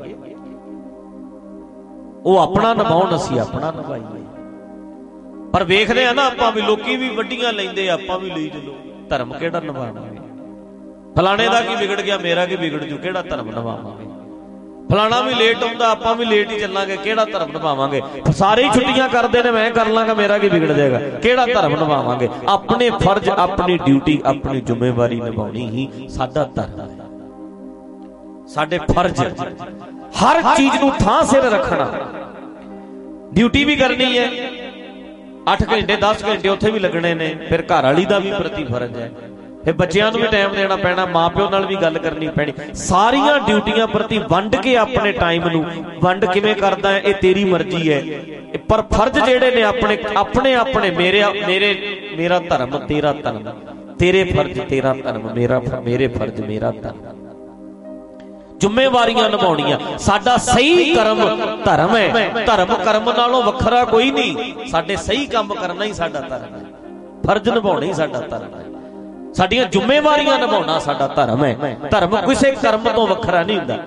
ਉਹ ਆਪਣਾ ਨਿਭਾਉਣ, ਅਸੀਂ ਆਪਣਾ ਨਿਭਾਈਏ। ਪਰ ਵੇਖਦੇ ਆ ਨਾ ਆਪਾਂ ਵੀ ਲੋਕੀ ਵੀ ਵੱਡੀਆਂ ਲੈਂਦੇ, ਆਪਾਂ ਵੀ ਲਈ ਚਲੋ। ਧਰਮ ਕਿਹੜਾ ਨਿਭਾਵਾਂਗੇ? ਫਲਾਣੇ ਦਾ ਕੀ ਵਿਗੜ ਗਿਆ, ਮੇਰਾ ਕੀ ਵਿਗੜ ਜੂ, ਕਿਹੜਾ ਧਰਮ ਨਿਭਾਵਾਂਗੇ? ਫਲਾਣਾ ਵੀ ਲੇਟ ਆਉਂਦਾ, ਆਪਾਂ ਵੀ ਲੇਟ ਹੀ ਚੱਲਾਂਗੇ, ਕਿਹੜਾ ਧਰਮ ਨਿਭਾਵਾਂਗੇ? ਸਾਰੇ ਹੀ ਛੁੱਟੀਆਂ ਕਰਦੇ ਨੇ, ਮੈਂ ਕਰ ਲਾਂਗਾ, ਮੇਰਾ ਕੀ ਵਿਗੜ ਜਾਏਗਾ, ਕਿਹੜਾ ਧਰਮ ਨਿਭਾਵਾਂਗੇ? ਆਪਣੇ ਫਰਜ਼, ਆਪਣੀ ਡਿਊਟੀ, ਆਪਣੀ ਜ਼ਿੰਮੇਵਾਰੀ ਨਿਭਾਉਣੀ ਹੀ ਸਾਡਾ ਧਰਮ ਹੈ। ਸਾਡੇ ਫਰਜ਼, ਹਰ ਚੀਜ਼ ਨੂੰ ਥਾਂ ਸਿਰ ਰੱਖਣਾ। ਡਿਊਟੀ ਵੀ ਕਰਨੀ ਹੈ, ਅੱਠ ਘੰਟੇ ਦਸ ਘੰਟੇ ਉੱਥੇ ਵੀ ਲੱਗਣੇ ਨੇ। ਫਿਰ ਘਰ ਵਾਲੀ ਦਾ ਵੀ ਪ੍ਰਤੀ ਫਰਜ਼ ਹੈ, ਫਿਰ ਬੱਚਿਆਂ ਨੂੰ ਵੀ ਟਾਈਮ ਦੇਣਾ ਪੈਣਾ, ਮਾਂ ਪਿਓ ਨਾਲ ਵੀ ਗੱਲ ਕਰਨੀ ਪੈਣੀ। ਸਾਰੀਆਂ ਡਿਊਟੀਆਂ ਪ੍ਰਤੀ ਵੰਡ ਕੇ ਆਪਣੇ ਟਾਈਮ ਨੂੰ ਵੰਡ ਕਿਵੇਂ ਕਰਦਾ ਹੈ ਇਹ ਤੇਰੀ ਮਰਜ਼ੀ ਹੈ। ਪਰ ਫਰਜ਼ ਜਿਹੜੇ ਨੇ ਆਪਣੇ ਆਪਣੇ ਆਪਣੇ ਮੇਰੇ ਮੇਰੇ ਮੇਰਾ ਧਰਮ ਤੇਰਾ ਧਰਮ, ਤੇਰੇ ਫਰਜ਼ ਤੇਰਾ ਧਰਮ, ਮੇਰਾ ਮੇਰੇ ਫਰਜ਼ ਮੇਰਾ ਧਰਮ। ਜ਼ਿੰਮੇਵਾਰੀਆਂ ਨਿਭਾਉਣੀਆਂ ਸਾਡਾ ਸਹੀ ਕਰਮ ਧਰਮ ਹੈ। ਧਰਮ ਕਰਮ ਨਾਲੋਂ ਵੱਖਰਾ ਕੋਈ ਨਹੀਂ। ਸਾਡੇ ਸਹੀ ਕੰਮ ਕਰਨਾ ਹੀ ਸਾਡਾ ਧਰਮ ਹੈ, ਫਰਜ਼ ਨਿਭਾਉਣਾ ਹੀ ਸਾਡਾ ਧਰਮ ਹੈ, ਸਾਡੀਆਂ ਜ਼ਿੰਮੇਵਾਰੀਆਂ ਨਿਭਾਉਣਾ ਸਾਡਾ ਧਰਮ ਹੈ। ਧਰਮ ਕਿਸੇ ਕਰਮ ਤੋਂ ਵੱਖਰਾ ਨਹੀਂ ਹੁੰਦਾ।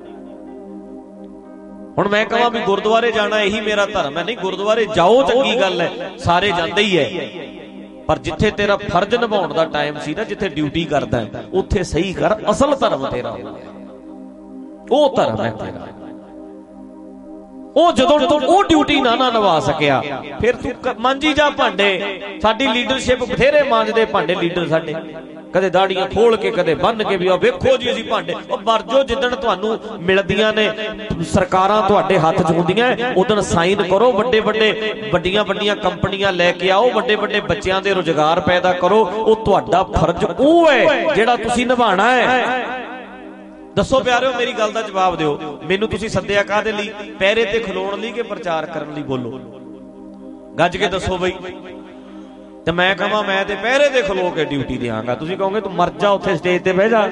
ਹੁਣ ਮੈਂ ਕਹਾਂ ਵੀ ਗੁਰਦੁਆਰੇ ਜਾਣਾ ਇਹੀ ਮੇਰਾ ਧਰਮ ਹੈ, ਨਹੀਂ, ਗੁਰਦੁਆਰੇ ਜਾਓ, ਚੰਗੀ ਗੱਲ ਹੈ, ਸਾਰੇ ਜਾਂਦੇ ਹੀ ਹੈ। ਪਰ ਜਿੱਥੇ ਤੇਰਾ ਫਰਜ਼ ਨਿਭਾਉਣ ਦਾ ਟਾਈਮ ਸੀ ਨਾ, ਜਿੱਥੇ ਡਿਊਟੀ ਕਰਦਾ ਉੱਥੇ ਸਹੀ ਕਰ, ਅਸਲ ਧਰਮ ਤੇਰਾ ਹੋ ਗਿਆ, ਉਹ ਧਰਮ ਹੈ ਤੇਰਾ। ਉਹ ਜਦੋਂ ਤੂੰ ਉਹ ਡਿਊਟੀ ਨਾ ਨਾ ਨਿਭਾ ਸਕਿਆ, ਫਿਰ ਤੂੰ ਮਾਂਜੀ ਜਾ ਭਾਂਡੇ। ਸਾਡੀ ਲੀਡਰਸ਼ਿਪ ਬਥੇਰੇ ਮਾਂਜਦੇ ਭਾਂਡੇ ਲੀਡਰ ਸਾਡੇ, ਕਦੇ ਦਾੜੀਆਂ ਖੋਲ ਕੇ, ਕਦੇ ਬੰਨ ਕੇ, ਵੀ ਆ ਵੇਖੋ ਜੀ ਅਸੀਂ ਭਾਂਡੇ। ਉਹ ਮਰ ਜੋ, ਜਿੱਦਣ ਤੁਹਾਨੂੰ ਮਿਲਦੀਆਂ ਨੇ ਸਰਕਾਰਾਂ, ਤੁਹਾਡੇ ਹੱਥ 'ਚ ਹੁੰਦੀਆਂ, ਉਦਣ ਸਾਈਨ ਕਰੋ। ਵੱਡੇ ਵੱਡੇ ਵੱਡੀਆਂ ਵੱਡੀਆਂ ਕੰਪਨੀਆਂ ਲੈ ਕੇ ਆਓ, ਵੱਡੇ ਵੱਡੇ ਬੱਚਿਆਂ ਦੇ ਰੁਜ਼ਗਾਰ ਪੈਦਾ ਕਰੋ। ਉਹ ਤੁਹਾਡਾ ਫਰਜ਼ ਉਹ ਹੈ ਜਿਹੜਾ ਤੁਸੀਂ ਨਿਭਾਉਣਾ ਹੈ। ਦੱਸੋ ਪਿਆਰਿਓ, ਮੇਰੀ ਗੱਲ ਦਾ ਜਵਾਬ ਦਿਓ। ਮੈਨੂੰ ਤੁਸੀਂ ਸੱਦਿਆ ਕਾਹਦੇ ਲਈ? ਪਹਿਰੇ ਤੇ ਖਲੋਣ ਲਈ ਕਿ ਪ੍ਰਚਾਰ ਕਰਨ ਲਈ? ਬੋਲੋ, ਗੱਜ ਕੇ ਦੱਸੋ ਬਈ। ਤੇ ਮੈਂ ਕਹਾਂ ਮੈਂ ਤੇ ਪਹਿਰੇ ਤੇ ਖਲੋ ਕੇ ਡਿਊਟੀ ਦਿਆਂਗਾ, ਤੁਸੀਂ ਕਹੋਗੇ ਤੂੰ ਮਰ ਜਾ, ਉੱਥੇ ਸਟੇਜ ਤੇ ਬਹਿ ਜਾ।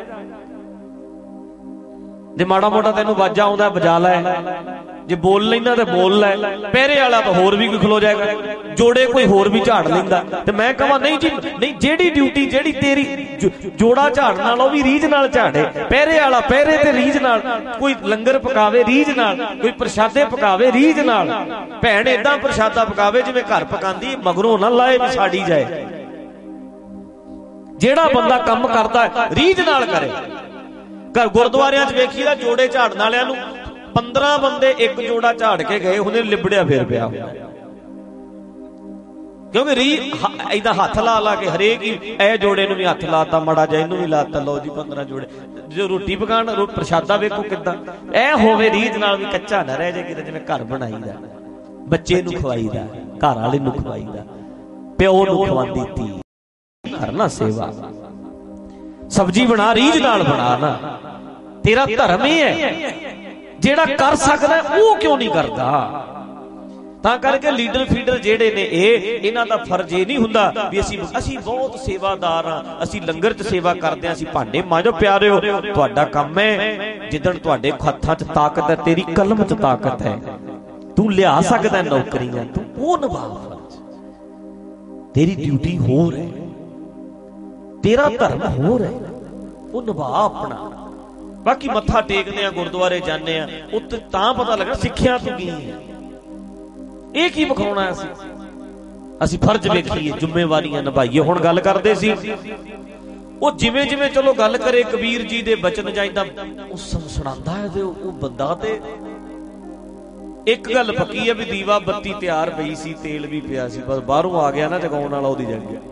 ਜੇ ਮਾੜਾ ਮੋਟਾ ਤੈਨੂੰ ਵਾਜਾ ਆਉਂਦਾ ਵਜਾ ਲੈ, ਜੇ ਬੋਲ ਲੈਂਦਾ ਤੇ ਬੋਲ ਲੈ। ਪਹਿਰੇ ਵਾਲਾ ਤਾਂ ਹੋਰ ਵੀ ਕੋਈ ਖਲੋ ਜਾਏਗਾ, ਜੋੜੇ ਕੋਈ ਹੋਰ ਵੀ ਝਾੜ ਲੈਂਦਾ। ਤੇ ਮੈਂ ਕਹਾਂ ਨਹੀਂ ਜੀ, ਨਹੀਂ, ਜਿਹੜੀ ਡਿਊਟੀ ਜਿਹੜੀ ਤੇਰੀ ਜੋੜਾ ਝਾੜਨ ਨਾਲ ਉਹ ਵੀ ਰੀਝ ਨਾਲ ਝਾੜੇ। ਪਹਿਰੇ ਵਾਲਾ ਪਹਿਰੇ ਤੇ ਰੀਝ ਨਾਲ, ਕੋਈ ਲੰਗਰ ਪਕਾਵੇ ਰੀਝ ਨਾਲ, ਕੋਈ ਪ੍ਰਸ਼ਾਦੇ ਪਕਾਵੇ ਰੀਝ ਨਾਲ। ਭੈਣ ਏਦਾਂ ਪ੍ਰਸ਼ਾਦਾ ਪਕਾਵੇ ਜਿਵੇਂ ਘਰ ਪਕਾਉਂਦੀ, ਮਗਰੋਂ ਨਾ ਲਾਏ ਵੀ ਸਾੜੀ ਜਾਏ। ਜਿਹੜਾ ਬੰਦਾ ਕੰਮ ਕਰਦਾ ਰੀਝ ਨਾਲ ਕਰੇ। ਘਰ ਗੁਰਦੁਆਰਿਆਂ 'ਚ ਵੇਖੀਦਾ ਜੋੜੇ ਝਾੜਨ ਵਾਲਿਆਂ ਨੂੰ ਪੰਦਰਾਂ ਬੰਦੇ ਇੱਕ ਜੋੜਾ ਝਾੜ ਕੇ ਗਏ, ਉਹਨੇ ਲਿਬੜਿਆ ਫੇਰ ਪਿਆ, ਕਿਉਂਕਿ ਰੀ ਏਦਾਂ ਹੱਥ ਲਾ ਲਾ ਕੇ ਹਰੇਕ ਹੀ ਇਹ ਜੋੜੇ ਨੂੰ ਵੀ ਹੱਥ ਲਾਤਾ, ਮਾੜਾ ਜਿਹਾ ਇਹਨੂੰ ਵੀ ਲਾਤਾ, ਲਓ ਜੀ ਪੰਦਰਾਂ ਜੋੜੇ। ਜੋ ਰੋਟੀ ਪਕਾਣ ਪ੍ਰਸ਼ਾਦਾ ਵੇਖੋ ਕਿੱਦਾਂ ਐ ਹੋਵੇ, ਰੀਝ ਨਾਲ ਵੀ ਕੱਚਾ ਨਾ ਰਹਿ ਜਾਏ ਕਿਤੇ, ਜਿਵੇਂ ਘਰ ਬਣਾਈਦਾ, ਬੱਚੇ ਨੂੰ ਖਵਾਈਦਾ, ਘਰ ਵਾਲੇ ਨੂੰ ਖਵਾਈਦਾ, ਪਿਓ ਨੂੰ ਖਵਾਉਂਦੀ ਧੀ। ਕਰਨਾ ਸੇਵਾ, ਸਬਜ਼ੀ ਬਣਾ ਰੀਝ ਨਾਲ ਬਣਾ ਨਾ, ਤੇਰਾ ਧਰਮ ਇਹ ਹੈ। ਜਿਹੜਾ ਕਰ ਸਕਦਾ ਉਹ ਕਿਉਂ ਨਹੀਂ ਕਰਦਾ? ਤਾਂ ਕਰਕੇ ਲੀਡਰ ਫੀਡਰ ਜਿਹੜੇ ਨੇ ਇਹ ਇਹਨਾਂ ਦਾ ਫਰਜ਼ ਇਹ ਨਹੀਂ ਹੁੰਦਾ ਵੀ ਅਸੀਂ ਅਸੀਂ ਬਹੁਤ ਸੇਵਾਦਾਰ ਹਾਂ, ਅਸੀਂ ਲੰਗਰ 'ਚ ਸੇਵਾ ਕਰਦੇ ਹਾਂ, ਅਸੀਂ ਭਾਂਡੇ ਮਾਂਜੋ। ਪਿਆਰਿਓ, ਤੁਹਾਡਾ ਕੰਮ ਹੈ, ਜਿੱਦਣ ਤੁਹਾਡੇ ਹੱਥਾਂ 'ਚ ਤਾਕਤ ਹੈ, ਤੇਰੀ ਕਲਮ 'ਚ ਤਾਕਤ ਹੈ, ਤੂੰ ਲਿਆ ਸਕਦਾ ਨੌਕਰੀਆਂ, ਤੂੰ ਉਹ ਨਿਭਾ ਫਰਜ਼। ਤੇਰੀ ਡਿਊਟੀ ਹੋਰ ਹੈ, ਤੇਰਾ ਧਰਮ ਹੋਰ ਹੈ, ਉਹ ਨਿਭਾ ਆਪਣਾ। ਬਾਕੀ ਮੱਥਾ ਟੇਕਦੇ ਆ, ਗੁਰਦੁਆਰੇ ਜਾਂਦੇ ਆ, ਉੱਥੇ ਤਾਂ ਪਤਾ ਲੱਗਣਾ ਸਿੱਖਿਆ ਤੂੰ ਕੀ ਹੈ, ਇਹ ਕੀ ਵਿਖਾਉਣਾ। ਅਸੀਂ ਅਸੀਂ ਫਰਜ਼ ਵੇਖੀਏ, ਜ਼ਿੰਮੇਵਾਰੀਆਂ ਨਿਭਾਈਏ। ਹੁਣ ਗੱਲ ਕਰਦੇ ਸੀ, ਉਹ ਜਿਵੇਂ ਜਿਵੇਂ ਚਲੋ ਗੱਲ ਕਰੇ ਕਬੀਰ ਜੀ ਦੇ ਬਚਨ ਜਾਂਦਾ, ਉਹ ਸੁਣਾਉਂਦਾ ਹੈ ਤੇ ਉਹ ਬੰਦਾ ਤੇ ਇੱਕ ਗੱਲ ਪੱਕੀ ਹੈ ਵੀ ਦੀਵਾ ਬੱਤੀ ਤਿਆਰ ਪਈ ਸੀ, ਤੇਲ ਵੀ ਪਿਆ ਸੀ, ਬਸ ਬਾਹਰੋਂ ਆ ਗਿਆ ਨਾ ਜਗਾਉਣ ਵਾਲਾ, ਉਹਦੀ ਜਗ ਗਿਆ,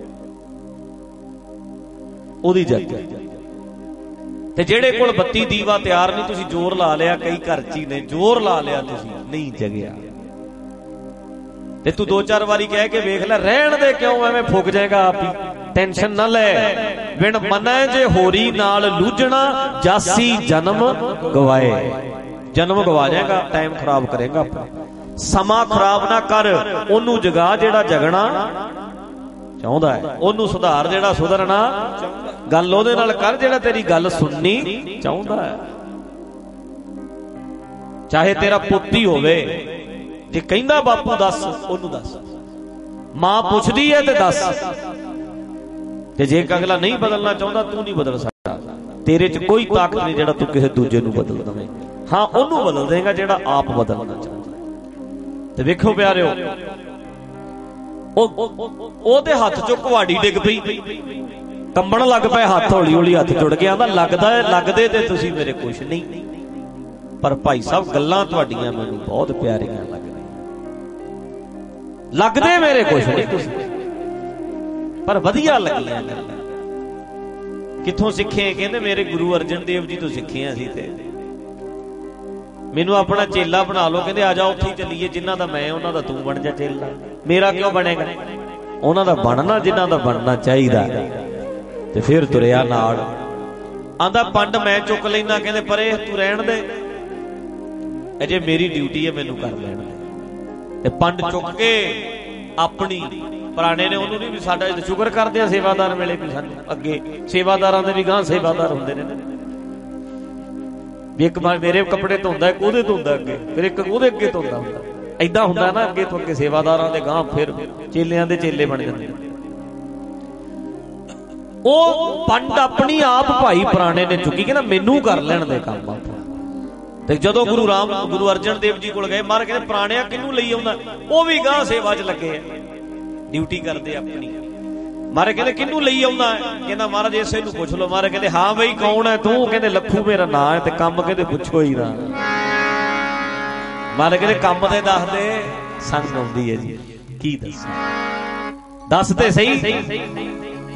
ਉਹਦੀ ਜਗ ਗਿਆ। ਤੇ ਜਿਹੜੇ ਕੋਲ ਬੱਤੀ ਦੀਵਾ ਤਿਆਰ ਨਹੀਂ, ਤੁਸੀਂ ਜ਼ੋਰ ਲਾ ਲਿਆ, ਕਈ ਘਰ 'ਚ ਹੀ ਨੇ, ਜ਼ੋਰ ਲਾ ਲਿਆ ਤੁਸੀਂ, ਨਹੀਂ ਜਗਿਆ। ते तू दो चार बारी कह के वेख ले, रहन दे क्यों एवें फुक जाएगा आप ही, टेंशन ना ले। बिन मनै जे होरी नाल लूझना, जासी जन्म गवाए। जन्म गवा जाएगा, टाइम खराब करेगा अपना। समा खराब ना कर, ओनू जगा जेड़ा जगना चाहुंदा है, ओनू सुधार जेड़ा सुधरना, गल ओहदे नाल कर जेड़ा तेरी गल सुननी चाहुंदा है। चाहे तेरा पुत्त ही होवे, जे कहंदा बापू दस, ओनू दस। मां पुछदी है ते दस, ते जे अगला नहीं बदलना चाहुंदा, तू नहीं बदल सकदा। तेरे च कोई ताकत नहीं जेड़ा तू किसी दूजे नू बदल दवे। हाँ, ओनू बदल देगा जेड़ा आप बदलना चाहुंदा। ते वेखो प्यारिओ, ओहदे हत्थ चों कुहाड़ी डिग पई, कंबण लग पिया हत्थ, हौली हौली हत्थ जुड़ गया। आंदा लगदा है लगदे ते तुसीं मेरे कुछ नहीं, पर भाई साहब गल्लां तुहाडीआं मैनूं बहुत प्यारियां लगदियां। लगदे मेरे कुछ नहीं तुसीं, पर वधिया लगियां गल्लां। कित्थों सिੱਖੇ? कहंदे मेरे गुरु अर्जन देव जी तो सिੱਖੇ असीं ते मैनू अपना चेला बना लो। कहते आ जाओ उत्थे चलीए, जिन्हां दा मैं उन्हां दा तू बन जा चेला। मेरा क्यों बनेगा? उन्हां दा बनना जिन्हां दा बनना चाहिदा। ते फिर तुरिया नाल, आंदा पंड मैं चुक लैंदा। कहंदे परे तू रहण दे, अजे मेरी ड्यूटी है, मैनू कर लैण दे। ते पंड चुक के अपनी पुराने ने उन्होंने भी साडा शुक्र करदे आ सेवादार मिले भी सानू। अगे सेवादारां दे भी गां सेवादार हुंदे ने, भी एक मेरे कपड़े धोंदा, एक ओहदे धोंदा अगे, फिर एक ओहदे अगे धोंदा हुंदा। ऐदां हुंदा ना, अगे तो अगे सेवादारां दे गां, फिर चेलियां दे चेले बन जांदे। ਉਹ ਪੰਡ ਆਪਣੀ ਆਪ ਭਾਈ ਪੁਰਾਣੇ ਨੇ ਚੁੱਕੀ ਕਿ ਨਾ ਮੈਨੂੰ ਕਰ ਲੈਣ ਦੇ ਕੰਮ ਆਪਣਾ। ਤੇ ਜਦੋਂ ਗੁਰੂ ਰਾਮ ਗੁਰੂ ਅਰਜਨ ਦੇਵ ਜੀ ਕੋਲ ਗਏ, ਮਹਾਰਾਜ ਕਹਿੰਦੇ ਪੁਰਾਣਿਆ ਕਿਹਨੂੰ ਲਈ ਆਉਂਦਾ? ਉਹ ਵੀ ਗਾਂ ਸੇਵਾ 'ਚ ਲੱਗੇ ਆ, ਡਿਊਟੀ ਕਰਦੇ ਆਪਣੀ। ਮਹਾਰਾਜ ਕਹਿੰਦੇ ਕਿਹਨੂੰ ਲਈ ਆਉਂਦਾ? ਕਹਿੰਦਾ ਮਹਾਰਾਜ ਇਸੇ ਨੂੰ ਪੁੱਛ ਲਓ। ਮਹਾਰਾਜ ਕਹਿੰਦੇ ਹਾਂ ਬਈ ਕੌਣ ਹੈ ਤੂੰ? ਕਹਿੰਦੇ ਲੱਖੂ ਮੇਰਾ ਨਾਂ ਹੈ, ਤੇ ਕੰਮ ਕਹਿੰਦੇ ਪੁੱਛੋ ਹੀ ਨਾ। ਮਹਾਰਾਜ ਕਹਿੰਦੇ ਕੰਮ ਤੇ ਦੱਸ ਦੇ, ਸੰਗ ਆਉਂਦੀ ਹੈ ਜੀ, ਕੀ ਦੱਸਾਂ, ਦੱਸ ਤੇ ਸਹੀ।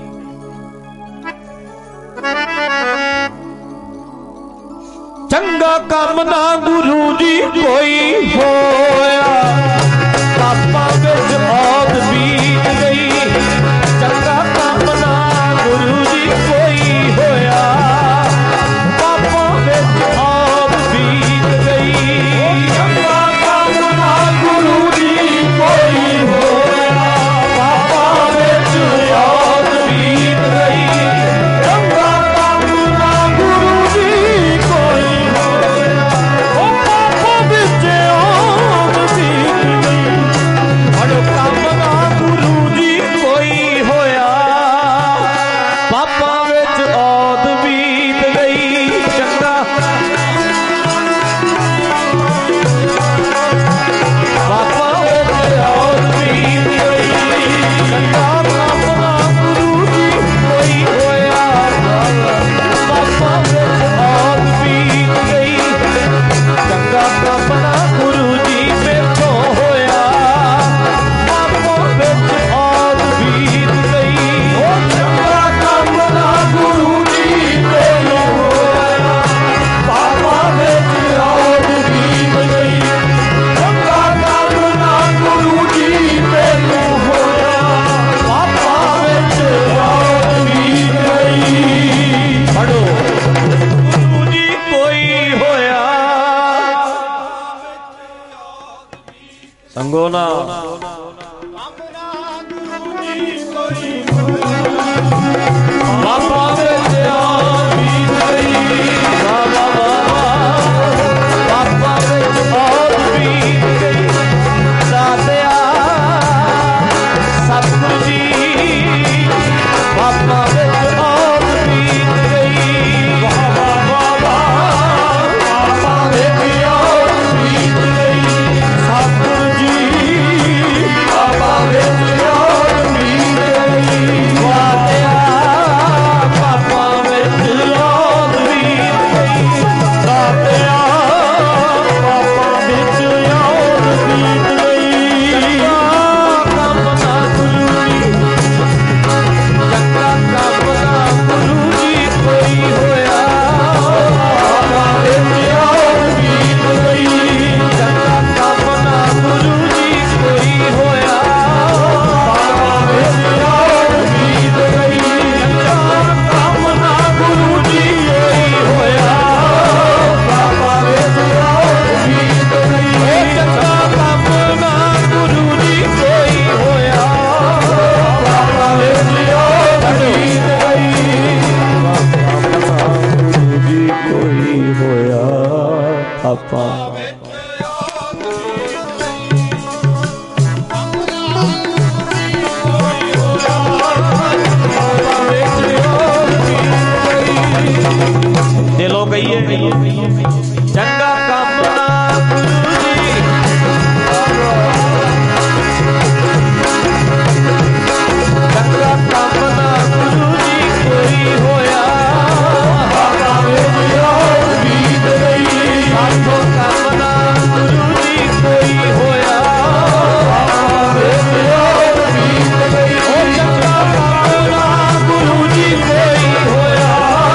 ਚੰਗਾ ਕੰਮ ਨਾ ਗੁਰੂ ਜੀ ਕੋਈ ਹੋਇਆ, ਪਾਪਾਂ ਵਿੱਚ ਮੌਤ ਬੀਤ ਗਈ। ਚੰਗਾ ਕੰਮ ਨਾ ਗੁਰੂ ਜੀ ਕੋਈ ਹੋਇਆ, ਪਾਪਾਂ ਵਿੱਚ ਮੌਤ ਬੀਤ ਗਈ। ਚੰਗਾ ਕੰਮ ਨਾ ਗੁਰੂ ਜੀ ਕੋਈ ਹੋਇਆ, ਪਾਪਾਂ ਵਿੱਚ ਮੌਤ ਬੀਤ ਗਈ। ਚੰਗਾ ਕੰਮ ਨਾ ਗੁਰੂ ਜੀ ਕੋਈ ਸੰਗੋਨਾ ਬਾਬਾ ਵਿੱਚ ਆ ਬੀਤ ਗਈ। ਬਾਬਾ ਬਾਬਾ ਵਿੱਚ ਆ ਬੀਤ ਗਈ। ਦਾਤਿਆ ਸਤਿਗੁਰੂ ਜੀ ਬਾਬਾ ਵਿੱਚ ਆ ਬੀਤ ਗਈ। ਬਾਬਾ ਬਾਬਾ ਬਾਬਾ ਵਿੱਚ ਆ ਬੀਤ ਗਈ। ਸਤਿਗੁਰੂ ਜੀ ਬਾਬਾ ਵਿੱਚ ਆ ਬੀਤ ਗਈ। ਦਾਤਿਆ ਬਾਬਾ ਕਹੀਏ ਚੰਗਾ ਕੰਮ ਨਾ ਗੁਰੂ ਜੀ ਚੰਗਾ ਕੰਮ ਨਾ ਗੁਰੂ ਜੀ ਕੋਈ ਹੋਇਆ ਸਾਥੋਂ ਕੰਮ ਨਾ ਗੁਰੂ ਜੀ ਕੋਈ ਹੋਇਆ ਉਹ ਚੰਗਾ ਕੰਮ ਨਾ ਗੁਰੂ ਜੀ ਕੋਈ ਹੋਇਆ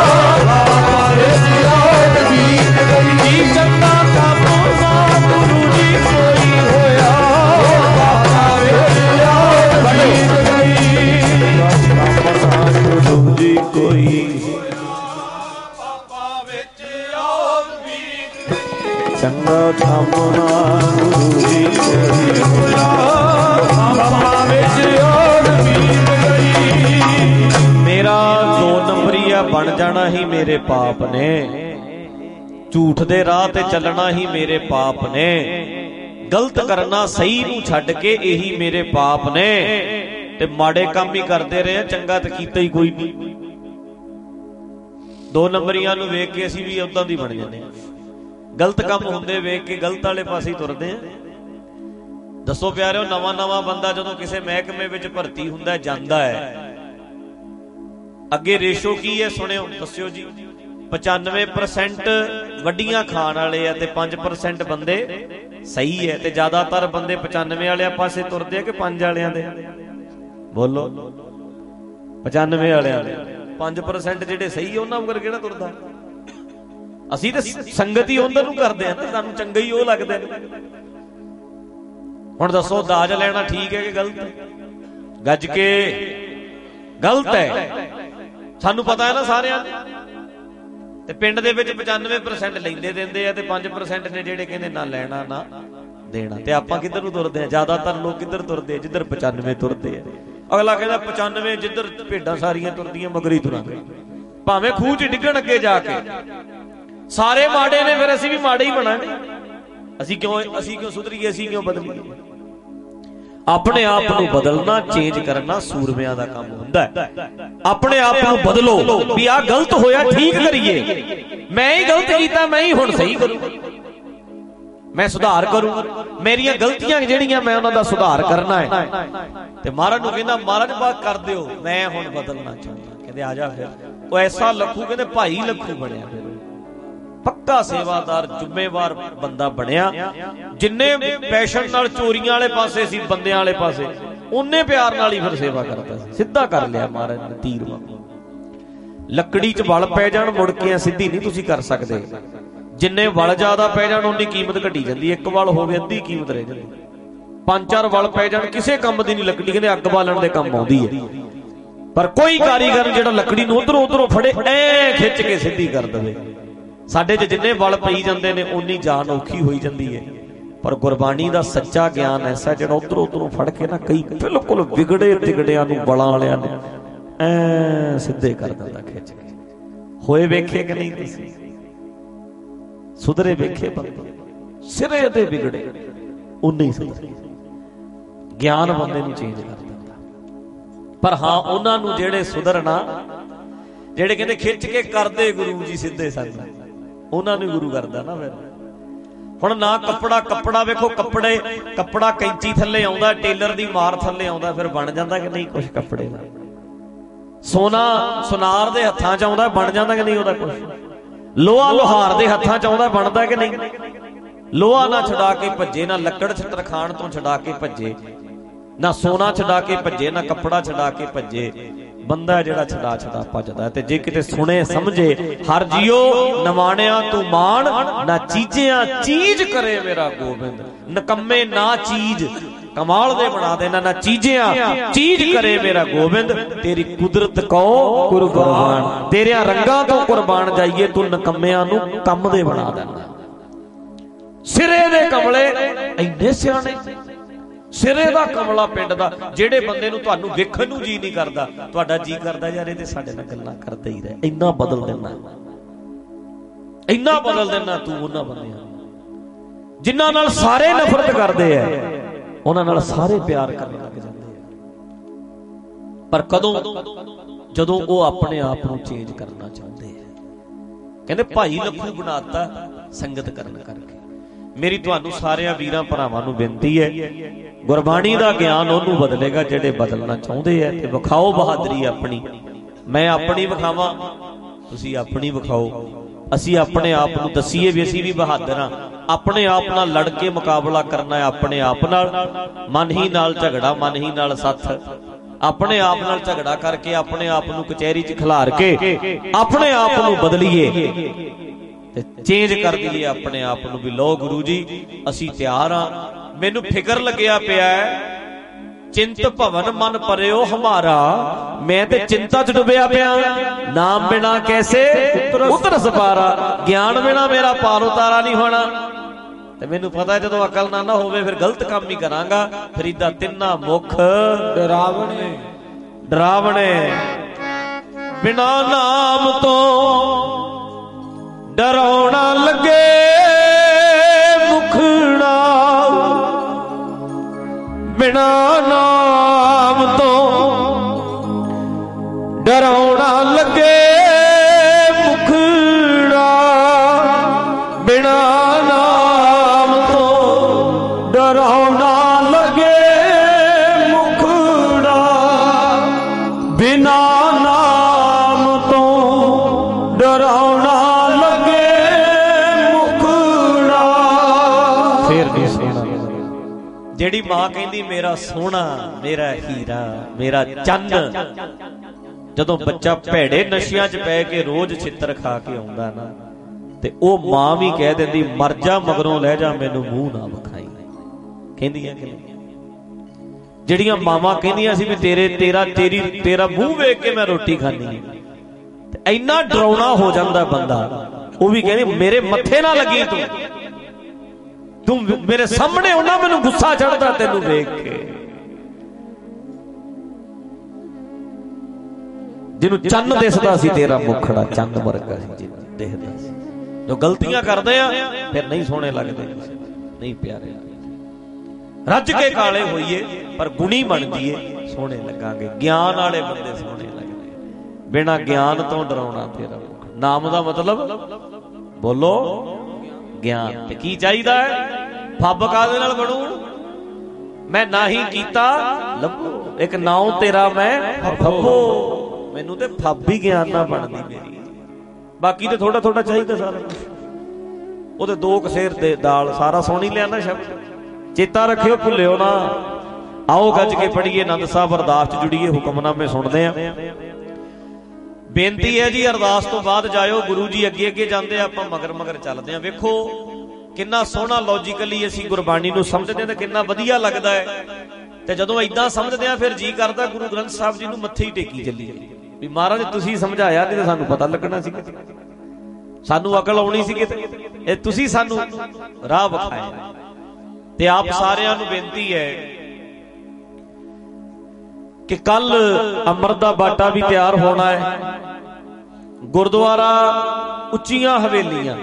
ਜੀ ਚੰਗਾ ਕੰਮ ਨਾ ਗੁਰੂ ਜੀ ਕੋਈ ਹੋਇਆ ਗੁਰੂ ਜੀ ਕੋਈ ਚੰਗਾ ਕੰਮ ਨਾ ਗੁਰੂ ਜੀ ਕੋਈ ਹੋਇਆ ਪਾਪਾਂ ਵਿੱਚ ਓਦ ਬੀਤ ਗਈ। ਮੇਰਾ ਦੋ ਨੰਬਰੀਆ ਬਣ ਜਾਣਾ ਹੀ ਮੇਰੇ ਪਾਪ ਨੇ, ਝੂਠ ਦੇ ਰਾਹ ਤੇ ਚੱਲਣਾ ਹੀ ਮੇਰੇ ਪਾਪ ਨੇ, ਗਲਤ ਕਰਨਾ ਸਹੀ ਨੂੰ ਛੱਡ ਕੇ ਇਹੀ ਮੇਰੇ ਪਾਪ ਨੇ, ਤੇ ਮਾੜੇ ਕੰਮ ਹੀ ਕਰਦੇ ਰਹੇ, ਚੰਗਾ ਤਾਂ ਕੀਤਾ ਹੀ ਕੋਈ ਨਹੀਂ। ਦੋ ਨੰਬਰੀਆਂ ਨੂੰ ਵੇਖ ਕੇ ਅਸੀਂ ਵੀ ਉਦਾਂ ਦੀ ਬਣ ਜਾਂਦੇ ਹਾਂ, ਗਲਤ ਕੰਮ ਹੁੰਦੇ ਵੇਖ ਕੇ ਗਲਤ ਵਾਲੇ ਪਾਸੇ ਹੀ ਤੁਰਦੇ ਆ। ਦੱਸੋ ਪਿਆਰਿਓ, ਨਵਾਂ ਨਵਾਂ ਬੰਦਾ ਜਦੋਂ ਕਿਸੇ ਮਹਿਕਮੇ ਵਿੱਚ ਭਰਤੀ ਹੁੰਦਾ ਜਾਂਦਾ ਹੈ, ਅੱਗੇ ਰੇਸ਼ੋ ਕੀ ਹੈ ਸੁਣਿਓ, ਦੱਸਿਓ ਜੀ। ਪਚਾਨਵੇਂ ਪਰਸੈਂਟ ਵੱਡੀਆਂ ਖਾਣ ਵਾਲੇ ਆ ਤੇ ਪੰਜ ਪਰਸੈਂਟ ਬੰਦੇ ਸਹੀ ਹੈ, ਤੇ ਜ਼ਿਆਦਾਤਰ ਬੰਦੇ ਪਚਾਨਵੇਂ ਵਾਲਿਆਂ ਪਾਸੇ ਤੁਰਦੇ ਆ ਕਿ ਪੰਜ ਵਾਲਿਆਂ ਦੇ? ਬੋਲੋ। ਪਚਾਨਵੇਂ ਵਾਲਿਆਂ ਦੇ। ਪੰਜ ਪਰਸੈਂਟ ਜਿਹੜੇ ਸਹੀ ਉਹਨਾਂ ਵਰ ਕਿਹੜਾ ਤੁਰਦਾ? ਅਸੀਂ ਤੇ ਸੰਗਤ ਹੀ ਉਹਨਾਂ ਨੂੰ ਕਰਦੇ ਆ, ਸਾਨੂੰ ਚੰਗਾ ਹੀ ਉਹ ਲੱਗਦੇ ਨੇ। ਹੁਣ ਦੱਸੋ, ਦਾਜ ਲੈਣਾ ਠੀਕ ਹੈ ਕਿ ਗਲਤ? ਗੱਜ ਕੇ ਗਲਤ ਹੈ, ਸਾਨੂੰ ਪਤਾ ਹੈ ਨਾ ਸਾਰਿਆਂ ਨੂੰ। ਤੇ ਪਿੰਡ ਦੇ ਵਿੱਚ ਪਚਾਨਵੇਂ ਪਰਸੈਂਟ ਲੈਂਦੇ ਦਿੰਦੇ ਆ, ਤੇ ਪੰਜ ਪਰਸੈਂਟ ਨੇ ਜਿਹੜੇ ਕਹਿੰਦੇ ਨਾ ਲੈਣਾ ਨਾ ਦੇਣਾ। ਤੇ ਆਪਾਂ ਕਿੱਧਰ ਨੂੰ ਤੁਰਦੇ ਆ? ਜ਼ਿਆਦਾਤਰ ਲੋਕ ਕਿੱਧਰ ਤੁਰਦੇ ਆ? ਜਿੱਧਰ ਪਚਾਨਵੇਂ ਤੁਰਦੇ ਆ। ਅਗਲਾ ਕਹਿੰਦਾ ਪਚਾਨਵੇਂ ਜਿੱਧਰ ਭੇਡਾਂ ਸਾਰੀਆਂ ਤੁਰਦੀਆਂ ਮਗਰ ਹੀ ਤੁਰਾਂਗੇ, ਭਾਵੇਂ ਖੂਹ 'ਚ ਡਿੱਗਣ ਅੱਗੇ ਜਾ ਕੇ। ਸਾਰੇ ਮਾੜੇ ਨੇ, ਫਿਰ ਅਸੀਂ ਵੀ ਮਾੜੇ ਹੀ ਬਣਾਂਗੇ। ਅਸੀਂ ਕਿਉਂ ਅਸੀਂ ਕਿਉਂ ਸੁਧਰੀਏ? ਅਸੀਂ ਕਿਉਂ ਬਦਲੀਏ? ਆਪਣੇ ਆਪ ਨੂੰ ਬਦਲਣਾ, ਚੇਂਜ ਕਰਨਾ ਸੂਰਮਿਆਂ ਦਾ ਕੰਮ ਹੁੰਦਾ ਹੈ। ਆਪਣੇ ਆਪ ਨੂੰ ਬਦਲੋ ਵੀ ਆਹ ਗਲਤ ਹੋਇਆ, ਠੀਕ ਕਰੀਏ। ਮੈਂ ਹੀ ਗਲਤ ਕੀਤਾ, ਮੈਂ ਹੀ ਹੁਣ ਸਹੀ ਕਰੂੰ, ਮੈਂ ਸੁਧਾਰ ਕਰੂੰ। ਮੇਰੀਆਂ ਗਲਤੀਆਂ ਜਿਹੜੀਆਂ ਮੈਂ ਉਹਨਾਂ ਦਾ ਸੁਧਾਰ ਕਰਨਾ ਹੈ। ਤੇ ਮਹਾਰਾਜ ਨੂੰ ਕਹਿੰਦਾ, ਮਹਾਰਾਜ ਬਾਤ ਕਰ ਦਿਓ, ਮੈਂ ਹੁਣ ਬਦਲਣਾ ਚਾਹੁੰਦਾ। ਕਹਿੰਦੇ ਆ ਜਾ ਫਿਰ। ਉਹ ਐਸਾ ਲੱਖੂ, ਕਹਿੰਦੇ ਭਾਈ ਲੱਖੂ ਬਣਿਆ, ਫਿਰ ਪੱਕਾ ਸੇਵਾਦਾਰ ਜ਼ਿੰਮੇਵਾਰ ਬੰਦਾ ਬਣਿਆ। ਜਿੰਨੇ ਪੈਸ਼ਨ ਨਾਲ ਚੋਰੀਆਂ ਵਾਲੇ ਪਾਸੇ ਸੀ, ਬੰਦਿਆਂ ਵਾਲੇ ਪਾਸੇ, ਉਹਨੇ ਪਿਆਰ ਨਾਲ ਹੀ ਫਿਰ ਸੇਵਾ ਕਰਦਾ ਸੀ। ਸਿੱਧਾ ਕਰ ਲਿਆ ਮਹਾਰਾਜ ਨੇ ਤੀਰ ਵਾਂਗੂ। ਲੱਕੜੀ 'ਚ ਵਲ ਪੈ ਜਾਣ, ਮੁੜ ਕੇ ਸਿੱਧੀ ਨਹੀਂ ਤੁਸੀਂ ਕਰ ਸਕਦੇ। ਜਿੰਨੇ ਵਲ ਜ਼ਿਆਦਾ ਪੈ ਜਾਣ ਉਨੀ ਕੀਮਤ ਘਟੀ ਜਾਂਦੀ। ਇੱਕ ਵਲ ਹੋਵੇ ਅੱਧੀ ਕੀਮਤ ਰਹਿ ਜਾਂਦੀ। ਪੰਜ ਚਾਰ ਵਲ ਪੈ ਜਾਣ ਕਿਸੇ ਕੰਮ ਦੀ ਨਹੀਂ ਲੱਕੜੀ, ਕਹਿੰਦੇ ਅੱਗ ਬਾਲਣ ਦੇ ਕੰਮ ਆਉਂਦੀ ਹੈ। ਪਰ ਕੋਈ ਕਾਰੀਗਰ ਜਿਹੜਾ ਲੱਕੜੀ ਨੂੰ ਉਧਰੋਂ ਉਧਰੋਂ ਫੜੇ, ਐ ਖਿੱਚ ਕੇ ਸਿੱਧੀ ਕਰ ਦੇਵੇ। ਸਾਡੇ 'ਚ ਜਿੰਨੇ ਵਲ ਪਈ ਜਾਂਦੇ ਨੇ ਉਨੀ ਜਾਨ ਔਖੀ ਹੋਈ ਜਾਂਦੀ ਹੈ। ਪਰ ਗੁਰਬਾਣੀ ਦਾ ਸੱਚਾ ਗਿਆਨ ਐਸਾ ਜਿਹੜਾ ਉਧਰੋਂ ਉਧਰੋਂ ਫੜ ਕੇ ਨਾ ਕਈ ਬਿਲਕੁਲ ਵਿਗੜੇ ਤਿਗੜਿਆਂ ਨੂੰ, ਵਲਾਂ ਵਾਲਿਆਂ ਨੂੰ ਐ ਸਿੱਧੇ ਕਰ ਦਿੰਦਾ ਖਿੱਚ ਕੇ। ਹੋਏ ਵੇਖੇ ਕਿ ਨਹੀਂ ਤੁਸੀਂ? ਸੁਧਰੇ ਵੇਖੇ ਬੰਦੇ? ਸਿਰੇ ਤੇ ਵਿਗੜੇ ਉਨੇ ਹੀ ਸੁਧਰੇ। ਗਿਆਨ ਬੰਦੇ ਨੂੰ ਚੇਂਜ ਕਰ ਦਿੰਦਾ। ਪਰ ਹਾਂ, ਉਹਨਾਂ ਨੂੰ ਜਿਹੜੇ ਸੁਧਰਨਾ, ਜਿਹੜੇ ਕਹਿੰਦੇ ਖਿੱਚ ਕੇ ਕਰਦੇ ਗੁਰੂ ਜੀ ਸਿੱਧੇ ਸਾਨੂੰ, ਉਹਨਾਂ ਨੂੰ ਗੁਰੂ ਕਰਦਾ ਨਾ। ਫਿਰ ਹੁਣ ਨਾ ਕੱਪੜਾ ਕੱਪੜਾ ਵੇਖੋ, ਕੱਪੜੇ ਕੱਪੜਾ ਕੈਂਚੀ ਥੱਲੇ ਆਉਂਦਾ, ਟੇਲਰ ਦੀ ਮਾਰ ਥੱਲੇ ਆਉਂਦਾ, ਫਿਰ ਬਣ ਜਾਂਦਾ ਕਿ ਨਹੀਂ ਕੁਛ ਕੱਪੜੇ ਦਾ? ਸੋਨਾ ਸੁਨਾਰ ਦੇ ਹੱਥਾਂ 'ਚ ਆਉਂਦਾ, ਬਣ ਜਾਂਦਾ ਕਿ ਨਹੀਂ ਉਹਦਾ ਕੁਛ? ਲੋਹਾ ਲੋਹਾਰ ਦੇ ਹੱਥਾਂ 'ਚ ਆਉਂਦਾ, ਬਣਦਾ ਕਿ ਨਹੀਂ? ਲੋਹਾ ਨਾ ਛਡਾ ਕੇ ਭੱਜੇ, ਨਾ ਲੱਕੜ ਤਰਖਾਣ ਤੋਂ ਛਡਾ ਕੇ ਭੱਜੇ, ਨਾ ਸੋਨਾ ਛਡਾ ਕੇ ਭੱਜੇ, ਨਾ ਕੱਪੜਾ ਛਡਾ ਕੇ ਭੱਜੇ। ਬੰਦਾ ਜਿਹੜਾ ਛਡਾ ਛਡਾ ਭੱਜਦਾ। ਤੇ ਜੇ ਕਿਤੇ ਸੁਣੇ ਸਮਝੇ, ਹਰ ਜੀਓ ਨਵਾਣਿਆ ਤੂੰ ਮਾਣ, ਨਾ ਚੀਜ਼ਿਆਂ ਚੀਜ਼ ਕਰੇ ਮੇਰਾ ਗੋਬਿੰਦ। ਨਕੰਮੇ ਨਾ ਚੀਜ਼ ਕਮਾਲ ਦੇ ਬਣਾ ਦੇਣਾ, ਨਾ ਚੀਜ਼ਿਆਂ ਚੀਜ਼ ਕਰੇ ਮੇਰਾ ਗੋਬਿੰਦ। ਤੇਰੀ ਕੁਦਰਤ ਕੋ ਕੁਰਬਾਨ, ਤੇਰਿਆਂ ਰੰਗਾਂ ਤੋਂ ਕੁਰਬਾਨ ਜਾਈਏ, ਤੂੰ ਨਕੰਮਿਆਂ ਨੂੰ ਕੰਮ ਦੇ ਬਣਾ ਦੇਣਾ। ਸਿਰੇ ਦੇ ਕਮਲੇ ਇੰਨੇ ਸਿਆਣੇ, ਸਿਰੇ ਦਾ ਕਮਲਾ ਪਿੰਡ ਦਾ, ਜਿਹੜੇ ਬੰਦੇ ਨੂੰ ਤੁਹਾਨੂੰ ਵੇਖਣ ਨੂੰ ਜੀ ਨਹੀਂ ਕਰਦਾ, ਤੁਹਾਡਾ ਜੀ ਕਰਦਾ ਯਾਰ ਇਹ ਤੇ ਸਾਡੇ ਨਾਲ ਗੱਲਾਂ ਕਰਦਾ ਹੀ ਰਹੇ। ਇੰਨਾ ਬਦਲ ਦੇਣਾ, ਇੰਨਾ ਬਦਲ ਦੇਣਾ ਤੂੰ ਉਹਨਾਂ ਬੰਦਿਆਂ ਜਿਨ੍ਹਾਂ ਨਾਲ ਸਾਰੇ ਨਫ਼ਰਤ ਕਰਦੇ ਆ, ਉਹਨਾਂ ਨਾਲ ਸਾਰੇ ਪਿਆਰ ਕਰਨ ਲੱਗ ਜਾਂਦੇ ਆ। ਪਰ ਕਦੋਂ? ਜਦੋਂ ਉਹ ਆਪਣੇ ਆਪ ਨੂੰ ਚੇਂਜ ਕਰਨਾ ਚਾਹੁੰਦੇ ਆ। ਕਹਿੰਦੇ ਭਾਈ ਲੱਖੂ ਬਣਾਤਾ ਸੰਗਤ ਕਰਨ ਕਰਕੇ। ਮੇਰੀ ਤੁਹਾਨੂੰ ਸਾਰਿਆਂ ਵੀਰਾਂ ਭਰਾਵਾਂ ਨੂੰ ਬੇਨਤੀ ਹੈ, ਗੁਰਬਾਣੀ ਦਾ ਗਿਆਨ ਉਹਨੂੰ ਬਦਲੇਗਾ ਜਿਹੜੇ ਬਦਲਣਾ ਚਾਹੁੰਦੇ ਆ। ਤੇ ਵਿਖਾਓ ਬਹਾਦਰੀ ਆਪਣੀ, ਮੈਂ ਆਪਣੀ ਵਿਖਾਵਾਂ, ਤੁਸੀਂ ਆਪਣੀ ਵਿਖਾਓ। ਅਸੀਂ ਆਪਣੇ ਆਪ ਨੂੰ ਦਸੀਏ ਵੀ ਅਸੀਂ ਵੀ ਬਹਾਦਰ ਹਾਂ। ਆਪਣੇ ਆਪ ਨਾਲ ਲੜ ਕੇ ਮੁਕਾਬਲਾ ਕਰਨਾ ਹੈ, ਆਪਣੇ ਆਪ ਨਾਲ। ਮਨ ਹੀ ਨਾਲ ਝਗੜਾ, ਮਨ ਹੀ ਨਾਲ ਸੱਥ। ਆਪਣੇ ਆਪ ਨਾਲ ਝਗੜਾ ਕਰਕੇ ਆਪਣੇ ਆਪ ਨੂੰ ਕਚਹਿਰੀ 'ਚ ਖਿਲਾਰ ਕੇ ਆਪਣੇ ਆਪ ਨੂੰ ਬਦਲੀਏ ਤੇ ਚੇਂਜ ਕਰ ਦਈਏ ਆਪਣੇ ਆਪ ਨੂੰ ਵੀ ਲਓ ਗੁਰੂ ਜੀ ਅਸੀਂ ਤਿਆਰ ਹਾਂ। ਮੈਨੂੰ ਫਿਕਰ ਲੱਗਿਆ ਪਿਆ ਚਿੰਤ ਭਵਨ ਮਨ ਪਰਿਓ ਹਮਾਰਾ, ਮੈਂ ਤੇ ਚਿੰਤਾ 'ਚ ਡੁੱਬਿਆ ਪਿਆ। ਨਾਮ ਬਿਨਾ ਕੈਸੇ ਉਤਰ ਸਪਾਰਾ, ਗਿਆਨ ਬਿਨਾ ਮੇਰਾ ਪਾਰ ਉਤਾਰਾ ਨਹੀਂ ਹੋਣਾ। ਤੇ ਮੈਨੂੰ ਪਤਾ ਜਦੋਂ ਅਕਲ ਨਾ ਨਾ ਹੋਵੇ ਫਿਰ ਗਲਤ ਕੰਮ ਹੀ ਕਰਾਂਗਾ। ਫਰੀਦਾ ਤਿੰਨਾ ਮੁਖ ਡਰਾਵਣੇ ਡਰਾਵਣੇ, ਬਿਨਾ ਨਾਮ ਤੋਂ ਡਰਾਉਣਾ ਲੱਗੇ ਮੁਖੜਾ, ਬਿਨਾ ਨਾਮ ਤੋਂ ਡਰਾਉਣਾ ਲੱਗੇ ਮੁਖੜਾ, ਬਿਨਾ ਨਾਮ ਤੋਂ ਡਰਾਉਣਾ ਲੱਗੇ ਮੁਖੜਾ, ਬਿਨਾ ਨਾਮ ਤੋਂ ਡਰਾਉਣਾ ਲੱਗੇ ਮੁਖੜਾ। ਫੇਰ ਨਹੀਂ ਸੁਣਾ ਜਿਹੜੀ ਮਾਂ ਕਹਿੰਦੀ ਮੇਰਾ ਸੋਹਣਾ, ਮੇਰਾ ਹੀਰਾ, ਮੇਰਾ ਚੰਨ, ਜਦੋਂ ਬੱਚਾ ਭੈੜੇ ਨਸ਼ਿਆਂ 'ਚ ਪੈ ਕੇ ਰੋਜ਼ ਛਿੱਤਰ ਖਾ ਕੇ ਆਉਂਦਾ ਨਾ, ਤੇ ਉਹ ਮਾਂ ਵੀ ਕਹਿ ਦਿੰਦੀ ਮਰ ਜਾ ਮਗਰੋਂ ਲੈ ਜਾ ਮੈਨੂੰ ਮੂੰਹ ਨਾ ਵਿਖਾਈ। ਕਹਿੰਦੀਆਂ ਕਿ ਜਿਹੜੀਆਂ ਮਾਵਾਂ ਕਹਿੰਦੀਆਂ ਸੀ ਵੀ ਤੇਰੇ ਤੇਰਾ ਤੇਰੀ ਤੇਰਾ ਮੂੰਹ ਵੇਖ ਕੇ ਮੈਂ ਰੋਟੀ ਖਾਣੀ ਹੈ, ਤੇ ਇੰਨਾ ਡਰਾਉਣਾ ਹੋ ਜਾਂਦਾ ਬੰਦਾ। ਉਹ ਵੀ ਕਹਿੰਦੀ ਮੇਰੇ ਮੱਥੇ ਨਾ ਲੱਗੀ ਤੂੰ, ਤੂੰ ਮੇਰੇ ਸਾਹਮਣੇ ਉਹਨਾਂ ਮੈਨੂੰ ਗੁੱਸਾ ਚੜਦਾ ਤੈਨੂੰ ਵੇਖ ਕੇ। ਜਿਹਨੂੰ ਚੰਨ ਦਿਸਦਾ ਸੀ ਤੇਰਾ ਮੁਖੜਾ ਚੰਨ ਵਰਗਾ ਸੀ, ਜਿਹਨੂੰ ਦਿਖਦਾ ਸੀ। ਜੋ ਗਲਤੀਆਂ ਕਰਦੇ ਆ ਫਿਰ ਨਹੀਂ ਸੋਹਣੇ ਲੱਗਦੇ, ਨਹੀਂ ਪਿਆਰੇ। ਰੱਜ ਕੇ ਕਾਲੇ ਹੋਈਏ ਪਰ ਗੁਣੀ ਬਣ ਜੀਏ ਸੋਹਣੇ ਲੱਗਾਂਗੇ। ਗਿਆਨ ਵਾਲੇ ਬੰਦੇ ਸੋਹਣੇ ਲੱਗਦੇ, ਬਿਨਾਂ ਗਿਆਨ ਤੋਂ ਡਰਾਉਣਾ ਤੇਰਾ ਮੁਖ। ਨਾਮ ਦਾ ਮਤਲਬ ਬੋਲੋ ਗਿਆਨ। ਤੇ ਕੀ ਚਾਹੀਦਾ ਹੈ? ਫੱਬ ਕਾਹਦੇ ਨਾਲ ਬਣੂ? ਮੈਂ ਨਾਹੀਂ ਕੀਤਾ ਲੱਭੋ, ਇੱਕ ਨਾਉ ਤੇਰਾ ਮੈਂ ਫੱਬੋ। ਮੈਨੂੰ ਤੇ ਫੱਬ ਹੀ ਗਿਆਨ ਨਾਲ ਬਣਦੀ ਮੇਰੀ, ਬਾਕੀ ਤੇ ਥੋੜਾ ਥੋੜਾ ਚਾਹੀਦਾ ਸਾਰਾ ਕੁਝ। ਉਹਦੇ ਦੋ ਕਸੇਰ ਦੇ ਦਾਲ ਸਾਰਾ ਸੁਣ ਹੀ ਲਿਆ ਨਾ ਸ਼ਬਦ। ਚੇਤਾ ਰੱਖਿਓ, ਭੁੱਲਿਓ ਨਾ। ਆਓ ਗੱਜ ਕੇ ਪੜ੍ਹੀਏ, ਆਨੰਦ ਸਾਹਿਬ ਅਰਦਾਸ 'ਚ ਜੁੜੀਏ, ਹੁਕਮਨਾਮੇ ਸੁਣਦੇ ਆ। ਬੇਨਤੀ ਹੈ ਜੀ ਅਰਦਾਸ ਤੋਂ ਬਾਅਦ ਜਾਇਓ, ਗੁਰੂ ਜੀ ਅੱਗੇ ਅੱਗੇ ਜਾਂਦੇ ਆ, ਆਪਾਂ ਮਗਰ ਮਗਰ ਚੱਲਦੇ ਆ। ਵੇਖੋ ਕਿੰਨਾ ਸੋਹਣਾ ਲੌਜੀਕਲੀ ਅਸੀਂ ਗੁਰਬਾਣੀ ਨੂੰ ਸਮਝਦੇ ਤੇ ਕਿੰਨਾ ਵਧੀਆ ਲੱਗਦਾ ਹੈ। ਤੇ ਜਦੋਂ ਏਦਾਂ ਸਮਝਦੇ ਆ ਫਿਰ ਜੀ ਕਰਦਾ ਗੁਰੂ ਗ੍ਰੰਥ ਸਾਹਿਬ ਜੀ ਨੂੰ ਮੱਥੇ ਹੀ ਟੇਕੀ ਚੱਲੀਏ ਵੀ ਮਹਾਰਾਜ ਤੁਸੀਂ ਸਮਝਾਇਆ, ਨਹੀਂ ਤਾਂ ਸਾਨੂੰ ਪਤਾ ਲੱਗਣਾ ਸੀ, ਸਾਨੂੰ ਅਕਲ ਆਉਣੀ ਸੀ ਕਿਤੇ। ਇਹ ਤੁਸੀਂ ਸਾਨੂੰ ਰਾਹ ਵਿਖਾਇਆ। ਤੇ ਆਪ ਸਾਰਿਆਂ ਨੂੰ ਬੇਨਤੀ ਹੈ ਕਿ ਕੱਲ ਅੰਮ੍ਰਿਤ ਦਾ ਬਾਟਾ ਵੀ ਤਿਆਰ ਹੋਣਾ ਹੈ। ਗੁਰਦੁਆਰਾ ਉੱਚੀਆਂ ਹਵੇਲੀਆਂ,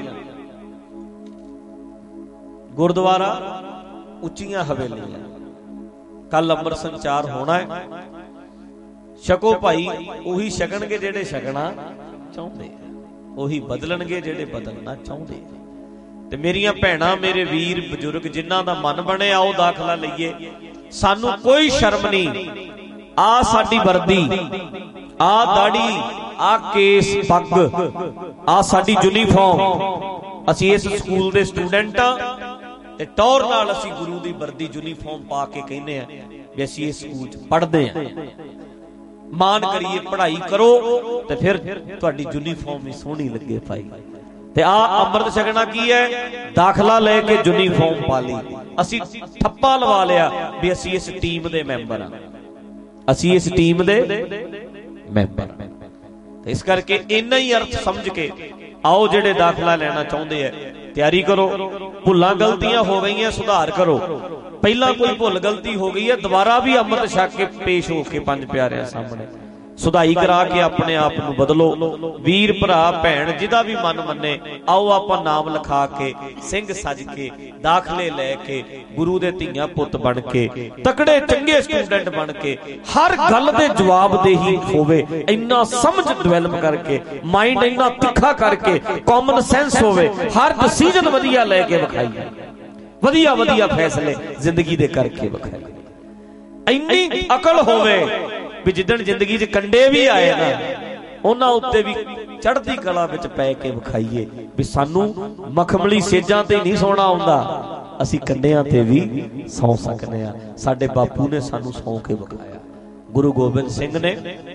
ਗੁਰਦੁਆਰਾ ਉੱਚੀਆਂ ਹਵੇਲੀਆਂ, ਕੱਲ ਅੰਮ੍ਰਿਤ ਸੰਚਾਰ ਹੋਣਾ ਹੈ। ਛਕੋ ਭਾਈ, ਉਹੀ ਛਕਣਗੇ ਜਿਹੜੇ ਛਕਣਾ ਚਾਹੁੰਦੇ, ਉਹੀ ਬਦਲਣਗੇ ਜਿਹੜੇ ਬਦਲਣਾ ਚਾਹੁੰਦੇ। ਤੇ ਮੇਰੀਆਂ ਭੈਣਾਂ, ਮੇਰੇ ਵੀਰ ਬਜ਼ੁਰਗ ਜਿਨ੍ਹਾਂ ਦਾ ਮਨ ਬਣੇ, ਆਓ ਦਾਖਲਾ ਲਈਏ। ਸਾਨੂੰ ਕੋਈ ਸ਼ਰਮ ਨਹੀਂ। ਆ ਸਾਡੀ ਵਰਦੀ, ਆ ਦਾੜੀ, ਆ ਕੇਸ ਪੱਗ, ਆ ਸਾਡੀ ਯੂਨੀਫਾਰਮ। ਅਸੀਂ ਇਸ ਸਕੂਲ ਦੇ ਸਟੂਡੈਂਟ ਆ ਤੇ ਟੌਰ ਨਾਲ ਅਸੀਂ ਗੁਰੂ ਦੀ ਵਰਦੀ ਯੂਨੀਫਾਰਮ ਪਾ ਕੇ ਕਹਿੰਦੇ ਆ ਵੀ ਅਸੀਂ ਇਸ ਸਕੂਲ 'ਚ ਪੜ੍ਹਦੇ ਆ। ਮਾਣ ਕਰੀਏ, ਪੜ੍ਹਾਈ ਕਰੋ ਤੇ ਫਿਰ ਤੁਹਾਡੀ ਯੂਨੀਫਾਰਮ ਵੀ ਸੋਹਣੀ ਲੱਗੇ ਭਾਈ। ਤੇ ਆ ਅੰਮ੍ਰਿਤ ਛਕਣਾ ਕੀ ਹੈ? ਦਾਖਲਾ ਲੈ ਕੇ ਯੂਨੀਫਾਰਮ ਪਾ ਲਈ। ਅਸੀਂ ਠੱਪਾ ਲਵਾ ਲਿਆ ਵੀ ਅਸੀਂ ਇਸ ਟੀਮ ਦੇ ਮੈਂਬਰ ਆ, ਅਸੀਂ ਇਸ ਟੀਮ ਦੇ ਮੈਂਬਰ। ਤੇ ਇਸ ਕਰਕੇ ਇੰਨਾ ਹੀ ਅਰਥ ਸਮਝ ਕੇ ਆਓ, ਜਿਹੜੇ ਦਾਖਲਾ ਲੈਣਾ ਚਾਹੁੰਦੇ ਆ ਤਿਆਰੀ ਕਰੋ। ਭੁੱਲਾਂ ਗਲਤੀਆਂ ਹੋ ਗਈਆਂ, ਸੁਧਾਰ ਕਰੋ। ਪਹਿਲਾਂ ਕੋਈ ਭੁੱਲ ਗਲਤੀ ਹੋ ਗਈ ਹੈ, ਦੁਬਾਰਾ ਵੀ ਅੰਮ੍ਰਿਤ ਛਕ ਕੇ ਪੇਸ਼ ਹੋ ਕੇ ਪੰਜ ਪਿਆਰਿਆਂ ਸਾਹਮਣੇ ਸੁਧਾਈ ਕਰਾ ਕੇ ਆਪਣੇ ਆਪ ਨੂੰ ਬਦਲੋ। ਵੀਰ ਭਰਾ ਭੈਣ ਜਿਹਦਾ ਵੀ ਮਨ ਮੰਨੇ, ਆਓ ਆਪਾਂ ਨਾਮ ਲਿਖਾ ਕੇ ਸਿੰਘ ਸੱਜ ਕੇ ਦਾਖਲੇ ਲੈ ਕੇ ਗੁਰੂ ਦੇ ਧੀਆਂ ਪੁੱਤ ਬਣ ਕੇ ਤਕੜੇ ਚੰਗੇ ਸਟੂਡੈਂਟ ਬਣ ਕੇ ਹਰ ਗੱਲ ਦੇ ਜਵਾਬਦੇਹੀ ਹੋਵੇ, ਇੰਨਾ ਸਮਝ ਡਿਵੈਲਪ ਕਰਕੇ ਮਾਈਂਡ ਇੰਨਾ ਤਿੱਖਾ ਕਰਕੇ ਕਾਮਨ ਸੈਂਸ ਹੋਵੇ, ਹਰ ਡਿਸੀਜਨ ਵਧੀਆ ਲੈ ਕੇ ਵਿਖਾਈਏ, ਵਧੀਆ ਵਧੀਆ ਫੈਸਲੇ ਜ਼ਿੰਦਗੀ ਦੇ ਕਰਕੇ ਵਿਖਾਈਏ। ਇੰਨੀ ਅਕਲ ਹੋਵੇ ਵੀ ਜਿੱਦਣ ਜ਼ਿੰਦਗੀ 'ਚ ਕੰਡੇ ਵੀ ਆਏ ਨਾ ਉਹਨਾਂ ਉੱਤੇ ਵੀ ਚੜ੍ਹਦੀ ਕਲਾ ਵਿੱਚ ਪੈ ਕੇ ਵਿਖਾਈਏ ਵੀ ਸਾਨੂੰ ਮਖਮਲੀ ਸੇਜਾਂ ਤੇ ਨਹੀਂ ਸੌਣਾ ਆਉਂਦਾ, ਅਸੀਂ ਕੰਡਿਆਂ ਤੇ ਵੀ ਸੌਂ ਸਕਦੇ ਹਾਂ। ਸਾਡੇ ਬਾਪੂ ਨੇ ਸਾਨੂੰ ਸੌਂ ਕੇ ਵਿਖਾਇਆ। ਗੁਰੂ ਗੋਬਿੰਦ ਸਿੰਘ ਨੇ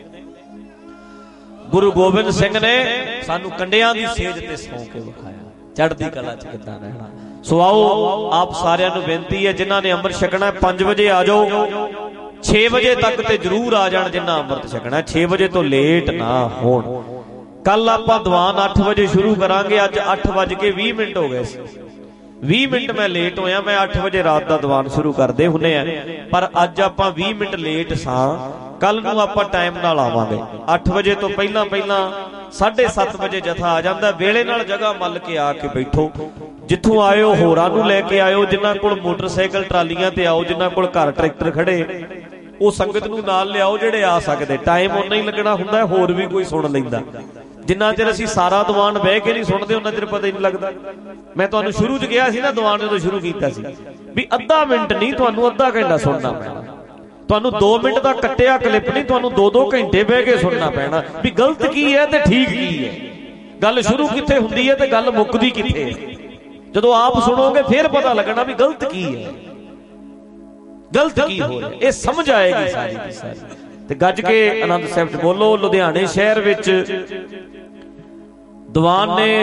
ਗੁਰੂ ਗੋਬਿੰਦ ਸਿੰਘ ਨੇ ਸਾਨੂੰ ਕੰਡਿਆਂ ਦੀ ਸੇਜ ਤੇ ਸੌਂ ਕੇ ਵਿਖਾਇਆ, ਚੜ੍ਹਦੀ ਕਲਾ 'ਚ ਕਿੱਦਾਂ ਰਹਿਣਾ। ਸੋ ਆਓ ਆਪ ਸਾਰਿਆਂ ਨੂੰ ਬੇਨਤੀ ਹੈ, ਜਿਨ੍ਹਾਂ ਨੇ ਅੰਮ੍ਰਿਤ ਛਕਣਾ ਪੰਜ ਵਜੇ ਆ ਜਾਓ, ਛੇ ਵਜੇ ਤੱਕ ਤੇ ਜ਼ਰੂਰ ਆ ਜਾਣ ਜਿੰਨਾ ਅੰਮ੍ਰਿਤ ਛਕਣਾ, ਛੇ ਵਜੇ ਤੋਂ ਲੇਟ ਨਾ ਹੋਣ। ਕੱਲ ਆਪਾਂ ਦੀਵਾਨ ਅੱਠ ਵਜੇ ਸ਼ੁਰੂ ਕਰਾਂਗੇ, ਅੱਜ ਅੱਠ ਵੱਜ ਕੇ ਵੀਹ ਮਿੰਟ ਹੋ ਗਏ ਸੀ, ਵੀਹ ਮਿੰਟ ਮੈਂ ਲੇਟ ਹੋਇਆ। ਮੈਂ ਅੱਠ ਵਜੇ ਰਾਤ ਦਾ ਦੀਵਾਨ ਸ਼ੁਰੂ ਕਰਦੇ ਹੁੰਦੇ ਆ, ਪਰ ਅੱਜ ਆਪਾਂ ਵੀਹ ਮਿੰਟ ਲੇਟ ਸਾਂ। ਕੱਲ ਨੂੰ ਆਪਾਂ ਟਾਈਮ ਨਾਲ ਆਵਾਂਗੇ, ਅੱਠ ਵਜੇ ਤੋਂ ਪਹਿਲਾਂ ਪਹਿਲਾਂ ਸਾਢੇ ਸੱਤ ਵਜੇ ਜਥਾ ਆ ਜਾਂਦਾ। ਵੇਲੇ ਨਾਲ ਜਗ੍ਹਾ ਮੱਲ ਕੇ ਆ ਕੇ ਬੈਠੋ, ਜਿੱਥੋਂ ਆਇਓ ਹੋਰਾਂ ਨੂੰ ਲੈ ਕੇ ਆਇਓ, ਜਿਨ੍ਹਾਂ ਕੋਲ ਮੋਟਰਸਾਈਕਲ ਟਰਾਲੀਆਂ ਤੇ ਆਓ, ਜਿਨ੍ਹਾਂ ਕੋਲ ਘਰ ਟਰੈਕਟਰ ਖੜੇ ਉਹ ਸੰਗਤ ਨੂੰ ਨਾਲ ਲਿਆਓ ਜਿਹੜੇ ਆ ਸਕਦੇ। ਟਾਈਮ ਉਨਾ ਹੀ ਲੱਗਣਾ ਹੁੰਦਾ, ਹੋਰ ਵੀ ਕੋਈ ਸੁਣ ਲੈਂਦਾ। ਜਿੰਨਾ ਚਿਰ ਅਸੀਂ ਸਾਰਾ ਦੀਵਾਨ ਬਹਿ ਕੇ ਨਹੀਂ ਸੁਣਦੇ ਉਹਨਾਂ ਚਿਰ ਪਤਾ ਹੀ ਨਹੀਂ ਲੱਗਦਾ। ਮੈਂ ਤੁਹਾਨੂੰ ਸ਼ੁਰੂ 'ਚ ਕਿਹਾ ਸੀ ਨਾ, ਦੀਵਾਨ ਜਦੋਂ ਸ਼ੁਰੂ ਕੀਤਾ ਸੀ ਵੀ ਅੱਧਾ ਮਿੰਟ ਨਹੀਂ, ਤੁਹਾਨੂੰ ਅੱਧਾ ਘੰਟਾ ਸੁਣਨਾ ਪੈਣਾ। ਤੁਹਾਨੂੰ ਦੋ ਮਿੰਟ ਦਾ ਕੱਟਿਆ ਕਲਿੱਪ ਨਹੀਂ, ਤੁਹਾਨੂੰ ਦੋ ਦੋ ਘੰਟੇ ਬਹਿ ਕੇ ਸੁਣਨਾ ਪੈਣਾ ਵੀ ਗਲਤ ਕੀ ਹੈ ਤੇ ਠੀਕ ਕੀ ਹੈ, ਗੱਲ ਸ਼ੁਰੂ ਕਿੱਥੇ ਹੁੰਦੀ ਹੈ ਤੇ ਗੱਲ ਮੁੱਕਦੀ ਕਿੱਥੇ ਹੈ। ਜਦੋਂ ਆਪ ਸੁਣੋਗੇ ਫਿਰ ਪਤਾ ਲੱਗਣਾ ਵੀ ਗਲਤ ਕੀ ਹੈ, ਗਲਤ ਕੀ ਹੋ ਰਿਹਾ, ਇਹ ਸਮਝ ਆਏਗੀ ਸਾਰੀ ਦੀ ਸਾਰੀ। ਤੇ ਗੱਜ ਕੇ ਆਨੰਦ ਸਾਹਿਬ 'ਚ ਬੋਲੋ। ਲੁਧਿਆਣੇ ਸ਼ਹਿਰ ਵਿੱਚ ਦੀਵਾਨ ਨੇ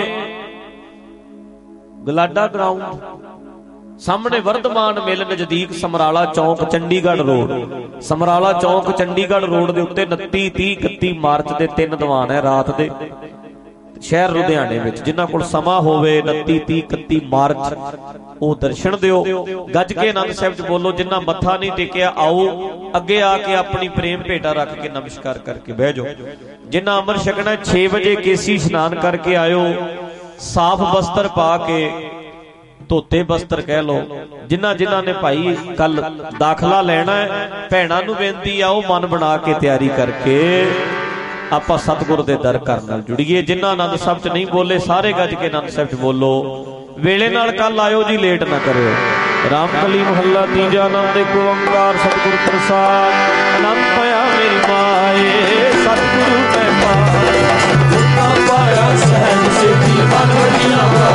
ਗਲਾਡਾ ਗਰਾਊਂਡ ਸਾਹਮਣੇ ਵਰਧਮਾਨ ਮਿਲ ਨਜ਼ਦੀਕ ਸਮਰਾਲਾ ਚੌਂਕ ਚੰਡੀਗੜ੍ਹ ਰੋਡ, ਸਮਰਾਲਾ ਚੌਂਕ ਚੰਡੀਗੜ੍ਹ ਰੋਡ ਦੇ ਉੱਤੇ ਉਨੱਤੀ ਤੀਹ ਇਕੱਤੀ ਮਾਰਚ ਦੇ ਤਿੰਨ ਦੀਵਾਨ ਹੈ ਰਾਤ ਦੇ ਸ਼ਹਿਰ ਲੁਧਿਆਣੇ ਵਿੱਚ। ਜਿਨ੍ਹਾਂ ਕੋਲ ਸਮਾਂ ਹੋਵੇ ਉਨੱਤੀ ਤੀਹ ਇਕੱਤੀ ਮਾਰਚ ਉਹ ਦਰਸ਼ਨ ਦਿਓ। ਗੱਜ ਕੇ ਆਨੰਦ ਸਾਹਿਬ 'ਚ ਬੋਲੋ। ਜਿਨ੍ਹਾਂ ਮੱਥਾ ਨਹੀਂ ਟੇਕਿਆ ਆਓ ਅੱਗੇ ਆ ਕੇ ਆਪਣੀ ਪ੍ਰੇਮ ਭੇਟਾ ਰੱਖ ਕੇ ਨਮਸਕਾਰ ਕਰਕੇ ਬਹਿ ਜਾਓ। ਜਿਨ੍ਹਾਂ ਅੰਮ੍ਰਿਤ ਛਕਣਾ ਛੇ ਵਜੇ ਕੇਸੀ ਇਸ਼ਨਾਨ ਕਰਕੇ ਆਇਓ, ਸਾਫ਼ ਬਸਤਰ ਪਾ ਕੇ, ਧੋਤੇ ਬਸਤਰ ਕਹਿ ਲੋ। ਜਿਨ੍ਹਾਂ ਜਿਨ੍ਹਾਂ ਨੇ ਭਾਈ ਕੱਲ ਦਾਖਲਾ ਲੈਣਾ ਹੈ, ਭੈਣਾਂ ਨੂੰ ਬੇਨਤੀ ਆਓ ਮਨ ਬਣਾ ਕੇ ਤਿਆਰੀ ਕਰਕੇ ਆਪਾਂ ਸਤਿਗੁਰ ਦੇ ਦਰ ਘਰ ਨਾਲ ਜੁੜੀਏ। ਜਿਨ੍ਹਾਂ ਆਨੰਦ ਸਾਹਿਬ 'ਚ ਨਹੀਂ ਬੋਲੇ ਸਾਰੇ ਗੱਜ ਕੇ ਆਨੰਦ ਸਾਹਿਬ 'ਚ ਬੋਲੋ। ਵੇਲੇ ਨਾਲ ਕੱਲ ਆਇਓ ਜੀ, ਲੇਟ ਨਾ ਕਰਿਓ। ਰਾਮਕਲੀ ਮਹੱਲਾ ਤੀਜਾ। ਆਨੰਦ ਏਕ ਓੰਕਾਰ ਸਤਿਗੁਰ ਪ੍ਰਸਾਦ। ਆਨੰਦ ਪਿਆ ਮੇਰੀ ਮਾਏ ਸਤਿਗੁਰੂ ਮੈਂ ਪਾਇਆ, ਪਾਇਆ ਸਹਿਜ ਸਿੱਧੀ ਮਨ ਵਡਿਆ।